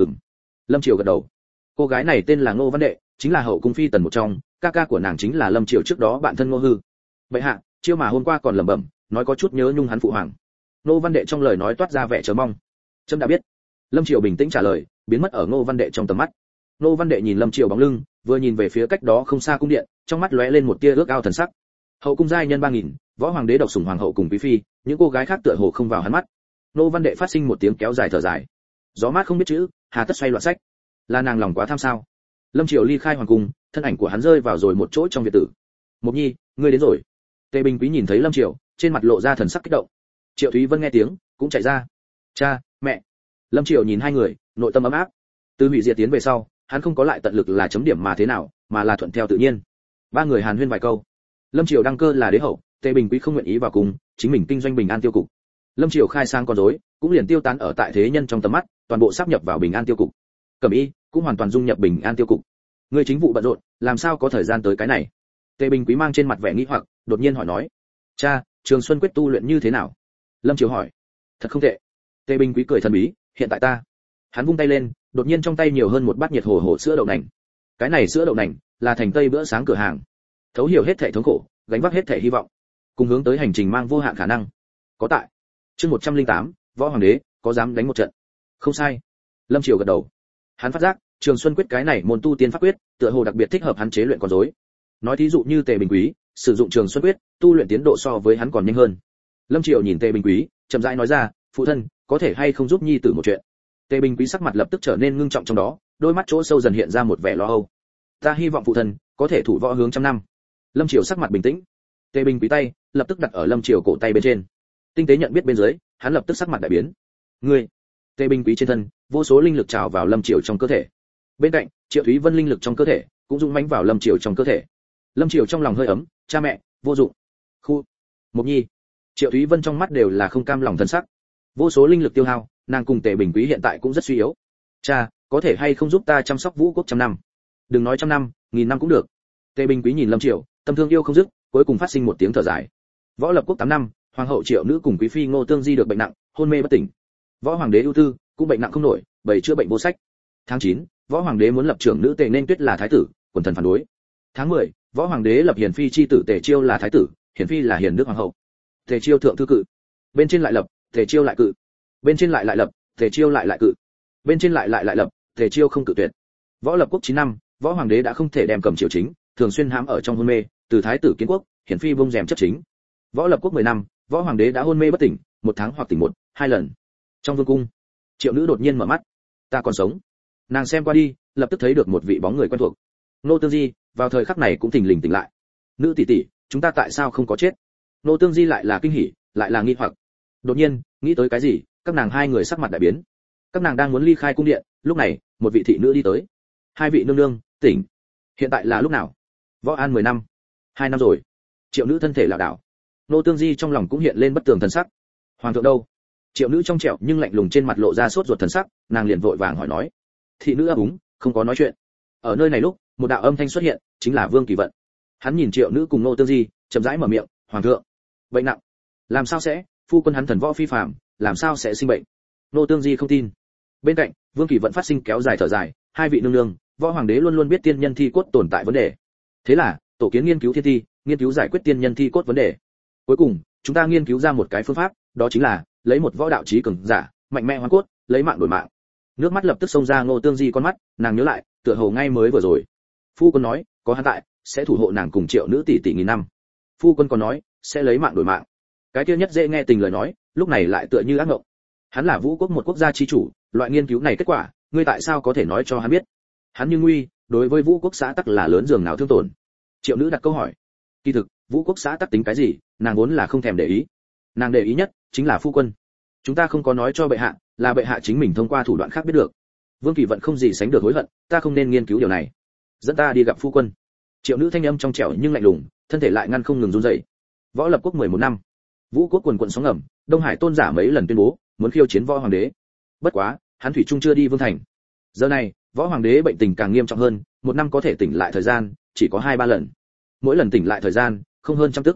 Lâm Triều gật đầu. Cô gái này tên là Ngô Văn Đệ, chính là hậu cung phi tần một trong, ca ca của nàng chính là Lâm Triều trước đó bạn thân Ngô Hư. Bệ hạ, chiêu mà hôm qua còn lẩm bẩm nói có chút nhớ nhung hắn phụ hoàng. Ngô Văn Đệ trong lời nói toát ra vẻ chờ mong. Trẫm đã biết. Lâm Triều bình tĩnh trả lời, biến mất ở Ngô Văn Đệ trong tầm mắt. Ngô Văn Đệ nhìn Lâm Triều bóng lưng, vừa nhìn về phía cách đó không xa cung điện, trong mắt lóe lên một tia ước ao thần sắc. Hậu cung giai nhân 3000, võ hoàng đế độc sủng hoàng hậu cùng quý phi, những cô gái khác tựa hồ không vào hắn mắt. Ngô Văn Đệ phát sinh một tiếng kéo dài thở dài. Gió mát không biết chữ, hà tất xoay loạn sách. Là nàng lòng quá tham sao? Lâm Triều ly khai hoàng cung, thân ảnh của hắn rơi vào rồi một chỗ trong viện tử. Mộc Nhi, ngươi đến rồi. Tề Bình Quý nhìn thấy Lâm Triều, trên mặt lộ ra thần sắc kích động. Triệu Thúy Vân nghe tiếng, cũng chạy ra. Cha, mẹ. Lâm Triều nhìn hai người, nội tâm ấm áp. Từ hủy diệt tiến về sau, hắn không có lại tận lực là chấm điểm mà thế nào, mà là thuận theo tự nhiên. Ba người hàn huyên vài câu. Lâm Triều đăng cơ là đế hậu, Tề Bình Quý không nguyện ý vào cung, chính mình kinh doanh Bình An tiêu cục. Lâm Triều khai sang con rối, cũng liền tiêu tán ở tại thế nhân trong tầm mắt, toàn bộ sáp nhập vào Bình An tiêu cục. Cẩm Y cũng hoàn toàn dung nhập Bình An tiêu cục. Người chính vụ bận rộn, làm sao có thời gian tới cái này? Tề Bình Quý mang trên mặt vẻ nghi hoặc, đột nhiên hỏi nói: "Cha, Trường Xuân quyết tu luyện như thế nào?" Lâm Triều hỏi. "Thật không tệ." Tề Bình Quý cười thần bí, "Hiện tại ta." Hắn vung tay lên, đột nhiên trong tay nhiều hơn một bát nhiệt hồ hồ sữa đậu nành. Cái này sữa đậu nành là thành tây bữa sáng cửa hàng, thấu hiểu hết thảy thống khổ, gánh vác hết thảy hy vọng, cùng hướng tới hành trình mang vô hạn khả năng. Có tại. Chương 108, võ hoàng đế, có dám đánh một trận? Không sai. Lâm Triều gật đầu. Hắn phát giác, Trường Xuân quyết cái này môn tu tiên pháp quyết, tựa hồ đặc biệt thích hợp hắn chế luyện con rối. Nói thí dụ như Tề Bình Quý, sử dụng Trường Xuân quyết, tu luyện tiến độ so với hắn còn nhanh hơn. Lâm Triều nhìn Tề Bình Quý, chậm rãi nói ra: "Phụ thân, có thể hay không giúp nhi tử một chuyện?" Tề Bình Quý sắc mặt lập tức trở nên ngưng trọng trong đó, đôi mắt chỗ sâu dần hiện ra một vẻ lo âu. "Ta hy vọng phụ thân có thể thủ võ hướng trăm năm." Lâm Triều sắc mặt bình tĩnh. Tề Bình Quý tay lập tức đặt ở Lâm Triều cổ tay bên trên. Tinh tế nhận biết bên dưới, hắn lập tức sắc mặt đại biến. "Ngươi?" Tề Bình Quý trên thân, vô số linh lực trào vào Lâm Triều trong cơ thể. Bên cạnh, Triệu Thúy Vân linh lực trong cơ thể cũng dũng mãnh vào Lâm Triều trong cơ thể. Lâm Triều trong lòng hơi ấm, "Cha mẹ, vô dụng." Khu. Mộc Nhi. Triệu Thúy Vân trong mắt đều là không cam lòng thân sắc. Vô số linh lực tiêu hao, nàng cùng Tề Bình Quý hiện tại cũng rất suy yếu. "Cha, có thể hay không giúp ta chăm sóc Vũ Quốc trăm năm? Đừng nói trăm năm, nghìn năm cũng được." Tề Bình Quý nhìn Lâm Triều, tâm thương yêu không dứt, cuối cùng phát sinh một tiếng thở dài. Võ lập quốc 8 năm, hoàng hậu Triệu Nữ cùng quý phi Ngô Tương Di được bệnh nặng, hôn mê bất tỉnh. Võ hoàng đế ưu tư, cũng bệnh nặng không nổi, bày chữa bệnh vô sách. Tháng 9, võ hoàng đế muốn lập trưởng nữ Tề Nên Tuyết là thái tử, quần thần phản đối. Tháng 10, võ hoàng đế lập hiền phi chi tử Tề Chiêu là thái tử, hiền phi là hiền đức hoàng hậu. Tề Chiêu thượng thư cự. Bên trên lại lập, Tề Chiêu lại cự. Bên trên lại lập, Tề Chiêu lại cự. Bên trên lại lập, Tề Chiêu không cự tuyệt. Võ lập quốc 9 năm, võ hoàng đế đã không thể đem cầm triều chính, thường xuyên hãm ở trong hôn mê, từ thái tử kiến quốc, hiển phi bông rèm chấp chính. Võ lập quốc 10 năm, võ hoàng đế đã hôn mê bất tỉnh, 1 tháng hoặc tỉnh 1, 2 lần. Trong vương cung, Triệu Nữ đột nhiên mở mắt. "Ta còn sống." Nàng xem qua đi, lập tức thấy được một vị bóng người quen thuộc. Nô Tương Di, vào thời khắc này cũng thình lình tỉnh lại. "Nữ tỷ tỷ, chúng ta tại sao không có chết?" Nô Tương Di lại là kinh hỉ, lại là nghi hoặc. Đột nhiên, nghĩ tới cái gì, các nàng hai người sắc mặt đại biến. Các nàng đang muốn ly khai cung điện, lúc này, một vị thị nữ đi tới. "Hai vị nương nương, tỉnh. Hiện tại là lúc nào?" "Võ an 10 năm. 2 năm rồi." Triệu Nữ thân thể lảo đảo. Nô Tương Di trong lòng cũng hiện lên bất tường thần sắc. "Hoàng thượng đâu?" Triệu Nữ trong trẻo nhưng lạnh lùng trên mặt lộ ra sốt ruột thần sắc, nàng liền vội vàng hỏi nói. Thị nữ ấp úng, không có nói chuyện. Ở nơi này lúc, một đạo âm thanh xuất hiện, chính là Vương Kỳ Vận. Hắn nhìn Triệu Nữ cùng Nô Tương Di, chậm rãi mở miệng: "Hoàng thượng, bệnh nặng." "Làm sao sẽ? Phu quân hắn thần võ phi phàm, làm sao sẽ sinh bệnh?" Nô Tương Di không tin. Bên cạnh, Vương Kỳ Vận phát sinh kéo dài thở dài: "Hai vị nương nương, võ hoàng đế luôn luôn biết tiên nhân thi cốt tồn tại vấn đề. Thế là, tổ kiến nghiên cứu thiên thi, nghiên cứu giải quyết tiên nhân thi cốt vấn đề. Cuối cùng, chúng ta nghiên cứu ra một cái phương pháp, đó chính là lấy một võ đạo chí cường giả, mạnh mẽ hoàn cốt, lấy mạng đổi mạng." Nước mắt lập tức xông ra Ngô Tương Di con mắt, nàng nhớ lại, tựa hồ ngay mới vừa rồi. Phu quân nói, có hắn tại, sẽ thủ hộ nàng cùng Triệu Nữ tỷ tỷ nghìn năm. Phu quân còn nói, sẽ lấy mạng đổi mạng. Cái kia nhất dễ nghe tình lời nói, lúc này lại tựa như ác mộng. Hắn là Vũ quốc một quốc gia chi chủ, loại nghiên cứu này kết quả, ngươi tại sao có thể nói cho hắn biết? Hắn như nguy, đối với Vũ quốc xã tắc là lớn giường nào thương tổn? Triệu Nữ đặt câu hỏi. Kỳ thực, Vũ quốc xã tắc tính cái gì, nàng vốn là không thèm để ý. Nàng để ý nhất chính là phu quân. Chúng ta không có nói cho bệ hạ, là bệ hạ chính mình thông qua thủ đoạn khác biết được. Vương Kỳ Vận không gì sánh được hối hận, ta không nên nghiên cứu điều này. Dẫn ta đi gặp phu quân. Triệu Nữ thanh âm trong trẻo nhưng lạnh lùng, thân thể lại ngăn không ngừng run rẩy. Võ lập quốc 11 năm, Vũ quốc quần quần sóng ngầm, Đông Hải tôn giả mấy lần tuyên bố muốn khiêu chiến võ hoàng đế. Bất quá, hắn thủy chung chưa đi vương thành. Giờ này, võ hoàng đế bệnh tình càng nghiêm trọng hơn, 1 năm có thể tỉnh lại thời gian chỉ có 2-3 lần. Mỗi lần tỉnh lại thời gian không hơn trăm tức.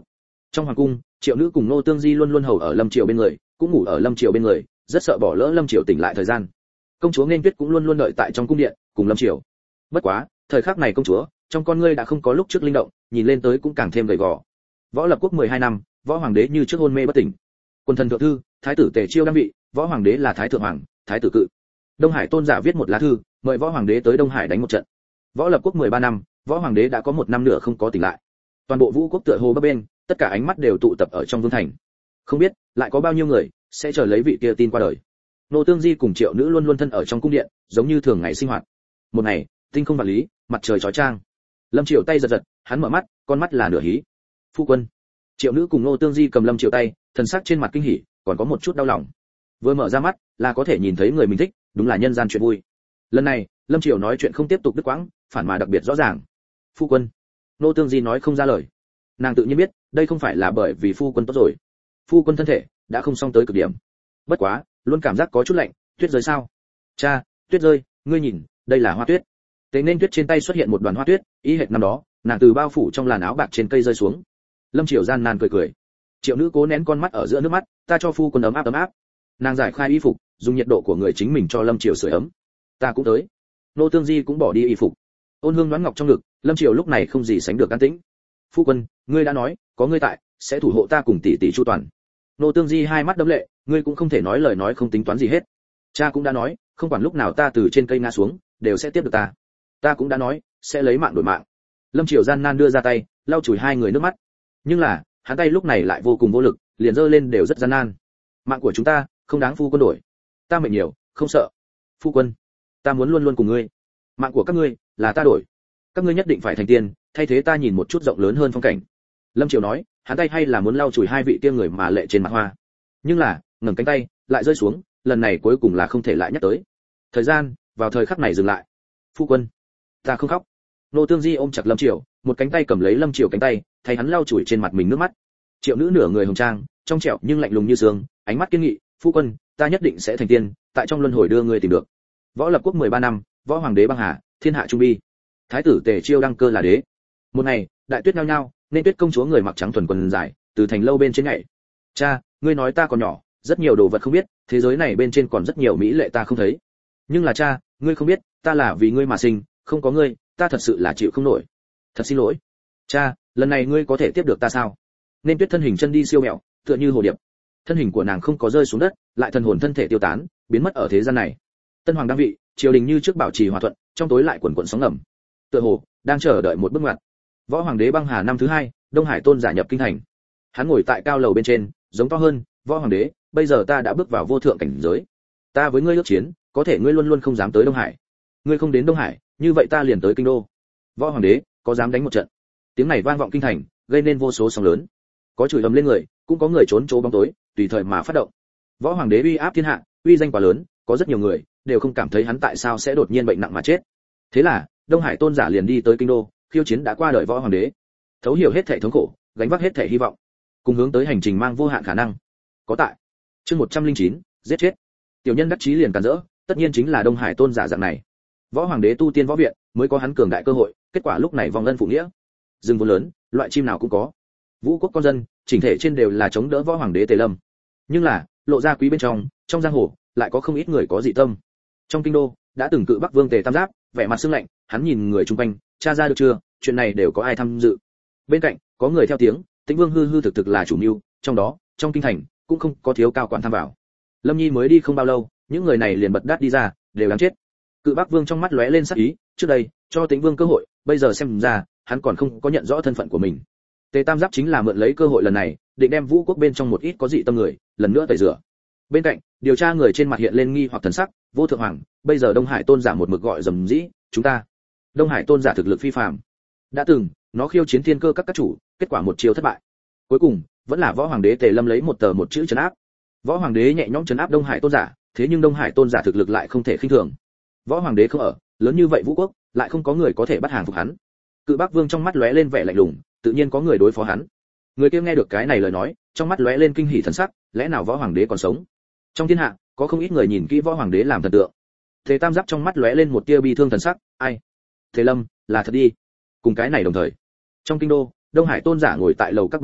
Trong hoàng cung, Triệu Nữ cùng Nô Tương Di luôn luôn hầu ở Lâm Triều bên người, cũng ngủ ở Lâm Triều bên người, rất sợ bỏ lỡ Lâm Triều tỉnh lại thời gian. Công chúa Nên Tuyết cũng luôn luôn đợi tại trong cung điện, cùng Lâm Triều. Bất quá, thời khắc này công chúa, trong con ngươi đã không có lúc trước linh động, nhìn lên tới cũng càng thêm gầy gò. Võ Lập Quốc 12 năm, võ hoàng đế như trước hôn mê bất tỉnh. Quân thần thượng thư, thái tử Tề Chiêu đang vị, võ hoàng đế là thái thượng hoàng, thái tử cự. Đông Hải Tôn giả viết một lá thư, mời võ hoàng đế tới Đông Hải đánh một trận. Võ Lập Quốc 13 năm, võ hoàng đế đã có một năm nữa không có tỉnh lại. Toàn bộ vũ quốc tựa hồ bấp bênh, tất cả ánh mắt đều tụ tập ở trong vương thành. Không biết lại có bao nhiêu người sẽ chờ lấy vị kia tin qua đời. Nô Tương Di cùng Triệu Nữ luôn luôn thân ở trong cung điện, giống như thường ngày sinh hoạt. Một ngày, tinh không vật lý, mặt trời chói chang. Lâm Triệu tay giật giật, hắn mở mắt, con mắt là nửa hí. Phu quân. Triệu Nữ cùng Nô Tương Di cầm Lâm Triệu tay, thần sắc trên mặt kinh hỉ, còn có một chút đau lòng. Vừa mở ra mắt, là có thể nhìn thấy người mình thích, đúng là nhân gian chuyện vui. Lần này, Lâm Triệu nói chuyện không tiếp tục đứt quãng, phản mà đặc biệt rõ ràng. Phu quân. Nô Tương Di nói không ra lời. Nàng tự nhiên biết, đây không phải là bởi vì phu quân tốt rồi. Phu quân thân thể đã không xong tới cực điểm. Bất quá, luôn cảm giác có chút lạnh, tuyết rơi sao? Cha, tuyết rơi, ngươi nhìn, đây là hoa tuyết. Tế Nên Tuyết trên tay xuất hiện một đoàn hoa tuyết, y hệt năm đó, nàng từ bao phủ trong làn áo bạc trên cây rơi xuống. Lâm Triều gian nan cười cười. Triệu Nữ cố nén con mắt ở giữa nước mắt, ta cho phu quân ấm áp ấm áp. Nàng giải khai y phục, dùng nhiệt độ của người chính mình cho Lâm Triều sưởi ấm. Ta cũng tới. Nô Tương Di cũng bỏ đi y phục. Ôn hương đoán ngọc trong ngực, Lâm Triều lúc này không gì sánh được an tĩnh. Phu quân, ngươi đã nói, có ngươi tại, sẽ thủ hộ ta cùng tỷ tỷ chu toàn. Nô Tương Di hai mắt đẫm lệ, ngươi cũng không thể nói lời nói không tính toán gì hết. Cha cũng đã nói, không quản lúc nào ta từ trên cây ngã xuống, đều sẽ tiếp được ta. Ta cũng đã nói, sẽ lấy mạng đổi mạng. Lâm Triều gian nan đưa ra tay, lau chùi hai người nước mắt. Nhưng là, hắn tay lúc này lại vô cùng vô lực, liền giơ lên đều rất gian nan. Mạng của chúng ta, không đáng phu quân đổi. Ta mệnh nhiều, không sợ. Phu quân, ta muốn luôn luôn cùng ngươi. Mạng của các ngươi là ta đổi. Các ngươi nhất định phải thành tiên, thay thế ta nhìn một chút rộng lớn hơn phong cảnh. Lâm Triều nói, hắn tay hay là muốn lau chùi hai vị kia người mà lệ trên mặt hoa. Nhưng là, ngẩng cánh tay, lại rơi xuống, lần này cuối cùng là không thể lại nhắc tới. Thời gian, vào thời khắc này dừng lại. Phu quân, ta không khóc. Nô Tương Di ôm chặt Lâm Triều, một cánh tay cầm lấy Lâm Triều cánh tay, thay hắn lau chùi trên mặt mình nước mắt. Triệu Nữ nửa người hồng trang, trong trẻo nhưng lạnh lùng như sương, ánh mắt kiên nghị, phu quân, ta nhất định sẽ thành tiên, tại trong luân hồi đưa ngươi tìm được. Võ Lập Quốc 13 năm, võ hoàng đế băng hà, thiên hạ trung bi. Thái tử Tề Chiêu đăng cơ là đế. Một ngày, đại tuyết nhao nhao, Nên Tuyết công chúa người mặc trắng thuần quần dài, từ thành lâu bên trên nhảy. Cha, ngươi nói ta còn nhỏ, rất nhiều đồ vật không biết, thế giới này bên trên còn rất nhiều mỹ lệ ta không thấy. Nhưng là cha, ngươi không biết, ta là vì ngươi mà sinh, không có ngươi, ta thật sự là chịu không nổi. Thật xin lỗi. Cha, lần này ngươi có thể tiếp được ta sao? Nên Tuyết thân hình chân đi siêu mẹo, tựa như hồ điệp. Thân hình của nàng không có rơi xuống đất, lại thần hồn thân thể tiêu tán, biến mất ở thế gian này. Tân hoàng đăng vị, triều đình như trước bảo trì hòa thuận, trong tối lại quần quần sóng ngầm. Tựa hồ đang chờ đợi một bước ngoặt. Võ hoàng đế băng hà năm thứ hai, Đông Hải Tôn giả nhập kinh thành. Hắn ngồi tại cao lầu bên trên, giống to hơn, võ hoàng đế, bây giờ ta đã bước vào vô thượng cảnh giới. Ta với ngươi ước chiến, có thể ngươi luôn luôn không dám tới Đông Hải. Ngươi không đến Đông Hải, như vậy ta liền tới kinh đô. Võ hoàng đế, có dám đánh một trận? Tiếng này vang vọng kinh thành, gây nên vô số sóng lớn. Có chửi ầm lên người, cũng có người trốn chỗ bóng tối, tùy thời mà phát động. Võ hoàng đế uy áp thiên hạ, uy danh quá lớn, có rất nhiều người đều không cảm thấy hắn tại sao sẽ đột nhiên bệnh nặng mà chết. Thế là, Đông Hải Tôn giả liền đi tới kinh đô, khiêu chiến đã qua đời võ hoàng đế. Thấu hiểu hết thảy thống khổ, gánh vác hết thảy hy vọng, cùng hướng tới hành trình mang vô hạn khả năng. Có tại. Chương 109, giết chết. Tiểu nhân đắc chí liền càn rỡ, tất nhiên chính là Đông Hải Tôn giả dạng này. Võ hoàng đế tu tiên võ viện, mới có hắn cường đại cơ hội, kết quả lúc này vòng ân phụ nghĩa. Rừng vốn lớn, loại chim nào cũng có. Vũ quốc con dân, chỉnh thể trên đều là chống đỡ võ hoàng đế Tề Lâm. Nhưng là, lộ ra quý bên trong giang hồ, lại có không ít người có dị tâm. Trong kinh đô, đã từng cự Bắc Vương Tề Tam Giáp, vẻ mặt sương lạnh, hắn nhìn người chung quanh, tra ra được chưa, chuyện này đều có ai tham dự. Bên cạnh, có người theo tiếng, Tĩnh Vương hư hư thực thực là chủ mưu, trong đó, trong kinh thành, cũng không có thiếu cao quản tham vào. Lâm Nhi mới đi không bao lâu, những người này liền bật đát đi ra, đều đáng chết. Cự Bắc Vương trong mắt lóe lên sắc ý, trước đây, cho Tĩnh Vương cơ hội, bây giờ xem ra, hắn còn không có nhận rõ thân phận của mình. Tề Tam Giáp chính là mượn lấy cơ hội lần này, định đem Vũ quốc bên trong một ít có dị tâm người, lần nữa tẩy rửa. Bên cạnh, điều tra người trên mặt hiện lên nghi hoặc thần sắc, vô thượng hoàng, bây giờ Đông Hải Tôn giả một mực gọi dầm dĩ, chúng ta. Đông Hải Tôn giả thực lực phi phàm. Đã từng, nó khiêu chiến thiên cơ các chủ, kết quả một chiêu thất bại. Cuối cùng, vẫn là võ hoàng đế Tề Lâm lấy một tờ một chữ trấn áp. Võ hoàng đế nhẹ nhõm trấn áp Đông Hải Tôn giả, thế nhưng Đông Hải Tôn giả thực lực lại không thể khinh thường. Võ hoàng đế không ở, lớn như vậy Vũ quốc, lại không có người có thể bắt hàng phục hắn. Cự Bắc Vương trong mắt lóe lên vẻ lạnh lùng, tự nhiên có người đối phó hắn. Người kia nghe được cái này lời nói, trong mắt lóe lên kinh hỉ thần sắc, lẽ nào võ hoàng đế còn sống? Trong thiên hạ, có không ít người nhìn kỹ võ hoàng đế làm thần tượng. Tề Tam Giáp trong mắt lóe lên một tia bi thương thần sắc, ai? Tề Lâm, là thật đi. Cùng cái này đồng thời, trong kinh đô, Đông Hải Tôn giả ngồi tại lầu các bên dưới,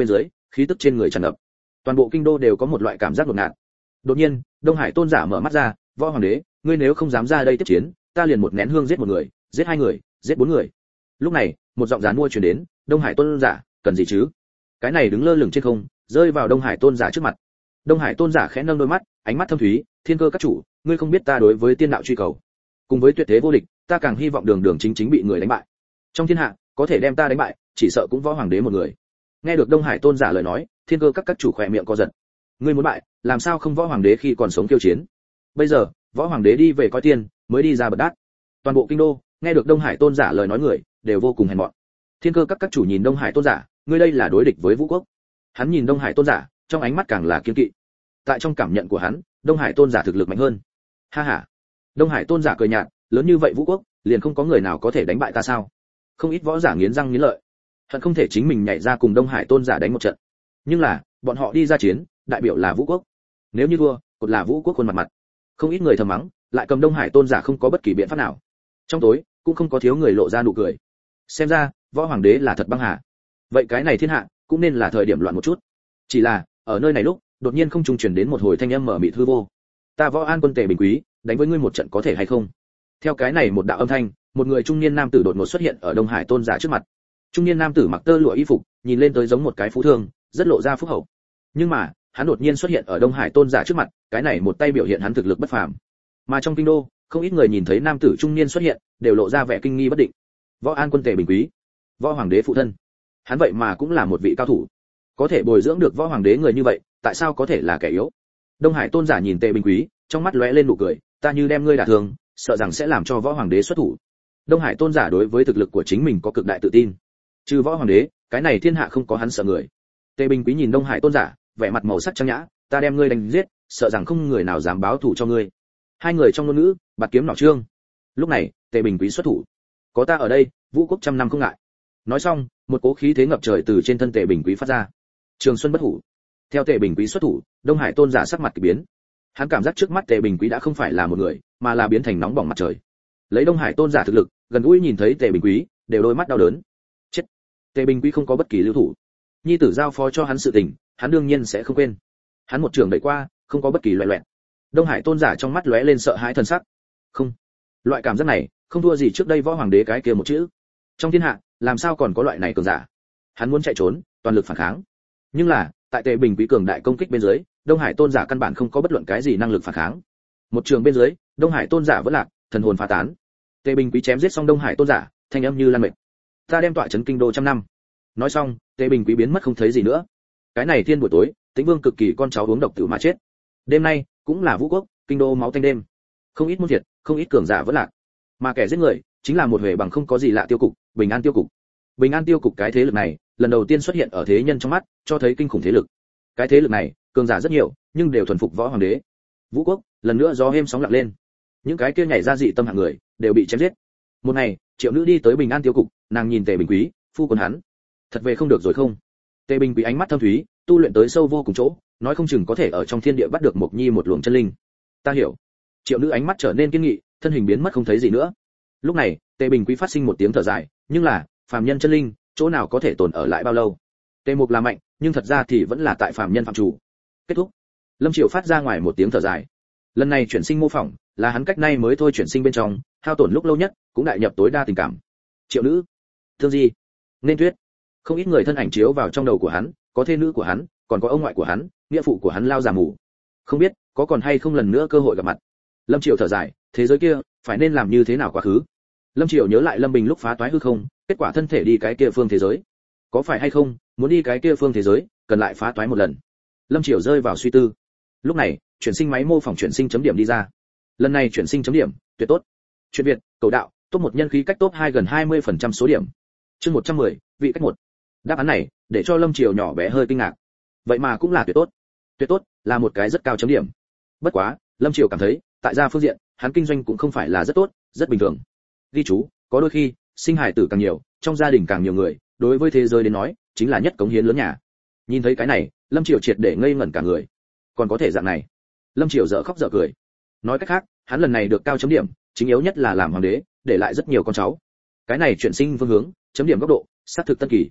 khí tức trên người tràn ngập. Toàn bộ kinh đô đều có một loại cảm giác đột ngột. Đột nhiên, Đông Hải tôn giả mở mắt ra, võ hoàng đế, ngươi nếu không dám ra đây tiếp chiến, ta liền một nén hương giết một người, giết hai người, giết bốn người. Lúc này, một giọng giàn mua truyền đến, Đông Hải tôn giả, cần gì chứ? Cái này đứng lơ lửng trên không, rơi vào Đông Hải tôn giả trước mặt. Đông Hải tôn giả khẽ nâng đôi mắt, ánh mắt thâm thúy, thiên cơ các chủ, ngươi không biết ta đối với tiên đạo truy cầu, cùng với tuyệt thế vô địch, ta càng hy vọng đường đường chính chính bị người đánh bại. Trong thiên hạ, có thể đem ta đánh bại, chỉ sợ cũng võ hoàng đế một người. Nghe được Đông Hải tôn giả lời nói, thiên cơ các chủ khỏe miệng co giật. Ngươi muốn bại, làm sao không võ hoàng đế khi còn sống kiêu chiến? Bây giờ, võ hoàng đế đi về coi tiên, mới đi ra bật đát. Toàn bộ kinh đô, nghe được Đông Hải tôn giả lời nói người, đều vô cùng hèn mọn. Thiên cơ các chủ nhìn Đông Hải tôn giả, ngươi đây là đối địch với Vũ quốc. Hắn nhìn Đông Hải tôn giả, trong ánh mắt càng là kiên kỵ. Tại trong cảm nhận của hắn, Đông Hải tôn giả thực lực mạnh hơn. Ha ha. Đông Hải tôn giả cười nhạt, lớn như vậy Vũ quốc, liền không có người nào có thể đánh bại ta sao? Không ít võ giả nghiến răng nghiến lợi, hận không thể chính mình nhảy ra cùng Đông Hải tôn giả đánh một trận. Nhưng là, bọn họ đi ra chiến, đại biểu là Vũ quốc. Nếu như thua, cột là Vũ quốc khuôn mặt mặt. Không ít người thầm mắng, lại cầm Đông Hải tôn giả không có bất kỳ biện pháp nào. Trong tối, cũng không có thiếu người lộ ra nụ cười. Xem ra, võ hoàng đế là thật băng hà. Vậy cái này thiên hạ, cũng nên là thời điểm loạn một chút. Chỉ là, ở nơi này lúc, đột nhiên không trung truyền đến một hồi thanh âm mở mịt hư vô. Ta Võ An quân Tề Bình Quý, đánh với ngươi một trận có thể hay không? Theo cái này một đạo âm thanh, một người trung niên nam tử đột ngột xuất hiện ở Đông Hải tôn giả trước mặt. Trung niên nam tử mặc tơ lụa y phục, nhìn lên tới giống một cái phú thương, rất lộ ra phúc hậu. Nhưng mà, hắn đột nhiên xuất hiện ở Đông Hải tôn giả trước mặt, cái này một tay biểu hiện hắn thực lực bất phàm. Mà trong kinh đô, không ít người nhìn thấy nam tử trung niên xuất hiện, đều lộ ra vẻ kinh nghi bất định. Võ An quân Tề Bình Quý, võ hoàng đế phụ thân. Hắn vậy mà cũng là một vị cao thủ. Có thể bồi dưỡng được võ hoàng đế người như vậy, tại sao có thể là kẻ yếu? Đông Hải tôn giả nhìn Tề Bình Quý, trong mắt lóe lên nụ cười, ta như đem ngươi đả thương, sợ rằng sẽ làm cho võ hoàng đế xuất thủ. Đông Hải tôn giả đối với thực lực của chính mình có cực đại tự tin. Trừ võ hoàng đế, cái này thiên hạ không có hắn sợ người. Tề Bình Quý nhìn Đông Hải tôn giả, vẻ mặt màu sắc trang nhã, ta đem ngươi đánh giết, sợ rằng không người nào dám báo thù cho ngươi. Hai người trong ngôn ngữ, bạt kiếm nỏ trương. Lúc này, Tề Bình Quý xuất thủ. Có ta ở đây, Vũ quốc trăm năm không ngại. Nói xong, một cỗ khí thế ngập trời từ trên thân Tề Bình Quý phát ra. Trường Xuân bất hủ. Theo Tề Bình Quý xuất thủ, Đông Hải tôn giả sắc mặt kỳ biến. Hắn cảm giác trước mắt Tề Bình Quý đã không phải là một người, mà là biến thành nóng bỏng mặt trời. Lấy Đông Hải tôn giả thực lực, gần gũi nhìn thấy Tề Bình Quý, đều đôi mắt đau đớn. Chết. Tề Bình Quý không có bất kỳ lưu thủ. Nhi tử giao phó cho hắn sự tình, hắn đương nhiên sẽ không quên. Hắn một trường đẩy qua, không có bất kỳ loẹt loẹt. Đông Hải tôn giả trong mắt lóe lên sợ hãi thần sắc. Không, loại cảm giác này, không thua gì trước đây võ hoàng đế cái kia một chữ. Trong thiên hạ, làm sao còn có loại này cường giả? Hắn muốn chạy trốn, toàn lực phản kháng. Nhưng là, tại Tề Bình Quý cường đại công kích bên dưới, Đông Hải tôn giả căn bản không có bất luận cái gì năng lực phản kháng. Một trường bên dưới, Đông Hải tôn giả vẫn lạc, thần hồn phá tán. Tề Bình Quý chém giết xong Đông Hải tôn giả, thanh âm như lan mệt. Ta đem tọa trấn kinh đô trăm năm. Nói xong, Tề Bình Quý biến mất không thấy gì nữa. Cái này thiên buổi tối, Tĩnh Vương cực kỳ con cháu uống độc tử mà chết. Đêm nay, cũng là Vũ quốc, kinh đô máu tanh đêm. Không ít muôn thiệt, không ít cường giả vẫn lạc. Mà kẻ giết người, chính là một huệ bằng không có gì lạ tiêu cục, Bình An tiêu cục. Bình An tiêu cục cái thế lực này, lần đầu tiên xuất hiện ở thế nhân trong mắt, cho thấy kinh khủng thế lực. Cái thế lực này, cường giả rất nhiều, nhưng đều thuần phục võ hoàng đế. Vũ quốc, lần nữa gió êm sóng lặng lên. Những cái kia nhảy ra dị tâm hạng người, đều bị chém giết. Một ngày, Triệu Nữ đi tới Bình An tiêu cục, nàng nhìn Tề Bình Quý, phu quân hắn, thật về không được rồi không? Tề Bình Quý ánh mắt thâm thúy, tu luyện tới sâu vô cùng chỗ, nói không chừng có thể ở trong thiên địa bắt được Mộc Nhi một luồng chân linh. Ta hiểu. Triệu Nữ ánh mắt trở nên kiên nghị, thân hình biến mất không thấy gì nữa. Lúc này, Tề Bình Quý phát sinh một tiếng thở dài, nhưng là, phàm nhân chân linh, chỗ nào có thể tồn ở lại bao lâu? Tề Mục là mạnh, nhưng thật ra thì vẫn là tại phàm nhân phạm chủ. Kết thúc. Lâm Triệu phát ra ngoài một tiếng thở dài. Lần này chuyển sinh mô phỏng, là hắn cách nay mới thôi chuyển sinh bên trong, hao tổn lúc lâu nhất, cũng đại nhập tối đa tình cảm. Triệu Nữ, Thương Di, Nên Tuyết, không ít người thân ảnh chiếu vào trong đầu của hắn, có thê nữ của hắn, còn có ông ngoại của hắn, nghĩa phụ của hắn lao già mù. Không biết có còn hay không lần nữa cơ hội gặp mặt. Lâm Triệu thở dài, thế giới kia, phải nên làm như thế nào quá khứ? Lâm Triệu nhớ lại Lâm Bình lúc phá toái hư không, kết quả thân thể đi cái kia phương thế giới. Có phải hay không, muốn đi cái kia phương thế giới, cần lại phá toái một lần. Lâm Triệu rơi vào suy tư. Lúc này, chuyển sinh máy mô phỏng chuyển sinh chấm điểm đi ra. Lần này chuyển sinh chấm điểm, tuyệt tốt. Chuyện Việt, cầu đạo, top 1 nhân khí cách top 2 gần 20% số điểm. Chương 110, vị cách 1. Đáp án này, để cho Lâm Triều nhỏ bé hơi kinh ngạc. Vậy mà cũng là tuyệt tốt. Tuyệt tốt là một cái rất cao chấm điểm. Bất quá, Lâm Triều cảm thấy, tại gia phương diện, hắn kinh doanh cũng không phải là rất tốt, rất bình thường. Ghi chú, có đôi khi, sinh hài tử càng nhiều, trong gia đình càng nhiều người, đối với thế giới đến nói, chính là nhất cống hiến lớn nhà. Nhìn thấy cái này, Lâm Triều triệt để ngây ngẩn cả người. Còn có thể dạng này? Lâm Triều dở khóc dở cười. Nói cách khác, hắn lần này được cao chấm điểm, chính yếu nhất là làm hoàng đế, để lại rất nhiều con cháu. Cái này chuyển sinh phương hướng, chấm điểm góc độ, sát thực tân kỳ.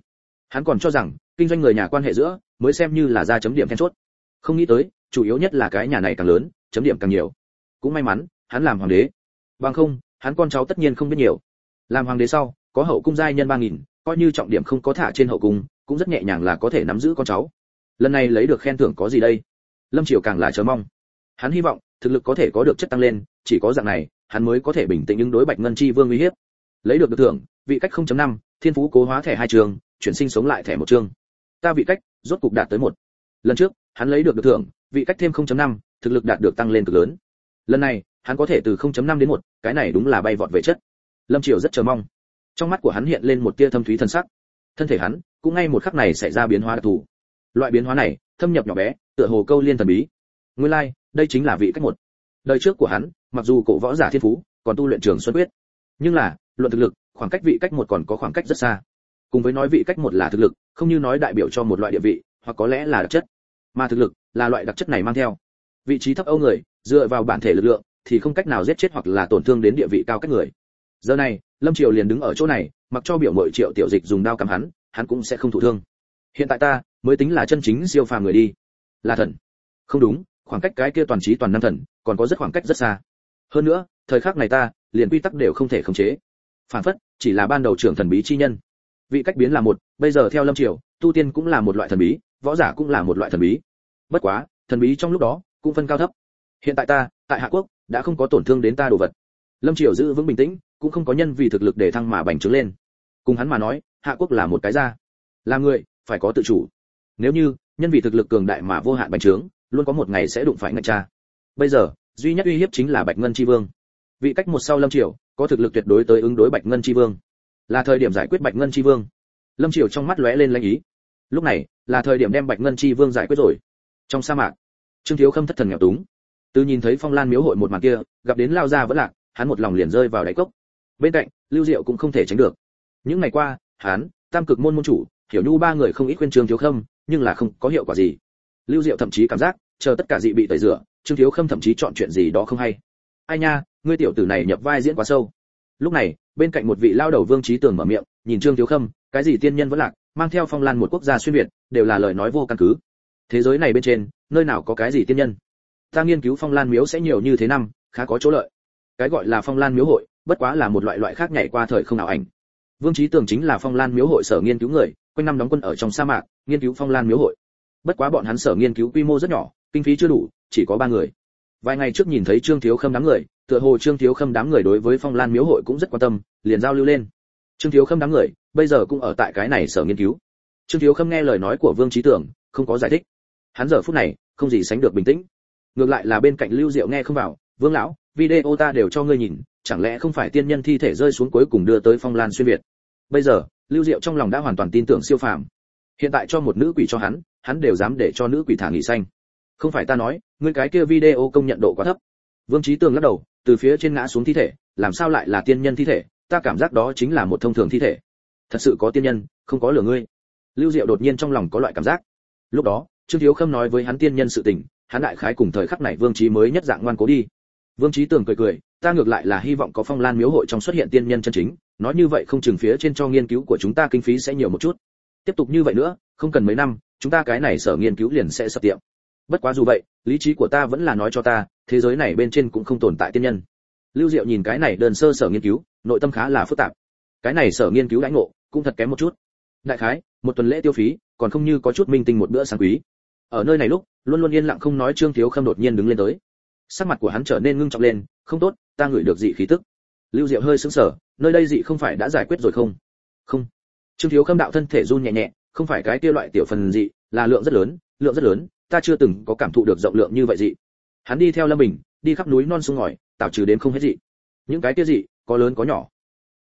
Hắn còn cho rằng kinh doanh người nhà quan hệ giữa mới xem như là ra chấm điểm then chốt, không nghĩ tới chủ yếu nhất là cái nhà này càng lớn chấm điểm càng nhiều. Cũng may mắn hắn làm hoàng đế, bằng không hắn con cháu tất nhiên không biết nhiều. Làm hoàng đế sau có hậu cung giai nhân 3000, coi như trọng điểm không có thả trên hậu cung cũng rất nhẹ nhàng là có thể nắm giữ con cháu. Lần này lấy được khen thưởng có gì đây? Lâm Triều càng là chờ mong. Hắn hy vọng thực lực có thể có được chất tăng lên, chỉ có dạng này hắn mới có thể bình tĩnh ứng đối Bạch Ngân Chi Vương uy hiếp. Lấy được thưởng, vị cách 0.5, thiên phú cố hóa thẻ 2 trường, chuyển sinh sống lại thẻ 1 trường. Ta vị cách rốt cục đạt tới 1. Lần trước hắn lấy được thưởng, vị cách thêm 0.5, thực lực đạt được tăng lên cực lớn. Lần này hắn có thể từ 0.5 đến 1, cái này đúng là bay vọt về chất. Lâm Triều rất chờ mong. Trong mắt của hắn hiện lên một tia thâm thúy thần sắc. Thân thể hắn cũng ngay một khắc này xảy ra biến hóa đặc thù. Loại biến hóa này thâm nhập nhỏ bé, tựa hồ câu liên thần bí. Nguyên lai, đây chính là vị cách 1. Đời trước của hắn, mặc dù cổ võ giả thiên phú, còn tu luyện Trường Xuân Quyết, nhưng là, luận thực lực, khoảng cách vị cách 1 còn có khoảng cách rất xa. Cùng với nói vị cách 1 là thực lực, không như nói đại biểu cho một loại địa vị, hoặc có lẽ là đặc chất. Mà thực lực là loại đặc chất này mang theo. Vị trí thấp Âu người, dựa vào bản thể lực lượng thì không cách nào giết chết hoặc là tổn thương đến địa vị cao cách người. Giờ này, Lâm Triều liền đứng ở chỗ này, mặc cho biểu muội Triệu Tiểu Dịch dùng đao cắm hắn cũng sẽ không thụ thương. Hiện tại ta mới tính là chân chính siêu phàm người đi. Là thần. Không đúng, khoảng cách cái kia toàn trí toàn năng thần còn có rất khoảng cách rất xa. Hơn nữa, thời khắc này ta liền quy tắc đều không thể khống chế. Phản phất chỉ là ban đầu trưởng thần bí chi nhân. Vị cách biến là 1, bây giờ theo Lâm Triều, tu tiên cũng là một loại thần bí, võ giả cũng là một loại thần bí. Bất quá, thần bí trong lúc đó cũng phân cao thấp. Hiện tại ta, tại Hạ Quốc, đã không có tổn thương đến ta đồ vật. Lâm Triều giữ vững bình tĩnh, cũng không có nhân vì thực lực để thăng mà bành trướng lên. Cùng hắn mà nói, Hạ Quốc là một cái gia. Làm người, phải có tự chủ. Nếu như nhân vì thực lực cường đại mà vô hạn bành trướng, luôn có một ngày sẽ đụng phải ngạch cha. Bây giờ, duy nhất uy hiếp chính là Bạch Ngân Chi Vương. Vị cách 1 sau Lâm Triều, có thực lực tuyệt đối tới ứng đối Bạch Ngân Chi Vương. Là thời điểm giải quyết Bạch Ngân Chi Vương. Lâm Triều trong mắt lóe lên lãnh ý. Lúc này, là thời điểm đem Bạch Ngân Chi Vương giải quyết rồi. Trong sa mạc, Trương Thiếu Khâm thất thần nghèo túng. Từ nhìn thấy Phong Lan miếu hội một màn kia, gặp đến lao ra vẫn lạc, hắn một lòng liền rơi vào đáy cốc. Bên cạnh, Lưu Diệu cũng không thể tránh được. Những ngày qua, hắn, Tam Cực môn môn chủ, Hiểu Nhu ba người không ít khuyên Trương Thiếu Khâm, nhưng là không có hiệu quả gì. Lưu Diệu thậm chí cảm giác, chờ tất cả dị bị tẩy rửa, Trương Thiếu Khâm thậm chí chọn chuyện gì đó không hay. Ai nha, ngươi tiểu tử này nhập vai diễn quá sâu. Lúc này, bên cạnh một vị lao đầu Vương Chí Tường mở miệng, nhìn Trương Thiếu Khâm, cái gì tiên nhân vẫn lạc, mang theo Phong Lan một quốc gia xuyên việt, đều là lời nói vô căn cứ. Thế giới này bên trên, nơi nào có cái gì tiên nhân? Ta nghiên cứu Phong Lan miếu sẽ nhiều như thế năm, khá có chỗ lợi. Cái gọi là Phong Lan miếu hội, bất quá là một loại khác nhảy qua thời không nào ảnh. Vương Chí Tường chính là Phong Lan miếu hội sở nghiên cứu người, quanh năm đóng quân ở trong sa mạc, nghiên cứu Phong Lan miếu hội. Bất quá bọn hắn sở nghiên cứu quy mô rất nhỏ, kinh phí chưa đủ, chỉ có 3 người. Vài ngày trước nhìn thấy Trương Thiếu Khâm đám người, tựa hồ Trương Thiếu Khâm đám người đối với Phong Lan miếu hội cũng rất quan tâm, liền giao lưu lên. Trương Thiếu Khâm đám người, bây giờ cũng ở tại cái này sở nghiên cứu. Trương Thiếu Khâm nghe lời nói của Vương Chí Tường, không có giải thích. Hắn giờ phút này, không gì sánh được bình tĩnh. Ngược lại là bên cạnh Lưu Diệu nghe không vào, "Vương lão, video ta đều cho ngươi nhìn, chẳng lẽ không phải tiên nhân thi thể rơi xuống cuối cùng đưa tới Phong Lan xuyên việt?" Bây giờ, Lưu Diệu trong lòng đã hoàn toàn tin tưởng siêu phàm. Hiện tại cho một nữ quỷ cho hắn đều dám để cho nữ quỷ thả nghỉ xanh. Không phải ta nói, ngươi cái kia video công nhận độ quá thấp. Vương Chí Tường lắc đầu, từ phía trên ngã xuống thi thể, làm sao lại là tiên nhân thi thể, ta cảm giác đó chính là một thông thường thi thể. Thật sự có tiên nhân, không có lừa ngươi. Lưu Diệu đột nhiên trong lòng có loại cảm giác. Lúc đó, Trương Thiếu Khâm nói với hắn tiên nhân sự tình, hắn đại khái cùng thời khắc này Vương Chí mới nhất dạng ngoan cố đi. Vương Chí Tường cười cười, ta ngược lại là hy vọng có Phong Lan miếu hội trong xuất hiện tiên nhân chân chính, nói như vậy không chừng phía trên cho nghiên cứu của chúng ta kinh phí sẽ nhiều một chút. Tiếp tục như vậy nữa, không cần mấy năm, chúng ta cái này sở nghiên cứu liền sẽ sập tiệm. Bất quá dù vậy, lý trí của ta vẫn là nói cho ta, thế giới này bên trên cũng không tồn tại tiên nhân. Lưu Diệu nhìn cái này đơn sơ sở nghiên cứu, nội tâm khá là phức tạp. Cái này sở nghiên cứu đãi ngộ cũng thật kém một chút. Đại khái, một tuần lễ tiêu phí, còn không như có chút minh tinh một bữa sáng quý. Ở nơi này lúc, luôn luôn yên lặng không nói Trương Thiếu Khâm đột nhiên đứng lên tới. Sắc mặt của hắn trở nên ngưng trọng lên, không tốt, ta ngửi được dị khí tức. Lưu Diệu hơi sững sờ, nơi đây dị không phải đã giải quyết rồi không? Không. Trương Thiếu Khâm đạo thân thể run nhẹ nhẹ, không phải cái kia loại tiểu phần dị, là lượng rất lớn, ta chưa từng có cảm thụ được rộng lượng như vậy dị. Hắn đi theo Lâm Bình, đi khắp núi non sông ngòi, tạo trừ đến không hết dị. Những cái kia dị, có lớn có nhỏ.